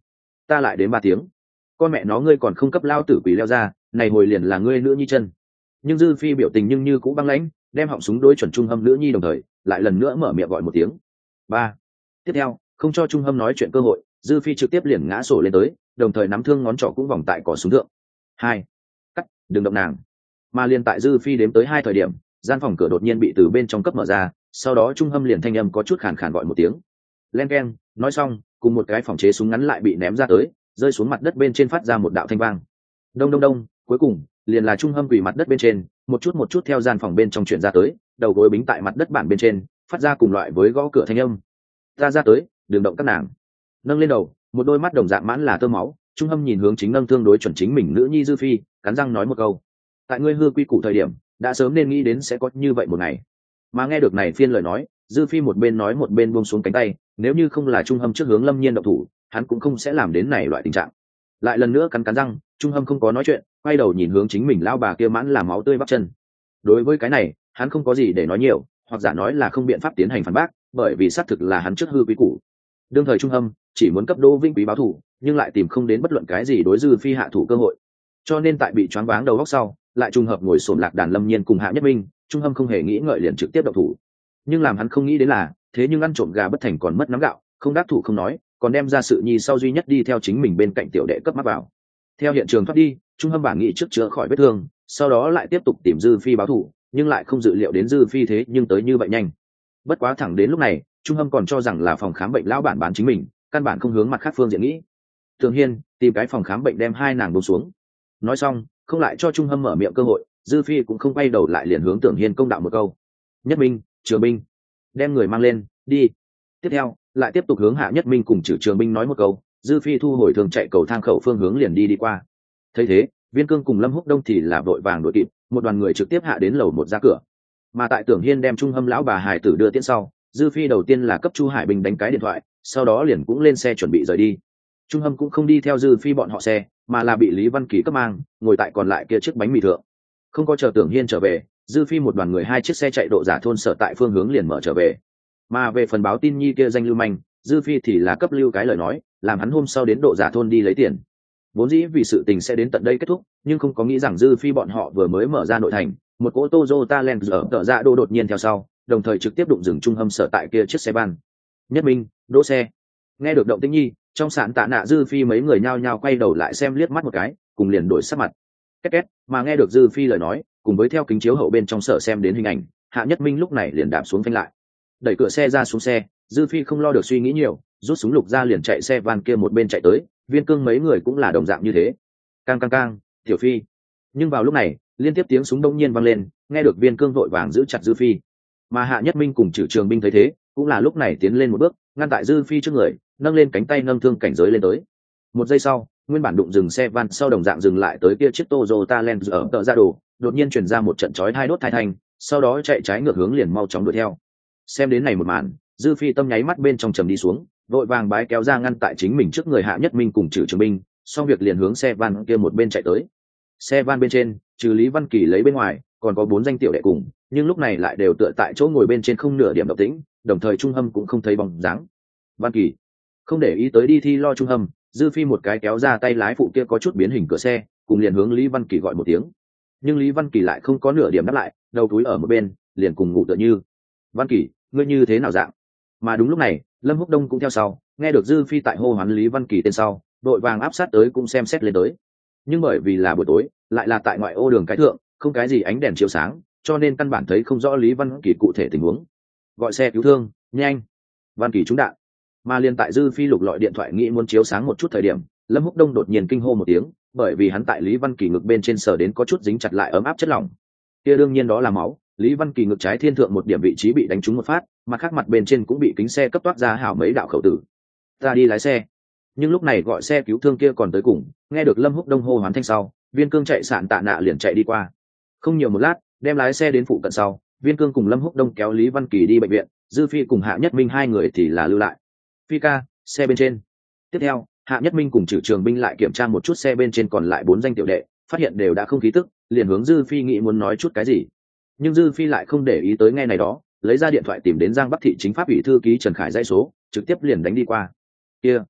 ta lại đến 3 tiếng. Con mẹ nó ngươi còn không cấp lao tử quỷ leo ra, này hồi liền là ngươi nữ nhi chân. Nhưng dư phi biểu tình nhưng như cũng băng lãnh, đem họng súng đối chuẩn Trung Hâm nữ nhi, đồng thời lại lần nữa mở miệng gọi một tiếng. 3. Tiếp theo, không cho Trung Hâm nói chuyện cơ hội, dư phi trực tiếp liền ngã sổ lên tới, đồng thời nắm thương ngón trỏ cũng vòng tại cỏ súng thượng. 2. Cắt, đừng động nàng. Mà liền tại dư phi đếm tới 2 thời điểm, gian phòng cửa đột nhiên bị từ bên trong cấp mở ra, sau đó Trung Hâm liền thanh âm có chút khàn khàn gọi một tiếng. Len keng, nói xong, cùng một cái phòng chế súng ngắn lại bị ném ra tới, rơi xuống mặt đất bên trên phát ra một đạo thanh vang. Đông đông đông, cuối cùng liền là Trung Hâm quỳ mặt đất bên trên, một chút theo gian phòng bên trong chuyển ra tới, đầu gối bính tại mặt đất bản bên trên, phát ra cùng loại với gõ cửa thanh âm. Ta ra tới, đừng động các nàng. Nâng lên đầu, một đôi mắt đồng dạng mãn là tơ máu, Trung Hâm nhìn hướng chính nâng thương đối chuẩn chính mình nữ nhi dư phi, cắn răng nói một câu. Tại ngươi hư quy củ thời điểm, đã sớm nên nghĩ đến sẽ có như vậy một ngày. Mà nghe được này phiên lời nói, dư phi một bên nói một bên buông xuống cánh tay, nếu như không là Trung Hâm trước hướng Lâm Nhiên động thủ, hắn cũng không sẽ làm đến này loại tình trạng. Lại lần nữa cắn răng, Trung Hâm không có nói chuyện, quay đầu nhìn hướng chính mình lao bà kia mãn là máu tươi bắp chân. Đối với cái này, hắn không có gì để nói nhiều, hoặc giả nói là không biện pháp tiến hành phản bác, bởi vì xác thực là hắn trước hư quý củ. Đương thời Trung Hâm chỉ muốn cấp Đỗ Vinh Quý báo thù, nhưng lại tìm không đến bất luận cái gì đối dư phi hạ thủ cơ hội. Cho nên tại bị choáng váng đầu óc sau, lại trùng hợp ngồi xổm lạc đàn Lâm Nhiên cùng Hạ Nhất Minh, Trung Hâm không hề nghĩ ngợi liền trực tiếp động thủ. Nhưng làm hắn không nghĩ đến là, thế nhưng ăn trộm gà bất thành còn mất nắm gạo, không đắc thủ không nói, còn đem ra sự nhi sau duy nhất đi theo chính mình bên cạnh tiểu đệ cấp mắc vào. Theo hiện trường thoát đi, Trung Hâm bản nghĩ trước chữa khỏi vết thương, sau đó lại tiếp tục tìm dư phi báo thù, nhưng lại không dự liệu đến dư phi thế nhưng tới như vậy nhanh. Bất quá thẳng đến lúc này, Trung Hâm còn cho rằng là phòng khám bệnh lão bản bán chính mình, căn bản không hướng mặt khác phương diện nghĩ. Thường Hiên tìm cái phòng khám bệnh đem hai nàng buông xuống. Nói xong, không lại cho Trung Hâm mở miệng cơ hội, dư phi cũng không quay đầu lại liền hướng Tưởng Hiên công đạo một câu. Nhất Minh, Trường Minh, đem người mang lên, đi. Tiếp theo, lại tiếp tục hướng Hạ Nhất Minh cùng Trường Minh nói một câu, dư phi thu hồi thường chạy cầu thang khẩu phương hướng liền đi qua. Thấy thế, Viên Cương cùng Lâm Húc Đông thì là vội vàng đuổi kịp, một đoàn người trực tiếp hạ đến lầu 1 ra cửa. Mà tại Tưởng Hiên đem Trung Hâm lão bà Hải tử đưa tiễn sau, dư phi đầu tiên là cấp Chu Hải Bình đánh cái điện thoại, sau đó liền cũng lên xe chuẩn bị rời đi. Trung Hâm cũng không đi theo dư phi bọn họ xe, mà là bị Lý Văn Kỳ cấp mang, ngồi tại còn lại kia chiếc bánh mì thượng. Không có chờ Tưởng Hiên trở về, dư phi một đoàn người 2 chiếc xe chạy độ giả thôn sở tại phương hướng liền mở trở về. Mà về phần báo tin nhi kia danh lưu manh, dư phi thì là cấp lưu cái lời nói, làm hắn hôm sau đến độ giả thôn đi lấy tiền. Vốn dĩ vì sự tình sẽ đến tận đây kết thúc, nhưng không có nghĩ rằng dư phi bọn họ vừa mới mở ra nội thành, một cỗ Toyota Land ở tợ dạ đô đột nhiên theo sau, đồng thời trực tiếp đụng dừng Trung Hâm sở tại kia chiếc xe ban. Nhất Minh, đỗ xe. Nghe được động tĩnh nhi, trong sạn tạ nạ dư phi mấy người nhao nhao quay đầu lại xem liếc mắt một cái, cùng liền đổi sắc mặt. Két két, mà nghe được dư phi lời nói, cùng với theo kính chiếu hậu bên trong sở xem đến hình ảnh, Hạ Nhất Minh lúc này liền đạp xuống phanh lại. Đẩy cửa xe ra xuống xe, dư phi không lo được suy nghĩ nhiều, rút súng lục ra liền chạy xe van kia một bên chạy tới, Viên Cương mấy người cũng là đồng dạng như thế. Cang cang cang, tiểu phi. Nhưng vào lúc này, liên tiếp tiếng súng đông nhiên vang lên, nghe được Viên Cương vội vàng giữ chặt dư phi. Mà Hạ Nhất Minh cùng Trường Binh thấy thế, cũng là lúc này tiến lên một bước, ngăn tại dư phi trước người, nâng lên cánh tay nâng thương cảnh giới lên tới. Một giây sau, nguyên bản đụng dừng xe van sau đồng dạng dừng lại tới kia chiếc Toyota Land ở tợ ra đồ, đột nhiên truyền ra một trận chói tai đốt thai thành, sau đó chạy trái ngược hướng liền mau chóng đuổi theo. Xem đến này một màn, dư phi tâm nháy mắt bên trong trầm đi xuống, vội vàng bái kéo ra ngăn tại chính mình trước người Hạ Nhất Minh cùng Trường Binh, xong việc liền hướng xe van kia một bên chạy tới. Xe van bên trên, trừ Lý Văn Kỳ lấy bên ngoài, còn có 4 danh tiểu đệ cùng, nhưng lúc này lại đều tựa tại chỗ ngồi bên trên không nửa điểm động tĩnh, đồng thời Trung Hâm cũng không thấy bóng dáng. Văn Kỳ không để ý tới đi thi lo Trung Hâm, dư phi một cái kéo ra tay lái phụ kia có chút biến hình cửa xe, cùng liền hướng Lý Văn Kỳ gọi một tiếng. Nhưng Lý Văn Kỳ lại không có nửa điểm đáp lại, đầu túi ở một bên, liền cùng ngủ tựa như. Văn Kỳ, ngươi như thế nào dạng? Mà đúng lúc này, Lâm Húc Đông cũng theo sau, nghe được dư phi tại hô hoán Lý Văn Kỳ tên sau, đội vàng áp sát tới cũng xem xét lên tới. Nhưng bởi vì là buổi tối, lại là tại ngoại ô đường cái thượng, không cái gì ánh đèn chiếu sáng, cho nên căn bản thấy không rõ Lý Văn Kỳ cụ thể tình huống. Gọi xe cứu thương, nhanh! Văn Kỳ trúng đạn. Mà liền tại dư phi lục lọi điện thoại nghĩ muốn chiếu sáng một chút thời điểm, Lâm Húc Đông đột nhiên kinh hô một tiếng, bởi vì hắn tại Lý Văn Kỳ ngực bên trên sờ đến có chút dính chặt lại ấm áp chất lỏng. Kia đương nhiên đó là máu. Lý Văn Kỳ ngực trái thiên thượng một điểm vị trí bị đánh trúng một phát, mặt khác mặt bên trên cũng bị kính xe cấp toát ra hảo mấy đạo khẩu tử. Ta đi lái xe. Nhưng lúc này gọi xe cứu thương kia còn tới cùng, nghe được Lâm Húc Đông hô hoán thanh sau, Viên Cương chạy sạn tạ nạ liền chạy đi qua. Không nhiều một lát, đem lái xe đến phụ cận sau, Viên Cương cùng Lâm Húc Đông kéo Lý Văn Kỳ đi bệnh viện, dư phi cùng Hạ Nhất Minh 2 người thì là lưu lại. Phi ca, xe bên trên. Tiếp theo, Hạ Nhất Minh cùng Trường Binh lại kiểm tra một chút xe bên trên còn lại 4 danh tiểu đệ, phát hiện đều đã không khí tức, liền hướng dư phi nghĩ muốn nói chút cái gì. Nhưng dư phi lại không để ý tới nghe này đó, lấy ra điện thoại tìm đến Giang Bắc thị chính pháp ủy thư ký Trần Khải dãy số, trực tiếp liền đánh đi qua. Kia,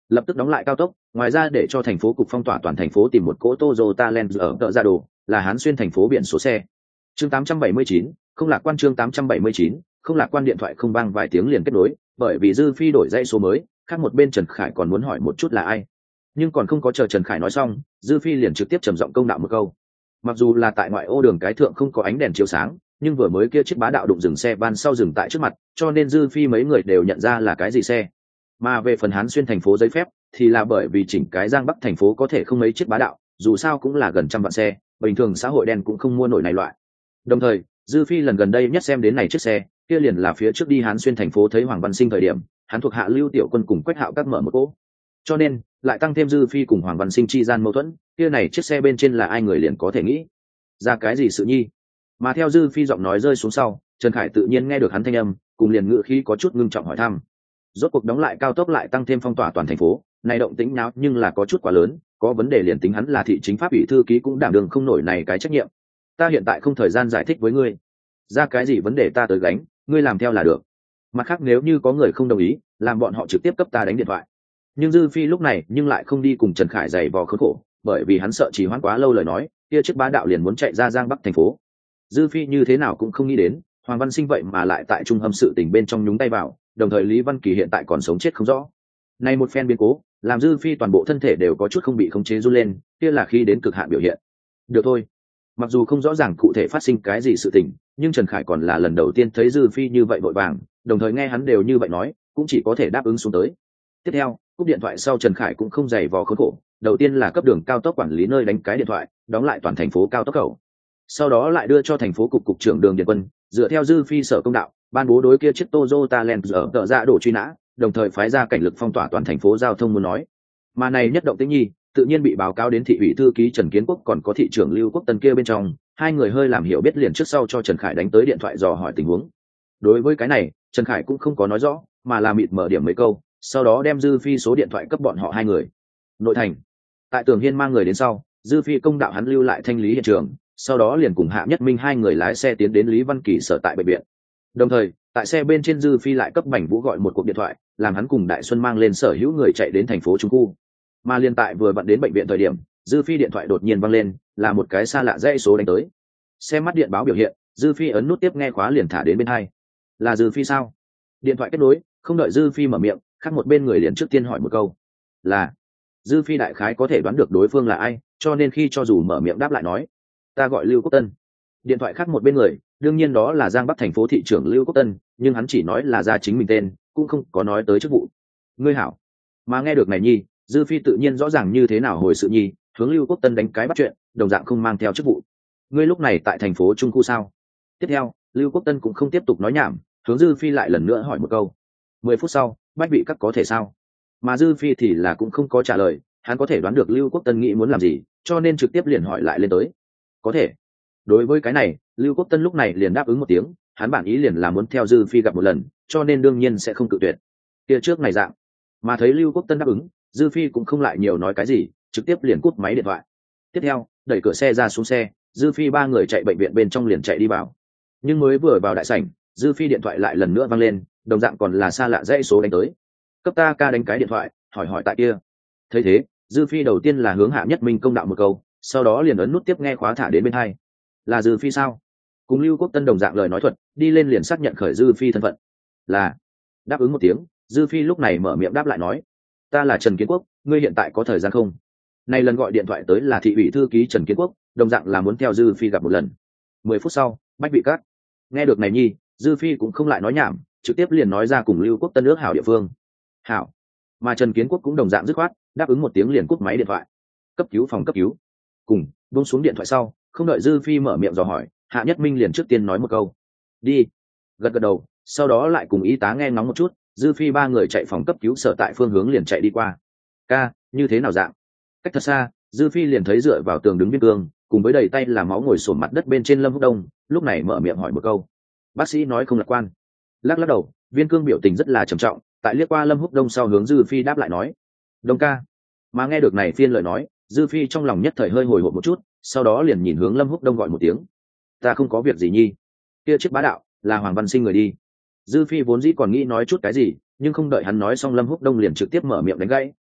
lập tức đóng lại cao tốc, ngoài ra để cho thành phố cục phong tỏa toàn thành phố tìm một cỗ Toyota Land ở tợ ra đồ, là Hán Xuyên thành phố biển số xe. Chương 879, không lạc quan. Chương 879, không lạc quan. Điện thoại không vang vài tiếng liền kết nối, bởi vì Dư Phi đổi dãy số mới, khác một bên Trần Khải còn muốn hỏi một chút là ai. Nhưng còn không có chờ Trần Khải nói xong, Dư Phi liền trực tiếp trầm giọng công đạo một câu. Mặc dù là tại ngoại ô đường cái thượng không có ánh đèn chiếu sáng, nhưng vừa mới kia chiếc bá đạo đụng dừng xe van sau dừng tại trước mặt, cho nên Dư Phi mấy người đều nhận ra là cái gì xe. Mà về phần Hán Xuyên thành phố giấy phép thì là bởi vì chỉnh cái Giang Bắc thành phố có thể không mấy chiếc bá đạo, dù sao cũng là gần trăm vạn xe, bình thường xã hội đen cũng không mua nổi này loại. Đồng thời, Dư Phi lần gần đây nhất xem đến này chiếc xe kia liền là phía trước đi Hán Xuyên thành phố thấy Hoàng Văn Sinh thời điểm, hắn thuộc hạ Lưu Tiểu Quân cùng Quách Hạo các mở một cỗ. Cho nên, lại tăng thêm Dư Phi cùng Hoàng Văn Sinh chi gian mâu thuẫn, kia này chiếc xe bên trên là ai người liền có thể nghĩ ra cái gì sự nhi. Mà theo Dư Phi giọng nói rơi xuống sau, Trần Khải tự nhiên nghe được hắn thanh âm, cùng liền ngữ khí có chút ngưng trọng hỏi thăm. Rốt cuộc đóng lại cao tốc lại tăng thêm phong tỏa toàn thành phố, này động tĩnh náo nhưng là có chút quá lớn, có vấn đề liền tính hắn là thị chính pháp ủy thư ký cũng đảm đương không nổi này cái trách nhiệm. Ta hiện tại không thời gian giải thích với ngươi, ra cái gì vấn đề ta tới gánh, ngươi làm theo là được. Mặt khác nếu như có người không đồng ý, làm bọn họ trực tiếp cấp ta đánh điện thoại. Nhưng Dư Phi lúc này nhưng lại không đi cùng Trần Khải giày vò khốn khổ, bởi vì hắn sợ trì hoãn quá lâu lời nói, kia chiếc bá đạo liền muốn chạy ra Giang Bắc thành phố. Dư Phi như thế nào cũng không nghĩ đến, Hoàng Văn Sinh vậy mà lại tại trung hầm sự tình bên trong nhúng tay vào, đồng thời Lý Văn Kỳ hiện tại còn sống chết không rõ. Này một phen biến cố, làm Dư Phi toàn bộ thân thể đều có chút không bị khống chế run lên, kia là khi đến cực hạn biểu hiện. Được thôi, mặc dù không rõ ràng cụ thể phát sinh cái gì sự tình, nhưng Trần Khải còn là lần đầu tiên thấy Dư Phi như vậy vội vàng, đồng thời nghe hắn đều như vậy nói, cũng chỉ có thể đáp ứng xuống tới. Tiếp theo, cúp điện thoại sau Trần Khải cũng không giày vò khốn khổ, đầu tiên là cấp đường cao tốc quản lý nơi đánh cái điện thoại, đóng lại toàn thành phố cao tốc khẩu. Sau đó lại đưa cho thành phố cục trưởng Đường Điện Quân, dựa theo Dư Phi sở công đạo, ban bố đối kia chiếc Toyota Land ở tợ ra đổ truy nã, đồng thời phái ra cảnh lực phong tỏa toàn thành phố giao thông muốn nói. Mà này nhất động tĩnh nhi, tự nhiên bị báo cáo đến thị ủy thư ký Trần Kiến Quốc còn có thị trưởng Lưu Quốc Tân kia bên trong, hai người hơi làm hiểu biết liền trước sau cho Trần Khải đánh tới điện thoại dò hỏi tình huống. Đối với cái này, Trần Khải cũng không có nói rõ, mà là mịt mở điểm mấy câu, sau đó đem Dư Phi số điện thoại cấp bọn họ hai người. Nội thành, tại Tường Hiên mang người đến sau, Dư Phi công đạo hắn lưu lại thanh lý hiện trường, sau đó liền cùng Hạ Nhất Minh hai người lái xe tiến đến Lý Văn Kỳ sở tại bệnh viện. Đồng thời, tại xe bên trên Dư Phi lại cấp Bành Vũ gọi một cuộc điện thoại, làm hắn cùng Đại Xuân mang lên sở hữu người chạy đến thành phố Trung Khu. Mà liên tại vừa vặn đến bệnh viện thời điểm, Dư Phi điện thoại đột nhiên vang lên, là một cái xa lạ dãy số đánh tới. Xem mắt điện báo biểu hiện, Dư Phi ấn nút tiếp nghe khóa liền thả đến bên hai. Là Dư Phi sao? Điện thoại kết nối, không đợi Dư Phi mở miệng, khác một bên người liền trước tiên hỏi một câu. Là. Dư Phi đại khái có thể đoán được đối phương là ai, cho nên khi cho dù mở miệng đáp lại nói, ta gọi Lưu Quốc Tân. Điện thoại khác một bên người, đương nhiên đó là Giang Bắc thành phố thị trưởng Lưu Quốc Tân, nhưng hắn chỉ nói là ra chính mình tên, cũng không có nói tới chức vụ. Ngươi hảo. Mà nghe được này nhi, Dư Phi tự nhiên rõ ràng như thế nào hồi sự nhi, hướng Lưu Quốc Tân đánh cái bắt chuyện, đồng dạng không mang theo chức vụ. Ngươi lúc này tại thành phố Trung Khu sao? Tiếp theo, Lưu Quốc Tân cũng không tiếp tục nói nhảm, hướng Dư Phi lại lần nữa hỏi một câu. 10 phút sau, Bách Bị Các có thể sao? Mà Dư Phi thì là cũng không có trả lời, hắn có thể đoán được Lưu Quốc Tân nghĩ muốn làm gì, cho nên trực tiếp liền hỏi lại lên tới. Có thể. Đối với cái này, Lưu Quốc Tân lúc này liền đáp ứng một tiếng, hắn bản ý liền là muốn theo Dư Phi gặp một lần, cho nên đương nhiên sẽ không cự tuyệt. Kia trước này dạng, mà thấy Lưu Quốc Tân đáp ứng, Dư Phi cũng không lại nhiều nói cái gì, trực tiếp liền cúp máy điện thoại. Tiếp theo, đẩy cửa xe ra xuống xe, Dư Phi ba người chạy bệnh viện bên trong liền chạy đi vào. Nhưng mới vừa vào đại sảnh, Dư Phi điện thoại lại lần nữa vang lên, đồng dạng còn là xa lạ dãy số đánh tới. Cấp ta ca đánh cái điện thoại, hỏi tại kia. Thấy thế, Dư Phi đầu tiên là hướng Hạ Nhất Minh công đạo một câu, sau đó liền ấn nút tiếp nghe khóa thả đến bên hai. Là Dư Phi sao? Cùng Lưu Quốc Tân đồng dạng lời nói thuật, đi lên liền xác nhận khởi Dư Phi thân phận. Là. Đáp ứng một tiếng, Dư Phi lúc này mở miệng đáp lại nói, ta là Trần Kiến Quốc, ngươi hiện tại có thời gian không? Này lần gọi điện thoại tới là thị ủy thư ký Trần Kiến Quốc, đồng dạng là muốn theo Dư Phi gặp một lần. 10 phút sau, Bách Bị Các. Nghe được này nhi, Dư Phi cũng không lại nói nhảm, trực tiếp liền nói ra cùng Lưu Quốc Tân ước hảo địa phương. Hảo. Mà Trần Kiến Quốc cũng đồng dạng dứt khoát, đáp ứng một tiếng liền cúp máy điện thoại. Cấp cứu phòng cấp cứu. Cùng buông xuống điện thoại sau, không đợi Dư Phi mở miệng dò hỏi, Hạ Nhất Minh liền trước tiên nói một câu. Đi. Gật gật đầu, sau đó lại cùng y tá nghe ngóng một chút, Dư Phi ba người chạy phòng cấp cứu sở tại phương hướng liền chạy đi qua. Ca, như thế nào dạng? Cách thật xa, Dư Phi liền thấy dựa vào tường đứng Viên Cương, cùng với đầy tay là máu ngồi xổm mặt đất bên trên Lâm Húc Đông, lúc này mở miệng hỏi một câu. Bác sĩ nói không lạc quan. Lắc lắc đầu, Viên Cương biểu tình rất là trầm trọng, tại liếc qua Lâm Húc Đông sau hướng Dư Phi đáp lại nói. Đông ca. Mà nghe được này phiên lời nói, Dư Phi trong lòng nhất thời hơi hồi hộp một chút, sau đó liền nhìn hướng Lâm Húc Đông gọi một tiếng. Ta không có việc gì nhi. Kia chiếc bá đạo, là Hoàng Văn Sinh người đi. Dư Phi vốn dĩ còn nghĩ nói chút cái gì, nhưng không đợi hắn nói xong Lâm Húc Đông liền trực tiếp mở miệng đánh gãy,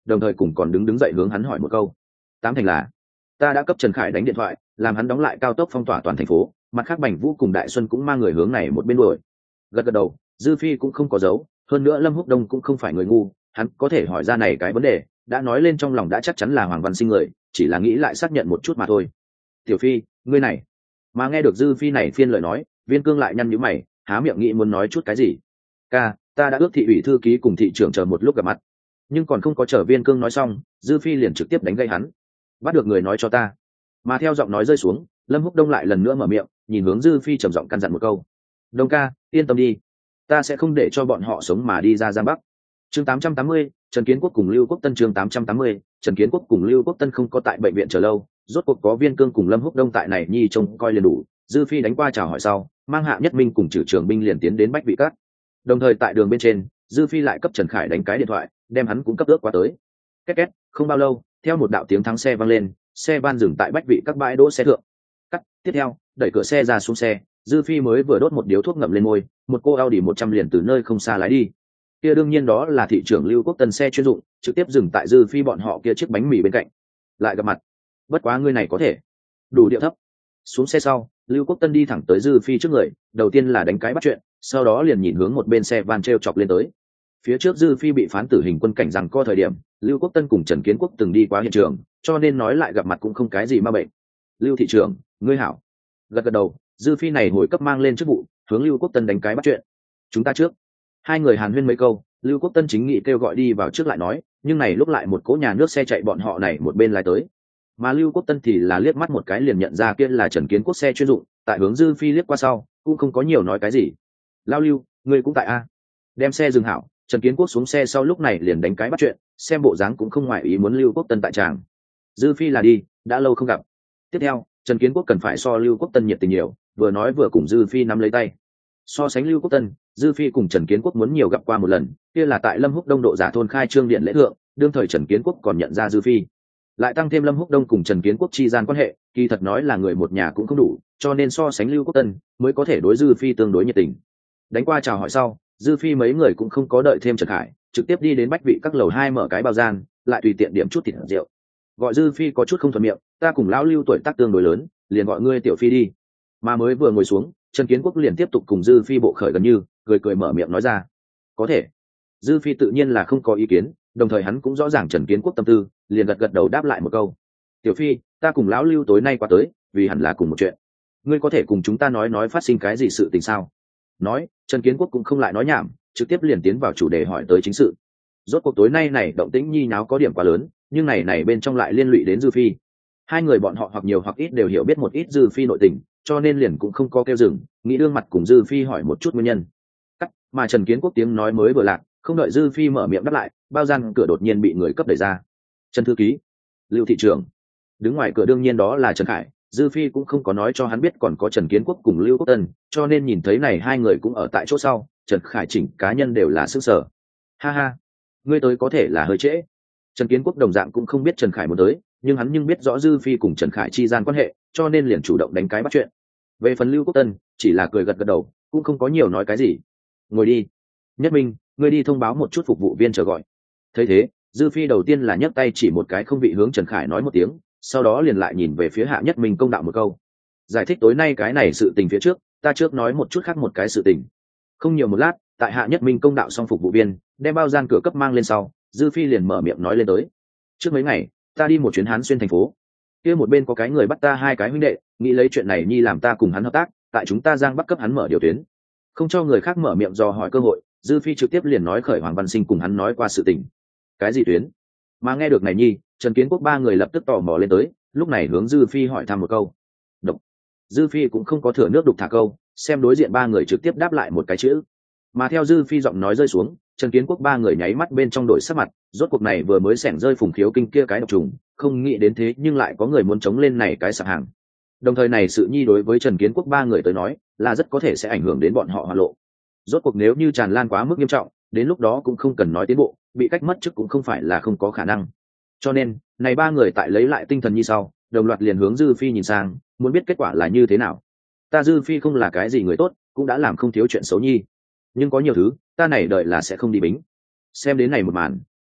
đồng thời cùng còn đứng dậy hướng hắn hỏi một câu. Tám thành là ta đã cấp Trần Khải đánh điện thoại, làm hắn đóng lại cao tốc phong tỏa toàn thành phố, mặt khác Bành Vũ cùng Đại Xuân cũng mang người hướng này một bên đuổi. Gật đầu, Dư Phi cũng không có giấu, hơn nữa Lâm Húc Đông cũng không phải người ngu, hắn có thể hỏi ra này cái vấn đề, đã nói lên trong lòng đã chắc chắn là Hoàng Văn Sinh người, chỉ là nghĩ lại xác nhận một chút mà thôi. Tiểu Phi, ngươi này. Mà nghe được Dư Phi này phiên lời nói, Viên Cương lại nhăn nhíu mày, há miệng nghĩ muốn nói chút cái gì. Ca, ta đã ước thị ủy thư ký cùng thị trưởng chờ một lúc gặp mặt. Nhưng còn không có chờ Viên Cương nói xong, Dư Phi liền trực tiếp đánh gây hắn. Bắt được người nói cho ta. Mà theo giọng nói rơi xuống, Lâm Húc Đông lại lần nữa mở miệng, nhìn hướng Dư Phi trầm giọng căn dặn một câu. Đông ca, yên tâm đi, ta sẽ không để cho bọn họ sống mà đi ra Giang Bắc. Chương 880, Trần Kiến Quốc cùng Lưu Quốc Tân. Chương 880, Trần Kiến Quốc cùng Lưu Quốc Tân không có tại bệnh viện chờ lâu, rốt cuộc có Viên Cương cùng Lâm Húc Đông tại này nhi trông coi liền đủ. Dư Phi đánh qua chào hỏi sau, mang Hạ Nhất Minh cùng Trử Trường binh liền tiến đến Bách Vị Các. Đồng thời tại đường bên trên, Dư Phi lại cấp Trần Khải đánh cái điện thoại, đem hắn cũng cấp ước qua tới. Két két, không bao lâu, theo một đạo tiếng thắng xe vang lên, xe van dừng tại Bách Vị Các bãi đỗ xe thượng. Cắt, tiếp theo, đẩy cửa xe ra xuống xe, Dư Phi mới vừa đốt một điếu thuốc ngậm lên môi, một cô Audi 100 liền từ nơi không xa lái đi. Kia đương nhiên đó là thị trưởng Lưu Quốc Tân xe chuyên dụng, trực tiếp dừng tại Dư Phi bọn họ kia chiếc bánh mì bên cạnh. Lại gặp mặt. Bất quá ngươi này có thể. Đủ điệu thấp. Xuống xe sau, Lưu Quốc Tân đi thẳng tới Dư Phi trước người, đầu tiên là đánh cái bắt chuyện, sau đó liền nhìn hướng một bên xe van treo chọc lên tới. Phía trước Dư Phi bị phán tử hình quân cảnh rằng co thời điểm, Lưu Quốc Tân cùng Trần Kiến Quốc từng đi qua hiện trường, cho nên nói lại gặp mặt cũng không cái gì ma bệnh. Lưu thị trưởng, ngươi hảo. Gật đầu, Dư Phi này hồi cấp mang lên chức vụ, hướng Lưu Quốc Tân đánh cái bắt chuyện. Chúng ta trước. Hai người hàn huyên mấy câu, Lưu Quốc Tân chính nghị kêu gọi đi vào trước lại nói, nhưng này lúc lại một cỗ nhà nước xe chạy bọn họ này một bên lái tới. Mà Lưu Quốc Tân thì là liếc mắt một cái liền nhận ra kia là Trần Kiến Quốc xe chuyên dụng, tại hướng Dư Phi liếc qua sau, cũng không có nhiều nói cái gì. Lao Lưu, ngươi cũng tại a? Đem xe dừng hảo, Trần Kiến Quốc xuống xe sau lúc này liền đánh cái bắt chuyện, xem bộ dáng cũng không ngoại ý muốn Lưu Quốc Tân tại tràng. Dư Phi là đi, đã lâu không gặp. Tiếp theo, Trần Kiến Quốc cần phải so Lưu Quốc Tân nhiệt tình nhiều, vừa nói vừa cùng Dư Phi nắm lấy tay. So sánh Lưu Quốc Tân, Dư Phi cùng Trần Kiến Quốc muốn nhiều gặp qua một lần, kia là tại Lâm Húc Đông độ giả thôn khai trương điện lễ thượng, đương thời Trần Kiến Quốc còn nhận ra Dư Phi. Lại tăng thêm Lâm Húc Đông cùng Trần Kiến Quốc chi gian quan hệ, kỳ thật nói là người một nhà cũng không đủ, cho nên so sánh Lưu Quốc Tân mới có thể đối Dư Phi tương đối nhiệt tình. Đánh qua chào hỏi sau, Dư Phi mấy người cũng không có đợi thêm Trần Khải, trực tiếp đi đến Bách Vị Các lầu 2 mở cái bao gian, lại tùy tiện điểm chút thịt rượu. Gọi Dư Phi có chút không thuận miệng, ta cùng lão Lưu tuổi tác tương đối lớn, liền gọi ngươi tiểu Phi đi. Mà mới vừa ngồi xuống, Trần Kiến Quốc liền tiếp tục cùng Dư Phi bộ khởi gần như, cười mở miệng nói ra. Có thể. Dư Phi tự nhiên là không có ý kiến, đồng thời hắn cũng rõ ràng Trần Kiến Quốc tâm tư, liền gật đầu đáp lại một câu. Tiểu Phi, ta cùng lão Lưu tối nay qua tới, vì hẳn là cùng một chuyện. Ngươi có thể cùng chúng ta nói phát sinh cái gì sự tình sao? Nói, Trần Kiến Quốc cũng không lại nói nhảm, trực tiếp liền tiến vào chủ đề hỏi tới chính sự. Rốt cuộc tối nay này động tĩnh nhi náo có điểm quá lớn, nhưng này bên trong lại liên lụy đến Dư Phi. Hai người bọn họ hoặc nhiều hoặc ít đều hiểu biết một ít Dư Phi nội tình, cho nên liền cũng không có kêu dừng, nghĩ đương mặt cùng Dư Phi hỏi một chút nguyên nhân. Mà Trần Kiến Quốc tiếng nói mới vừa lạc, không đợi Dư Phi mở miệng đáp lại, bao gian cửa đột nhiên bị người cấp đẩy ra. Trần thư ký, Lưu thị trưởng. Đứng ngoài cửa đương nhiên đó là Trần Khải, Dư Phi cũng không có nói cho hắn biết còn có Trần Kiến Quốc cùng Lưu Quốc Tân, cho nên nhìn thấy này hai người cũng ở tại chỗ sau, Trần Khải chỉnh cá nhân đều là sức sở. Ha ha, ngươi tới có thể là hơi trễ. Trần Kiến Quốc đồng dạng cũng không biết Trần Khải muốn tới, nhưng hắn biết rõ Dư Phi cùng Trần Khải chi gian quan hệ, cho nên liền chủ động đánh cái bắt chuyện. Về phần Lưu Quốc Tân, chỉ là cười gật đầu, cũng không có nhiều nói cái gì. Ngồi đi. Nhất Minh, ngươi đi thông báo một chút phục vụ viên chờ gọi. Thấy thế, Dư Phi đầu tiên là nhấc tay chỉ một cái không vị hướng Trần Khải nói một tiếng, sau đó liền lại nhìn về phía Hạ Nhất Minh công đạo một câu. Giải thích tối nay cái này sự tình phía trước, ta trước nói một chút khác một cái sự tình. Không nhiều một lát, tại Hạ Nhất Minh công đạo xong phục vụ viên, đem bao gian cửa cấp mang lên sau, Dư Phi liền mở miệng nói lên tới. Trước mấy ngày, ta đi một chuyến Hán xuyên thành phố. Kia một bên có cái người bắt ta hai cái huynh đệ, nghĩ lấy chuyện này nhi làm ta cùng hắn hợp tác, tại chúng ta Giang Bắc cấp hắn mở điều tuyến. Không cho người khác mở miệng dò hỏi cơ hội, Dư Phi trực tiếp liền nói khởi Hoàng Văn Sinh cùng hắn nói qua sự tình. Cái gì tuyến? Mà nghe được này nhi, Trần Kiến Quốc ba người lập tức tò mò lên tới, lúc này hướng Dư Phi hỏi thăm một câu. Độc. Dư Phi cũng không có thừa nước đục thả câu, xem đối diện ba người trực tiếp đáp lại một cái chữ. Mà theo Dư Phi giọng nói rơi xuống, Trần Kiến Quốc ba người nháy mắt bên trong đổi sắc mặt, rốt cuộc này vừa mới xẻng rơi Phùng Khiếu Kinh kia cái độc trùng, không nghĩ đến thế nhưng lại có người muốn chống lên này cái sạp hàng. Đồng thời này sự nhi đối với Trần Kiến Quốc ba người tới nói, là rất có thể sẽ ảnh hưởng đến bọn họ hoạt lộ. Rốt cuộc nếu như tràn lan quá mức nghiêm trọng, đến lúc đó cũng không cần nói tiến bộ, bị cách mất chức cũng không phải là không có khả năng. Cho nên, này ba người tại lấy lại tinh thần như sau, đồng loạt liền hướng Dư Phi nhìn sang, muốn biết kết quả là như thế nào. Ta Dư Phi không là cái gì người tốt, cũng đã làm không thiếu chuyện xấu nhi, nhưng có nhiều thứ ta này đợi là sẽ không đi bính. Xem đến này một màn,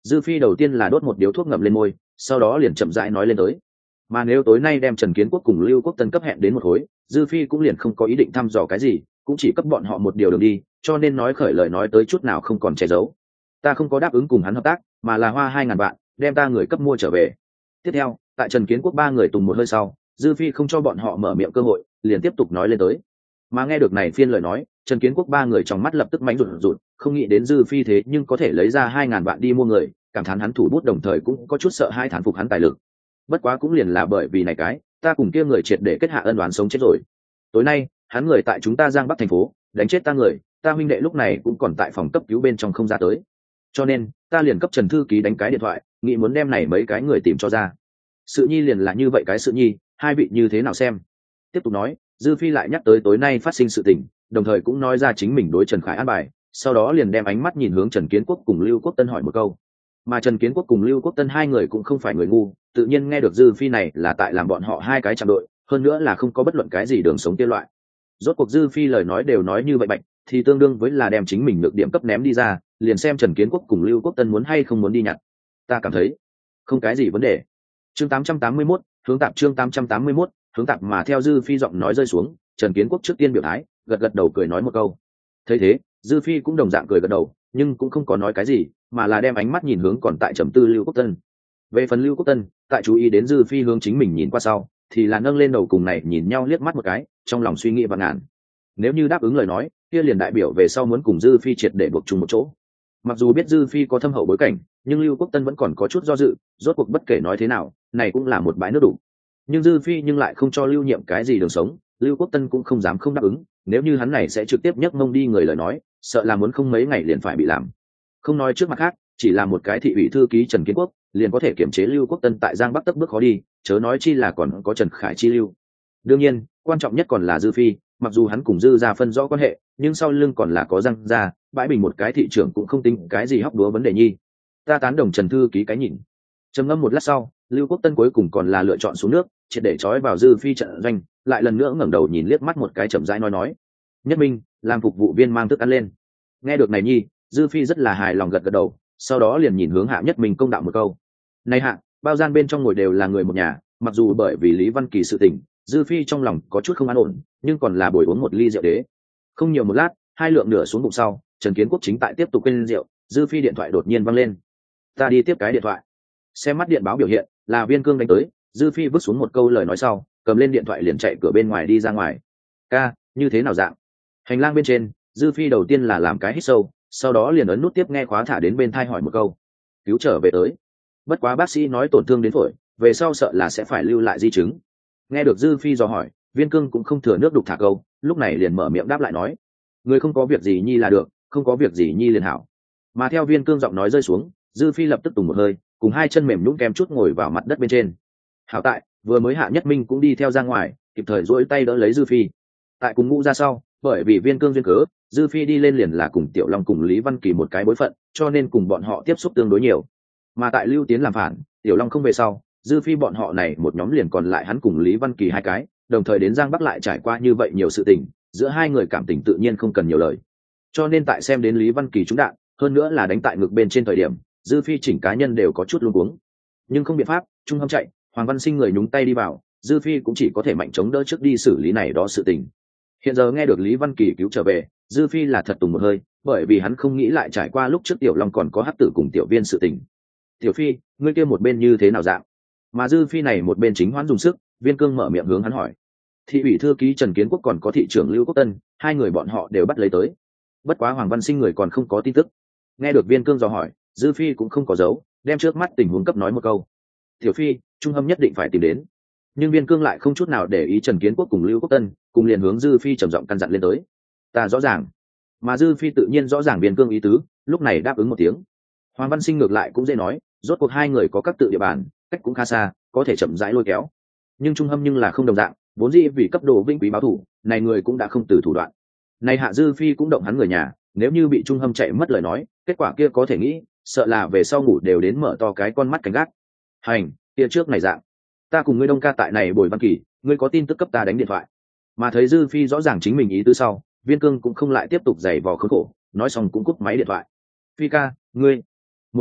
Dư Phi đầu tiên là đốt một điếu thuốc ngậm lên môi, sau đó liền chậm rãi nói lên tới. Mà nếu tối nay đem Trần Kiến Quốc cùng Lưu Quốc Tân cấp hẹn đến một khối, Dư Phi cũng liền không có ý định thăm dò cái gì, cũng chỉ cấp bọn họ một điều đường đi, cho nên nói khởi lời nói tới chút nào không còn che giấu. Ta không có đáp ứng cùng hắn hợp tác, mà là hoa 2.000 vạn, đem ta người cấp mua trở về. Tiếp theo, tại Trần Kiến Quốc ba người tùng một hơi sau, Dư Phi không cho bọn họ mở miệng cơ hội, liền tiếp tục nói lên tới. Mà nghe được này phiên lời nói, Trần Kiến Quốc ba người trong mắt lập tức mánh rụt rụt, không nghĩ đến Dư Phi thế nhưng có thể lấy ra 2.000 vạn đi mua người, cảm thán hắn thủ bút đồng thời cũng có chút sợ hai thán phục hắn tài lực. Bất quá cũng liền là bởi vì này cái, ta cùng kia người triệt để kết hạ ân oán sống chết rồi. Tối nay, hắn người tại chúng ta Giang Bắc thành phố, đánh chết ta người, ta huynh đệ lúc này cũng còn tại phòng cấp cứu bên trong không ra tới. Cho nên, ta liền cấp Trần thư ký đánh cái điện thoại, nghĩ muốn đem này mấy cái người tìm cho ra. Sự nhi liền là như vậy cái sự nhi, hai vị như thế nào xem? Tiếp tục nói, Dư Phi lại nhắc tới tối nay phát sinh sự tình, đồng thời cũng nói ra chính mình đối Trần Khải an bài, sau đó liền đem ánh mắt nhìn hướng Trần Kiến Quốc cùng Lưu Quốc Tân hỏi một câu. Mà Trần Kiến Quốc cùng Lưu Quốc Tân hai người cũng không phải người ngu, tự nhiên nghe được Dư Phi này là tại làm bọn họ hai cái chạm đội, hơn nữa là không có bất luận cái gì đường sống tiêu loại. Rốt cuộc Dư Phi lời nói đều nói như vậy bạch, thì tương đương với là đem chính mình nhược điểm cấp ném đi ra, liền xem Trần Kiến Quốc cùng Lưu Quốc Tân muốn hay không muốn đi nhặt. Ta cảm thấy không cái gì vấn đề. Chương 881, hướng tạp chương 881, hướng tạp mà theo Dư Phi giọng nói rơi xuống, Trần Kiến Quốc trước tiên biểu thái, gật gật đầu cười nói một câu. Thấy thế, Dư Phi cũng đồng dạng cười gật đầu, nhưng cũng không có nói cái gì, mà là đem ánh mắt nhìn hướng còn tại trầm tư Lưu Quốc Tân. Về phần Lưu Quốc Tân, tại chú ý đến Dư Phi hướng chính mình nhìn qua sau, thì là nâng lên đầu cùng này nhìn nhau liếc mắt một cái, trong lòng suy nghĩ vạn ngàn. Nếu như đáp ứng lời nói, kia liền đại biểu về sau muốn cùng Dư Phi triệt để buộc chung một chỗ. Mặc dù biết Dư Phi có thâm hậu bối cảnh, nhưng Lưu Quốc Tân vẫn còn có chút do dự, rốt cuộc bất kể nói thế nào, này cũng là một bãi nước đủ. Nhưng Dư Phi nhưng lại không cho Lưu Nhiệm cái gì đường sống, Lưu Quốc Tân cũng không dám không đáp ứng, nếu như hắn này sẽ trực tiếp nhấc mông đi người lời nói, sợ là muốn không mấy ngày liền phải bị làm. Không nói trước mặt khác, chỉ là một cái thị ủy thư ký Trần Kiến Quốc, liền có thể kiểm chế Lưu Quốc Tân tại Giang Bắc tấc bước khó đi, chớ nói chi là còn có Trần Khải chi lưu. Đương nhiên, quan trọng nhất còn là Dư Phi, mặc dù hắn cùng Dư gia phân rõ quan hệ, nhưng sau lưng còn là có Giang gia, bãi bình một cái thị trưởng cũng không tính cái gì hóc đúa vấn đề nhi. Ta tán đồng Trần thư ký cái nhìn. Trầm ngâm một lát sau, Lưu Quốc Tân cuối cùng còn là lựa chọn xuống nước, triệt để trói vào Dư Phi trận doanh, lại lần nữa ngẩng đầu nhìn liếc mắt một cái chậm rãi nói. Nhất Minh, làm phục vụ viên mang thức ăn lên. Nghe được này nhi, Dư Phi rất là hài lòng gật gật đầu, sau đó liền nhìn hướng Hạ Nhất Minh công đạo một câu. Này Hạ, bao gian bên trong ngồi đều là người một nhà, mặc dù bởi vì Lý Văn Kỳ sự tình, Dư Phi trong lòng có chút không an ổn, nhưng còn là bồi uống một ly rượu đế. Không nhiều một lát, hai lượng nửa xuống bụng sau, Trần Kiến Quốc chính tại tiếp tục quên rượu, Dư Phi điện thoại đột nhiên văng lên. Ta đi tiếp cái điện thoại. Xem mắt điện báo biểu hiện, là Viên Cương đánh tới, Dư Phi vứt xuống một câu lời nói sau, cầm lên điện thoại liền chạy cửa bên ngoài đi ra ngoài. Ca, như thế nào dạng? Hành lang bên trên, Dư Phi đầu tiên là làm cái hít sâu, sau đó liền ấn nút tiếp nghe khóa thả đến bên thai hỏi một câu. Cứu trở về tới. Bất quá bác sĩ nói tổn thương đến phổi, về sau sợ là sẽ phải lưu lại di chứng. Nghe được Dư Phi dò hỏi, Viên Cương cũng không thừa nước đục thả câu, lúc này liền mở miệng đáp lại nói. Người không có việc gì nhi là được, không có việc gì nhi liền hảo. Mà theo Viên Cương giọng nói rơi xuống, Dư Phi lập tức tùng một hơi, cùng hai chân mềm nhũn kém chút ngồi vào mặt đất bên trên. Hảo tại, vừa mới Hạ Nhất Minh cũng đi theo ra ngoài, kịp thời duỗi tay đỡ lấy Dư Phi. Tại cùng ngũ ra sau, bởi vì Viên Cương duyên cớ, Dư Phi đi lên liền là cùng Tiểu Long cùng Lý Văn Kỳ một cái bối phận, cho nên cùng bọn họ tiếp xúc tương đối nhiều. Mà tại Lưu Tiến làm phản, Tiểu Long không về sau, Dư Phi bọn họ này một nhóm liền còn lại hắn cùng Lý Văn Kỳ hai cái, đồng thời đến Giang Bắc lại trải qua như vậy nhiều sự tình, giữa hai người cảm tình tự nhiên không cần nhiều lời. Cho nên tại xem đến Lý Văn Kỳ trúng đạn, hơn nữa là đánh tại ngực bên trên thời điểm, Dư Phi chỉnh cá nhân đều có chút luống cuống. Nhưng không biện pháp, trung hâm chạy, Hoàng Văn Sinh người nhúng tay đi vào, Dư Phi cũng chỉ có thể mạnh chống đỡ trước đi xử lý này đó sự tình. Hiện giờ nghe được Lý Văn Kỳ cứu trở về, Dư Phi là thật tùng một hơi, bởi vì hắn không nghĩ lại trải qua lúc trước Tiểu Long còn có hắc tử cùng Tiểu Viên sự tình. Tiểu Phi, ngươi kia một bên như thế nào dạng? Mà Dư Phi này một bên chính hoãn dùng sức, Viên Cương mở miệng hướng hắn hỏi. Thị ủy thư ký Trần Kiến Quốc còn có thị trưởng Lưu Quốc Tân, hai người bọn họ đều bắt lấy tới. Bất quá Hoàng Văn Sinh người còn không có tin tức. Nghe được Viên Cương dò hỏi, Dư Phi cũng không có giấu, đem trước mắt tình huống cấp nói một câu. Tiểu Phi, trung hâm nhất định phải tìm đến. Nhưng Viên Cương lại không chút nào để ý Trần Kiến Quốc cùng Lưu Quốc Tân, cùng liền hướng Dư Phi trầm giọng căn dặn lên tới. Ta rõ ràng. Mà Dư Phi tự nhiên rõ ràng Viên Cương ý tứ, lúc này đáp ứng một tiếng. Hoàng Văn Sinh ngược lại cũng dễ nói, rốt cuộc hai người có các tự địa bàn, cách cũng khá xa, có thể chậm rãi lôi kéo. Nhưng trung hâm nhưng là không đồng dạng, vốn dĩ vì cấp độ vinh quý báo thủ, này người cũng đã không từ thủ đoạn. Này Hạ Dư Phi cũng động hắn người nhà, nếu như bị trung hâm chạy mất lời nói, kết quả kia có thể nghĩ, sợ là về sau ngủ đều đến mở to cái con mắt cảnh gác. Hành, kia trước này dạng, ta cùng ngươi Đông ca tại này Bồi Văn Kỳ, ngươi có tin tức cấp ta đánh điện thoại. Mà thấy Dư Phi rõ ràng chính mình ý tứ sau, Viên Cương cũng không lại tiếp tục giày vò khốn khổ, nói xong cũng cúp máy điện thoại. Phi ca, ngươi. Một bên,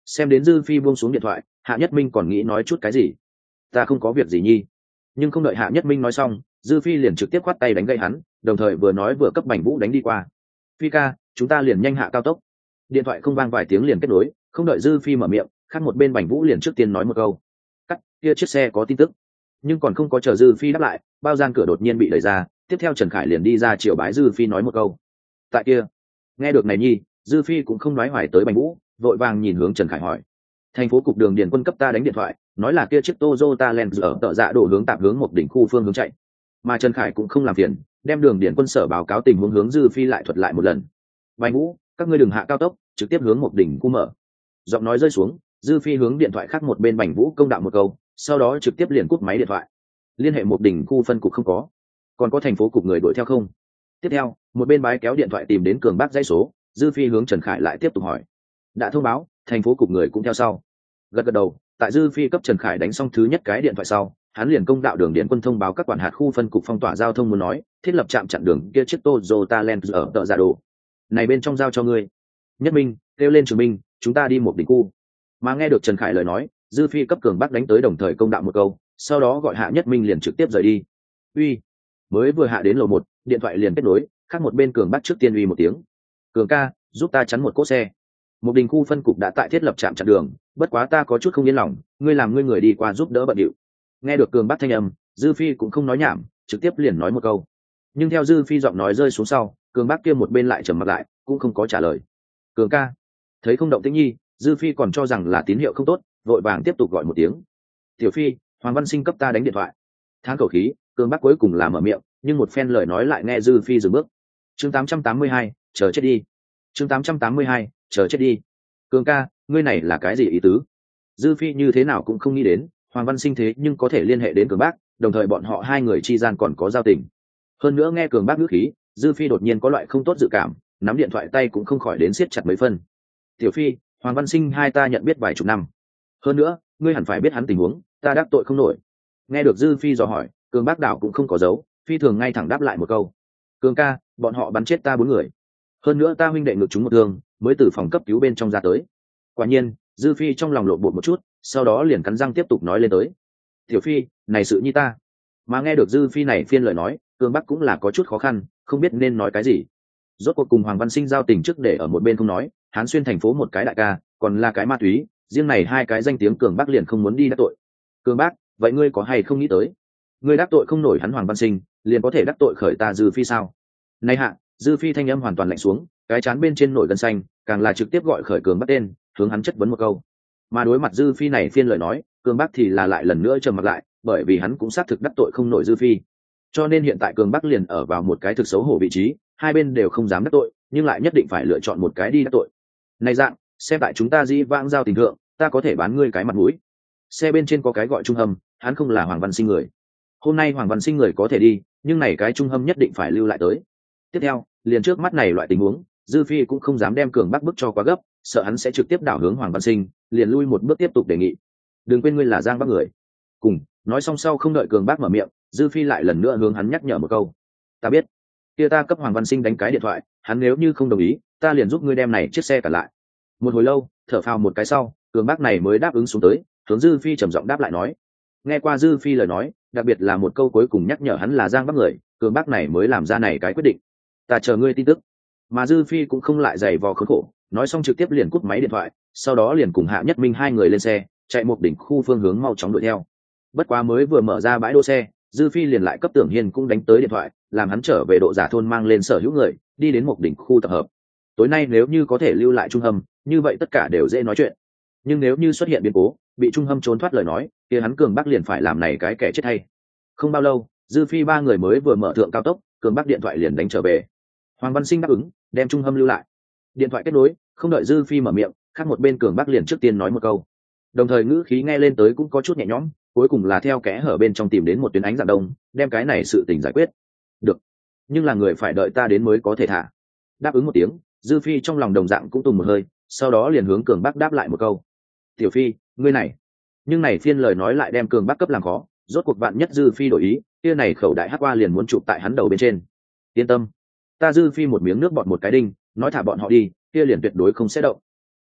Xem đến dư phi buông xuống điện thoại, Hạ Nhất Minh còn nghĩ nói chút cái gì. Ta không có việc gì nhi. Nhưng không đợi Hạ Nhất Minh nói xong, dư phi liền trực tiếp khoát tay đánh gây hắn, đồng thời vừa nói vừa cấp Bành Vũ đánh đi qua. Phi ca, chúng ta liền nhanh hạ cao tốc. Điện thoại không vang vài tiếng liền kết nối, không đợi dư phi mở miệng, khác một bên Bành Vũ liền trước tiên nói một câu. Cắt, kia chiếc xe có tin tức. Nhưng còn không có chờ dư phi đáp lại, bao gian cửa đột nhiên bị đẩy ra, tiếp theo Trần Khải liền đi ra chiều bái dư phi nói một câu. Tại kia. Nghe được này nhi, dư phi cũng không nói hoài tới Bành Vũ, vội vàng nhìn hướng Trần Khải hỏi. Thành phố cục đường điền quân cấp ta đánh điện thoại, nói là kia chiếc Toyota Land ở tợ dạ đổ hướng tạm hướng một đỉnh khu phương hướng chạy. Mà Trần Khải cũng không làm phiền, đem đường điền quân sở báo cáo tình huống hướng dư phi lại thuật lại một lần. Bành Vũ, các ngươi đừng hạ cao tốc, trực tiếp hướng một đỉnh khu mở. Giọng nói rơi xuống, dư phi hướng điện thoại khác một bên Bành Vũ công đạo một câu, sau đó trực tiếp liền cúp máy điện thoại. Liên hệ một đỉnh khu phân cục không có, còn có thành phố cục người đuổi theo không? Tiếp theo, một bên bái kéo điện thoại tìm đến Cường Bác dãy số, dư phi hướng Trần Khải lại tiếp tục hỏi. Đã thông báo, thành phố cục người cũng theo sau. Gật gật đầu, tại dư phi cấp Trần Khải đánh xong thứ nhất cái điện thoại sau, hắn liền công đạo đường điện quân thông báo các quản hạt khu phân cục phong tỏa giao thông, muốn nói thiết lập trạm chặn đường kia chiếc Toyota Land ở tợ dạ đồ này bên trong giao cho ngươi. Nhất Minh kêu lên Trường Minh, chúng ta đi một đỉnh khu. Mà nghe được Trần Khải lời nói, dư phi cấp Cường Bắc đánh tới, đồng thời công đạo một câu, sau đó gọi Hạ Nhất Minh liền trực tiếp rời đi. Uy, mới vừa hạ đến lầu 1, điện thoại liền kết nối, khác một bên Cường Bắc trước tiên uy một tiếng. Cường ca, giúp ta chắn một cỗ xe. Một đình khu phân cục đã tại thiết lập trạm chặn đường, bất quá ta có chút không yên lòng, ngươi làm ngươi người đi qua giúp đỡ bận điệu. Nghe được Cường Bắc thanh âm, dư phi cũng không nói nhảm, trực tiếp liền nói một câu. Nhưng theo dư phi giọng nói rơi xuống sau, Cường Bắc kia một bên lại trầm mặt lại, cũng không có trả lời. Cường ca, thấy không động tĩnh nhi, dư phi còn cho rằng là tín hiệu không tốt, vội vàng tiếp tục gọi một tiếng. Tiểu phi, Hoàng Văn Sinh cấp ta đánh điện thoại. Thang khẩu khí, Cường Bắc cuối cùng là mở miệng, nhưng một phen lời nói lại nghe dư phi dừng bước. Chương 882, chờ chết đi. Chương 882, chờ chết đi. Cường ca, ngươi này là cái gì ý tứ? Dư phi như thế nào cũng không nghĩ đến Hoàng Văn Sinh thế nhưng có thể liên hệ đến Cường Bác, đồng thời bọn họ hai người chi gian còn có giao tình. Hơn nữa nghe Cường Bác ngữ khí, dư phi đột nhiên có loại không tốt dự cảm, nắm điện thoại tay cũng không khỏi đến siết chặt mấy phân. Tiểu phi, Hoàng Văn Sinh hai ta nhận biết vài chục năm, hơn nữa ngươi hẳn phải biết hắn tình huống, ta đắc tội không nổi. Nghe được dư phi dò hỏi, Cường Bác đảo cũng không có giấu, phi thường ngay thẳng đáp lại một câu. Cường ca, bọn họ bắn chết ta 4 người, hơn nữa ta huynh đệ ngực chúng một thương, mới từ phòng cấp cứu bên trong ra tới. Quả nhiên, dư phi trong lòng lộn bột một chút, sau đó liền cắn răng tiếp tục nói lên tới. Tiểu phi, này sự như ta. Mà nghe được dư phi này phiên lời nói, Cường Bắc cũng là có chút khó khăn, không biết nên nói cái gì. Rốt cuộc cùng Hoàng Văn Sinh giao tình trước để ở một bên không nói, Hán Xuyên thành phố một cái đại ca, còn là cái ma túy, riêng này hai cái danh tiếng Cường Bắc liền không muốn đi đắc tội. Cường Bắc, vậy ngươi có hay không nghĩ tới, ngươi đắc tội không nổi hắn Hoàng Văn Sinh, liền có thể đắc tội khởi ta dư phi sao? Này hạ, dư phi thanh âm hoàn toàn lạnh xuống, cái chán bên trên nổi gân xanh, càng là trực tiếp gọi khởi Cường Bắc tên, hướng hắn chất vấn một câu. Mà đối mặt dư phi này phiên lời nói, Cường Bắc thì là lại lần nữa trầm mặt lại, bởi vì hắn cũng xác thực đắc tội không nổi dư phi, cho nên hiện tại Cường Bắc liền ở vào một cái thực xấu hổ vị trí, hai bên đều không dám đắc tội, nhưng lại nhất định phải lựa chọn một cái đi đắc tội. Này dạng, xem tại chúng ta dĩ vãng giao tình thượng, ta có thể bán ngươi cái mặt mũi. Xe bên trên có cái gọi Trung Hâm, hắn không là Hoàng Văn Sinh người. Hôm nay Hoàng Văn Sinh người có thể đi, nhưng này cái Trung Hâm nhất định phải lưu lại tới. Tiếp theo, liền trước mắt này loại tình huống, dư phi cũng không dám đem Cường Bắc bức cho quá gấp, sợ hắn sẽ trực tiếp đảo hướng Hoàng Văn Sinh, liền lui một bước tiếp tục đề nghị. Đừng quên ngươi là Giang Bắc người. Cùng nói xong sau không đợi Cường Bắc mở miệng, dư phi lại lần nữa hướng hắn nhắc nhở một câu. Ta biết. Kia ta cấp Hoàng Văn Sinh đánh cái điện thoại, hắn nếu như không đồng ý, ta liền giúp ngươi đem này chiếc xe cả lại. Một hồi lâu, thở phào một cái sau, Cường Bắc này mới đáp ứng xuống tới, hướng dư phi trầm giọng đáp lại nói. Nghe qua dư phi lời nói, đặc biệt là một câu cuối cùng nhắc nhở hắn là Giang Bắc người, Cường Bắc này mới làm ra này cái quyết định. Ta chờ ngươi tin tức. Mà dư phi cũng không lại giày vò khốn khổ, nói xong trực tiếp liền cúp máy điện thoại, sau đó liền cùng Hạ Nhất Minh hai người lên xe, chạy một đỉnh khu phương hướng mau chóng đuổi theo. Bất quá mới vừa mở ra bãi đỗ xe, dư phi liền lại cấp Tưởng Hiên cũng đánh tới điện thoại, làm hắn trở về độ giả thôn mang lên sở hữu người, đi đến một đỉnh khu tập hợp. Tối nay nếu như có thể lưu lại Trung Hâm, như vậy tất cả đều dễ nói chuyện. Nhưng nếu như xuất hiện biến cố, bị Trung Hâm trốn thoát lời nói, kia hắn Cường Bắc liền phải làm này cái kẻ chết hay. Không bao lâu, dư phi ba người mới vừa mở thượng cao tốc, Cường Bắc điện thoại liền đánh trở về. Hoàng Văn Sinh đáp ứng, đem Trung Hâm lưu lại. Điện thoại kết nối, không đợi dư phi mở miệng, khác một bên Cường Bắc liền trước tiên nói một câu, đồng thời ngữ khí nghe lên tới cũng có chút nhẹ nhõm, cuối cùng là theo kẽ hở bên trong tìm đến một tuyến ánh dạng đông, đem cái này sự tình giải quyết được, nhưng là người phải đợi ta đến mới có thể thả. Đáp ứng một tiếng, dư phi trong lòng đồng dạng cũng tùng một hơi, sau đó liền hướng Cường Bắc đáp lại một câu. Tiểu phi, ngươi này. Nhưng này phiên lời nói lại đem Cường Bắc cấp làm khó, rốt cuộc bạn nhất dư phi đổi ý, kia này khẩu đại hắc qua liền muốn chụp tại hắn đầu bên trên. Yên tâm, ta dư phi một miếng nước bọt một cái đinh, nói thả bọn họ đi, kia liền tuyệt đối không sẽ động.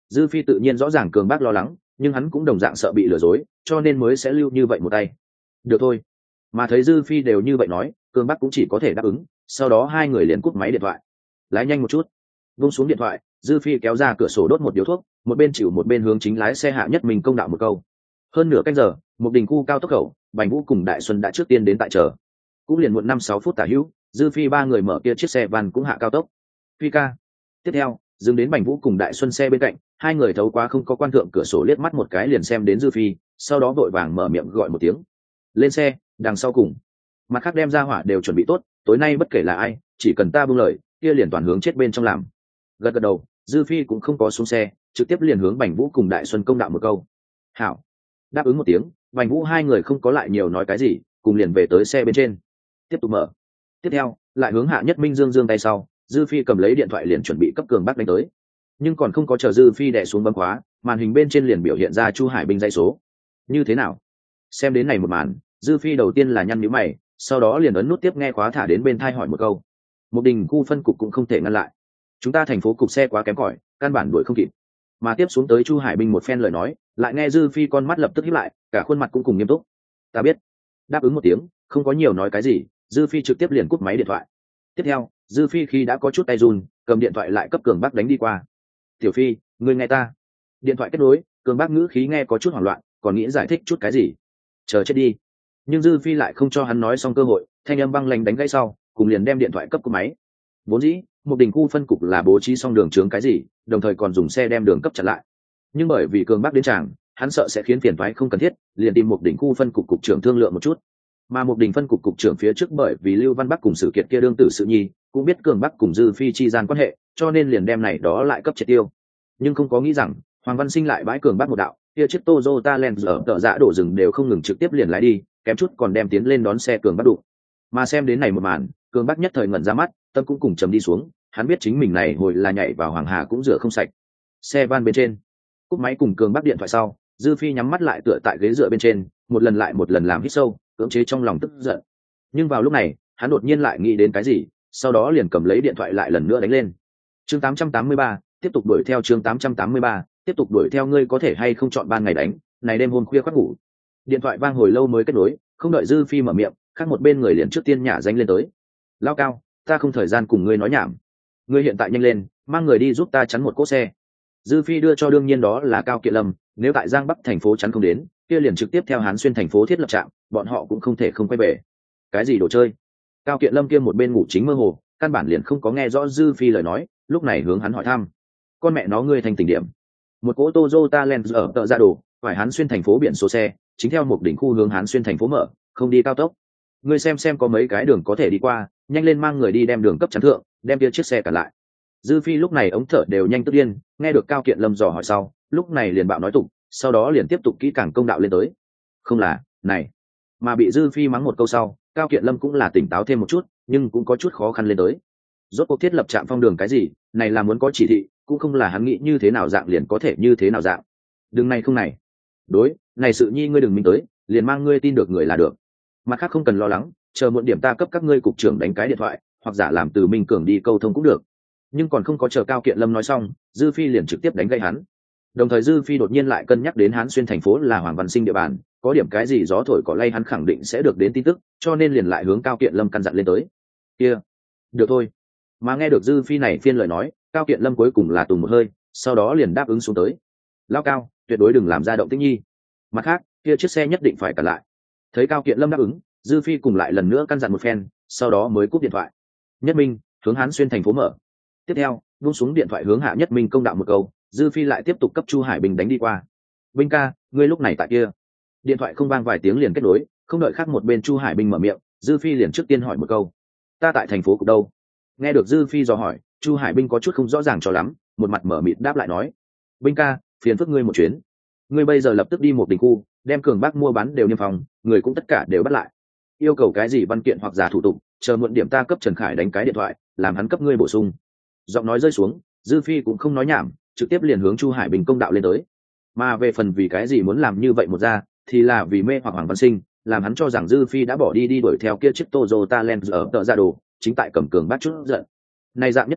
Dư Phi tự nhiên rõ ràng Cường Bác lo lắng, nhưng hắn cũng đồng dạng sợ bị lừa dối, cho nên mới sẽ lưu như vậy một tay. Được thôi. Mà thấy Dư Phi đều như vậy nói, Cường Bác cũng chỉ có thể đáp ứng, sau đó hai người liền cúp máy điện thoại. Lái nhanh một chút. Vung xuống điện thoại, Dư Phi kéo ra cửa sổ đốt một điếu thuốc, một bên chịu một bên hướng chính lái xe Hạ Nhất Minh công đạo một câu. Hơn nửa canh giờ, một đình khu cao tốc khẩu, Bành Vũ cùng Đại Xuân đã trước tiên đến tại chờ. Cũng liền muộn 5-6 phút tả hữu, Dư Phi ba người mở kia chiếc xe van cũng hạ cao tốc. Phi ca. Tiếp theo, dừng đến Bành Vũ cùng Đại Xuân xe bên cạnh, hai người thấu quá không có quan thượng cửa sổ liếc mắt một cái liền xem đến Dư Phi, sau đó vội vàng mở miệng gọi một tiếng. Lên xe, đằng sau cùng. Mặt khác đem ra hỏa đều chuẩn bị tốt, tối nay bất kể là ai, chỉ cần ta buông lời, kia liền toàn hướng chết bên trong làm. Gật gật đầu, Dư Phi cũng không có xuống xe, trực tiếp liền hướng Bành Vũ cùng Đại Xuân công đạo một câu. Hảo. Đáp ứng một tiếng, Bành Vũ hai người không có lại nhiều nói cái gì, cùng liền về tới xe bên trên. Tiếp tục mở. Tiếp theo, lại hướng Hạ Nhất Minh giương tay sau, Dư Phi cầm lấy điện thoại liền chuẩn bị cấp Cường Bác đánh tới. Nhưng còn không có chờ Dư Phi đè xuống bấm khóa, màn hình bên trên liền biểu hiện ra Chu Hải Binh dãy số. Như thế nào? Xem đến này một màn, Dư Phi đầu tiên là nhăn nhíu mày, sau đó liền ấn nút tiếp nghe khóa thả đến bên tai hỏi một câu. Một đình khu phân cục cũng không thể ngăn lại. Chúng ta thành phố cục xe quá kém cỏi, căn bản đuổi không kịp. Mà tiếp xuống tới Chu Hải Binh một phen lời nói, lại nghe Dư Phi con mắt lập tức híp lại, cả khuôn mặt cũng cùng nghiêm túc. Ta biết. Đáp ứng một tiếng, không có nhiều nói cái gì, Dư Phi trực tiếp liền cúp máy điện thoại. Tiếp theo, Dư Phi khi đã có chút tay run, cầm điện thoại lại cấp Cường Bác đánh đi qua. Tiểu Phi, ngươi nghe ta. Điện thoại kết nối, Cường Bác ngữ khí nghe có chút hoảng loạn, còn nghĩ giải thích chút cái gì. Chờ chết đi. Nhưng Dư Phi lại không cho hắn nói xong cơ hội, thanh âm băng lãnh đánh gãy sau, cùng liền đem điện thoại cấp cúp máy. Vốn dĩ, một đình khu phân cục là bố trí xong đường chướng cái gì, đồng thời còn dùng xe đem đường cấp chặn lại. Nhưng bởi vì Cường Bác đến tràng, hắn sợ sẽ khiến phiền toái không cần thiết, liền tìm một đỉnh khu phân cục cục trưởng thương lượng một chút. Mà một đỉnh phân cục cục trưởng phía trước bởi vì Lưu Văn Bắc cùng sự kiện kia đương tử sự nhi, cũng biết Cường Bắc cùng Dư Phi chi gian quan hệ, cho nên liền đem này đó lại cấp triệt tiêu. Nhưng không có nghĩ rằng, Hoàng Văn Sinh lại bãi Cường Bắc một đạo, kia chiếc Toyota Land ở tợ dạ đổ rừng đều không ngừng trực tiếp liền lái đi, kém chút còn đem tiến lên đón xe Cường Bắc đụng. Mà xem đến này một màn, Cường Bắc nhất thời ngẩn ra mắt, tâm cũng cùng trầm đi xuống, hắn biết chính mình này hồi là nhảy vào Hoàng Hà cũng rửa không sạch. Xe van bên trên, cúp máy cùng Cường Bắc điện thoại sau, Dư Phi nhắm mắt lại tựa tại ghế dựa bên trên, một lần lại một lần làm hít sâu, cưỡng chế trong lòng tức giận. Nhưng vào lúc này, hắn đột nhiên lại nghĩ đến cái gì, sau đó liền cầm lấy điện thoại lại lần nữa đánh lên. Chương 883, tiếp tục đuổi theo chương 883, tiếp tục đuổi theo ngươi có thể hay không chọn ban ngày đánh, này đêm hôm khuya khoác ngủ. Điện thoại vang hồi lâu mới kết nối, không đợi Dư Phi mở miệng, khác một bên người liền trước tiên nhả danh lên tới. Lao Cao, ta không thời gian cùng ngươi nói nhảm. Ngươi hiện tại nhanh lên, mang người đi giúp ta chắn một cỗ xe. Dư Phi đưa cho đương nhiên đó là Cao Kiện Lâm, nếu tại Giang Bắc thành phố chắn không đến, kia liền trực tiếp theo Hán Xuyên thành phố thiết lập trạm, bọn họ cũng không thể không quay về. Cái gì đồ chơi? Cao Kiện Lâm kia một bên ngủ chính mơ hồ, căn bản liền không có nghe rõ Dư Phi lời nói, lúc này hướng hắn hỏi thăm. Con mẹ nó ngươi thành tỉnh điểm. Một cỗ Toyota Land ở tợ ra đồ, phải Hán Xuyên thành phố biển số xe, chính theo một đỉnh khu hướng Hán Xuyên thành phố mở, không đi cao tốc. Ngươi xem có mấy cái đường có thể đi qua, nhanh lên mang người đi đem đường cấp chắn thượng, đem kia chiếc xe cả lại. Dư Phi lúc này ống thở đều nhanh tức điên, nghe được Cao Kiện Lâm dò hỏi sau, lúc này liền bạo nói tục, sau đó liền tiếp tục kỹ càng công đạo lên tới. Không là, này, mà bị Dư Phi mắng một câu sau, Cao Kiện Lâm cũng là tỉnh táo thêm một chút, nhưng cũng có chút khó khăn lên tới. Rốt cuộc thiết lập trạm phong đường cái gì, này là muốn có chỉ thị, cũng không là hắn nghĩ như thế nào dạng liền có thể như thế nào dạng. Đừng này không này. Đối, này sự nhi ngươi đừng minh tới, liền mang ngươi tin được người là được. Mặt khác không cần lo lắng, chờ muộn điểm ta cấp các ngươi cục trưởng đánh cái điện thoại, hoặc giả làm từ Minh Cường đi câu thông cũng được. Nhưng còn không có chờ Cao Kiện Lâm nói xong, Dư Phi liền trực tiếp đánh gây hắn. Đồng thời Dư Phi đột nhiên lại cân nhắc đến Hán Xuyên thành phố là Hoàng Văn Sinh địa bàn, có điểm cái gì gió thổi cỏ lay hắn khẳng định sẽ được đến tin tức, cho nên liền lại hướng Cao Kiện Lâm căn dặn lên tới. Kia, được thôi. Mà nghe được Dư Phi này phiên lời nói, Cao Kiện Lâm cuối cùng là tùng một hơi, sau đó liền đáp ứng xuống tới. Lao Cao, tuyệt đối đừng làm ra động tĩnh nhi. Mặt khác, kia chiếc xe nhất định phải cản lại. Thấy Cao Kiện Lâm đáp ứng, Dư Phi cùng lại lần nữa căn dặn một phen, sau đó mới cúp điện thoại. Nhất Minh, hướng Hán Xuyên thành phố mở. Tiếp theo, buông xuống điện thoại hướng Hạ Nhất Minh công đạo một câu, Dư Phi lại tiếp tục cấp Chu Hải Bình đánh đi qua. Binh ca, ngươi lúc này tại kia. Điện thoại không vang vài tiếng liền kết nối, không đợi khác một bên Chu Hải Bình mở miệng, Dư Phi liền trước tiên hỏi một câu. Ta tại thành phố cục đâu? Nghe được Dư Phi dò hỏi, Chu Hải Bình có chút không rõ ràng cho lắm, một mặt mở mịt đáp lại nói. Binh ca, phiền phức ngươi một chuyến. Ngươi bây giờ lập tức đi một đỉnh khu, đem Cường Bắc mua bán đều niêm phòng, người cũng tất cả đều bắt lại. Yêu cầu cái gì văn kiện hoặc giả thủ tục, chờ muộn điểm ta cấp Trần Khải đánh cái điện thoại, làm hắn cấp ngươi bổ sung. Giọng nói rơi xuống, Dư Phi cũng không nói nhảm, trực tiếp liền hướng Chu Hải Bình công đạo lên tới. Mà về phần vì cái gì muốn làm như vậy một ra, thì là vì mê hoặc Hoàng Văn Sinh, làm hắn cho rằng Dư Phi đã bỏ đi đuổi theo kia chiếc Toyota Land ở tợ ra đồ, chính tại cầm Cường Bắc chút giận. Này dạng nhất tới,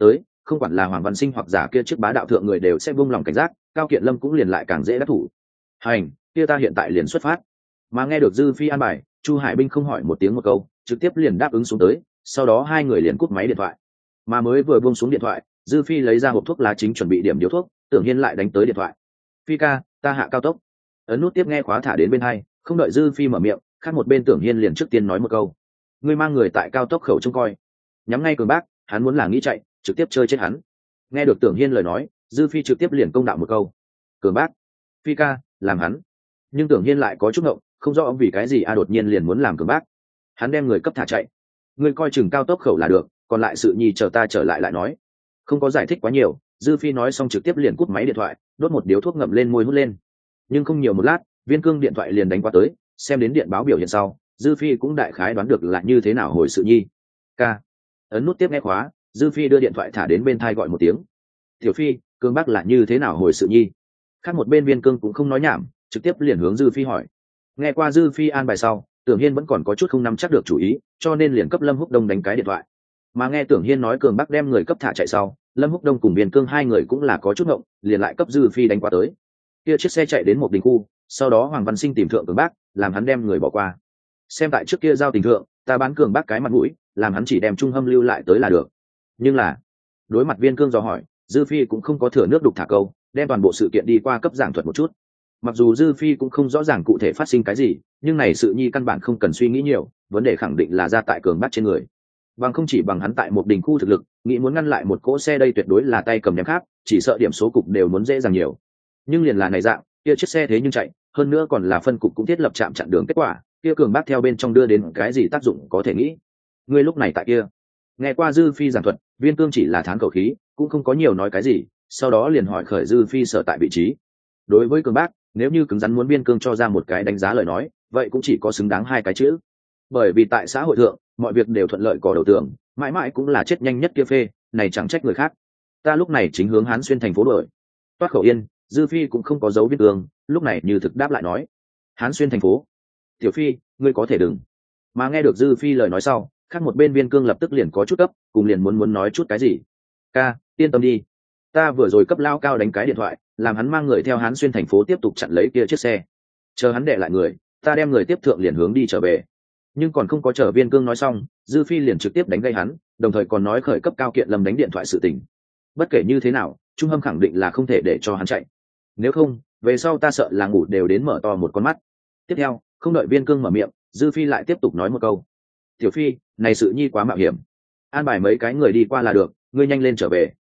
không quản là Hoàng Văn Sinh hoặc giả kia trước bá đạo thượng người đều sẽ buông lòng cảnh giác, Cao Kiện Lâm cũng liền lại càng dễ đắc thủ. Hành, kia ta hiện tại liền xuất phát. Mà nghe được Dư Phi an bài, Chu Hải Binh không hỏi một tiếng một câu, trực tiếp liền đáp ứng xuống tới, sau đó hai người liền cúp máy điện thoại. Mà mới vừa buông xuống điện thoại, Dư Phi lấy ra hộp thuốc lá chính chuẩn bị điểm điếu thuốc, Tưởng Hiên lại đánh tới điện thoại. Phi ca, ta hạ cao tốc. Ấn nút tiếp nghe khóa thả đến bên hai, không đợi Dư Phi mở miệng, khác một bên Tưởng Hiên liền trước tiên nói một câu. Ngươi mang người tại cao tốc khẩu trông coi, nhắm ngay Cường Bác, hắn muốn là nghĩ chạy, trực tiếp chơi chết hắn. Nghe được Tưởng Hiên lời nói, Dư Phi trực tiếp liền công đạo một câu. Cường Bác, Phi ca, làm hắn. Nhưng Tưởng Hiên lại có chút ngộng, không rõ vì cái gì đột nhiên liền muốn làm Cường Bác. Hắn đem người cấp thả chạy. Ngươi coi chừng cao tốc khẩu là được, còn lại sự nhi chờ ta trở lại nói. Không có giải thích quá nhiều, Dư Phi nói xong trực tiếp liền cúp máy điện thoại, đốt một điếu thuốc ngậm lên môi hút lên. Nhưng không nhiều một lát, Viên Cương điện thoại liền đánh qua tới, xem đến điện báo biểu hiện sau, Dư Phi cũng đại khái đoán được là như thế nào hồi sự nhi. Ca. Ấn nút tiếp nghe khóa, Dư Phi đưa điện thoại thả đến bên thai gọi một tiếng. Tiểu Phi, Cương Bác là như thế nào hồi sự nhi? Khác một bên Viên Cương cũng không nói nhảm, trực tiếp liền hướng Dư Phi hỏi. Nghe qua Dư Phi an bài sau, Tưởng Hiên vẫn còn có chút không nắm chắc được chủ ý, cho nên liền cấp Lâm Húc Đông đánh cái điện thoại. Mà nghe Tưởng Hiên nói Cường Bác đem người cấp thả chạy sau, Lâm Húc Đông cùng Viên Cương hai người cũng là có chút ngộng, liền lại cấp Dư Phi đánh qua tới. Kia chiếc xe chạy đến một đình khu, sau đó Hoàng Văn Sinh tìm thượng Cường Bác, làm hắn đem người bỏ qua. Xem tại trước kia giao tình thượng, ta bán Cường Bác cái mặt mũi, làm hắn chỉ đem Trung Hâm lưu lại tới là được. Nhưng là, đối mặt Viên Cương dò hỏi, Dư Phi cũng không có thừa nước đục thả câu, đem toàn bộ sự kiện đi qua cấp giảng thuật một chút. Mặc dù Dư Phi cũng không rõ ràng cụ thể phát sinh cái gì, nhưng này sự nhi căn bản không cần suy nghĩ nhiều, vấn đề khẳng định là ra tại Cường Bác trên người. Bằng không chỉ bằng hắn tại một đình khu thực lực, nghĩ muốn ngăn lại một cỗ xe đây tuyệt đối là tay cầm nhắm khác, chỉ sợ điểm số cục đều muốn dễ dàng nhiều. Nhưng liền là này dạng, kia chiếc xe thế nhưng chạy, hơn nữa còn là phân cục cũng thiết lập trạm chặn đường kết quả, kia Cường Bác theo bên trong đưa đến cái gì tác dụng có thể nghĩ. Ngươi lúc này tại kia, nghe qua Dư Phi giảng thuật, Viên Cương chỉ là thán khẩu khí, cũng không có nhiều nói cái gì, sau đó liền hỏi khởi Dư Phi sở tại vị trí. Đối với Cường Bác, nếu như cứng rắn muốn Viên Cương cho ra một cái đánh giá lời nói, vậy cũng chỉ có xứng đáng hai cái chữ. Bởi vì tại xã hội thượng, mọi việc đều thuận lợi cỏ đầu tường, mãi mãi cũng là chết nhanh nhất kia phê, này chẳng trách người khác. Ta lúc này chính hướng Hán Xuyên thành phố đuổi. Toát khẩu yên, Dư Phi cũng không có dấu Viên Cương, lúc này như thực đáp lại nói. Hán Xuyên thành phố. Tiểu Phi, ngươi có thể đừng. Mà nghe được Dư Phi lời nói sau, khác một bên Viên Cương lập tức liền có chút cấp, cùng liền muốn nói chút cái gì. Ca, yên tâm đi. Ta vừa rồi cấp lao cao đánh cái điện thoại, làm hắn mang người theo Hán Xuyên thành phố tiếp tục chặn lấy kia chiếc xe. Chờ hắn đệ lại người, ta đem người tiếp thượng liền hướng đi trở về. Nhưng còn không có chờ Viên Cương nói xong, Dư Phi liền trực tiếp đánh gây hắn, đồng thời còn nói khởi cấp Cao Kiện Lâm đánh điện thoại sự tình. Bất kể như thế nào, Trung Hâm khẳng định là không thể để cho hắn chạy. Nếu không, về sau ta sợ là ngủ đều đến mở to một con mắt. Tiếp theo, không đợi Viên Cương mở miệng, Dư Phi lại tiếp tục nói một câu. Tiểu Phi, này sự nhi quá mạo hiểm. An bài mấy cái người đi qua là được, ngươi nhanh lên trở về.